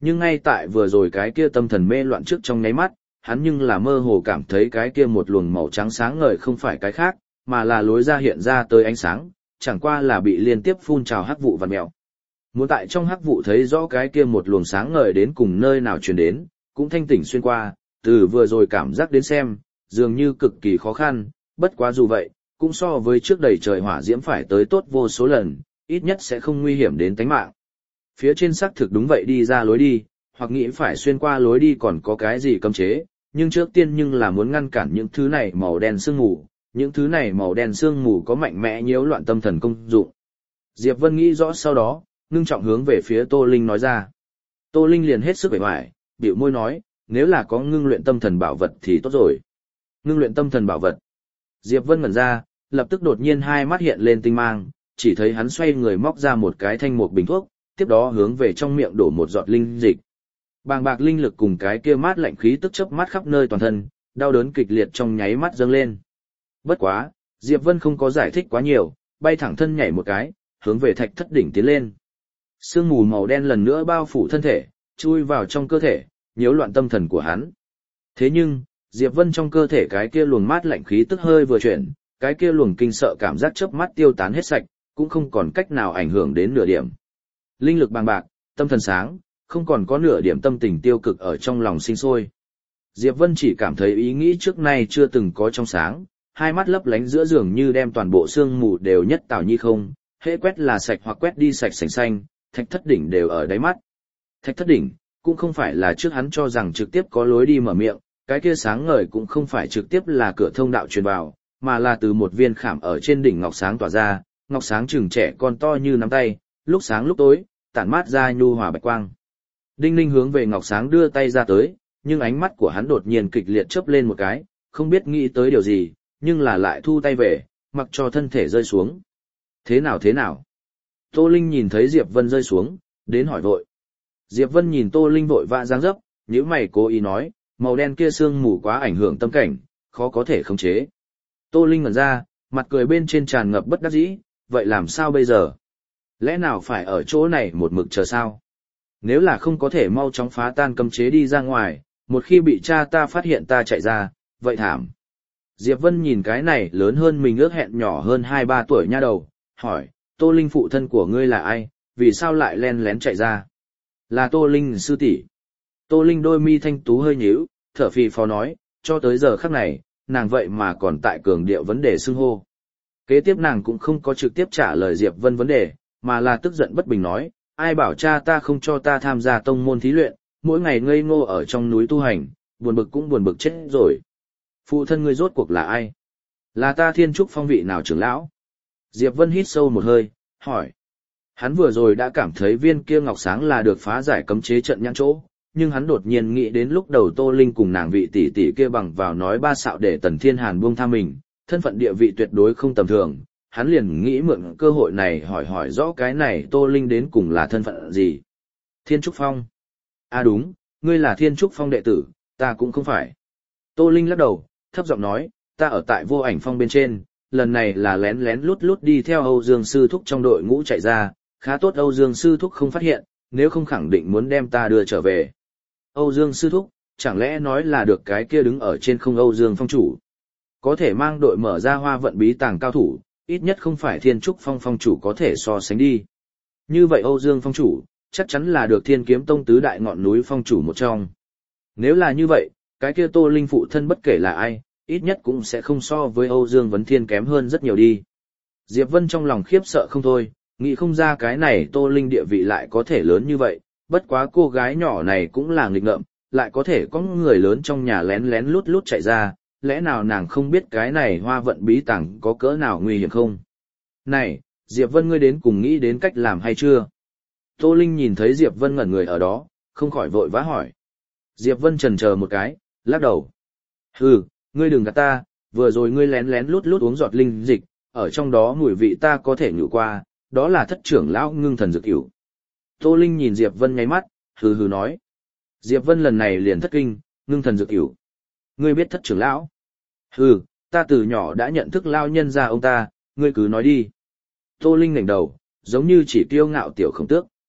nhưng ngay tại vừa rồi cái kia tâm thần mê loạn trước trong nháy mắt, hắn nhưng là mơ hồ cảm thấy cái kia một luồng màu trắng sáng ngời không phải cái khác, mà là lối ra hiện ra tới ánh sáng, chẳng qua là bị liên tiếp phun trào hắc vụ vằn mèo. Muốn tại trong hắc vụ thấy rõ cái kia một luồng sáng ngời đến cùng nơi nào truyền đến, cũng thanh tỉnh xuyên qua, từ vừa rồi cảm giác đến xem, dường như cực kỳ khó khăn, bất quá dù vậy, cũng so với trước đầy trời hỏa diễm phải tới tốt vô số lần, ít nhất sẽ không nguy hiểm đến tính mạng. Phía trên xác thực đúng vậy đi ra lối đi, hoặc nghĩ phải xuyên qua lối đi còn có cái gì cấm chế, nhưng trước tiên nhưng là muốn ngăn cản những thứ này màu đen sương mù, những thứ này màu đen sương mù có mạnh mẽ nhiễu loạn tâm thần công dụng. Diệp Vân nghĩ rõ sau đó, ngưng trọng hướng về phía Tô Linh nói ra. Tô Linh liền hết sức vẻ vải, bĩu môi nói, nếu là có ngưng luyện tâm thần bảo vật thì tốt rồi. Ngưng luyện tâm thần bảo vật. Diệp Vân ngẩn ra, lập tức đột nhiên hai mắt hiện lên tinh mang, chỉ thấy hắn xoay người móc ra một cái thanh mục bình thuốc, tiếp đó hướng về trong miệng đổ một giọt linh dịch. Bàng bạc linh lực cùng cái kia mát lạnh khí tức chớp mắt khắp nơi toàn thân, đau đớn kịch liệt trong nháy mắt dâng lên. Bất quá, Diệp Vân không có giải thích quá nhiều, bay thẳng thân nhảy một cái, hướng về thạch thất đỉnh tiến lên. Sương mù màu đen lần nữa bao phủ thân thể, chui vào trong cơ thể, nhiễu loạn tâm thần của hắn. Thế nhưng, Diệp Vân trong cơ thể cái kia luồng mát lạnh khí tức hơi vừa chuyển, cái kia luồng kinh sợ cảm giác chớp mắt tiêu tán hết sạch, cũng không còn cách nào ảnh hưởng đến nửa điểm. Linh lực bàng bạc, tâm thần sáng, không còn có nửa điểm tâm tình tiêu cực ở trong lòng sinh sôi. Diệp Vân chỉ cảm thấy ý nghĩ trước nay chưa từng có trong sáng, hai mắt lấp lánh giữa giường như đem toàn bộ sương mù đều nhất tảo nhi không, hễ quét là sạch hoặc quét đi sạch sành xanh, thạch thất đỉnh đều ở đáy mắt. Thạch thất đỉnh, cũng không phải là trước hắn cho rằng trực tiếp có lối đi mở miệng, cái kia sáng ngời cũng không phải trực tiếp là cửa thông đạo truyền vào, mà là từ một viên khảm ở trên đỉnh ngọc sáng tỏa ra, ngọc sáng chừng trẻ con to như nắm tay, lúc sáng lúc tối, tản mát ra nhu hòa bạch quang. Đinh Ninh hướng về ngọc sáng đưa tay ra tới, nhưng ánh mắt của hắn đột nhiên kịch liệt chớp lên một cái, không biết nghĩ tới điều gì, nhưng là lại thu tay về, mặc cho thân thể rơi xuống. Thế nào thế nào? Tô Linh nhìn thấy Diệp Vân rơi xuống, đến hỏi vội. Diệp Vân nhìn Tô Linh vội vã giáng dấp, nhíu mày cố ý nói, màu đen kia sương mù quá ảnh hưởng tâm cảnh, khó có thể khống chế. Tô Linh ngẩn ra, mặt cười bên trên tràn ngập bất đắc dĩ, vậy làm sao bây giờ? Lẽ nào phải ở chỗ này một mực chờ sao? Nếu là không có thể mau chóng phá tan cấm chế đi ra ngoài, một khi bị cha ta phát hiện ta chạy ra, vậy thảm. Diệp Vân nhìn cái này lớn hơn mình ước hẹn nhỏ hơn 2-3 tuổi nha đầu, hỏi, Tô Linh phụ thân của ngươi là ai, vì sao lại len lén chạy ra? Là Tô Linh sư tỷ. Tô Linh đôi mi thanh tú hơi nhíu, thở phì phò nói, cho tới giờ khắc này, nàng vậy mà còn tại cường điệu vấn đề xưng hô. Kế tiếp nàng cũng không có trực tiếp trả lời Diệp Vân vấn đề, mà là tức giận bất bình nói, ai bảo cha ta không cho ta tham gia tông môn thí luyện, mỗi ngày ngây ngô ở trong núi tu hành, buồn bực cũng buồn bực chết rồi. Phụ thân ngươi rốt cuộc là ai? Là ta Thiên Trúc Phong vị nào trưởng lão? Diệp Vân hít sâu một hơi, hỏi. Hắn vừa rồi đã cảm thấy viên kia ngọc sáng là được phá giải cấm chế trận nhãn chỗ, nhưng hắn đột nhiên nghĩ đến lúc đầu Tô Linh cùng nàng vị tỷ tỷ kia bằng vào nói ba xạo để Tần Thiên Hàn buông tha mình, thân phận địa vị tuyệt đối không tầm thường, hắn liền nghĩ mượn cơ hội này hỏi rõ cái này Tô Linh đến cùng là thân phận gì. Thiên Trúc Phong. À đúng, ngươi là Thiên Trúc Phong đệ tử, ta cũng không phải. Tô Linh lắc đầu, thấp giọng nói, ta ở tại Vô Ảnh Phong bên trên, lần này là lén lén lút lút đi theo Âu Dương Sư Thúc trong đội ngũ chạy ra, khá tốt Âu Dương Sư Thúc không phát hiện, nếu không khẳng định muốn đem ta đưa trở về. Âu Dương Sư Thúc, chẳng lẽ nói là được cái kia đứng ở trên không Âu Dương Phong chủ? Có thể mang đội mở ra hoa vận bí tàng cao thủ, ít nhất không phải Thiên Trúc Phong phong chủ có thể so sánh đi. Như vậy Âu Dương Phong chủ, chắc chắn là được Thiên Kiếm Tông tứ đại ngọn núi phong chủ một trong. Nếu là như vậy, cái kia Tô Linh phụ thân bất kể là ai, ít nhất cũng sẽ không so với Âu Dương Vấn Thiên kém hơn rất nhiều đi. Diệp Vân trong lòng khiếp sợ không thôi, nghĩ không ra cái này Tô Linh địa vị lại có thể lớn như vậy, bất quá cô gái nhỏ này cũng là nghịch ngợm, lại có thể có người lớn trong nhà lén lén lút lút chạy ra, lẽ nào nàng không biết cái này hoa vận bí tàng có cỡ nào nguy hiểm không? Này, Diệp Vân ngươi đến cùng nghĩ đến cách làm hay chưa? Tô Linh nhìn thấy Diệp Vân ngẩn người ở đó, không khỏi vội vã hỏi. Diệp Vân chần chờ một cái, lắc đầu. Hừ, ngươi đừng gạt ta, vừa rồi ngươi lén lén lút lút uống giọt linh dịch, ở trong đó mùi vị ta có thể ngửi qua, đó là thất trưởng lão ngưng thần dược cửu. Tô Linh nhìn Diệp Vân nháy mắt, hừ hừ nói. Diệp Vân lần này liền thất kinh, ngưng thần dược cửu. Ngươi biết thất trưởng lão? Hừ, ta từ nhỏ đã nhận thức lao nhân ra ông ta, ngươi cứ nói đi. Tô Linh ngẩng đầu, giống như chỉ kiêu ngạo tiểu khổng tước.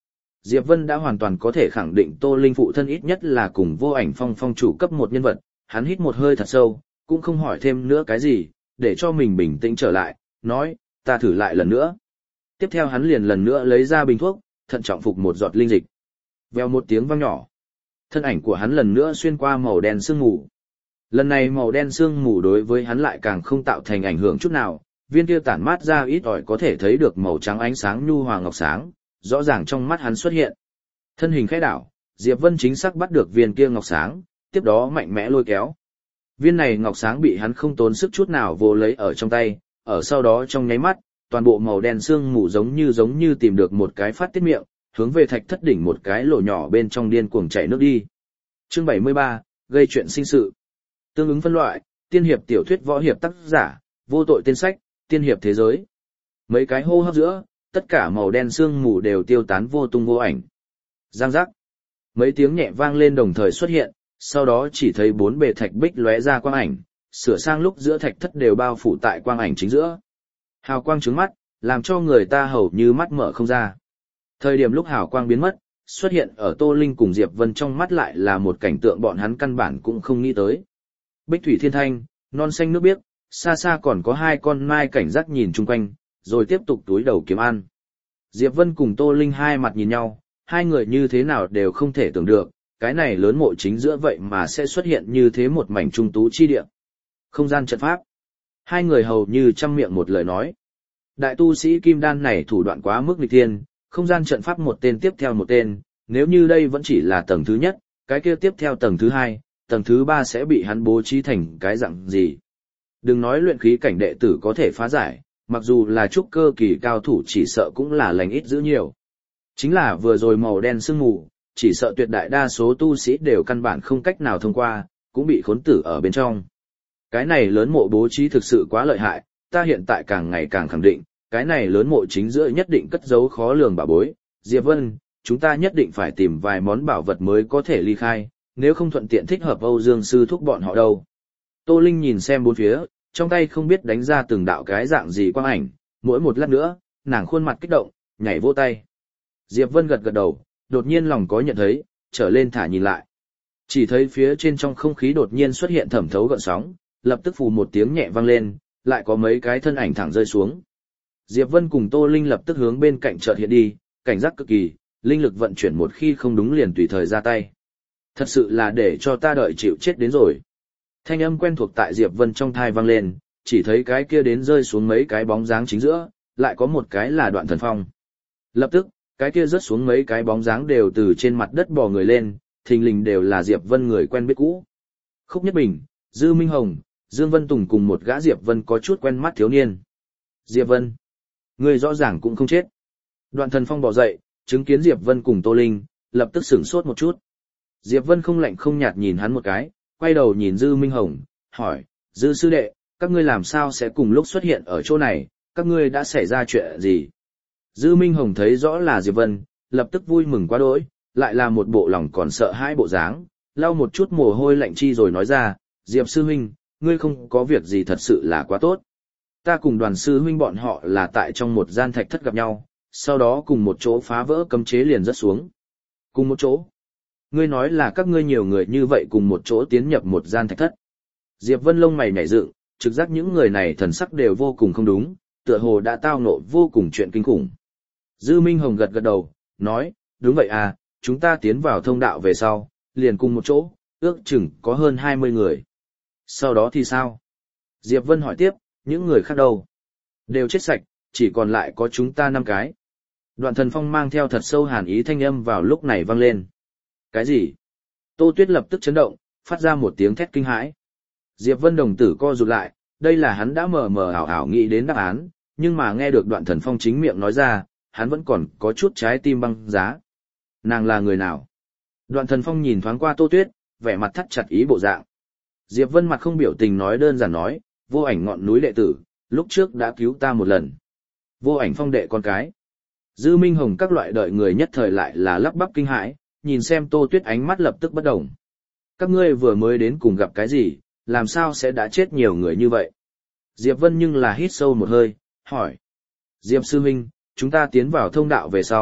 Diệp Vân đã hoàn toàn có thể khẳng định Tô Linh phụ thân ít nhất là cùng Vô Ảnh Phong phong chủ cấp một nhân vật, hắn hít một hơi thật sâu, cũng không hỏi thêm nữa cái gì, để cho mình bình tĩnh trở lại, nói, ta thử lại lần nữa. Tiếp theo hắn liền lần nữa lấy ra bình thuốc, thận trọng phục một giọt linh dịch. Vèo một tiếng vang nhỏ. Thân ảnh của hắn lần nữa xuyên qua màu đen sương mù. Lần này màu đen sương mù đối với hắn lại càng không tạo thành ảnh hưởng chút nào, viên kia tản mát ra ít ỏi có thể thấy được màu trắng ánh sáng nhu hòa ngọc sáng, rõ ràng trong mắt hắn xuất hiện. Thân hình khẽ đảo, Diệp Vân chính xác bắt được viên kia ngọc sáng, tiếp đó mạnh mẽ lôi kéo. Viên này ngọc sáng bị hắn không tốn sức chút nào vô lấy ở trong tay, ở sau đó trong nháy mắt, toàn bộ màu đen sương mù giống như tìm được một cái phát tiết miệng, hướng về thạch thất đỉnh một cái lỗ nhỏ bên trong điên cuồng chảy nước đi. Chương 73, gây chuyện sinh sự. Tương ứng phân loại, tiên hiệp tiểu thuyết võ hiệp tác giả, vô tội tên sách, tiên hiệp thế giới. Mấy cái hô hấp giữa, tất cả màu đen sương mù đều tiêu tán vô tung vô ảnh. Giang giác. Mấy tiếng nhẹ vang lên đồng thời xuất hiện, sau đó chỉ thấy bốn bề thạch bích lóe ra quang ảnh, sửa sang lúc giữa thạch thất đều bao phủ tại quang ảnh chính giữa. Hào quang trướng mắt, làm cho người ta hầu như mắt mở không ra. Thời điểm lúc hào quang biến mất, xuất hiện ở Tô Linh cùng Diệp Vân trong mắt lại là một cảnh tượng bọn hắn căn bản cũng không nghĩ tới. Bích thủy thiên thanh, non xanh nước biếc, xa xa còn có hai con mai cảnh giác nhìn chung quanh, rồi tiếp tục túi đầu kiếm ăn. Diệp Vân cùng Tô Linh hai mặt nhìn nhau, hai người như thế nào đều không thể tưởng được, cái này lớn mộ chính giữa vậy mà sẽ xuất hiện như thế một mảnh trung tú chi địa. Không gian trận pháp. Hai người hầu như trăm miệng một lời nói. Đại tu sĩ kim đan này thủ đoạn quá mức nghịch thiên, không gian trận pháp một tên tiếp theo một tên, nếu như đây vẫn chỉ là tầng thứ nhất, cái kia tiếp theo tầng thứ hai, tầng thứ ba sẽ bị hắn bố trí thành cái dạng gì. Đừng nói luyện khí cảnh đệ tử có thể phá giải, mặc dù là trúc cơ kỳ cao thủ chỉ sợ cũng là lành ít dữ nhiều. Chính là vừa rồi màu đen sương mù, chỉ sợ tuyệt đại đa số tu sĩ đều căn bản không cách nào thông qua, cũng bị khốn tử ở bên trong. Cái này lớn mộ bố trí thực sự quá lợi hại, ta hiện tại càng ngày càng khẳng định, cái này lớn mộ chính giữa nhất định cất giấu khó lường bảo bối. Diệp Vân, chúng ta nhất định phải tìm vài món bảo vật mới có thể ly khai, nếu không thuận tiện thích hợp Âu Dương sư thúc bọn họ đâu. Tô Linh nhìn xem bốn phía, trong tay không biết đánh ra từng đạo cái dạng gì quang ảnh, mỗi một lát nữa, nàng khuôn mặt kích động, nhảy vỗ tay. Diệp Vân gật gật đầu, đột nhiên lòng có nhận thấy, trở lên thả nhìn lại. Chỉ thấy phía trên trong không khí đột nhiên xuất hiện thẩm thấu gợn sóng, lập tức phù một tiếng nhẹ vang lên, lại có mấy cái thân ảnh thẳng rơi xuống. Diệp Vân cùng Tô Linh lập tức hướng bên cạnh chợt hiện đi, cảnh giác cực kỳ, linh lực vận chuyển một khi không đúng liền tùy thời ra tay. Thật sự là để cho ta đợi chịu chết đến rồi. Thanh âm quen thuộc tại Diệp Vân trong thai vang lên, chỉ thấy cái kia đến rơi xuống mấy cái bóng dáng chính giữa, lại có một cái là Đoạn Thần Phong. Lập tức, cái kia rớt xuống mấy cái bóng dáng đều từ trên mặt đất bò người lên, thình lình đều là Diệp Vân người quen biết cũ. Khúc Nhất Bình, Dư Minh Hồng, Dương Vân Tùng cùng một gã Diệp Vân có chút quen mắt thiếu niên. Diệp Vân, người rõ ràng cũng không chết. Đoạn Thần Phong bò dậy, chứng kiến Diệp Vân cùng Tô Linh, lập tức sửng sốt một chút. Diệp Vân không lạnh không nhạt nhìn hắn một cái, quay đầu nhìn Dư Minh Hồng, hỏi, Dư sư đệ, các ngươi làm sao sẽ cùng lúc xuất hiện ở chỗ này, các ngươi đã xảy ra chuyện gì? Dư Minh Hồng thấy rõ là Diệp Vân, lập tức vui mừng quá đỗi, lại là một bộ lòng còn sợ hãi bộ dáng, lau một chút mồ hôi lạnh chi rồi nói ra, Diệp sư huynh, ngươi không có việc gì thật sự là quá tốt. Ta cùng Đoàn sư huynh bọn họ là tại trong một gian thạch thất gặp nhau, sau đó cùng một chỗ phá vỡ cấm chế liền rớt xuống. Cùng một chỗ? Ngươi nói là các ngươi nhiều người như vậy cùng một chỗ tiến nhập một gian thạch thất. Diệp Vân lông mày nhảy dựng, trực giác những người này thần sắc đều vô cùng không đúng, tựa hồ đã tao ngộ vô cùng chuyện kinh khủng. Dư Minh Hồng gật gật đầu, nói, đúng vậy à, chúng ta tiến vào thông đạo về sau, liền cùng một chỗ, ước chừng có hơn 20 người. Sau đó thì sao? Diệp Vân hỏi tiếp, những người khác đâu? Đều chết sạch, chỉ còn lại có chúng ta 5 cái. Đoạn Thần Phong mang theo thật sâu hàn ý thanh âm vào lúc này vang lên. Cái gì? Tô Tuyết lập tức chấn động, phát ra một tiếng thét kinh hãi. Diệp Vân đồng tử co rụt lại, đây là hắn đã mờ mờ ảo ảo nghĩ đến đáp án, nhưng mà nghe được Đoạn Thần Phong chính miệng nói ra, hắn vẫn còn có chút trái tim băng giá. Nàng là người nào? Đoạn Thần Phong nhìn thoáng qua Tô Tuyết, vẻ mặt thắt chặt ý bộ dạng. Diệp Vân mặt không biểu tình nói đơn giản nói, Vô Ảnh ngọn núi đệ tử, lúc trước đã cứu ta một lần. Vô Ảnh Phong đệ con cái. Dư Minh Hồng các loại đợi người nhất thời lại là lắp bắp kinh hãi, nhìn xem Tô Tuyết ánh mắt lập tức bất động. Các ngươi vừa mới đến cùng gặp cái gì, làm sao sẽ đã chết nhiều người như vậy? Diệp Vân nhưng là hít sâu một hơi, hỏi. Diệp sư huynh, chúng ta tiến vào thông đạo về sau,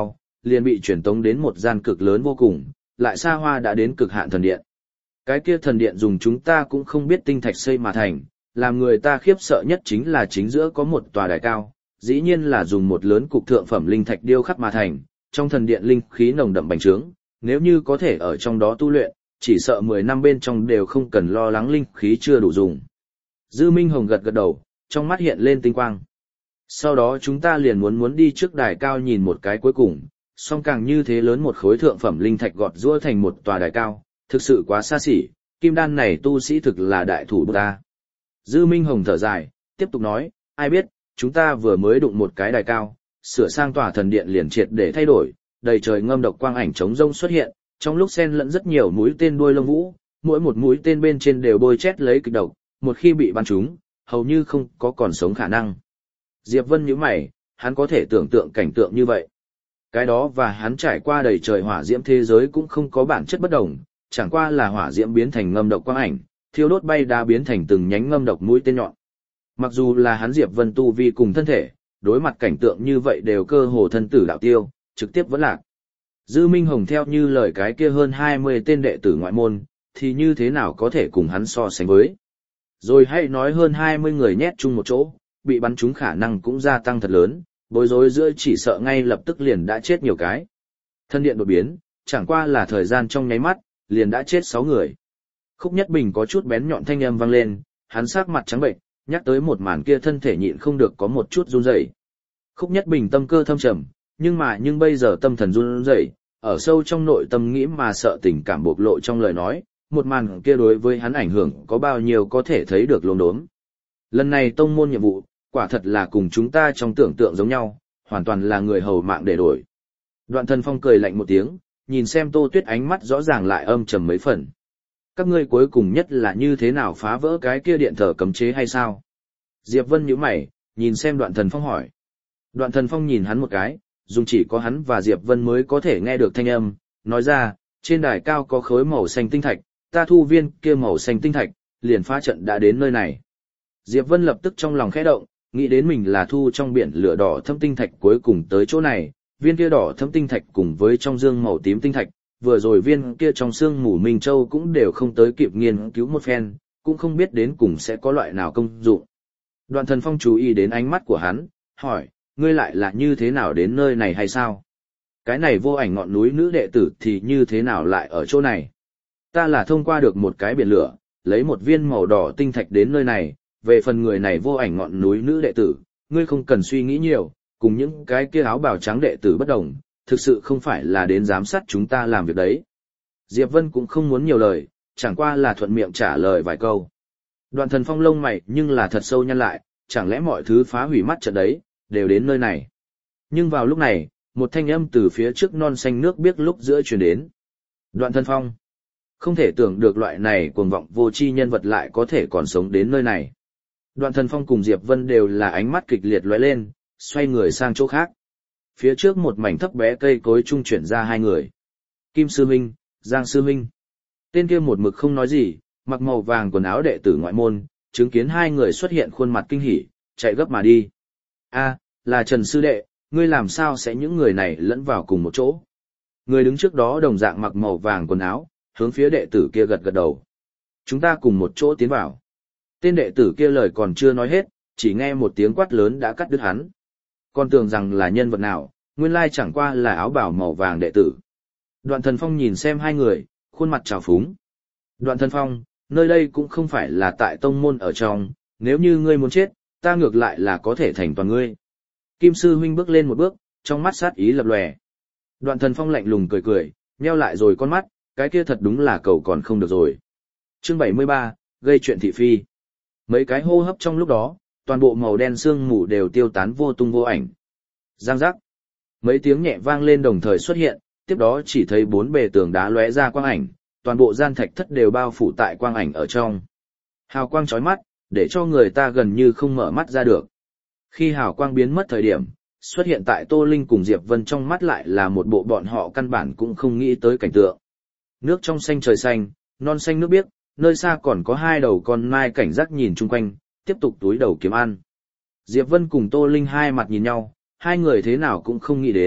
liền bị chuyển tống đến một gian cực lớn vô cùng, lại xa hoa đã đến cực hạn thần điện. Cái kia thần điện dùng chúng ta cũng không biết tinh thạch xây mà thành, làm người ta khiếp sợ nhất chính là chính giữa có một tòa đài cao, dĩ nhiên là dùng một lớn cục thượng phẩm linh thạch điêu khắc mà thành, trong thần điện linh khí nồng đậm bành trướng, nếu như có thể ở trong đó tu luyện, chỉ sợ 10 năm bên trong đều không cần lo lắng linh khí chưa đủ dùng. Dư Minh Hồng gật gật đầu, trong mắt hiện lên tinh quang. Sau đó chúng ta liền muốn đi trước đài cao nhìn một cái cuối cùng, song càng như thế lớn một khối thượng phẩm linh thạch gọt giũa thành một tòa đài cao, thực sự quá xa xỉ, kim đan này tu sĩ thực là đại thủ bút ta. Dư Minh Hồng thở dài, tiếp tục nói, ai biết, chúng ta vừa mới đụng một cái đài cao, sửa sang tòa thần điện liền triệt để thay đổi, đầy trời ngâm độc quang ảnh chống rông xuất hiện, trong lúc xen lẫn rất nhiều mũi tên đuôi lông vũ, mỗi một mũi tên bên trên đều bôi chét lấy kịch độc, một khi bị bắn trúng, hầu như không có còn sống khả năng. Diệp Vân nhíu mày, hắn có thể tưởng tượng cảnh tượng như vậy. Cái đó và hắn trải qua đầy trời hỏa diễm thế giới cũng không có bản chất bất đồng, chẳng qua là hỏa diễm biến thành ngâm độc quang ảnh, thiêu đốt bay đá biến thành từng nhánh ngâm độc mũi tên nhọn. Mặc dù là hắn Diệp Vân tu vi cùng thân thể, đối mặt cảnh tượng như vậy đều cơ hồ thân tử đạo tiêu, trực tiếp vẫn lạc. Dư Minh Hồng theo như lời cái kia hơn 20 tên đệ tử ngoại môn, thì như thế nào có thể cùng hắn so sánh với. Rồi hãy nói hơn 20 người nhét chung một chỗ, bị bắn trúng khả năng cũng gia tăng thật lớn, bối rối giữa chỉ sợ ngay lập tức liền đã chết nhiều cái. Thân điện đột biến, chẳng qua là thời gian trong nháy mắt, liền đã chết 6 người. Khúc Nhất Bình có chút bén nhọn thanh âm vang lên, hắn sắc mặt trắng bệnh, nhắc tới một màn kia thân thể nhịn không được có một chút run rẩy. Khúc Nhất Bình tâm cơ thâm trầm, nhưng bây giờ tâm thần run rẩy, ở sâu trong nội tâm nghĩ mà sợ tình cảm bộc lộ trong lời nói, một màn kia đối với hắn ảnh hưởng có bao nhiêu có thể thấy được lốm đốm. Lần này tông môn nhiệm vụ, quả thật là cùng chúng ta trong tưởng tượng giống nhau, hoàn toàn là người hầu mạng để đổi. Đoạn Thần Phong cười lạnh một tiếng, nhìn xem Tô Tuyết ánh mắt rõ ràng lại âm trầm mấy phần. Các ngươi cuối cùng nhất là như thế nào phá vỡ cái kia điện thờ cấm chế hay sao? Diệp Vân nhíu mày, nhìn xem Đoạn Thần Phong hỏi. Đoạn Thần Phong nhìn hắn một cái, dùng chỉ có hắn và Diệp Vân mới có thể nghe được thanh âm, nói ra, trên đài cao có khối màu xanh tinh thạch, ta thu viên kia màu xanh tinh thạch, liền phá trận đã đến nơi này. Diệp Vân lập tức trong lòng khẽ động, nghĩ đến mình là thu trong biển lửa đỏ thâm tinh thạch cuối cùng tới chỗ này, viên kia đỏ thâm tinh thạch cùng với trong dương màu tím tinh thạch, vừa rồi viên kia trong xương mù Minh Châu cũng đều không tới kịp nghiên cứu một phen, cũng không biết đến cùng sẽ có loại nào công dụng. Đoạn Thần Phong chú ý đến ánh mắt của hắn, hỏi, ngươi lại là như thế nào đến nơi này hay sao? Cái này Vô Ảnh ngọn núi nữ đệ tử thì như thế nào lại ở chỗ này? Ta là thông qua được một cái biển lửa, lấy một viên màu đỏ tinh thạch đến nơi này, về phần người này Vô Ảnh ngọn núi nữ đệ tử, ngươi không cần suy nghĩ nhiều, cùng những cái kia áo bào trắng đệ tử bất đồng, thực sự không phải là đến giám sát chúng ta làm việc đấy. Diệp Vân cũng không muốn nhiều lời, chẳng qua là thuận miệng trả lời vài câu. Đoạn Thần Phong lông mày nhưng là thật sâu nhăn lại, chẳng lẽ mọi thứ phá hủy mắt trận đấy, đều đến nơi này. Nhưng vào lúc này, một thanh âm từ phía trước non xanh nước biếc lúc giữa truyền đến. Đoạn Thần Phong. Không thể tưởng được loại này cuồng vọng vô tri nhân vật lại có thể còn sống đến nơi này. Đoạn Thần Phong cùng Diệp Vân đều là ánh mắt kịch liệt lóe lên, xoay người sang chỗ khác. Phía trước một mảnh thấp bé cây cối trung chuyển ra hai người. Kim Sư Minh, Giang Sư Minh. Tên kia một mực không nói gì, mặc màu vàng quần áo đệ tử ngoại môn, chứng kiến hai người xuất hiện khuôn mặt kinh hỉ, chạy gấp mà đi. A, là Trần Sư Đệ, ngươi làm sao sẽ những người này lẫn vào cùng một chỗ? Người đứng trước đó đồng dạng mặc màu vàng quần áo, hướng phía đệ tử kia gật gật đầu. Chúng ta cùng một chỗ tiến vào. Tên đệ tử kia lời còn chưa nói hết, chỉ nghe một tiếng quát lớn đã cắt đứt hắn. Còn tưởng rằng là nhân vật nào, nguyên lai chẳng qua là áo bào màu vàng đệ tử. Đoạn Thần Phong nhìn xem hai người, khuôn mặt trào phúng. Đoạn Thần Phong, nơi đây cũng không phải là tại tông môn ở trong, nếu như ngươi muốn chết, ta ngược lại là có thể thành toàn ngươi. Kim Sư Huynh bước lên một bước, trong mắt sát ý lập lòe. Đoạn Thần Phong lạnh lùng cười cười, nheo lại rồi con mắt, cái kia thật đúng là cầu còn không được rồi. Chương 73, gây chuyện thị phi. Mấy cái hô hấp trong lúc đó, toàn bộ màu đen sương mù đều tiêu tán vô tung vô ảnh. Giang giác. Mấy tiếng nhẹ vang lên đồng thời xuất hiện, tiếp đó chỉ thấy bốn bề tường đá lóe ra quang ảnh, toàn bộ gian thạch thất đều bao phủ tại quang ảnh ở trong. Hào quang chói mắt, để cho người ta gần như không mở mắt ra được. Khi hào quang biến mất thời điểm, xuất hiện tại Tô Linh cùng Diệp Vân trong mắt lại là một bộ bọn họ căn bản cũng không nghĩ tới cảnh tượng. Nước trong xanh trời xanh, non xanh nước biếc, nơi xa còn có hai đầu con mai cảnh giác nhìn chung quanh, tiếp tục túi đầu kiếm ăn. Diệp Vân cùng Tô Linh hai mặt nhìn nhau, hai người thế nào cũng không nghĩ đến,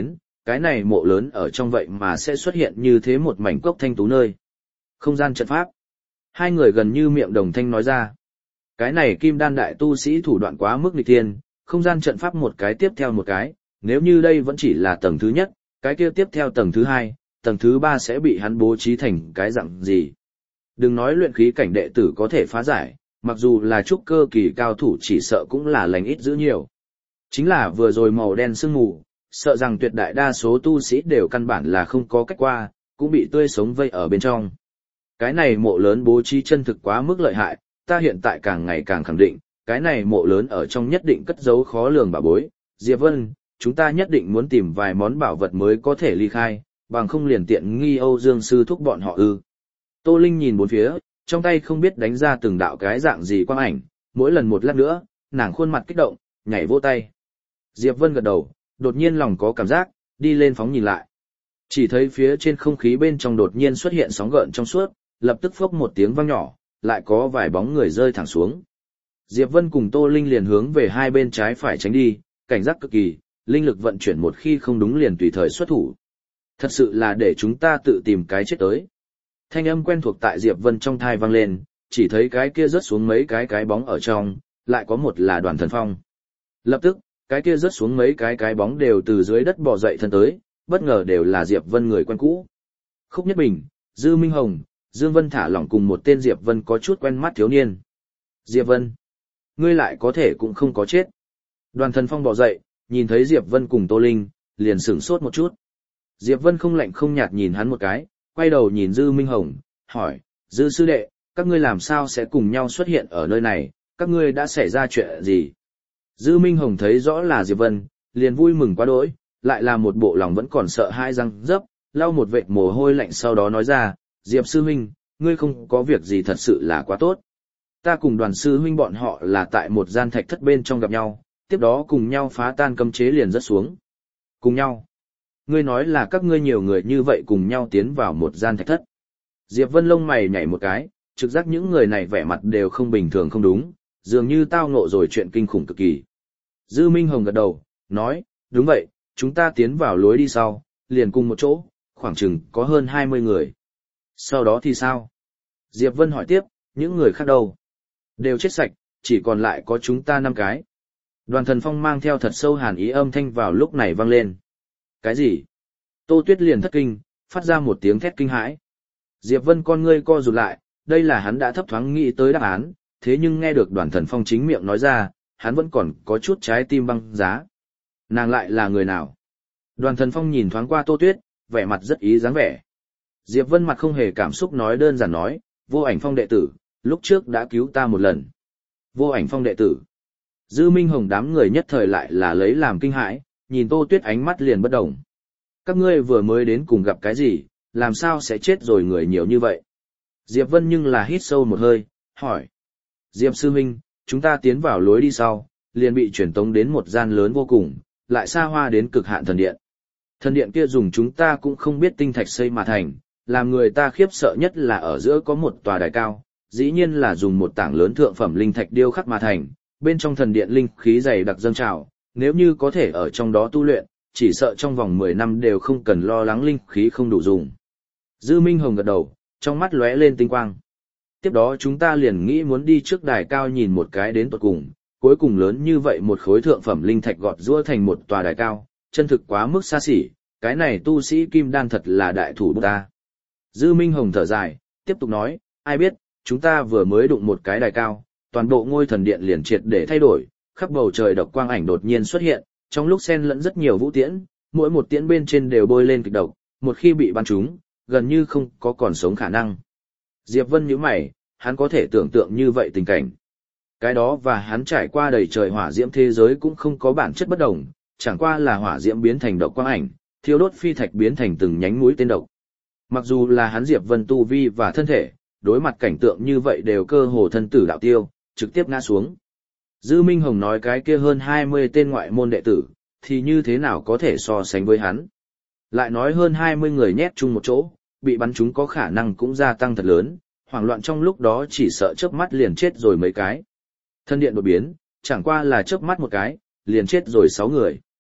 cái này mộ lớn ở trong vậy mà sẽ xuất hiện như thế một mảnh cốc thanh tú nơi. Không gian trận pháp. Hai người gần như miệng đồng thanh nói ra. Cái này kim đan đại tu sĩ thủ đoạn quá mức nghịch thiên, không gian trận pháp một cái tiếp theo một cái, nếu như đây vẫn chỉ là tầng thứ nhất, cái kia tiếp theo tầng thứ hai, tầng thứ ba sẽ bị hắn bố trí thành cái dạng gì. Đừng nói luyện khí cảnh đệ tử có thể phá giải, mặc dù là trúc cơ kỳ cao thủ chỉ sợ cũng là lành ít dữ nhiều. Chính là vừa rồi màu đen sương mù, sợ rằng tuyệt đại đa số tu sĩ đều căn bản là không có cách qua, cũng bị tươi sống vây ở bên trong. Cái này mộ lớn bố trí chân thực quá mức lợi hại, ta hiện tại càng ngày càng khẳng định, cái này mộ lớn ở trong nhất định cất giấu khó lường bảo bối. Diệp Vân, chúng ta nhất định muốn tìm vài món bảo vật mới có thể ly khai, bằng không liền tiện nghi Âu Dương sư thúc bọn họ ư. Tô Linh nhìn bốn phía, trong tay không biết đánh ra từng đạo cái dạng gì quang ảnh, mỗi lần một lát nữa, nàng khuôn mặt kích động, nhảy vỗ tay. Diệp Vân gật đầu, đột nhiên lòng có cảm giác, đi lên phóng nhìn lại. Chỉ thấy phía trên không khí bên trong đột nhiên xuất hiện sóng gợn trong suốt, lập tức phốc một tiếng vang nhỏ, lại có vài bóng người rơi thẳng xuống. Diệp Vân cùng Tô Linh liền hướng về hai bên trái phải tránh đi, cảnh giác cực kỳ, linh lực vận chuyển một khi không đúng liền tùy thời xuất thủ. Thật sự là để chúng ta tự tìm cái chết tới. Thanh âm quen thuộc tại Diệp Vân trong thai vang lên, chỉ thấy cái kia rớt xuống mấy cái bóng ở trong, lại có một là Đoàn Thần Phong. Lập tức, cái kia rớt xuống mấy cái bóng đều từ dưới đất bò dậy thân tới, bất ngờ đều là Diệp Vân người quen cũ. Khúc Nhất Bình, Dư Minh Hồng, Dương Vân thả lỏng cùng một tên Diệp Vân có chút quen mắt thiếu niên. Diệp Vân, ngươi lại có thể cũng không có chết. Đoàn Thần Phong bò dậy, nhìn thấy Diệp Vân cùng Tô Linh, liền sửng sốt một chút. Diệp Vân không lạnh không nhạt nhìn hắn một cái, quay đầu nhìn Dư Minh Hồng, hỏi, Dư sư đệ, các ngươi làm sao sẽ cùng nhau xuất hiện ở nơi này, các ngươi đã xảy ra chuyện gì? Dư Minh Hồng thấy rõ là Diệp Vân, liền vui mừng quá đỗi, lại là một bộ lòng vẫn còn sợ hai răng dấp, lau một vệt mồ hôi lạnh sau đó nói ra, Diệp sư huynh, ngươi không có việc gì thật sự là quá tốt. Ta cùng Đoàn sư huynh bọn họ là tại một gian thạch thất bên trong gặp nhau, tiếp đó cùng nhau phá tan cấm chế liền rất xuống. Cùng nhau? Ngươi nói là các ngươi nhiều người như vậy cùng nhau tiến vào một gian thạch thất. Diệp Vân lông mày nhảy một cái, trực giác những người này vẻ mặt đều không bình thường không đúng, dường như tao ngộ rồi chuyện kinh khủng cực kỳ. Dư Minh Hồng gật đầu, nói, đúng vậy, chúng ta tiến vào lối đi sau, liền cùng một chỗ, khoảng chừng có hơn 20 người. Sau đó thì sao? Diệp Vân hỏi tiếp, những người khác đâu? Đều chết sạch, chỉ còn lại có chúng ta 5 cái. Đoàn Thần Phong mang theo thật sâu hàn ý âm thanh vào lúc này vang lên. Cái gì? Tô Tuyết liền thất kinh, phát ra một tiếng thét kinh hãi. Diệp Vân con ngươi co rụt lại, đây là hắn đã thấp thoáng nghĩ tới đáp án, thế nhưng nghe được Đoàn Thần Phong chính miệng nói ra, hắn vẫn còn có chút trái tim băng giá. Nàng lại là người nào? Đoàn Thần Phong nhìn thoáng qua Tô Tuyết, vẻ mặt rất ý dáng vẻ. Diệp Vân mặt không hề cảm xúc nói đơn giản nói, Vô Ảnh Phong đệ tử, lúc trước đã cứu ta một lần. Vô Ảnh Phong đệ tử. Dư Minh Hồng đám người nhất thời lại là lấy làm kinh hãi, nhìn Tô Tuyết ánh mắt liền bất động. Các ngươi vừa mới đến cùng gặp cái gì, làm sao sẽ chết rồi người nhiều như vậy? Diệp Vân nhưng là hít sâu một hơi, hỏi. Diệp sư huynh, chúng ta tiến vào lối đi sau, liền bị chuyển tống đến một gian lớn vô cùng, lại xa hoa đến cực hạn thần điện. Thần điện kia dùng chúng ta cũng không biết tinh thạch xây mà thành, làm người ta khiếp sợ nhất là ở giữa có một tòa đài cao, dĩ nhiên là dùng một tảng lớn thượng phẩm linh thạch điêu khắc mà thành, bên trong thần điện linh khí dày đặc dâng trào, nếu như có thể ở trong đó tu luyện, chỉ sợ trong vòng 10 năm đều không cần lo lắng linh khí không đủ dùng. Dư Minh Hồng gật đầu, trong mắt lóe lên tinh quang. Tiếp đó chúng ta liền nghĩ muốn đi trước đài cao nhìn một cái đến tận cùng, cuối cùng lớn như vậy một khối thượng phẩm linh thạch gọt giũa thành một tòa đài cao, chân thực quá mức xa xỉ, cái này tu sĩ kim đan thật là đại thủ bút ta. Dư Minh Hồng thở dài, tiếp tục nói, ai biết, chúng ta vừa mới đụng một cái đài cao, toàn bộ ngôi thần điện liền triệt để thay đổi, khắp bầu trời độc quang ảnh đột nhiên xuất hiện, trong lúc xen lẫn rất nhiều vũ tiễn, mỗi một tiễn bên trên đều bôi lên kịch độc, một khi bị bắn trúng, gần như không có còn sống khả năng. Diệp Vân nhíu mày, hắn có thể tưởng tượng như vậy tình cảnh. Cái đó và hắn trải qua đầy trời hỏa diễm thế giới cũng không có bản chất bất đồng, chẳng qua là hỏa diễm biến thành độc quang ảnh, thiêu đốt phi thạch biến thành từng nhánh mũi tên độc. Mặc dù là hắn Diệp Vân tu vi và thân thể, đối mặt cảnh tượng như vậy đều cơ hồ thân tử đạo tiêu, trực tiếp ngã xuống. Dư Minh Hồng nói cái kia hơn 20 tên ngoại môn đệ tử, thì như thế nào có thể so sánh với hắn. Lại nói hơn 20 người nhét chung một chỗ, bị bắn chúng có khả năng cũng gia tăng thật lớn, hoảng loạn trong lúc đó chỉ sợ chớp mắt liền chết rồi mấy cái. Thân điện đột biến, chẳng qua là chớp mắt một cái, liền chết rồi 6 người.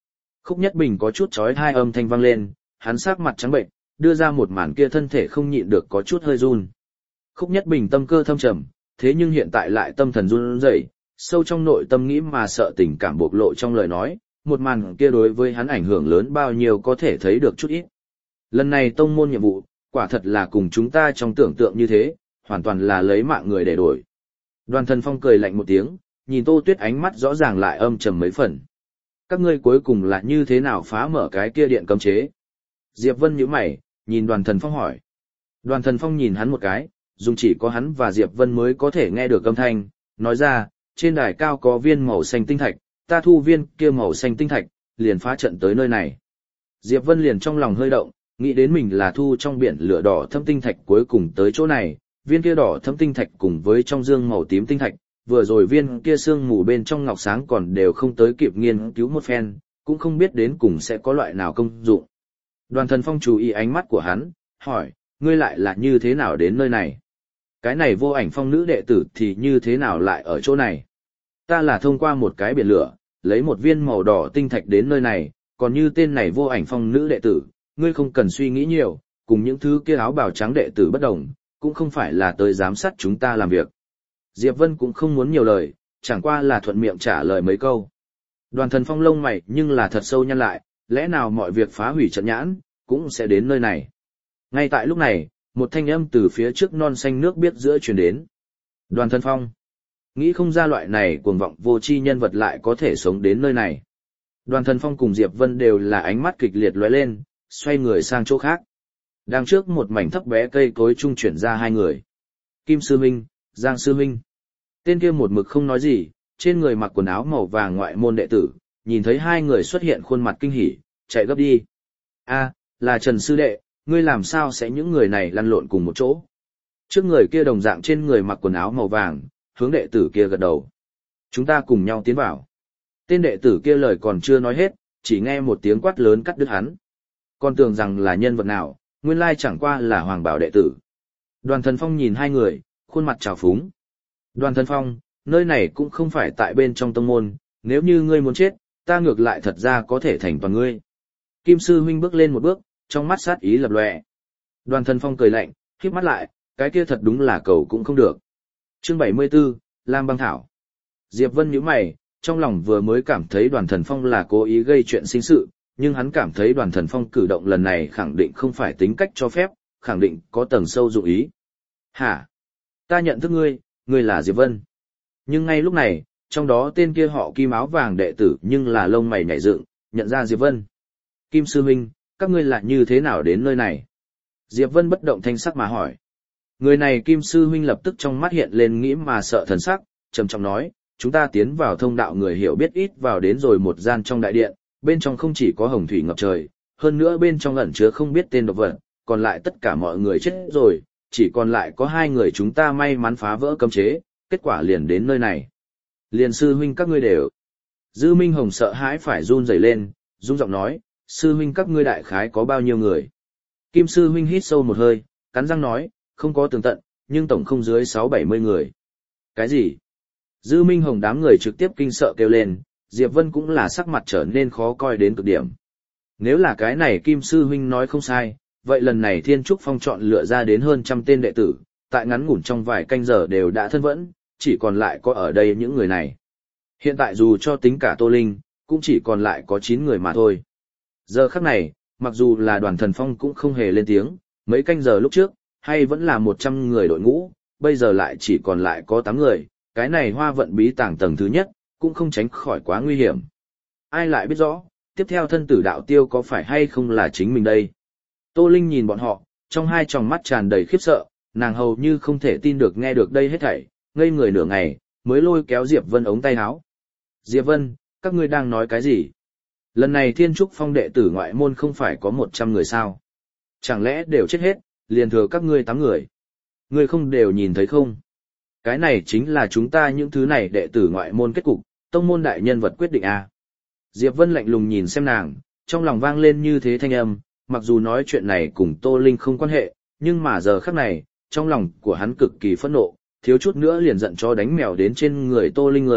Khúc Nhất Bình có chút chói tai âm thanh vang lên, hắn sắc mặt trắng bệnh, đưa ra một màn kia thân thể không nhịn được có chút hơi run. Khúc Nhất Bình tâm cơ thâm trầm, thế nhưng hiện tại lại tâm thần run rẩy, sâu trong nội tâm nghĩ mà sợ tình cảm bộc lộ trong lời nói, một màn kia đối với hắn ảnh hưởng lớn bao nhiêu có thể thấy được chút ít. Lần này tông môn nhiệm vụ, quả thật là cùng chúng ta trong tưởng tượng như thế, hoàn toàn là lấy mạng người để đổi. Đoàn Thần Phong cười lạnh một tiếng, nhìn Tô Tuyết ánh mắt rõ ràng lại âm trầm mấy phần. Các ngươi cuối cùng là như thế nào phá mở cái kia điện cấm chế? Diệp Vân nhíu mày, nhìn Đoàn Thần Phong hỏi. Đoàn Thần Phong nhìn hắn một cái, dùng chỉ có hắn và Diệp Vân mới có thể nghe được âm thanh, nói ra, trên đài cao có viên màu xanh tinh thạch, ta thu viên kia màu xanh tinh thạch, liền phá trận tới nơi này. Diệp Vân liền trong lòng hơi động, nghĩ đến mình là thu trong biển lửa đỏ thâm tinh thạch cuối cùng tới chỗ này, viên kia đỏ thâm tinh thạch cùng với trong dương màu tím tinh thạch, vừa rồi viên kia sương mù bên trong ngọc sáng còn đều không tới kịp nghiên cứu một phen, cũng không biết đến cùng sẽ có loại nào công dụng. Đoàn Thần Phong chú ý ánh mắt của hắn, hỏi, ngươi lại là như thế nào đến nơi này? Cái này Vô Ảnh Phong nữ đệ tử thì như thế nào lại ở chỗ này? Ta là thông qua một cái biển lửa, lấy một viên màu đỏ tinh thạch đến nơi này, còn như tên này Vô Ảnh Phong nữ đệ tử, ngươi không cần suy nghĩ nhiều, cùng những thứ kia áo bào trắng đệ tử bất đồng, cũng không phải là tới giám sát chúng ta làm việc. Diệp Vân cũng không muốn nhiều lời, chẳng qua là thuận miệng trả lời mấy câu. Đoàn Thần Phong lông mày nhưng là thật sâu nhăn lại, lẽ nào mọi việc phá hủy trận nhãn, cũng sẽ đến nơi này. Ngay tại lúc này, một thanh âm từ phía trước non xanh nước biếc giữa truyền đến. Đoàn Thần Phong. Nghĩ không ra loại này cuồng vọng vô tri nhân vật lại có thể sống đến nơi này. Đoàn Thần Phong cùng Diệp Vân đều là ánh mắt kịch liệt lóe lên, xoay người sang chỗ khác. Đang trước một mảnh thấp bé cây cối trung chuyển ra hai người. Kim Sư Minh, Giang Sư Minh. Tên kia một mực không nói gì, trên người mặc quần áo màu vàng ngoại môn đệ tử, nhìn thấy hai người xuất hiện khuôn mặt kinh hỉ, chạy gấp đi. A, là Trần Sư Đệ, ngươi làm sao sẽ những người này lăn lộn cùng một chỗ? Trước người kia đồng dạng trên người mặc quần áo màu vàng, hướng đệ tử kia gật đầu. Chúng ta cùng nhau tiến vào. Tên đệ tử kia lời còn chưa nói hết, chỉ nghe một tiếng quát lớn cắt đứt hắn. Còn tưởng rằng là nhân vật nào, nguyên lai chẳng qua là Hoàng Bảo đệ tử. Đoàn Thần Phong nhìn hai người, khuôn mặt trào phúng. Đoàn Thần Phong, nơi này cũng không phải tại bên trong tông môn, nếu như ngươi muốn chết, ta ngược lại thật ra có thể thành toàn ngươi. Kim Sư Huynh bước lên một bước, trong mắt sát ý lập lòe. Đoàn Thần Phong cười lạnh, khép mắt lại, cái kia thật đúng là cầu cũng không được. Chương 74, Lam Băng Thảo. Diệp Vân nhíu mày, trong lòng vừa mới cảm thấy Đoàn Thần Phong là cố ý gây chuyện sinh sự, nhưng hắn cảm thấy Đoàn Thần Phong cử động lần này khẳng định không phải tính cách cho phép, khẳng định có tầng sâu dụng ý. Hả? Ta nhận thức ngươi, ngươi là Diệp Vân. Nhưng ngay lúc này, trong đó tên kia họ Kim áo vàng đệ tử nhưng là lông mày nhảy dựng, nhận ra Diệp Vân. Kim Sư Huynh, các ngươi là như thế nào đến nơi này? Diệp Vân bất động thanh sắc mà hỏi. Người này Kim Sư Huynh lập tức trong mắt hiện lên nghĩ mà sợ thần sắc, trầm trọng nói, chúng ta tiến vào thông đạo người hiểu biết ít vào đến rồi một gian trong đại điện, bên trong không chỉ có hồng thủy ngập trời, hơn nữa bên trong ẩn chứa không biết tên độc vật, còn lại tất cả mọi người chết rồi, chỉ còn lại có hai người chúng ta may mắn phá vỡ cấm chế, kết quả liền đến nơi này. Liền Sư Huynh các ngươi đều. Dư Minh Hồng sợ hãi phải run rẩy lên, run giọng nói, Sư Huynh các ngươi đại khái có bao nhiêu người? Kim Sư Huynh hít sâu một hơi, cắn răng nói, không có tường tận, nhưng tổng không dưới 6-70 người. Cái gì? Dư Minh Hồng đám người trực tiếp kinh sợ kêu lên, Diệp Vân cũng là sắc mặt trở nên khó coi đến cực điểm. Nếu là cái này Kim Sư Huynh nói không sai, vậy lần này Thiên Trúc Phong chọn lựa ra đến hơn trăm tên đệ tử, tại ngắn ngủn trong vài canh giờ đều đã thân vẫn, chỉ còn lại có ở đây những người này. Hiện tại dù cho tính cả Tô Linh, cũng chỉ còn lại có 9 người mà thôi. Giờ khắc này, mặc dù là Đoàn Thần Phong cũng không hề lên tiếng, mấy canh giờ lúc trước, hay vẫn là 100 người đội ngũ, bây giờ lại chỉ còn lại có 8 người, cái này hoa vận bí tàng tầng thứ nhất, cũng không tránh khỏi quá nguy hiểm. Ai lại biết rõ, tiếp theo thân tử đạo tiêu có phải hay không là chính mình đây? Tô Linh nhìn bọn họ, trong hai tròng mắt tràn đầy khiếp sợ, nàng hầu như không thể tin được nghe được đây hết thảy, ngây người nửa ngày, mới lôi kéo Diệp Vân ống tay áo. Diệp Vân, các ngươi đang nói cái gì? Lần này Thiên Trúc Phong đệ tử ngoại môn không phải có 100 người sao? Chẳng lẽ đều chết hết, liền thừa các ngươi 8 người? Ngươi không đều nhìn thấy không? Cái này chính là chúng ta những thứ này đệ tử ngoại môn kết cục, tông môn đại nhân vật quyết định à? Diệp Vân lạnh lùng nhìn xem nàng, trong lòng vang lên như thế thanh âm, mặc dù nói chuyện này cùng Tô Linh không quan hệ, nhưng mà giờ khắc này, trong lòng của hắn cực kỳ phẫn nộ, thiếu chút nữa liền giận cho đánh mèo đến trên người Tô Linh người,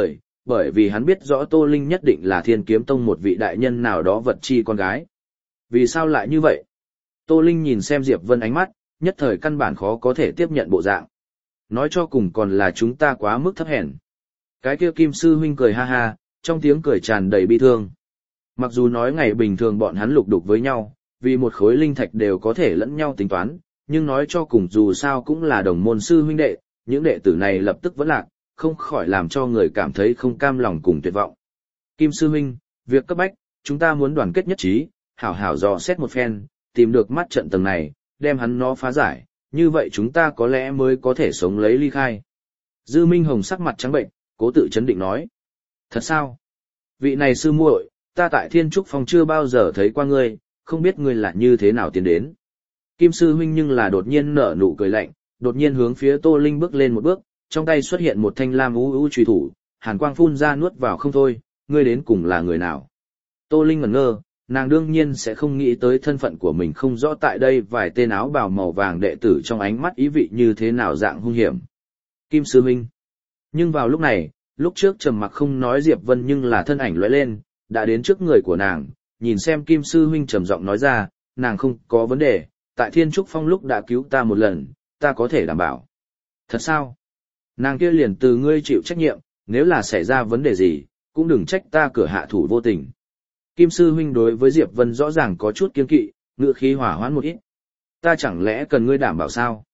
bởi vì hắn biết rõ Tô Linh nhất định là Thiên Kiếm Tông một vị đại nhân nào đó vật chi con gái. Vì sao lại như vậy? Tô Linh nhìn xem Diệp Vân ánh mắt, nhất thời căn bản khó có thể tiếp nhận bộ dạng. Nói cho cùng còn là chúng ta quá mức thấp hèn. Cái kia Kim sư huynh cười ha ha, trong tiếng cười tràn đầy bi thương. Mặc dù nói ngày bình thường bọn hắn lục đục với nhau, vì một khối linh thạch đều có thể lẫn nhau tính toán, nhưng nói cho cùng dù sao cũng là đồng môn sư huynh đệ, những đệ tử này lập tức vẫn lạc, không khỏi làm cho người cảm thấy không cam lòng cùng tuyệt vọng. Kim sư huynh, việc cấp bách, chúng ta muốn đoàn kết nhất trí, hảo hảo dò xét một phen, tìm được mắt trận tầng này, đem hắn nó phá giải, như vậy chúng ta có lẽ mới có thể sống lấy ly khai. Dư Minh Hồng sắc mặt trắng bệnh, cố tự chấn định nói. Thật sao? Vị này sư muội, ta tại Thiên Trúc Phong chưa bao giờ thấy qua ngươi, không biết ngươi là như thế nào tiến đến. Kim sư huynh nhưng là đột nhiên nở nụ cười lạnh, đột nhiên hướng phía Tô Linh bước lên một bước, trong tay xuất hiện một thanh lam u chùy thủ, hàn quang phun ra nuốt vào không thôi, ngươi đến cùng là người nào? Tô Linh ngẩn ngơ, nàng đương nhiên sẽ không nghĩ tới thân phận của mình không rõ tại đây vài tên áo bào màu vàng đệ tử trong ánh mắt ý vị như thế nào dạng hung hiểm. Kim sư huynh. Nhưng vào lúc này, lúc trước trầm mặc không nói Diệp Vân nhưng là thân ảnh lóe lên, đã đến trước người của nàng, nhìn xem Kim sư huynh trầm giọng nói ra, nàng không có vấn đề, tại Thiên Trúc Phong lúc đã cứu ta một lần, ta có thể đảm bảo. Thật sao? Nàng kia liền từ ngươi chịu trách nhiệm, nếu là xảy ra vấn đề gì, cũng đừng trách ta cửa hạ thủ vô tình. Kim sư huynh đối với Diệp Vân rõ ràng có chút kiêng kỵ, ngựa khí hỏa hoãn một ít. Ta chẳng lẽ cần ngươi đảm bảo sao?